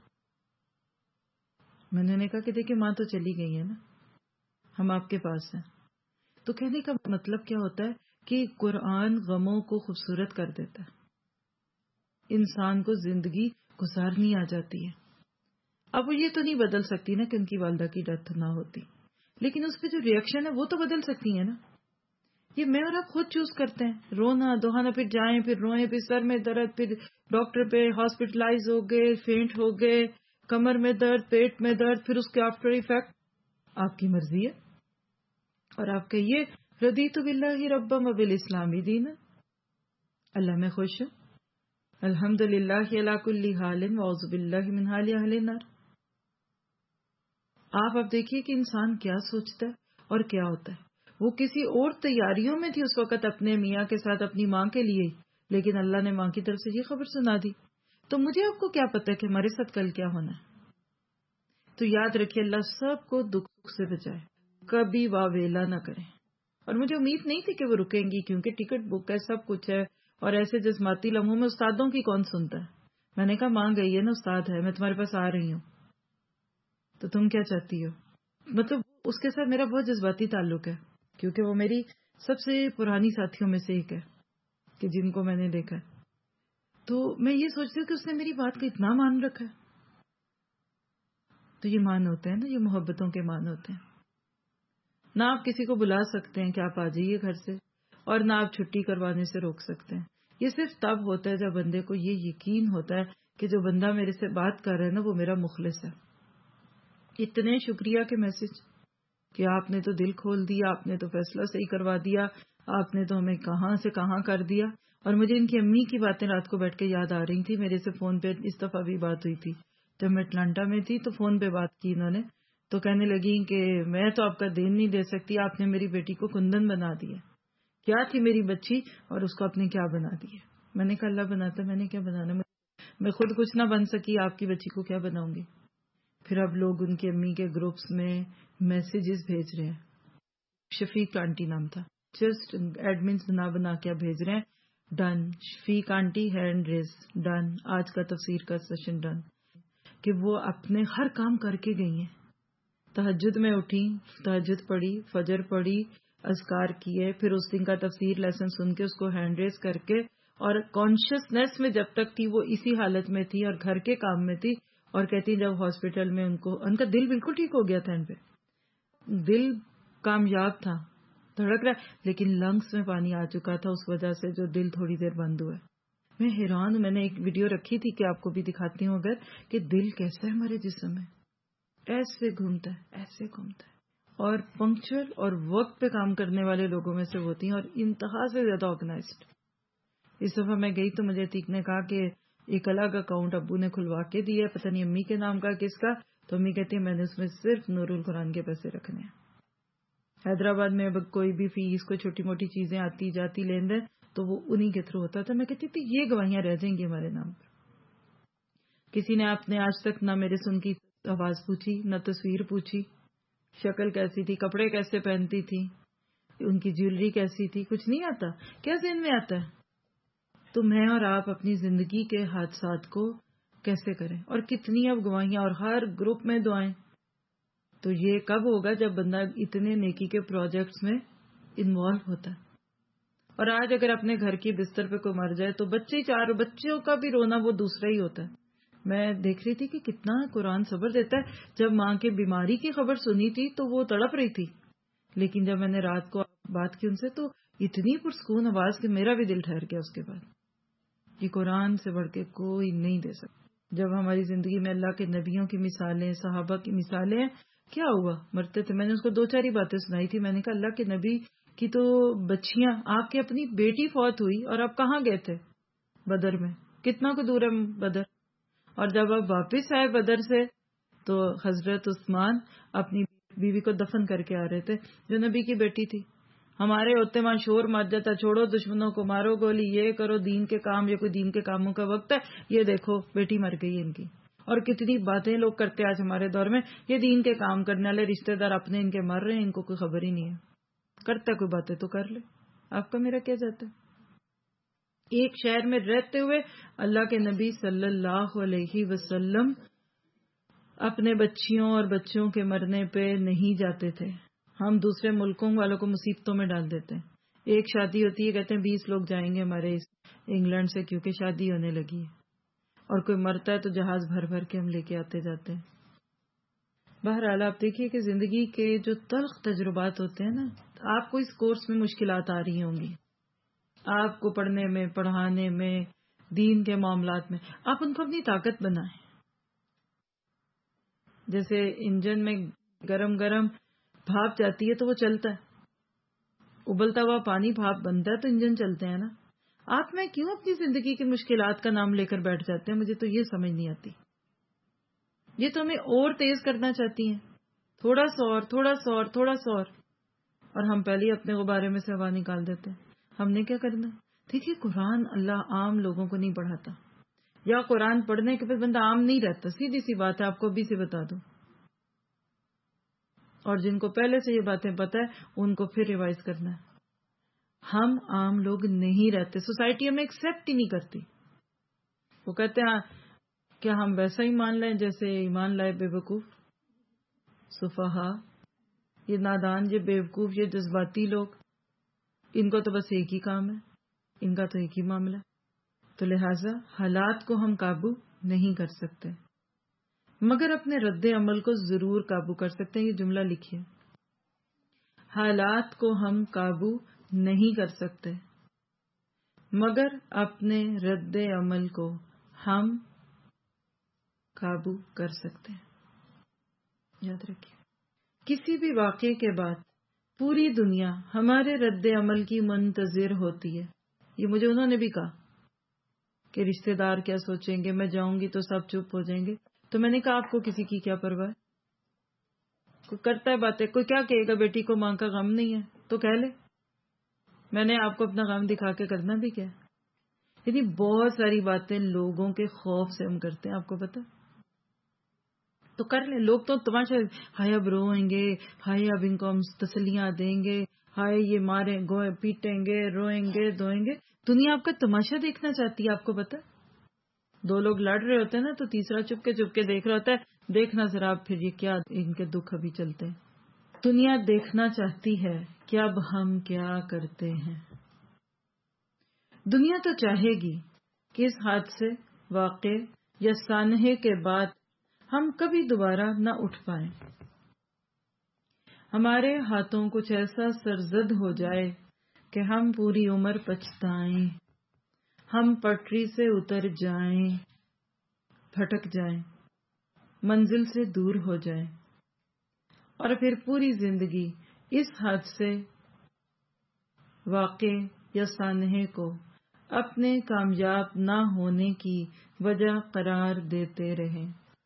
میں نے کہا کہ دیکھیں ماں تو چلی گئی ہے نا، ہم آپ کے پاس ہیں. تو کہنے کا مطلب کیا ہوتا ہے کہ قرآن غموں کو خوبصورت کر دیتا ہے، انسان کو زندگی گزارنی آ جاتی ہے. اب وہ یہ تو نہیں بدل سکتی نا کہ ان کی والدہ کی ڈیتھ نہ ہوتی، لیکن اس پہ جو ریئیکشن ہے وہ تو بدل سکتی ہے نا. یہ میں اور آپ خود چوز کرتے ہیں. رونا دہانا، پھر جائیں، پھر روئیں، پھر سر میں درد، پھر ڈاکٹر پہ ہاسپٹلائز ہو گئے، فینٹ ہو گئے، کمر میں درد، پیٹ میں درد، پھر اس کے آفٹر ایفیکٹ. آپ کی مرضی ہے. اور آپ کہیے رضیت باللہ ربا وبالاسلام دینا، اللہ میں خوش ہوں، الحمدللہ علی کل حال واعوذ باللہ من حال اہل النار. آپ اب دیکھیے کہ انسان کیا سوچتا ہے اور کیا ہوتا ہے. وہ کسی اور تیاریوں میں تھی اس وقت اپنے میاں کے ساتھ، اپنی ماں کے لیے، لیکن اللہ نے ماں کی طرف سے یہ خبر سنا دی. تو مجھے آپ کو کیا پتا ہے کہ ہمارے ساتھ کل کیا ہونا ہے. تو یاد رکھیے اللہ سب کو دکھ سے بچائے، کبھی واویلا نہ کریں. اور مجھے امید نہیں تھی کہ وہ رکیں گی، کیونکہ ٹکٹ بک ہے، سب کچھ ہے، اور ایسے جذباتی لمحوں میں استادوں کی کون سنتا ہے. میں نے کہا ماں گئی ہے نا، استاد ہے، میں تمہارے پاس آ رہی ہوں، تو تم کیا چاہتی ہو. مطلب اس کے ساتھ میرا بہت جذباتی تعلق ہے، کیونکہ وہ میری سب سے پرانی ساتھیوں میں سے ایک ہے کہ جن کو میں نے دیکھا ہے. تو میں یہ سوچتی ہوں کہ اس نے میری بات کا اتنا مان رکھا ہے. تو یہ مان ہوتے ہیں نا، یہ محبتوں کے مان ہوتے ہیں. نہ آپ کسی کو بلا سکتے ہیں کہ آپ آ جائیے گھر سے، اور نہ آپ چھٹی کروانے سے روک سکتے ہیں. یہ صرف تب ہوتا ہے جب بندے کو یہ یقین ہوتا ہے کہ جو بندہ میرے سے بات کر رہا ہے نا وہ میرا مخلص ہے. اتنے شکریہ کے میسج کہ آپ نے تو دل کھول دیا، آپ نے تو فیصلہ صحیح کروا دیا، آپ نے تو ہمیں کہاں سے کہاں کر دیا. اور مجھے ان کی امی کی باتیں رات کو بیٹھ کے یاد آ رہی تھی. میرے سے فون پہ اس دفعہ بھی بات ہوئی تھی جب میں اٹلانٹا میں تھی، تو فون پہ بات کی انہوں نے، تو کہنے لگی کہ میں تو آپ کا دین نہیں دے سکتی، آپ نے میری بیٹی کو کندن بنا دیا. کیا تھی میری بچی اور اس کو آپ نے کیا بنا دیا. میں نے کہا اللہ بناتا، میں نے کیا بنانا، میں خود کچھ نہ بن سکی، آپ کی بچی کو کیا بناؤں گی. پھر اب لوگ ان کی امی کے گروپس میں میسیجز بھیج رہے ہیں. شفیق آنٹی نام تھا، جسٹ ایڈمنز بنا کیا بھیج رہے ہیں. Done Shafiq auntie hand raise, done آج کا تفسیر کا سیشن ڈن. کہ وہ اپنے ہر کام کر کے گئی ہیں. تہجد میں اٹھی، تہجد پڑھی، فجر پڑھی، اذکار کیے، پھر اس دن کا تفسیر لیسن سن کے اس کو ہینڈ ریز کر کے، اور کانشیسنیس میں جب تک تھی وہ اسی حالت میں تھی اور گھر کے کام میں تھی. اور کہتی جب ہاسپٹل میں ان کا دل بالکل ٹھیک ہو گیا تھا، ان پہ دل کامیاب تھا، دھڑک رہا، لیکن لنگس میں پانی آ چکا تھا اس وجہ سے جو دل تھوڑی دیر بند ہوا. میں حیران ہوں. میں نے ایک ویڈیو رکھی تھی کہ آپ کو بھی دکھاتی ہوں اگر، کہ دل کیسا ہے ہمارے جسم میں، ایسے گھومتا ہے، ایسے گھومتا ہے. اور پنکچر اور وقت پہ کام کرنے والے لوگوں میں سے ہوتی ہیں، اور انتہا سے زیادہ آرگنائزڈ. اس دفعہ میں گئی تو مجھے عتیق نے کہا کہ ایک الگ اکاؤنٹ ابو نے کھلوا کے دیا، پتہ نہیں امی کے نام کا کس کا. تو امی کہتی ہے میں نے اس میں صرف نور القرآن کے پیسے رکھنے ہیں. حیدرآباد میں کوئی بھی فیس، کوئی چھوٹی موٹی چیزیں آتی جاتی لین دین تو وہ انہی کے تھرو ہوتا تھا. میں کہتی تھی یہ گواہیاں رہ جائیں گی ہمارے نام پر. کسی نے آپ نے آج تک نہ میرے سے ان کی آواز پوچھی، نہ تصویر پوچھی، شکل کیسی تھی، کپڑے کیسے پہنتی تھی، ان کی جیولری کیسی تھی، کچھ نہیں آتا. کیا ذہن میں آتا ہے؟ تو میں اور آپ اپنی زندگی کے حادثات کو کیسے کریں، اور کتنی اب گواہیاں، اور ہر گروپ میں دعائیں. تو یہ کب ہوگا جب بندہ اتنے نیکی کے پروجیکٹس میں انوالو ہوتا ہے. اور آج اگر اپنے گھر کی بستر پہ کوئی مر جائے تو چار بچوں کا بھی رونا وہ دوسرا ہی ہوتا ہے. میں دیکھ رہی تھی کہ کتنا قرآن صبر دیتا ہے. جب ماں کی بیماری کی خبر سنی تھی تو وہ تڑپ رہی تھی، لیکن جب میں نے رات کو بات کی ان سے تو اتنی پرسکون آواز کہ میرا بھی دل ٹھہر گیا اس کے بعد. یہ قرآن سے بڑھ کے کوئی نہیں دے سکتا. جب ہماری زندگی میں اللہ کے نبیوں کی مثالیں، صحابہ کی مثالیں، کیا ہوا؟ مرتے تھے. میں نے اس کو 2-4 ہی باتیں سنائی تھی. میں نے کہا اللہ کے نبی کی تو بچیاں، آپ کی اپنی بیٹی فوت ہوئی اور آپ کہاں گئے تھے؟ بدر میں. کتنا کو دور ہے بدر؟ اور جب آپ واپس آئے بدر سے تو حضرت عثمان اپنی بیوی کو دفن کر کے آ رہے تھے جو نبی کی بیٹی تھی. ہمارے ہوتے وہاں شور مچ جاتا، چھوڑو دشمنوں کو، مارو گولی، یہ کرو، دین کے کام، یہ کوئی دین کے کاموں کا وقت ہے. یہ دیکھو بیٹی مر گئی ان کی. اور کتنی باتیں لوگ کرتے آج ہمارے دور میں، یہ دین کے کام کرنے والے رشتہ دار اپنے ان کے مر رہے ہیں، ان کو کوئی خبر ہی نہیں ہے. کرتا کوئی باتیں تو کر لے، آپ کا میرا کیا جاتا ہے. ایک شہر میں رہتے ہوئے اللہ کے نبی صلی اللہ علیہ وسلم اپنے بچیوں اور بچوں کے مرنے پہ نہیں جاتے تھے. ہم دوسرے ملکوں والوں کو مصیبتوں میں ڈال دیتے ہیں. ایک شادی ہوتی ہے، کہتے ہیں 20 لوگ جائیں گے ہمارے انگلینڈ سے کیونکہ شادی ہونے لگی ہے. اور کوئی مرتا ہے تو جہاز بھر بھر کے ہم لے کے آتے جاتے ہیں. بہرحال آپ دیکھیے کہ زندگی کے جو تلخ تجربات ہوتے ہیں نا، آپ کو اس کورس میں مشکلات آ رہی ہوں گی، آپ کو پڑھنے میں، پڑھانے میں، دین کے معاملات میں، آپ ان کو اپنی طاقت بنائیں. جیسے انجن میں گرم گرم بھاپ جاتی ہے تو وہ چلتا ہے، ابلتا ہوا پانی بھاپ بنتا ہے تو انجن چلتے ہیں نا. آپ میں کیوں اپنی زندگی کی مشکلات کا نام لے کر بیٹھ جاتے ہیں؟ مجھے تو یہ سمجھ نہیں آتی. یہ تو ہمیں اور تیز کرنا چاہتی ہیں، تھوڑا سا اور، تھوڑا سا اور، تھوڑا سا اور ہم پہلے ہی اپنے غبارے میں سے ہوا نکال دیتے ہیں. ہم نے کیا کرنا؟ دیکھیے قرآن اللہ عام لوگوں کو نہیں پڑھاتا، یا قرآن پڑھنے کے بعد بندہ عام نہیں رہتا. سیدھی سی بات ہے، آپ کو ابھی سے بتا دوں. اور جن کو پہلے سے یہ باتیں پتہ ہے ان کو پھر ریوائز کرنا ہے. ہم عام لوگ نہیں رہتے، سوسائٹی ہمیں ایکسپٹ ہی نہیں کرتی. وہ کہتے ہیں کیا ہم ویسا ہی مان لیں جیسے ایمان لائے بے وقوف، سفہا، یہ نادان، یہ بے وقوف، یہ جذباتی لوگ، ان کو تو بس ایک ہی کام ہے، ان کا تو ایک ہی معاملہ. تو لہٰذا حالات کو ہم قابو نہیں کر سکتے، مگر اپنے رد عمل کو ضرور قابو کر سکتے ہیں. یہ جملہ لکھیے، حالات کو ہم قابو نہیں کر سکتے مگر اپنے رد عمل کو ہم قابو کر سکتے ہیں. یاد رکھیے، کسی بھی واقعے کے بعد پوری دنیا ہمارے رد عمل کی منتظر ہوتی ہے. یہ مجھے انہوں نے بھی کہا کہ رشتہ دار کیا سوچیں گے، میں جاؤں گی تو سب چپ ہو جائیں گے. تو میں نے کہا آپ کو کسی کی کیا پرواہ؟ کوئی کرتا ہے باتیں، کوئی کیا کہے گا بیٹی کو ماں کا غم نہیں ہے تو کہہ لے. میں نے آپ کو اپنا غم دکھا کے کرنا بھی کیا؟ یعنی بہت ساری باتیں لوگوں کے خوف سے ہم کرتے ہیں، آپ کو پتا. تو کر لیں. لوگ تو تماشا، ہائے اب روئیں گے، ہائے اب ان کو ہم تسلیاں دیں گے، ہائے یہ ماریں گوئے پیٹیں گے، روئیں گے دھوئیں گے. دنیا آپ کا تماشا دیکھنا چاہتی ہے، آپ کو پتا. دو لوگ لڑ رہے ہوتے ہیں نا تو تیسرا چپ کے دیکھ رہا ہوتا ہے، دیکھنا ذرا پھر یہ کیا ان کے دکھ ابھی چلتے ہیں. دنیا دیکھنا چاہتی ہے کہ اب ہم کیا کرتے ہیں. دنیا تو چاہے گی کہ اس حادثے، واقعے یا سانحے کے بعد ہم کبھی دوبارہ نہ اٹھ پائیں. ہمارے ہاتھوں کچھ ایسا سرزد ہو جائے کہ ہم پوری عمر پچھتائیں، ہم پٹری سے اتر جائیں، بھٹک جائیں، منزل سے دور ہو جائیں، اور پھر پوری زندگی اس حادثے، واقعے یا سانحے کو اپنے کامیاب نہ ہونے کی وجہ قرار دیتے رہیں.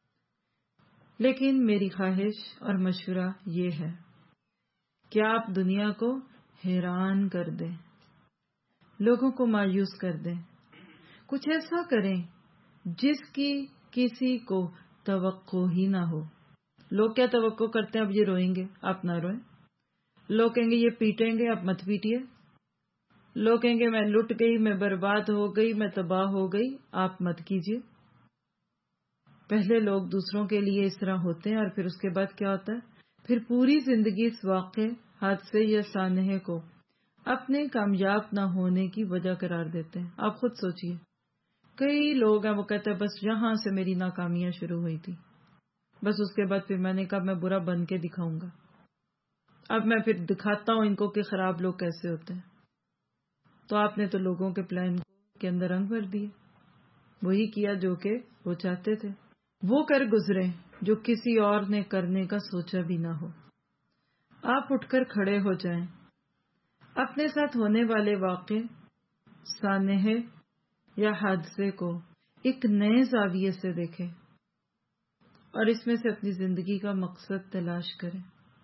لیکن میری خواہش اور مشورہ یہ ہے کہ آپ دنیا کو حیران کر دیں، لوگوں کو مایوس کر دیں، کچھ ایسا کریں جس کی کسی کو توقع ہی نہ ہو. لوگ کیا توقع کرتے ہیں؟ اب یہ روئیں گے، آپ نہ روئیں. لوگ کہیں گے یہ پیٹیں گے، آپ مت پیٹیے. لوگ کہیں گے میں لٹ گئی، میں برباد ہو گئی، میں تباہ ہو گئی، آپ مت کیجیے. پہلے لوگ دوسروں کے لیے اس طرح ہوتے ہیں اور پھر اس کے بعد کیا ہوتا ہے؟ پھر پوری زندگی اس واقعے، حادثے یا سانحے کو اپنے کامیاب نہ ہونے کی وجہ قرار دیتے ہیں. آپ خود سوچئے، کئی لوگ ہیں وہ کہتے ہیں بس یہاں سے میری ناکامیاں شروع ہوئی تھی، بس اس کے بعد پھر میں نے کہا میں برا بن کے دکھاؤں گا، اب میں پھر دکھاتا ہوں ان کو کہ خراب لوگ کیسے ہوتے ہیں. تو آپ نے تو لوگوں کے پلان کے اندر رنگ بھر دیے، وہی کیا جو کہ وہ چاہتے تھے، وہ کر گزرے جو کسی اور نے کرنے کا سوچا بھی نہ ہو. آپ اٹھ کر کھڑے ہو جائیں، اپنے ساتھ ہونے والے واقعے، سانحے یا حادثے کو ایک نئے زاویے سے دیکھیں اور اس میں سے اپنی زندگی کا مقصد تلاش کریں.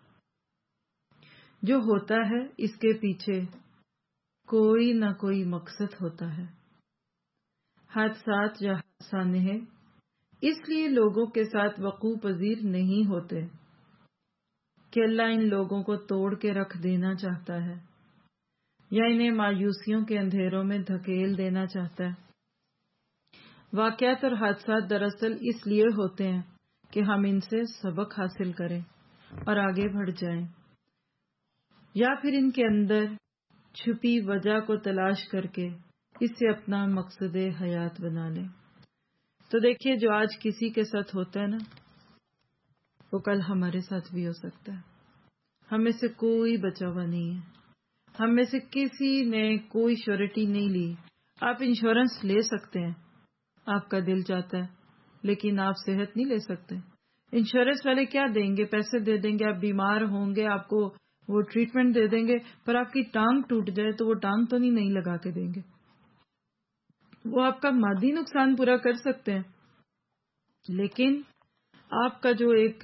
جو ہوتا ہے اس کے پیچھے کوئی نہ کوئی مقصد ہوتا ہے. حادثات یا سانحے اس لیے لوگوں کے ساتھ وقوع پذیر نہیں ہوتے کہ اللہ ان لوگوں کو توڑ کے رکھ دینا چاہتا ہے یا انہیں مایوسیوں کے اندھیروں میں دھکیل دینا چاہتا ہے. واقعات اور حادثات دراصل اس لیے ہوتے ہیں کہ ہم ان سے سبق حاصل کریں اور آگے بڑھ جائیں، یا پھر ان کے اندر چھپی وجہ کو تلاش کر کے اسے اپنا مقصد حیات بنا لیں. تو دیکھیے جو آج کسی کے ساتھ ہوتا ہے نا، وہ کل ہمارے ساتھ بھی ہو سکتا ہے. ہم میں سے کوئی بچا ہوا نہیں ہے. ہم میں سے کسی نے کوئی شیورٹی نہیں لی. آپ انشورنس لے سکتے ہیں، آپ کا دل چاہتا ہے، لیکن آپ صحت نہیں لے سکتے. انشورنس والے کیا دیں گے؟ پیسے دے دیں گے، آپ بیمار ہوں گے، آپ کو وہ ٹریٹمنٹ دے دیں گے، پر آپ کی ٹانگ ٹوٹ جائے تو وہ ٹانگ تو نہیں لگا کے دیں گے. وہ آپ کا مادی نقصان پورا کر سکتے ہیں، لیکن آپ کا جو ایک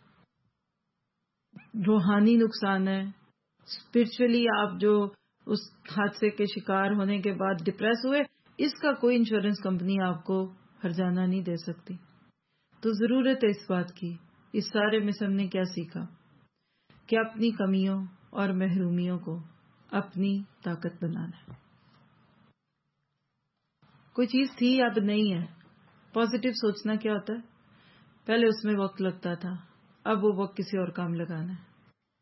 روحانی نقصان ہے، اسپرچولی آپ جو اس حادثے کے شکار ہونے کے بعد ڈپریس ہوئے، اس کا کوئی انشورنس کمپنی آپ کو ہرجانہ نہیں دے سکتی. تو ضرورت ہے اس بات کی. اس سارے میں سے ہم نے کیا سیکھا کہ اپنی کمیوں اور محرومیوں کو اپنی طاقت بنانا ہے. کوئی چیز تھی اب نہیں ہے. پازیٹیو سوچنا کیا ہوتا ہے؟ پہلے اس میں وقت لگتا تھا، اب وہ وقت کسی اور کام لگانا ہے.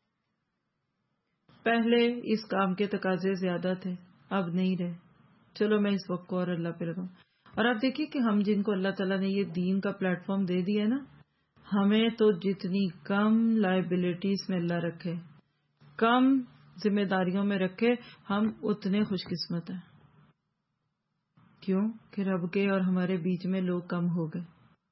پہلے اس کام کے تقاضے زیادہ تھے، اب نہیں رہے، چلو میں اس وقت کو اور اللہ پہ لگاؤں. اور آپ دیکھیے کہ ہم جن کو اللہ تعالیٰ نے یہ دین کا پلیٹ فارم دے دیا ہے نا، ہمیں تو جتنی کم لائبلٹیز میں اللہ رکھے، کم ذمہ داریوں میں رکھے، ہم اتنے خوش قسمت ہیں. کیوں کہ رب کے اور ہمارے بیچ میں لوگ کم ہو گئے.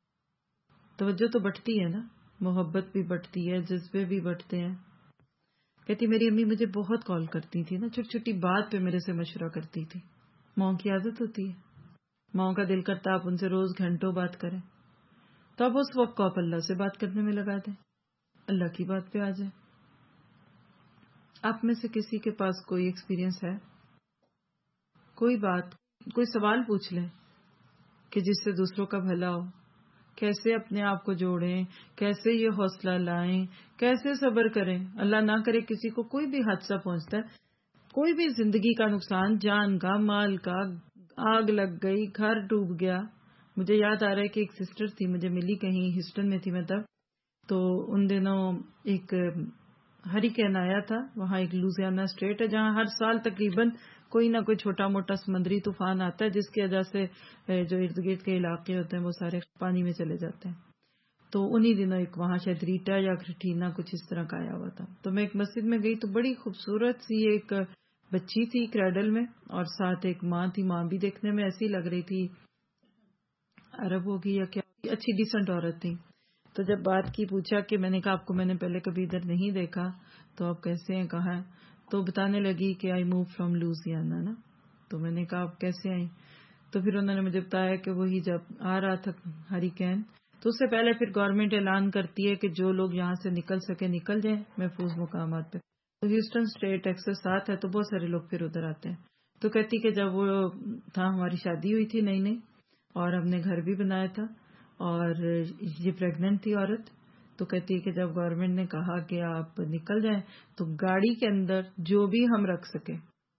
توجہ تو بٹتی ہے نا، محبت بھی بٹتی ہے، جذبے بھی بٹتے ہیں. کہتی میری امی مجھے بہت کال کرتی تھی نا، چھوٹی چھوٹی بات پہ میرے سے مشورہ کرتی تھی. ماں کی عادت ہوتی ہے، ماں کا دل کرتا آپ ان سے روز گھنٹوں بات کریں، تو اب اس وقت کو آپ اللہ سے بات کرنے میں لگا دیں، اللہ کی بات پہ آ جائیں. آپ میں سے کسی کے پاس کوئی ایکسپیرینس ہے؟ کوئی بات، کوئی سوال پوچھ لیں کہ جس سے دوسروں کا بھلا ہو. کیسے اپنے آپ کو جوڑیں، کیسے یہ حوصلہ لائیں، کیسے صبر کریں. اللہ نہ کرے کسی کو کوئی بھی حادثہ پہنچتا ہے، کوئی بھی زندگی کا نقصان، جان کا، مال کا، آگ لگ گئی، گھر ڈوب گیا. مجھے یاد آ رہا ہے کہ ایک سسٹر تھی، مجھے ملی کہیں ہیوسٹن میں تھی میں تب، تو ان دنوں ایک ہریکین آیا تھا. وہاں ایک لوزیانا اسٹیٹ ہے جہاں ہر سال تقریباً کوئی نہ کوئی چھوٹا موٹا سمندری طوفان آتا ہے، جس کی وجہ سے جو ارد گرد کے علاقے ہوتے ہیں وہ سارے پانی میں چلے جاتے ہیں. تو انہی دنوں ایک وہاں شاید ریٹا یا کریٹینا کچھ اس طرح کا آیا ہوا تھا. تو میں ایک مسجد میں گئی تو بڑی خوبصورت سی ایک بچی تھی کریڈل میں، اور ساتھ ایک ماں تھی. ماں بھی دیکھنے میں ایسی لگ رہی تھی، عرب ہوگی یا کیا، اچھی ڈیسنٹ عورت تھی. تو جب بات کی، پوچھا کہ میں نے کہا آپ کو میں نے پہلے کبھی ادھر نہیں دیکھا، تو آپ کیسے ہیں، کہاں ہیں؟ تو بتانے لگی کہ آئی موو فرام لوزیانا نا. تو میں نے کہا آپ کیسے آئیں؟ تو پھر انہوں نے مجھے بتایا کہ وہی جب آ رہا تھا ہریکین، تو اس سے پہلے پھر گورنمنٹ اعلان کرتی ہے کہ جو لوگ یہاں سے نکل سکے نکل جائیں محفوظ مقامات پہ. تو ہیوسٹن اسٹیٹ ٹیکساس ساتھ ہے، تو بہت سارے لوگ پھر ادھر آتے ہیں. تو کہتی کہ جب وہ تھا ہماری شادی ہوئی تھی نئی نئی، اور ہم نے گھر بھی بنایا تھا، اور یہ پریگننٹ تھی عورت. تو کہتی کہ جب گورنمنٹ نے کہا کہ آپ نکل جائیں، تو گاڑی کے اندر جو بھی ہم رکھ سکے،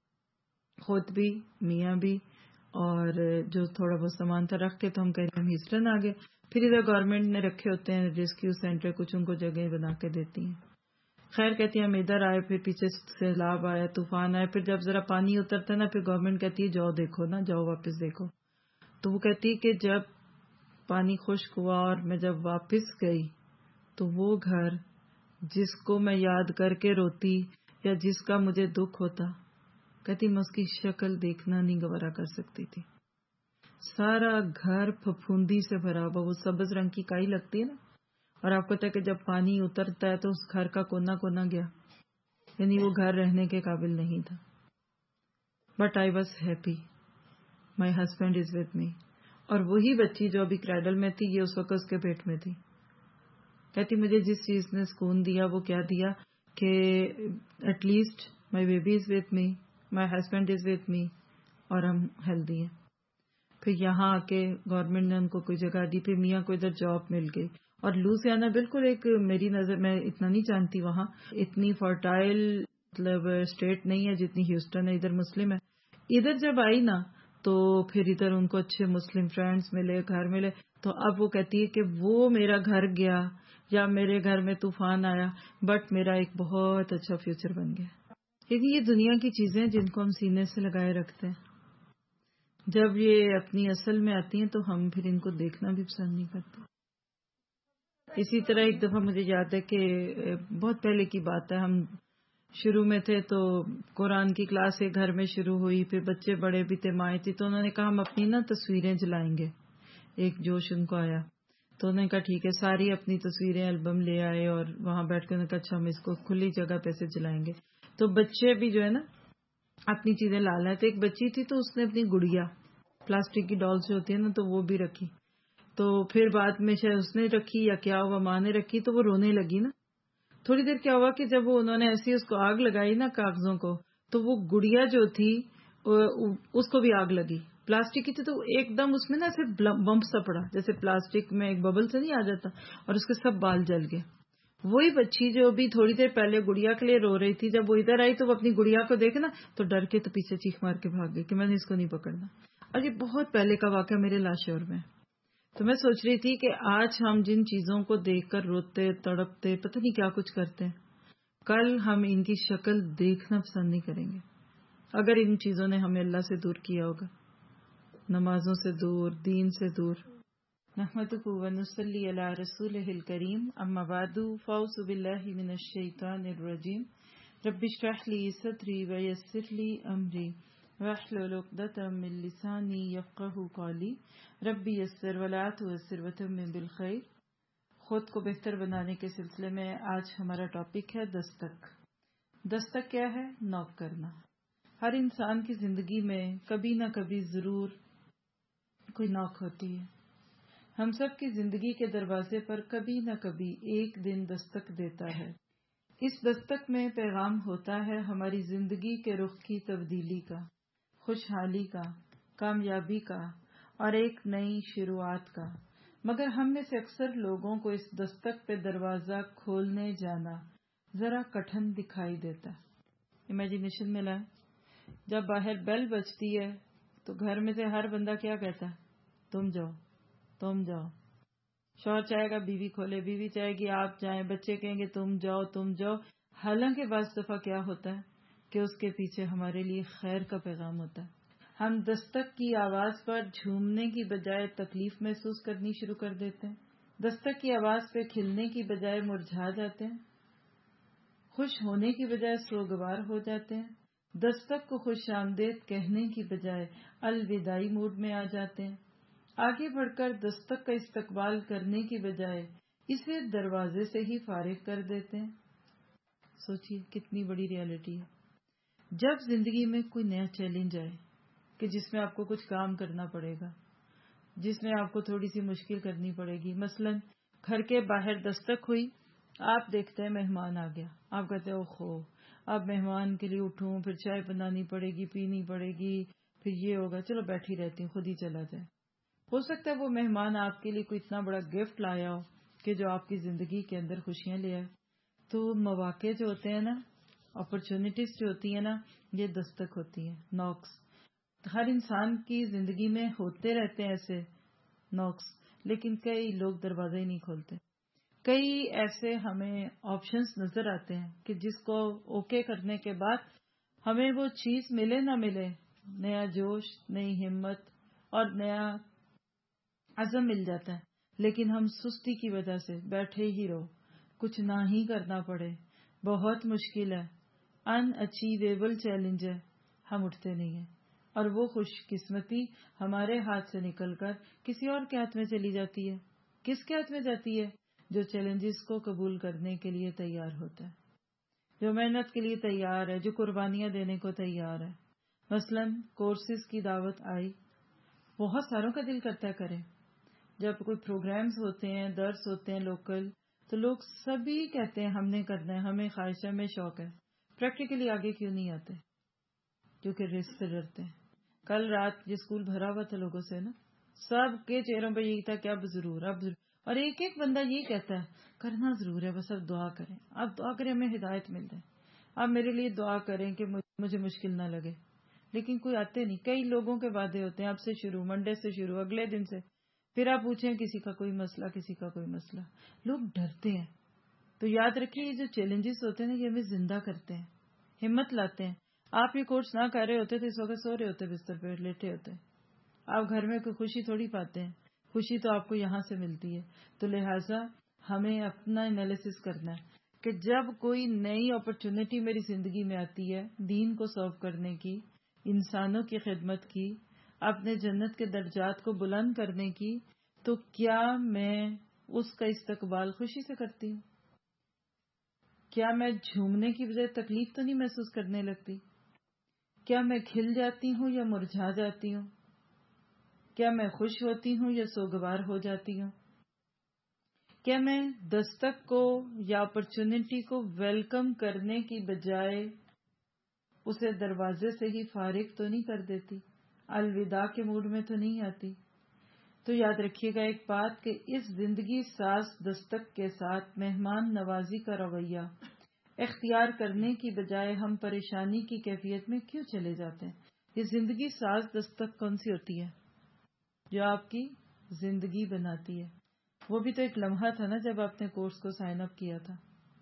خود بھی میاں بھی اور جو تھوڑا بہت سامان تھا رکھ کے، تو ہم کہیں ہم ہیوسٹن آ گئے. پھر ادھر گورنمنٹ نے رکھے ہوتے ہیں ریسکیو سینٹر، کچھ ان کو جگہ بنا کے دیتی ہیں. خیر کہتی ہیں ہم ادھر آئے، پھر پیچھے سیلاب آیا، طوفان آیا، پھر جب ذرا پانی اترتا ہے نا، پھر گورنمنٹ کہتی ہے جاؤ دیکھو نا، جاؤ واپس دیکھو. تو وہ کہتی کہ جب پانی خشک ہوا اور میں جب واپس گئی، تو وہ گھر جس کو میں یاد کر کے روتی یا جس کا مجھے دکھ ہوتا، کہتی میں اس کی شکل دیکھنا نہیں گوارا کر سکتی تھی. سارا گھر پھپھوندی سے بھرا ہوا، وہ سبز رنگ کی کائی لگتی ہے نا، اور آپ کو پتہ ہے کہ جب پانی اترتا ہے تو اس گھر کا کونا کونا گیا، یعنی وہ گھر رہنے کے قابل نہیں تھا. But I was happy, my husband is with me. اور وہی بچی جو ابھی کریڈل میں تھی، یہ اس وقت اس کے پیٹ میں تھی. کہتی مجھے جس چیز نے سکون دیا وہ کیا دیا کہ at least my baby is with me, my husband is with me, اور ہم ہیلدی ہیں. پھر یہاں آ کے گورنمنٹ نے ان کو کوئی جگہ دی، پھر میاں کو ادھر جاب مل گئی. اور لوزیانا بالکل ایک، میری نظر میں اتنا نہیں جانتی، وہاں اتنی فرٹائل مطلب اسٹیٹ نہیں ہے جتنی ہیوسٹن ہے. ادھر مسلم ہے. ادھر جب آئی نا تو پھر ادھر ان کو اچھے مسلم فرینڈز ملے، گھر ملے. تو اب وہ کہتی ہے کہ وہ میرا گھر گیا یا میرے گھر میں طوفان آیا، بٹ میرا ایک بہت اچھا فیوچر بن گیا. کیونکہ یہ دنیا کی چیزیں جن کو ہم سینے سے لگائے رکھتے ہیں، جب یہ اپنی اصل میں آتی ہیں تو ہم پھر ان کو دیکھنا بھی پسند نہیں کرتے. اسی طرح ایک دفعہ مجھے یاد ہے کہ بہت پہلے کی بات ہے، ہم شروع میں تھے تو قرآن کی کلاس ایک گھر میں شروع ہوئی، پھر بچے بڑے بھی تھے، مائیں تھی، تو انہوں نے کہا ہم اپنی نا تصویریں جلائیں گے. ایک جوش ان کو آیا تو انہوں نے کہا ٹھیک ہے، ساری اپنی تصویریں البم لے آئے اور وہاں بیٹھ کے انہوں نے کہا اچھا ہم اس کو کھلی جگہ پہ سے جلائیں گے. تو بچے بھی جو ہے نا اپنی چیزیں لا لائے. تو ایک بچی تھی تو اس نے اپنی گڑیا پلاسٹک کی ڈالس جو ہوتی ہے نا تو وہ بھی رکھی. تو پھر بعد میں شاید اس نے رکھی یا کیا ہوا، ماں نے رکھی تو وہ رونے لگی نا. تھوڑی دیر کیا ہوا کہ جب وہ انہوں نے ایسی اس کو آگ لگائی نا کاغذوں کو، تو وہ گڑیا جو تھی اس کو بھی آگ لگی. پلاسٹک کی تھی تو ایک دم اس میں نا ایسے بمپ سا پڑا، جیسے پلاسٹک میں ایک ببل سے نہیں آ جاتا، اور اس کے سب بال جل گئے. وہی بچی جو بھی تھوڑی دیر پہلے گڑیا کے لیے رو رہی تھی، جب وہ ادھر آئی تو وہ اپنی گڑیا کو دیکھے نا تو ڈر کے تو پیچھے چیخ مار کے بھاگ گئی کہ میں نے اس کو نہیں پکڑنا. اور یہ بہت پہلے کا واقعہ میرے لاشعور میں. تو میں سوچ رہی تھی کہ آج ہم جن چیزوں کو دیکھ کر روتے تڑپتے پتہ نہیں کیا کچھ کرتے ہیں، کل ہم ان کی شکل دیکھنا پسند نہیں کریں گے اگر ان چیزوں نے ہمیں اللہ سے دور کیا ہوگا، نمازوں سے دور، دین سے دور. نحمدہ ونصلی علی رسولہ الکریم، اما بعد فاعوذ باللہ من الشیطان الرجیم. رب اشرح لی صدری ویسر لی امری واحلل عقدۃ من لسانی یفقہوا قولی. رب یسر ولا تعسر وتمم بالخیر. خود کو بہتر بنانے کے سلسلے میں آج ہمارا ٹاپک ہے دستک. دستک کیا ہے؟ نوک کرنا. ہر انسان کی زندگی میں کبھی نہ کبھی ضرور کوئی نوک ہوتی ہے. ہم سب کی زندگی کے دروازے پر کبھی نہ کبھی ایک دن دستک دیتا ہے. اس دستک میں پیغام ہوتا ہے ہماری زندگی کے رخ کی تبدیلی کا، خوشحالی کا، کامیابی کا اور ایک نئی شروعات کا. مگر ہم میں سے اکثر لوگوں کو اس دستک پہ دروازہ کھولنے جانا ذرا کٹھن دکھائی دیتا. امیجنیشن میں لائیں، جب باہر بیل بجتی ہے تو گھر میں سے ہر بندہ کیا کہتا ہے؟ تم جاؤ، تم جاؤ. شوہر چاہے گا بیوی کھولے، بیوی چاہے گی آپ جائیں، بچے کہیں گے تم جاؤ تم جاؤ. حالانکہ بعض دفعہ کیا ہوتا ہے کہ اس کے پیچھے ہمارے لیے خیر کا پیغام ہوتا ہے. ہم دستک کی آواز پر جھومنے کی بجائے تکلیف محسوس کرنی شروع کر دیتے ہیں. دستک کی آواز پہ کھلنے کی بجائے مرجھا جاتے ہیں، خوش ہونے کی بجائے سوگوار ہو جاتے ہیں. دستک کو خوش آمدید کہنے کی بجائے الوداعی موڈ میں آ جاتے ہیں. آگے بڑھ کر دستک کا استقبال کرنے کی بجائے اسے دروازے سے ہی فارغ کر دیتے ہیں. سوچیے کتنی بڑی ریالٹی ہے. جب زندگی میں کوئی نیا چیلنج آئے کہ جس میں آپ کو کچھ کام کرنا پڑے گا، جس میں آپ کو تھوڑی سی مشکل کرنی پڑے گی، مثلا گھر کے باہر دستک ہوئی، آپ دیکھتے ہیں مہمان آ گیا، آپ کہتے ہیں اوہو اب مہمان کے لیے اٹھوں، پھر چائے بنانی پڑے گی، پینی پڑے گی، پھر یہ ہوگا، چلو بیٹھی رہتی ہوں، خود ہی چلا جائے. ہو سکتا ہے وہ مہمان آپ کے لیے کوئی اتنا بڑا گفٹ لایا ہو کہ جو آپ کی زندگی کے اندر خوشیاں لے آئے. تو مواقع جو ہوتے ہیں نا، اپرچونٹیز جو ہوتی ہیں نا، یہ دستک ہوتی ہیں، نوکس. ہر انسان کی زندگی میں ہوتے رہتے ہیں ایسے نوکس، لیکن کئی لوگ دروازہ ہی نہیں کھولتے. کئی ایسے ہمیں آپشنز نظر آتے ہیں کہ جس کو اوکے کرنے کے بعد ہمیں وہ چیز ملے نہ ملے، نیا جوش، نئی ہمت اور نیا عزم مل جاتا ہے، لیکن ہم سستی کی وجہ سے بیٹھے ہی رہو، کچھ نہ ہی کرنا پڑے، بہت مشکل ہے، ان اچیویبل چیلنج ہے، ہم اٹھتے نہیں ہیں. اور وہ خوش قسمتی ہمارے ہاتھ سے نکل کر کسی اور کے ہاتھ میں چلی جاتی ہے. کس کے ہاتھ میں جاتی ہے؟ جو چیلنجز کو قبول کرنے کے لیے تیار ہوتا ہے، جو محنت کے لیے تیار ہے، جو قربانیاں دینے کو تیار ہے. مثلا کورسز کی دعوت آئی، بہت ساروں کا دل کرتا ہے کریں. جب کوئی پروگرامز ہوتے ہیں، درس ہوتے ہیں لوکل، تو لوگ سبھی کہتے ہیں ہم نے کرنا ہے، ہمیں خواہش ہے، ہمیں شوق ہے. پریکٹیکلی آگے کیوں نہیں آتے؟ کیونکہ رسک سے ڈرتے ہیں. کل رات یہ اسکول بھرا ہوا تھا لوگوں سے نا، سب کے چہروں پہ یہی تھا کہ اب ضرور. اور ایک ایک بندہ یہی کہتا ہے کرنا ضرور ہے، بس اب دعا کریں، اب دعا کریں ہمیں ہدایت مل جائے، اب میرے لیے دعا کریں کہ مجھے مشکل نہ لگے. لیکن کوئی آتے نہیں. کئی لوگوں کے وعدے ہوتے ہیں اب سے شروع، منڈے سے شروع، اگلے دن سے. پھر آپ پوچھیں کسی کا کوئی مسئلہ، کسی کا کوئی مسئلہ. لوگ ڈرتے ہیں. تو یاد رکھیے یہ جو چیلنجز ہوتے ہیں نا، یہ ہمیں زندہ کرتے ہیں، ہمت لاتے ہیں. آپ یہ کورس نہ کر رہے ہوتے تو اس وقت سو رہے ہوتے، بستر پہ لیٹے ہوتے. آپ گھر میں کوئی خوشی تھوڑی پاتے ہیں، خوشی تو آپ کو یہاں سے ملتی ہے. تو لہٰذا ہمیں اپنا انالیسس کرنا ہے کہ جب کوئی نئی اپرچونٹی میری زندگی میں آتی ہے دین کو سرو کرنے کی، انسانوں کی خدمت کی، اپنے جنت کے درجات کو بلند کرنے کی، تو کیا میں اس کا استقبال خوشی سے کرتی ہوں؟ کیا میں جھومنے کی بجائے تکلیف تو نہیں محسوس کرنے لگتی؟ کیا میں کھل جاتی ہوں یا مرجھا جاتی ہوں؟ کیا میں خوش ہوتی ہوں یا سوگوار ہو جاتی ہوں؟ کیا میں دستک کو یا اپرچونٹی کو ویلکم کرنے کی بجائے اسے دروازے سے ہی فارغ تو نہیں کر دیتی؟ الوداع کے موڈ میں تو نہیں آتی؟ تو یاد رکھیے گا ایک بات کہ اس زندگی ساز دستک کے ساتھ مہمان نوازی کا رویہ اختیار کرنے کی بجائے ہم پریشانی کی کیفیت میں کیوں چلے جاتے ہیں؟ یہ زندگی ساز دستک کون سی ہوتی ہے جو آپ کی زندگی بناتی ہے؟ وہ بھی تو ایک لمحہ تھا نا جب آپ نے کورس کو سائن اپ کیا تھا.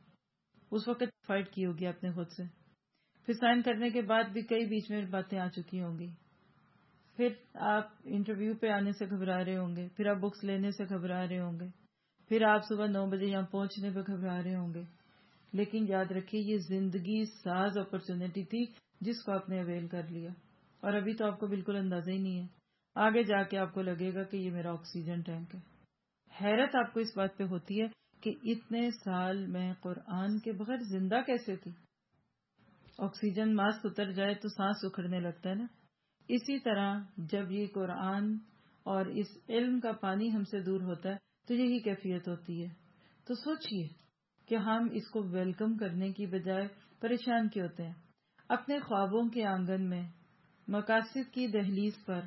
اس وقت فائٹ کی ہوگی آپ نے خود سے. پھر سائن کرنے کے بعد بھی کئی بیچ میں باتیں آ چکی ہوں گی. پھر آپ انٹرویو پہ آنے سے گھبرا رہے ہوں گے. پھر آپ بکس لینے سے گھبرا رہے ہوں گے. پھر آپ صبح 9 بجے یہاں پہنچنے پہ گھبرا رہے ہوں گے. لیکن یاد رکھیے یہ زندگی ساز اپرچونٹی تھی جس کو آپ نے اویل کر لیا. اور ابھی تو آپ کو بالکل اندازہ ہی نہیں ہے. آگے جا کے آپ کو لگے گا کہ یہ میرا آکسیجن ٹینک ہے. حیرت آپ کو اس بات پہ ہوتی ہے کہ اتنے سال میں قرآن کے بغیر زندہ کیسے تھی. آکسیجن ماسک اتر جائے تو سانس اکھڑنے لگتا ہے نا. اسی طرح جب یہ قرآن اور اس علم کا پانی ہم سے دور ہوتا ہے تو یہی کیفیت ہوتی ہے. تو سوچئے کہ ہم اس کو ویلکم کرنے کی بجائے پریشان کیوں ہوتے ہیں. اپنے خوابوں کے آنگن میں، مقاصد کی دہلیز پر،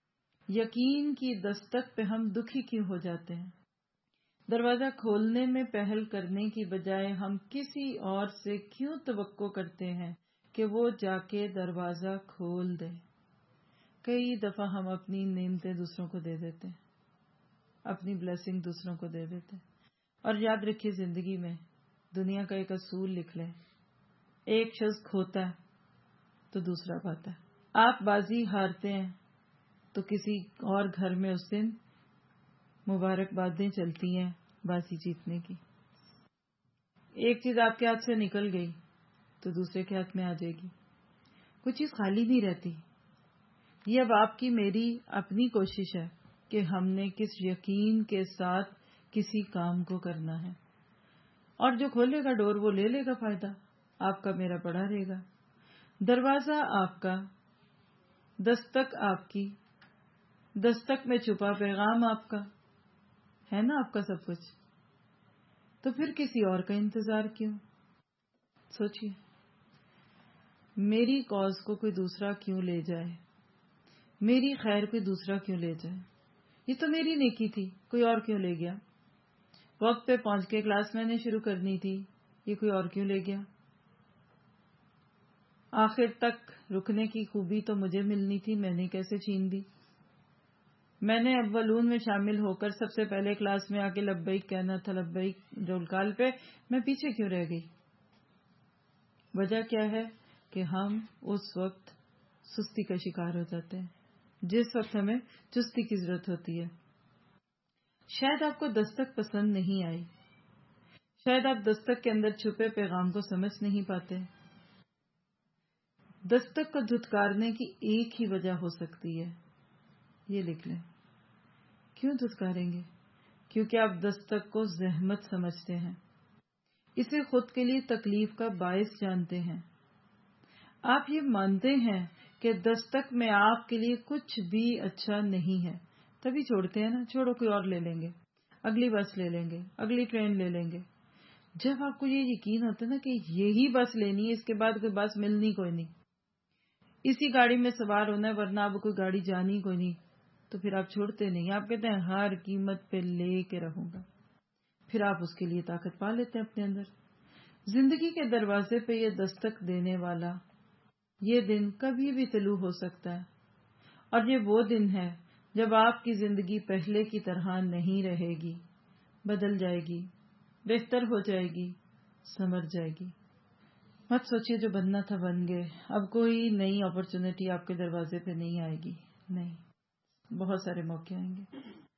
یقین کی دستک پہ ہم دکھی کیوں ہو جاتے ہیں. دروازہ کھولنے میں پہل کرنے کی بجائے ہم کسی اور سے کیوں توقع کرتے ہیں کہ وہ جا کے دروازہ کھول دے. کئی دفعہ ہم اپنی نعمتیں دوسروں کو دے دیتے ہیں، اپنی بلیسنگ دوسروں کو دے دیتے ہیں. اور یاد رکھیے زندگی میں دنیا کا ایک اصول لکھ لیں، ایک شخص کھوتا ہے تو دوسرا پاتا ہے. آپ بازی ہارتے ہیں تو کسی اور گھر میں اس دن مبارکبادیں چلتی ہیں بازی جیتنے کی. ایک چیز آپ کے ہاتھ سے نکل گئی تو دوسرے کے ہاتھ میں آ جائے گی. کوئی چیز خالی نہیں رہتی. یہ اب آپ کی میری اپنی کوشش ہے کہ ہم نے کس یقین کے ساتھ کسی کام کو کرنا ہے. اور جو کھولے گا ڈور وہ لے لے گا فائدہ. آپ کا میرا پڑا رہے گا. دروازہ آپ کا، دستک آپ کی، دستک میں چھپا پیغام آپ کا ہے نا، آپ کا سب کچھ. تو پھر کسی اور کا انتظار کیوں؟ سوچئے میری کاز کو کوئی دوسرا کیوں لے جائے، میری خیر کوئی دوسرا کیوں لے جائے. یہ تو میری نیکی تھی، کوئی اور کیوں لے گیا. وقت پہ پہنچ کے کلاس میں نے شروع کرنی تھی، یہ کوئی اور کیوں لے گیا. آخر تک رکنے کی خوبی تو مجھے ملنی تھی، میں نے کیسے چھین دی. میں نے اولون میں شامل ہو کر سب سے پہلے کلاس میں آ کے لبیک کہنا تھا، لبیک رول کال پہ میں پیچھے کیوں رہ گئی. وجہ کیا ہے کہ ہم اس وقت سستی کا شکار ہو جاتے ہیں جس وقت ہمیں چستی کی ضرورت ہوتی ہے. شاید آپ کو دستک پسند نہیں آئی، شاید آپ دستک کے اندر چھپے پیغام کو سمجھ نہیں پاتے. دستک کو دھتکارنے کی ایک ہی وجہ ہو سکتی ہے، یہ لکھ لیں. کیوں دھتکاریں گے؟ کیونکہ آپ دستک کو زحمت سمجھتے ہیں، اسے خود کے لیے تکلیف کا باعث جانتے ہیں. آپ یہ مانتے ہیں کہ دستک میں آپ کے لیے کچھ بھی اچھا نہیں ہے، تبھی چھوڑتے ہیں نا. چھوڑو کوئی اور لے لیں گے، اگلی بس لے لیں گے، اگلی ٹرین لے لیں گے. جب آپ کو یہ یقین ہوتا ہے نا کہ یہی بس لینی ہے، اس کے بعد کوئی بس ملنی کوئی نہیں، اسی گاڑی میں سوار ہونا ہے ورنہ اب کوئی گاڑی جانی کوئی نہیں، تو پھر آپ چھوڑتے نہیں. آپ کہتے ہیں ہر قیمت پہ لے کے رہوں گا. پھر آپ اس کے لیے طاقت پا لیتے ہیں اپنے اندر. زندگی کے دروازے پہ یہ دستک دینے والا یہ دن کبھی بھی طلوع ہو سکتا ہے. اور یہ وہ دن ہے جب آپ کی زندگی پہلے کی طرح نہیں رہے گی، بدل جائے گی، بہتر ہو جائے گی، سنور جائے گی. مت سوچئے جو بننا تھا بن گئے، اب کوئی نئی اپرچونٹی آپ کے دروازے پہ نہیں آئے گی. نہیں، بہت سارے موقع آئیں گے.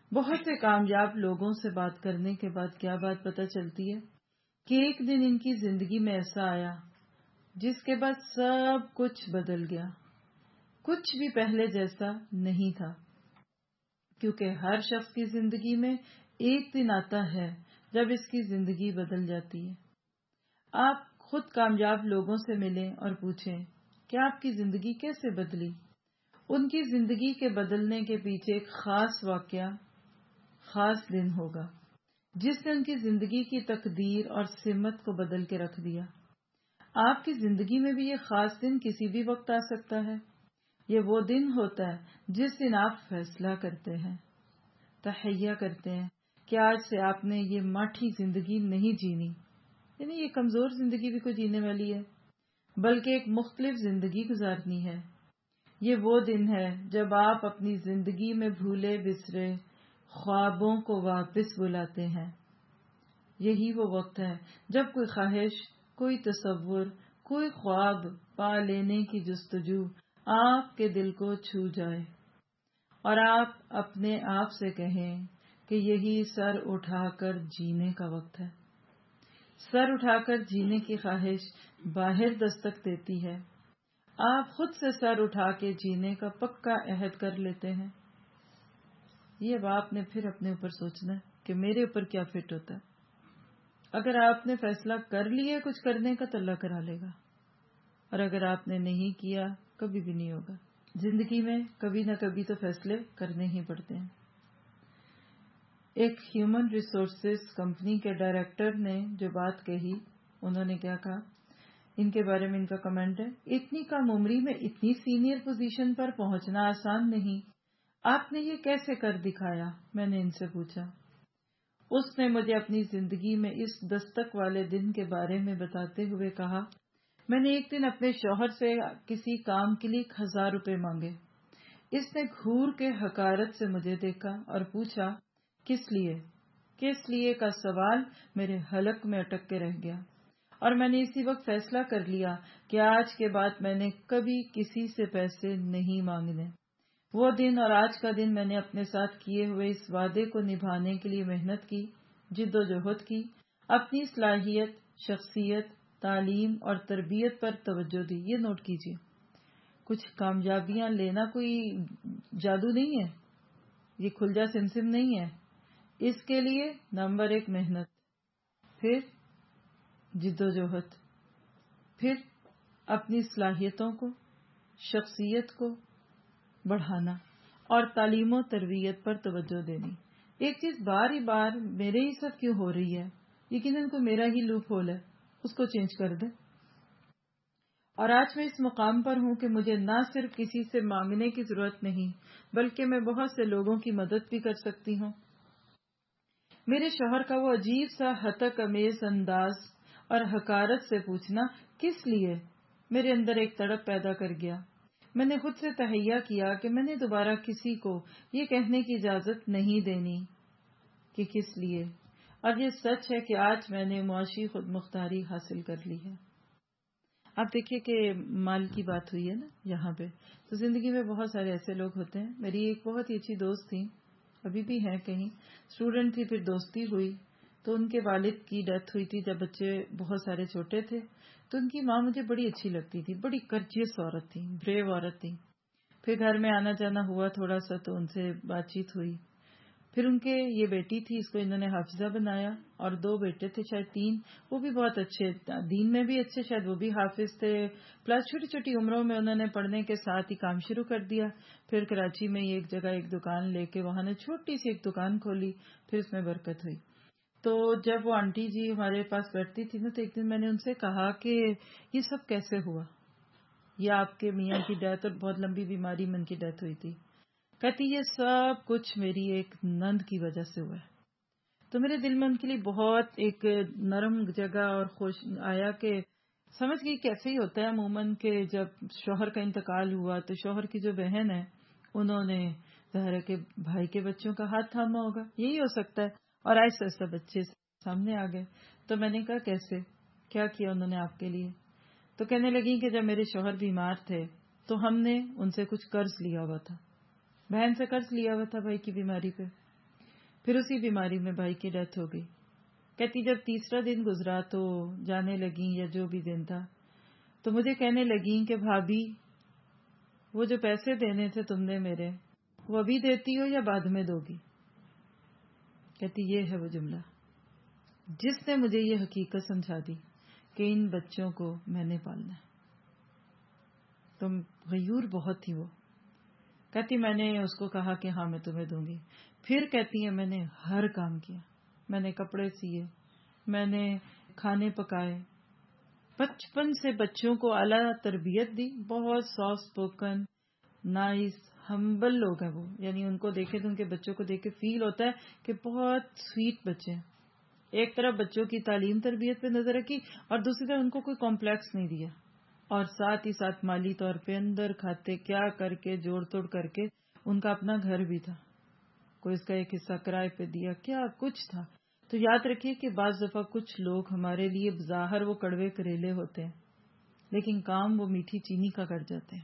بہت سے کامیاب لوگوں سے بات کرنے کے بعد کیا بات پتہ چلتی ہے کہ ایک دن ان کی زندگی میں ایسا آیا جس کے بعد سب کچھ بدل گیا. کچھ بھی پہلے جیسا نہیں تھا، کیونکہ ہر شخص کی زندگی میں ایک دن آتا ہے جب اس کی زندگی بدل جاتی ہے. آپ خود کامیاب لوگوں سے ملیں اور پوچھیں کہ آپ کی زندگی کیسے بدلی. ان کی زندگی کے بدلنے کے پیچھے ایک خاص واقعہ، خاص دن ہوگا جس نے ان کی زندگی کی تقدیر اور سمت کو بدل کے رکھ دیا. آپ کی زندگی میں بھی یہ خاص دن کسی بھی وقت آ سکتا ہے. یہ وہ دن ہوتا ہے جس دن آپ فیصلہ کرتے ہیں، تحیہ کرتے ہیں کہ آج سے آپ نے یہ ماٹھی زندگی نہیں جینی، یعنی یہ کمزور زندگی بھی کوئی جینے والی ہے، بلکہ ایک مختلف زندگی گزارنی ہے. یہ وہ دن ہے جب آپ اپنی زندگی میں بھولے بسرے خوابوں کو واپس بلاتے ہیں. یہی وہ وقت ہے جب کوئی خواہش، کوئی تصور، کوئی خواب پا لینے کی جستجو آپ کے دل کو چھو جائے اور آپ اپنے آپ سے کہیں کہ یہی سر اٹھا کر جینے کا وقت ہے. سر اٹھا کر جینے کی خواہش باہر دستک دیتی ہے. آپ خود سے سر اٹھا کے جینے کا پکا عہد کر لیتے ہیں. یہ اب آپ نے پھر اپنے اوپر سوچنا ہے کہ میرے اوپر کیا فٹ ہوتا ہے. اگر آپ نے فیصلہ کر لیا کچھ کرنے کا تو اللہ کرا لے گا، اور اگر آپ نے نہیں کیا کبھی بھی نہیں ہوگا. زندگی میں کبھی نہ کبھی تو فیصلے کرنے ہی پڑتے ہیں. ایک ہیومن ریسورسز کمپنی کے ڈائریکٹر نے جو بات کہی، انہوں نے کیا کہا، ان کے بارے میں ان کا کمنٹ ہے: اتنی کم عمری میں اتنی سینئر پوزیشن پر پہنچنا آسان نہیں. آپ نے یہ کیسے کر دکھایا؟ میں نے ان سے پوچھا. اس نے مجھے اپنی زندگی میں اس دستک والے دن کے بارے میں بتاتے ہوئے کہا، میں نے ایک دن اپنے شوہر سے کسی کام کے لیے 1000 روپے مانگے. اس نے گھور کے حقارت سے مجھے دیکھا اور پوچھا، کس لیے؟ کس لیے کا سوال میرے حلق میں اٹک کے رہ گیا، اور میں نے اسی وقت فیصلہ کر لیا کہ آج کے بعد میں نے کبھی کسی سے پیسے نہیں مانگنے. وہ دن اور آج کا دن میں نے اپنے ساتھ کیے ہوئے اس وعدے کو نبھانے کے لیے محنت کی، جد و جہد کی، اپنی صلاحیت، شخصیت، تعلیم اور تربیت پر توجہ دی. یہ نوٹ کیجیے، کچھ کامیابیاں لینا کوئی جادو نہیں ہے، یہ کھل جا سمسم نہیں ہے. اس کے لیے نمبر 1 محنت، پھر جد و جہد، پھر اپنی صلاحیتوں کو، شخصیت کو بڑھانا اور تعلیم و تربیت پر توجہ دینی. ایک چیز بار بار میرے ہی ساتھ کیوں ہو رہی ہے؟ یقیناً کوئی میرا ہی لوپ ہول ہے، اس کو چینج کر دے. اور آج میں اس مقام پر ہوں کہ مجھے نہ صرف کسی سے مانگنے کی ضرورت نہیں، بلکہ میں بہت سے لوگوں کی مدد بھی کر سکتی ہوں. میرے شوہر کا وہ عجیب سا ہتک امیز انداز اور حقارت سے پوچھنا کس لیے میرے اندر ایک تڑپ پیدا کر گیا. میں نے خود سے تہیہ کیا کہ میں نے دوبارہ کسی کو یہ کہنے کی اجازت نہیں دینی کہ کس لیے. اور یہ سچ ہے کہ آج میں نے معاشی خود مختاری حاصل کر لی ہے. آپ دیکھیے کہ مال کی بات ہوئی ہے نا یہاں پہ، تو زندگی میں بہت سارے ایسے لوگ ہوتے ہیں. میری ایک بہت ہی اچھی دوست تھی، ابھی بھی ہیں کہیں، اسٹوڈنٹ تھی، پھر دوستی ہوئی تو ان کے والد کی ڈیتھ ہوئی تھی جب بچے بہت سارے چھوٹے تھے. تو ان کی ماں مجھے بڑی اچھی لگتی تھی، بڑی کرچیس عورت تھی، بریو عورت تھی. پھر گھر میں آنا جانا ہوا تھوڑا سا تو ان سے بات چیت ہوئی. پھر ان کے یہ بیٹی تھی، اس کو انہوں نے حافظہ بنایا، اور 2 بیٹے تھے، شاید 3، وہ بھی بہت اچھے، دین میں بھی اچھے، شاید وہ بھی حافظ تھے. پلس چھوٹی چھوٹی عمروں میں انہوں نے پڑھنے کے ساتھ ہی کام شروع کر دیا. پھر کراچی میں ایک جگہ ایک دکان لے کے وہاں نے چھوٹی سی ایک دکان کھولی، پھر اس میں برکت ہوئی. تو جب وہ آنٹی جی ہمارے پاس بیٹھتی تھی نا، تو ایک دن میں نے ان سے کہا کہ یہ سب کیسے ہوا؟ یہ آپ کے میاں کی ڈیتھ اور بہت لمبی بیماری میں ان کی ڈیتھ ہوئی تھی. کہتی یہ سب کچھ میری ایک نند کی وجہ سے ہوا ہے. تو میرے دل میں ان کے لیے بہت ایک نرم جگہ اور خوش آیا کہ سمجھ گئی کیسے ہی ہوتا ہے عموماً کہ جب شوہر کا انتقال ہوا تو شوہر کی جو بہن ہے انہوں نے ظاہر ہے کہ بھائی کے بچوں کا ہاتھ تھاما ہوگا، یہی ہو سکتا ہے. اور آہستہ آہستہ بچے سامنے آ گئے. تو میں نے کہا کیسے، کیا کیا انہوں نے آپ کے لیے؟ تو کہنے لگی کہ جب میرے شوہر بیمار تھے تو ہم نے ان سے کچھ قرض لیا ہوا تھا، بہن سے قرض لیا ہوا تھا بھائی کی بیماری پہ. پھر اسی بیماری میں بھائی کی ڈیتھ ہو گئی. کہتی جب تیسرا دن گزرا تو جانے لگیں یا جو بھی دن تھا تو مجھے کہنے لگیں کہ بھابھی وہ جو پیسے دینے تھے تم نے میرے وہ ابھی دیتی ہو یا بعد میں دو گی. کہتی یہ ہے وہ جملہ جس نے مجھے یہ حقیقت سمجھا دی کہ ان بچوں کو میں نے پالنا ہے. تم غیور بہت تھی وہ. کہتی میں نے اس کو کہا کہ ہاں میں تمہیں دوں گی. پھر کہتی ہے میں نے ہر کام کیا. میں نے کپڑے سیے, میں نے کھانے پکائے, 55 سے بچوں کو اعلیٰ تربیت دی. بہت سافٹ اسپوکن نائس ہمبل لوگ ہیں وہ, یعنی ان کو دیکھے تو ان کے بچوں کو دیکھ کے فیل ہوتا ہے کہ بہت سویٹ بچے ہیں. ایک طرف بچوں کی تعلیم تربیت پہ نظر رکھی اور دوسری طرف ان کو کوئی کمپلیکس نہیں دیا, اور ساتھ ہی ساتھ مالی طور پہ اندر کھاتے کیا کر کے جوڑ توڑ کر کے ان کا اپنا گھر بھی تھا, کوئی اس کا ایک حصہ کرائے پہ دیا, کیا کچھ تھا. تو یاد رکھیے کہ بعض دفعہ کچھ لوگ ہمارے لیے ظاہر وہ کڑوے کریلے ہوتے ہیں لیکن کام وہ میٹھی چینی کا کر جاتے ہیں.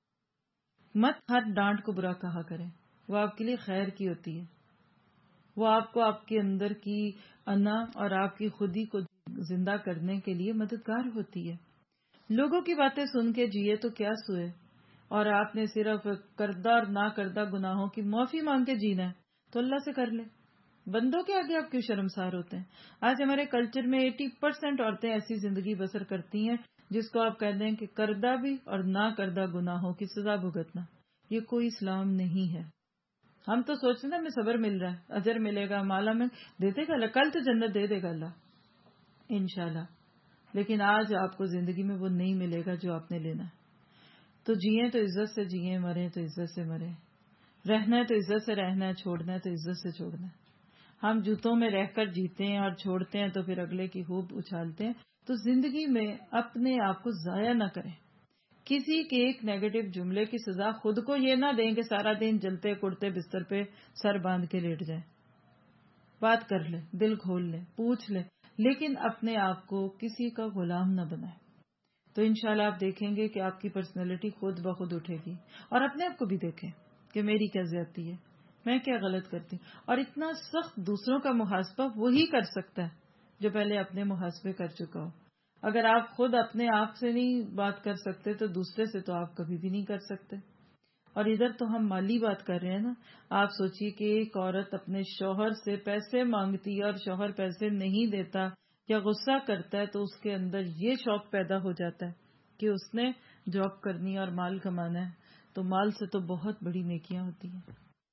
مت ہر ڈانٹ کو برا کہا کریں, وہ آپ کے لیے خیر کی ہوتی ہے. وہ آپ کو آپ کے اندر کی انا اور آپ کی خودی کو زندہ کرنے کے لیے مددگار ہوتی ہے. لوگوں کی باتیں سن کے جیے تو کیا سوئے, اور آپ نے صرف کردہ اور نہ کردہ گناہوں کی معافی مانگ کے جینا ہے تو اللہ سے کر لے. بندوں کے آگے آپ کیوں شرمسار ہوتے ہیں؟ آج ہمارے کلچر میں 80% عورتیں ایسی زندگی بسر کرتی ہیں جس کو آپ کہہ دیں کہ کردہ بھی اور نہ کردہ گناہوں کی سزا بھگتنا. یہ کوئی اسلام نہیں ہے. ہم تو سوچتے ہیں ہمیں صبر مل رہا ہے, اجر ملے گا, مالا میں دیتے گا اللہ, کل تو جنت دے دے گا اللہ انشاءاللہ. لیکن آج آپ کو زندگی میں وہ نہیں ملے گا جو آپ نے لینا ہے. تو جیئیں تو عزت سے جیئیں, مریں تو عزت سے مریں. رہنا ہے تو عزت سے رہنا ہے, چھوڑنا ہے تو عزت سے چھوڑنا ہے. ہم جوتوں میں رہ کر جیتے ہیں اور چھوڑتے ہیں تو پھر اگلے کی خوب اچھالتے ہیں. تو زندگی میں اپنے آپ کو ضائع نہ کریں. کسی کے ایک نیگیٹو جملے کی سزا خود کو یہ نہ دیں کہ سارا دن جلتے کڑتے بستر پہ سر باندھ کے لیٹ جائیں. بات کر لیں, دل کھول لیں, پوچھ لیں, لیکن اپنے آپ کو کسی کا غلام نہ بنائیں. تو انشاءاللہ آپ دیکھیں گے کہ آپ کی پرسنالٹی خود بخود اٹھے گی. اور اپنے آپ کو بھی دیکھیں کہ میری کیا زیادتی ہے, میں کیا غلط کرتی. اور اتنا سخت دوسروں کا محاسبہ وہی کر سکتا ہے جو پہلے اپنے محاسبے کر چکا ہو. اگر آپ خود اپنے آپ سے نہیں بات کر سکتے تو دوسرے سے تو آپ کبھی بھی نہیں کر سکتے. اور ادھر تو ہم مالی بات کر رہے ہیں نا. آپ سوچئے کہ ایک عورت اپنے شوہر سے پیسے مانگتی ہے اور شوہر پیسے نہیں دیتا یا غصہ کرتا ہے تو اس کے اندر یہ شوق پیدا ہو جاتا ہے کہ اس نے جاب کرنی اور مال کمانا ہے. تو مال سے تو بہت بڑی نیکیاں ہوتی ہیں.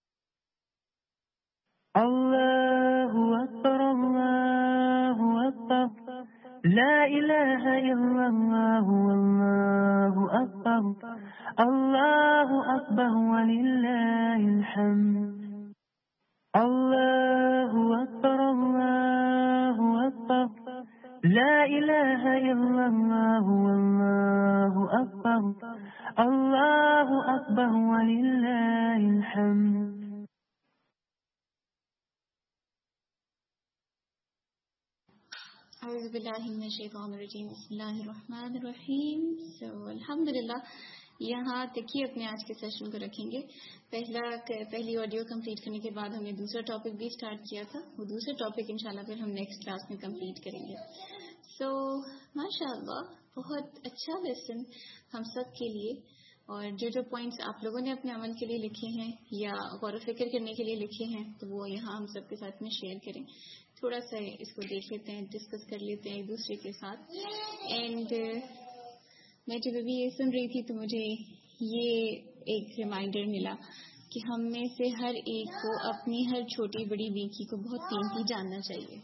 اللہ اکبر اللہ اکبر لا الہ الا اللہ واللہ اکبر اللہ اکبر وللہ الحمد. اللہ اکبر اللہ اکبر لا الہ الا اللہ واللہ اکبر اللہ اکبر وللہ الحمد. اعوذ باللہ من الشیطان الرجیم. بسم اللہ الرحمن الرحیم. الحمدللہ یہاں تک ہی اپنے آج کے سیشن کو رکھیں گے. پہلی آڈیو کمپلیٹ کرنے کے بعد ہم نے دوسرا ٹاپک بھی سٹارٹ کیا تھا. وہ دوسرا ٹاپک انشاءاللہ پھر ہم نیکسٹ کلاس میں کمپلیٹ کریں گے. سو ماشاءاللہ بہت اچھا لیسن ہم سب کے لیے. اور جو پوائنٹس آپ لوگوں نے اپنے عمل کے لیے لکھے ہیں یا غور و فکر کرنے کے لیے لکھے ہیں تو وہ یہاں ہم سب کے ساتھ میں شیئر کریں. تھوڑا سا اس کو دیکھ لیتے ہیں, ڈسکس کر لیتے ہیں ایک دوسرے کے ساتھ. اینڈ میں جب ابھی یہ سن رہی تھی تو مجھے یہ ایک ریمائنڈر ملا کہ ہم میں سے ہر ایک کو اپنی ہر چھوٹی بڑی نیکی کو بہت قیمتی جاننا چاہیے.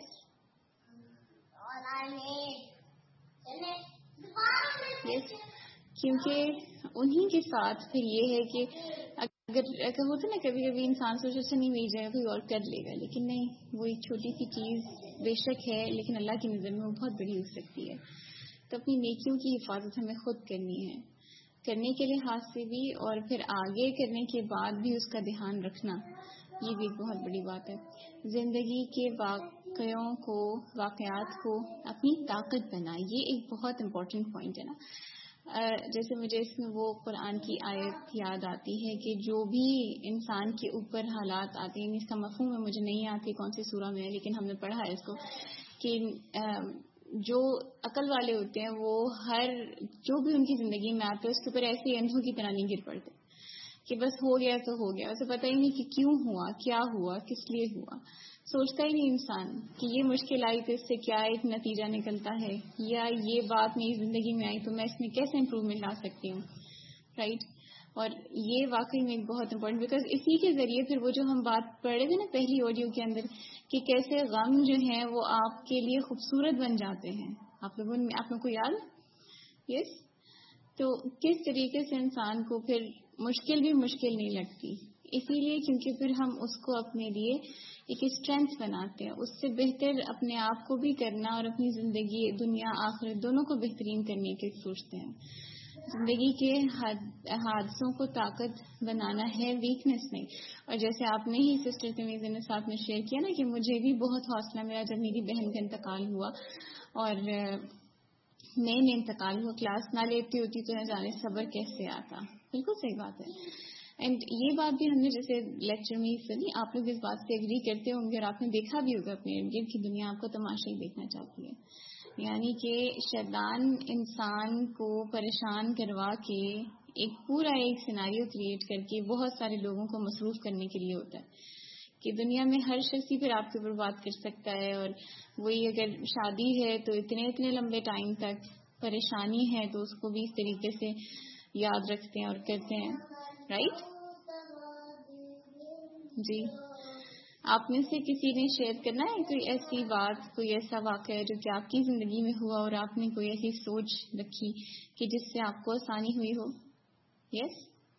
یس کیونکہ انہی کے ساتھ پھر یہ ہے کہ اگر ہوتا نا کبھی کبھی انسان سوچے سے نہیں مل جائے کوئی اور کر لے گا, لیکن نہیں, وہ ایک چھوٹی سی چیز بے شک ہے لیکن اللہ کی نظر میں وہ بہت بڑی ہو سکتی ہے. تو اپنی نیکیوں کی حفاظت ہمیں خود کرنی ہے, کرنے کے لحاظ سے بھی اور پھر آگے کرنے کے بعد بھی اس کا دھیان رکھنا, یہ بھی ایک بہت بڑی بات ہے. زندگی کے واقعات کو اپنی طاقت بنائے, یہ ایک بہت امپورٹنٹ پوائنٹ ہے نا. جیسے مجھے اس میں وہ قرآن کی آیت یاد آتی ہے کہ جو بھی انسان کے اوپر حالات آتے ہیں، اس کا مفہوم میں مجھے نہیں آتی کون سی سورہ میں ہے، لیکن ہم نے پڑھا ہے اس کو کہ جو عقل والے ہوتے ہیں وہ ہر جو بھی ان کی زندگی میں آتے ہیں اس کے اوپر ایسے اندھوں کی طرح نہیں گر پڑتے کہ بس ہو گیا تو ہو گیا، اسے پتہ ہی نہیں کہ کیوں ہوا، کیا ہوا، کس لیے ہوا، سوچتا ہی نہیں انسان کہ یہ مشکل آئی تو اس سے کیا ایک نتیجہ نکلتا ہے، یا یہ بات میری زندگی میں آئی تو میں اس میں کیسے امپروومنٹ لا سکتی ہوں، رائٹ. اور یہ واقعی میں بہت امپورٹنٹ، بیکاز اسی کے ذریعے پھر وہ جو ہم بات پڑھ رہے تھے نا پہلی آڈیو کے اندر کہ کیسے غم جو ہیں وہ آپ کے لیے خوبصورت بن جاتے ہیں. آپ لوگوں کو یاد؟ یس. تو کس طریقے سے انسان کو پھر مشکل بھی مشکل نہیں لگتی، اسی لیے کیونکہ پھر ہم اس کو اپنے لیے ایک اسٹرینتھ بناتے ہیں، اس سے بہتر اپنے آپ کو بھی کرنا اور اپنی زندگی دنیا آخرت دونوں کو بہترین کرنے کے سوچتے ہیں. زندگی کے حادثوں کو طاقت بنانا ہے، ویکنس نہیں. اور جیسے آپ نے ہی سسٹر تمیز نے ساتھ میں شیئر کیا نا کہ مجھے بھی بہت حوصلہ ملا جب میری بہن کا انتقال ہوا اور میں انتقال ہوا، کلاس نہ لیتی ہوتی تو نہ جانے صبر کیسے آتا. بالکل صحیح بات ہے. اینڈ یہ بات بھی ہم نے جیسے لیکچر میں ہی سنی، آپ لوگ اس بات سے ایگری کرتے ہوں گے اور آپ نے دیکھا بھی ہوگا اپنے ارد گرد کی دنیا آپ کو تماشا ہی دیکھنا چاہتی ہے. یعنی کہ شیطان انسان کو پریشان کروا کے ایک پورا ایک سیناریو کریٹ کر کے بہت سارے لوگوں کو مصروف کرنے کے لیے ہوتا ہے کہ دنیا میں ہر شخص ہی پھر آپ کے اوپر بات کر سکتا ہے. اور وہی اگر شادی ہے تو اتنے لمبے ٹائم تک پریشانی ہے تو اس کو بھی اس طریقے سے یاد رکھتے ہیں اور کرتے ہیں، رائٹ. جی آپ میں سے کسی نے شیئر کرنا ہے کوئی ایسی بات، کوئی ایسا واقعہ جو کہ آپ کی زندگی میں ہوا اور آپ نے کوئی ایسی سوچ رکھی کہ جس سے آپ کو آسانی ہوئی ہو؟ یس.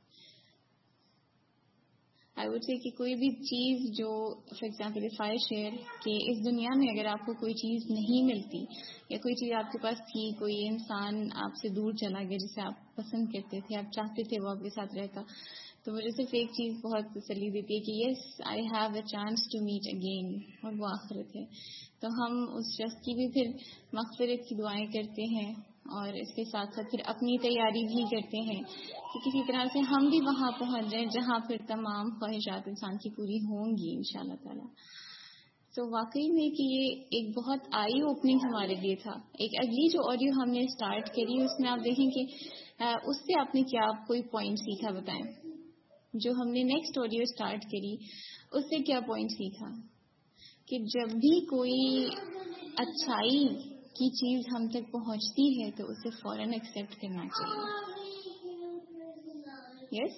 آئی وڈ سے کہ کوئی بھی چیز جو for example if I share کہ اس دنیا میں اگر آپ کو کوئی چیز نہیں ملتی یا کوئی چیز آپ کے پاس تھی، کوئی انسان آپ سے دور چلا گیا جسے آپ پسند کرتے تھے، آپ چاہتے تھے وہ آپ کے ساتھ رہتا، تو مجھے صرف ایک چیز بہت تسلی دیتی ہے کہ yes I have a chance to meet again, اور وہ آخرت ہے. تو ہم اس شخص کی بھی پھر مغفرت کی دعائیں کرتے ہیں اور اس کے ساتھ ساتھ پھر اپنی تیاری بھی کرتے ہیں کہ کسی طرح سے ہم بھی وہاں پہنچ جائیں جہاں پھر تمام خواہشات انسان کی پوری ہوں گی انشاءاللہ تعالی. تو واقعی میں کہ یہ ایک بہت آئی اوپننگ ہمارے لیے تھا. ایک اگلی جو آڈیو ہم نے اسٹارٹ کری اس میں آپ دیکھیں کہ اس سے آپ نے کیا کوئی پوائنٹ سیکھا، بتائیں. جو ہم نے نیکسٹ آڈیو اسٹارٹ کری اس سے کیا پوائنٹ سیکھا کہ جب بھی کوئی اچھائی کی چیز ہم تک پہنچتی ہے تو اسے فوراً ایکسیپٹ کرنا چاہیے. یس.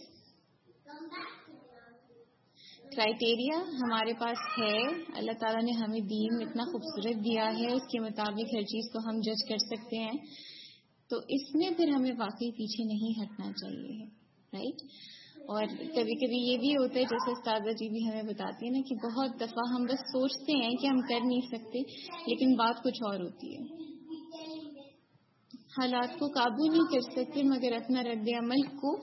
کرائٹیریا ہمارے پاس ہے، اللہ تعالیٰ نے ہمیں دین اتنا خوبصورت دیا ہے، اس کے مطابق ہر چیز کو ہم جج کر سکتے ہیں، تو اس میں پھر ہمیں واقعی پیچھے نہیں ہٹنا چاہیے، رائٹ. اور کبھی کبھی یہ بھی ہوتا ہے جیسے استاذہ جی بھی ہمیں بتاتی ہیں نا کہ بہت دفعہ ہم بس سوچتے ہیں کہ ہم کر نہیں سکتے لیکن بات کچھ اور ہوتی ہے. حالات کو قابو نہیں کر سکتے مگر اپنا رد عمل کو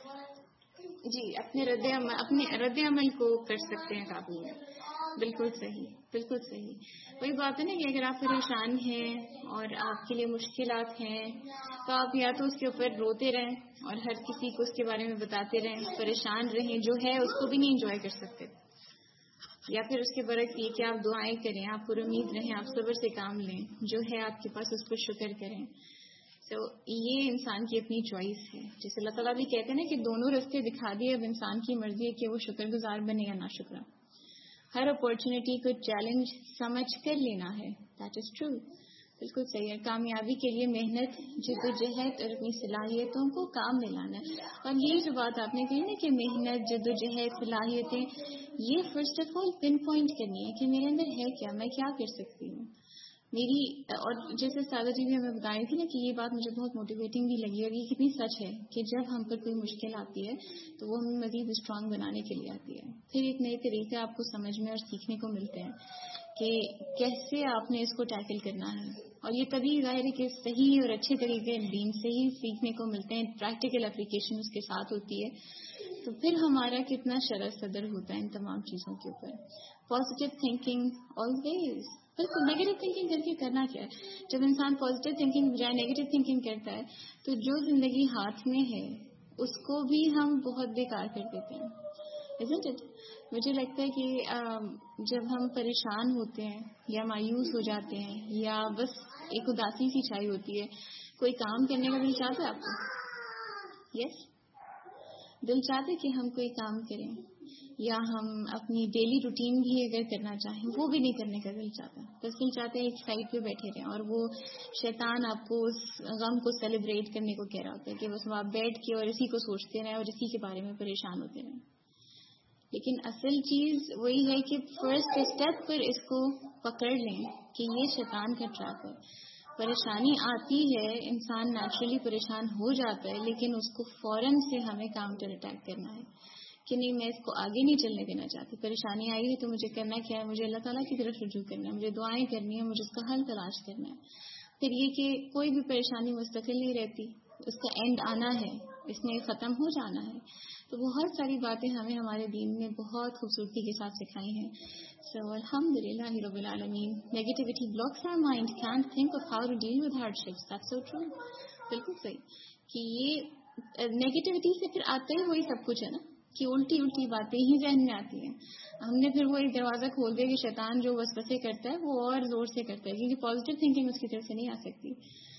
اپنے رد عمل کو کر سکتے ہیں قابو میں. بالکل صحیح، بالکل صحیح. وہی بات ہے نا کہ اگر آپ پریشان ہیں اور آپ کے لیے مشکلات ہیں تو آپ یا تو اس کے اوپر روتے رہیں اور ہر کسی کو اس کے بارے میں بتاتے رہیں، پریشان رہیں، جو ہے اس کو بھی نہیں انجوائے کر سکتے، یا پھر اس کے برعکس یہ کہ آپ دعائیں کریں، آپ پر امید رہیں، آپ صبر سے کام لیں، جو ہے آپ کے پاس اس کو شکر کریں. تو یہ انسان کی اپنی چوائس ہے. جیسے اللہ تعالیٰ بھی کہتے ہیں نا کہ دونوں راستے دکھا دیے، اب انسان کی مرضی ہے کہ وہ شکر گزار بنے یا نہ شکرا. ہر اپارچونٹی کو چیلنج سمجھ کر لینا ہے. That is true. بالکل صحیح ہے. کامیابی کے لیے محنت، جدوجہد اور اپنی صلاحیتوں کو کام میں لانا ہے. اور یہ جو بات آپ نے کہی نا کہ محنت، جدوجہد، صلاحیتیں، یہ first of all pinpoint کرنی ہے کہ میرے اندر ہے کیا، میں کیا کر سکتی ہوں میری. اور جیسے سادہ جی بھی ہمیں بتائی تھی نا کہ یہ بات مجھے بہت موٹیویٹنگ بھی لگی اور یہ کتنی سچ ہے کہ جب ہم پر کوئی مشکل آتی ہے تو وہ ہمیں مزید اسٹرانگ بنانے کے لیے آتی ہے. پھر ایک نئے طریقے آپ کو سمجھ میں اور سیکھنے کو ملتے ہیں کہ کیسے آپ نے اس کو ٹیکل کرنا ہے. اور یہ تبھی ظاہر ہے کہ صحیح اور اچھے طریقے دین سے ہی سیکھنے کو ملتے ہیں، پریکٹیکل اپلیکیشن اس کے ساتھ ہوتی ہے. تو پھر ہمارا کتنا شرح صدر ہوتا ہے ان تمام چیزوں کے اوپر. Positive thinking always. بالکل نیگیٹو تھنکنگ کر کے کرنا کیا ہے؟ جب انسان پازیٹیو تھنکنگ بجائے نیگیٹو تھنکنگ کرتا ہے تو جو زندگی ہاتھ میں ہے اس کو بھی ہم بہت بیکار کر دیتے ہیں. isn't it؟ مجھے لگتا ہے کہ جب ہم پریشان ہوتے ہیں یا مایوس ہو جاتے ہیں یا بس ایک اداسی سی چھائی ہوتی ہے, کوئی کام کرنے کا دل چاہتا ہے آپ کو؟ یس, دل چاہتے کہ ہم کوئی کام کریں, یا ہم اپنی ڈیلی روٹین بھی اگر کرنا چاہیں وہ بھی نہیں کرنے کا دل چاہتا, بس دل چاہتے ہیں ایک سائڈ پہ بیٹھے رہیں اور وہ شیطان آپ کو اس غم کو سیلیبریٹ کرنے کو کہہ رہا ہوتا ہے کہ بس آپ بیٹھ کے اور اسی کو سوچتے رہیں اور اسی کے بارے میں پریشان ہوتے رہیں. لیکن اصل چیز وہی ہے کہ فرسٹ اسٹیپ پر اس کو پکڑ لیں کہ یہ شیطان کا ٹریپ ہے. پریشانی آتی ہے, انسان نیچرلی پریشان ہو جاتا ہے, لیکن اس کو فوراً سے ہمیں کاؤنٹر اٹیک کرنا ہے کہ نہیں میں اس کو آگے نہیں چلنے دینا چاہتی. پریشانی آئی ہے تو مجھے کرنا کیا ہے؟ مجھے اللہ تعالیٰ کی طرف رجوع کرنا ہے, مجھے دعائیں کرنی ہے, مجھے اس کا حل تلاش کرنا ہے. پھر یہ کہ کوئی بھی پریشانی مستقل نہیں رہتی, اس کا اینڈ آنا ہے, اس نے ختم ہو جانا ہے. تو بہت ساری باتیں ہمیں ہمارے دین نے بہت خوبصورتی کے ساتھ سکھائی ہیں. سو الحمدللہ رب العالمین. Negativity blocks our mind, can't think of how to deal with hardships. That's so true. بالکل صحیح کہ یہ نیگیٹیوٹی سے پھر آتا ہی وہی سب کچھ ہے نا, کہ الٹی الٹی باتیں ہی ذہن میں آتی ہیں. ہم نے پھر وہ ایک دروازہ کھول دیا کہ شیطان جو وسوسے کرتا ہے وہ اور زور سے کرتا ہے, کیونکہ پازیٹیو تھنکنگ اس کی طرف سے نہیں آ سکتی.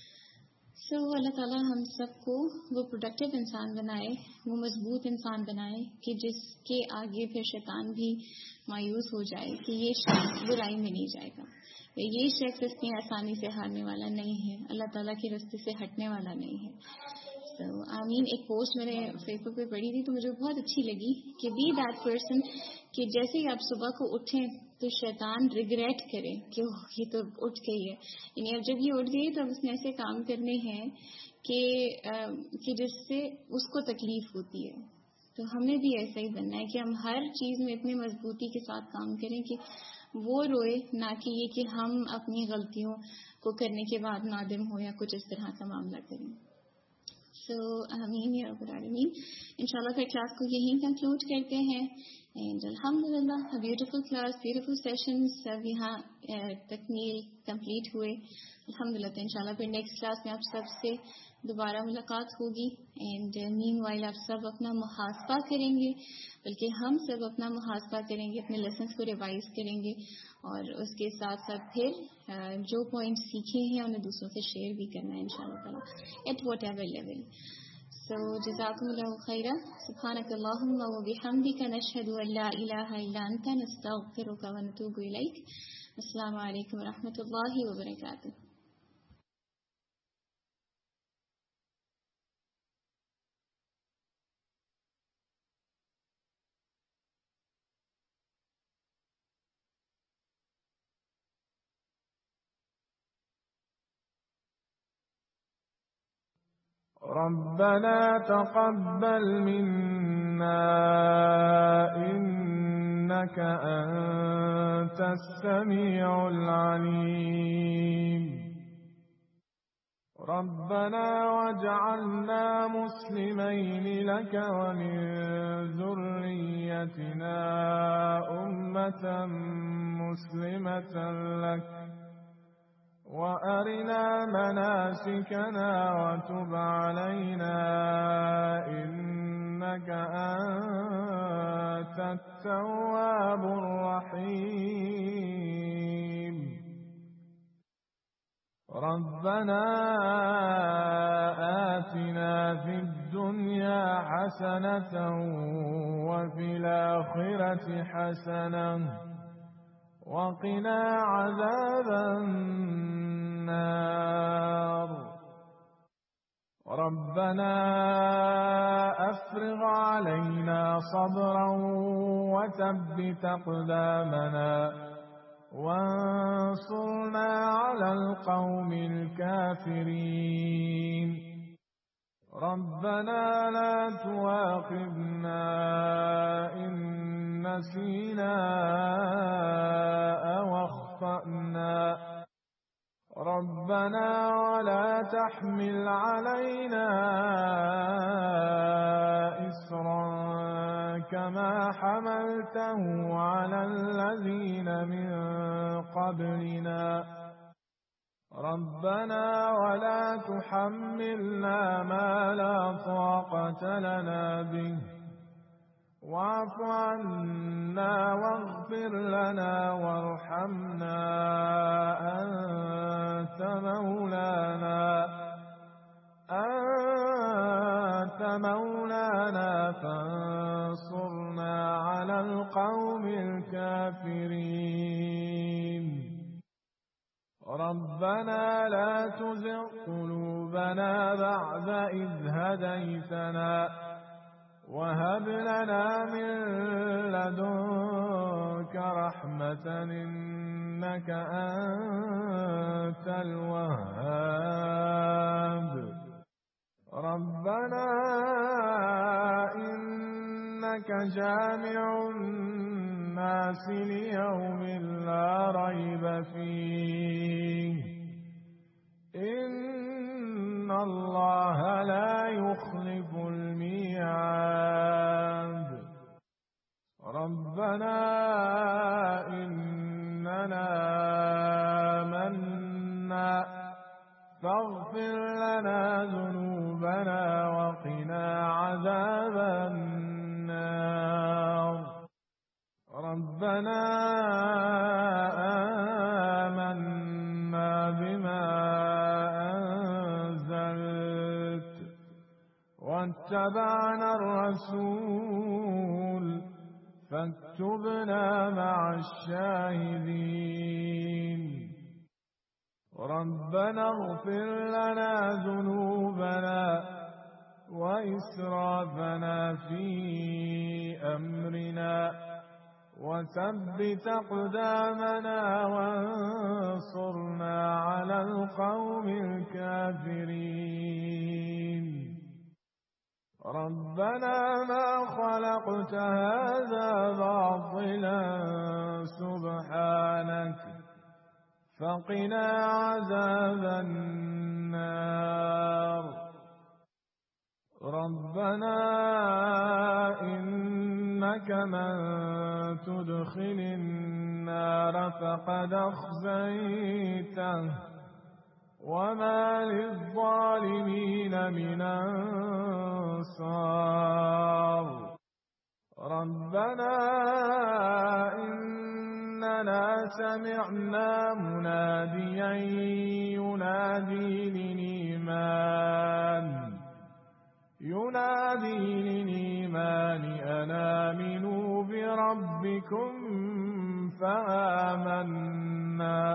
سو اللہ تعالیٰ ہم سب کو وہ پروڈکٹیو انسان بنائے, وہ مضبوط انسان بنائے کہ جس کے آگے پھر شیطان بھی مایوس ہو جائے کہ یہ شخص برائی میں نہیں جائے گا, یہ شخص اتنی آسانی سے ہارنے والا نہیں ہے, اللہ تعالیٰ کے راستے سے ہٹنے والا نہیں ہے. سو آمین. ایک پوسٹ میں نے فیس بک پہ پڑھی تھی تو مجھے بہت اچھی لگی کہ بی دیٹ پرسن کہ جیسے ہی آپ صبح کو اٹھیں تو شیطان ریگریٹ کرے کہ یہ تو اٹھ گئی ہے, یعنی اب جب یہ اٹھ گئی تو اب اس نے ایسے کام کرنے ہیں کہ جس سے اس کو تکلیف ہوتی ہے. تو ہمیں بھی ایسا ہی بننا ہے کہ ہم ہر چیز میں اتنی مضبوطی کے ساتھ کام کریں کہ وہ روئے, نہ کہ یہ کہ ہم اپنی غلطیوں کو کرنے کے بعد نادم ہو یا کچھ اس طرح کا معاملہ کریں. سو آمین یا رب العالمین. انشاءاللہ پھر کلاس کو یہیں کنکلوڈ کرتے ہیں. اینڈ الحمدللہ بیوٹیفل کلاس, بیوٹیفل سیشنز سب یہاں تکمیل کمپلیٹ ہوئے الحمدللہ. تو انشاءاللہ پھر نیکسٹ کلاس میں آپ سب سے دوبارہ ملاقات ہوگی. اینڈ مین وائل آپ سب اپنا محاسبہ کریں گے, بلکہ ہم سب اپنا محاسبہ کریں گے, اپنے لیسنس کو ریوائز کریں گے, اور اس کے ساتھ ساتھ پھر جو پوائنٹ سیکھے ہیں انہیں دوسروں سے شیئر بھی کرنا ہے انشاءاللہ تعالیٰ at whatever level. So جزاکم اللہ خیرا. سبحانک اللہم و بحمدک نشہد ان لا الہ الا انت نستغفرک و نتوب الیک. السلام علیکم و رحمۃ اللہ وبرکاتہ. ربنا تقبل منا إنك أنت السميع العليم. ربنا واجعلنا مسلمين لك ومن ذريتنا أمة مسلمة لك وأرنا مناسكنا وتب علينا إنك أنت التواب الرحيم. ربنا آتنا في الدنيا حسنة وفي الآخرة حسنة وقنا عذاب النار. ربنا أفرغ علينا صبرا وثبت أقدامنا وانصرنا على القوم الكافرين. ربنا لا تؤاخذنا إن نسينا أو أخطأنا. ربنا ولا تحمل علينا إصرا كما حملته على الذين من قبلنا ربنا ولا تحملنا ما لا طاقة لنا به واعف عنا واغفر لنا وارحمنا أنت مولانا فانصرنا على القوم الكافرين ربنا لا تزغ قلوبنا بعد إذ هديتنا وهب لنا من لدنك رحمة إنك أنت الوهاب ربنا إنك جامع الناس ليوم لا ريب فيه إن الله لا يخلف الميعاد ربنا إننا آمنا فاغفر لنا ذنوبنا وقنا عذاب النار ربنا آمنا بما أنزلت واتبعنا الرسول فاكتبنا مع الشاهدين ربنا اغفر لنا ذنوبنا وإسرافنا في أمرنا وثبت أقدامنا وانصرنا على القوم الكافرين ربنا ما خلقت هذا باطلا سبحانك فقنا عذاب النار ربنا إنك من تدخل النار فقد أخزيته وما للظالمين من أنصار ربنا إننا سمعنا مناديا ينادي للإيمان أن آمنوا بربكم فآمنا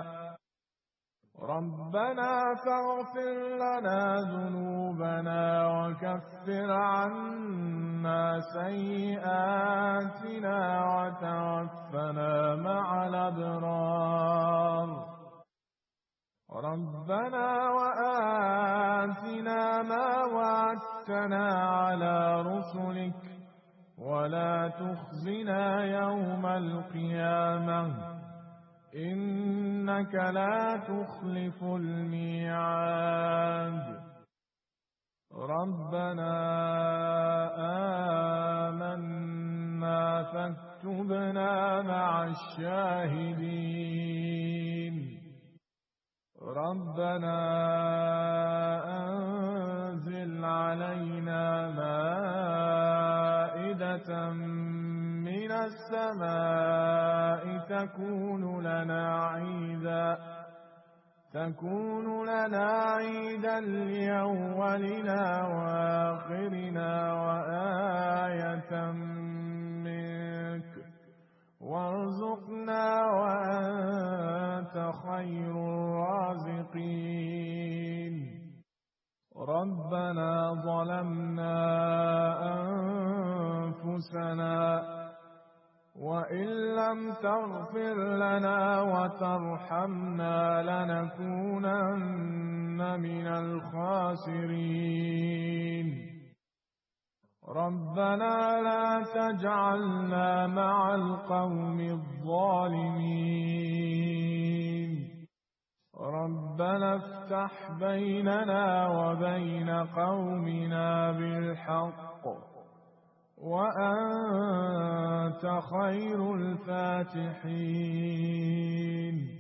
ربنا فاغفر لنا ذنوبنا وكفر عنا سيئاتنا وتوفنا مع الأبرار ربنا وآتنا ما وعدتنا على رسلك ولا تخزنا يوم القيامة إنك لا تخلف الميعاد ربنا آمنا فاكتبنا مع الشاهدين ربنا أنزل علينا مائدة من السماء تكون لنا عيدا لأولنا وآخرنا وآية منك وارزقنا وأنت خير الرازقين ربنا ظلمنا أنفسنا وإن لم تغفر لنا وترحمنا لنكونن من الخاسرين ربنا لا تجعلنا مع القوم الظالمين ربنا افتح بيننا وبين قومنا بالحق وأنت خير الفاتحين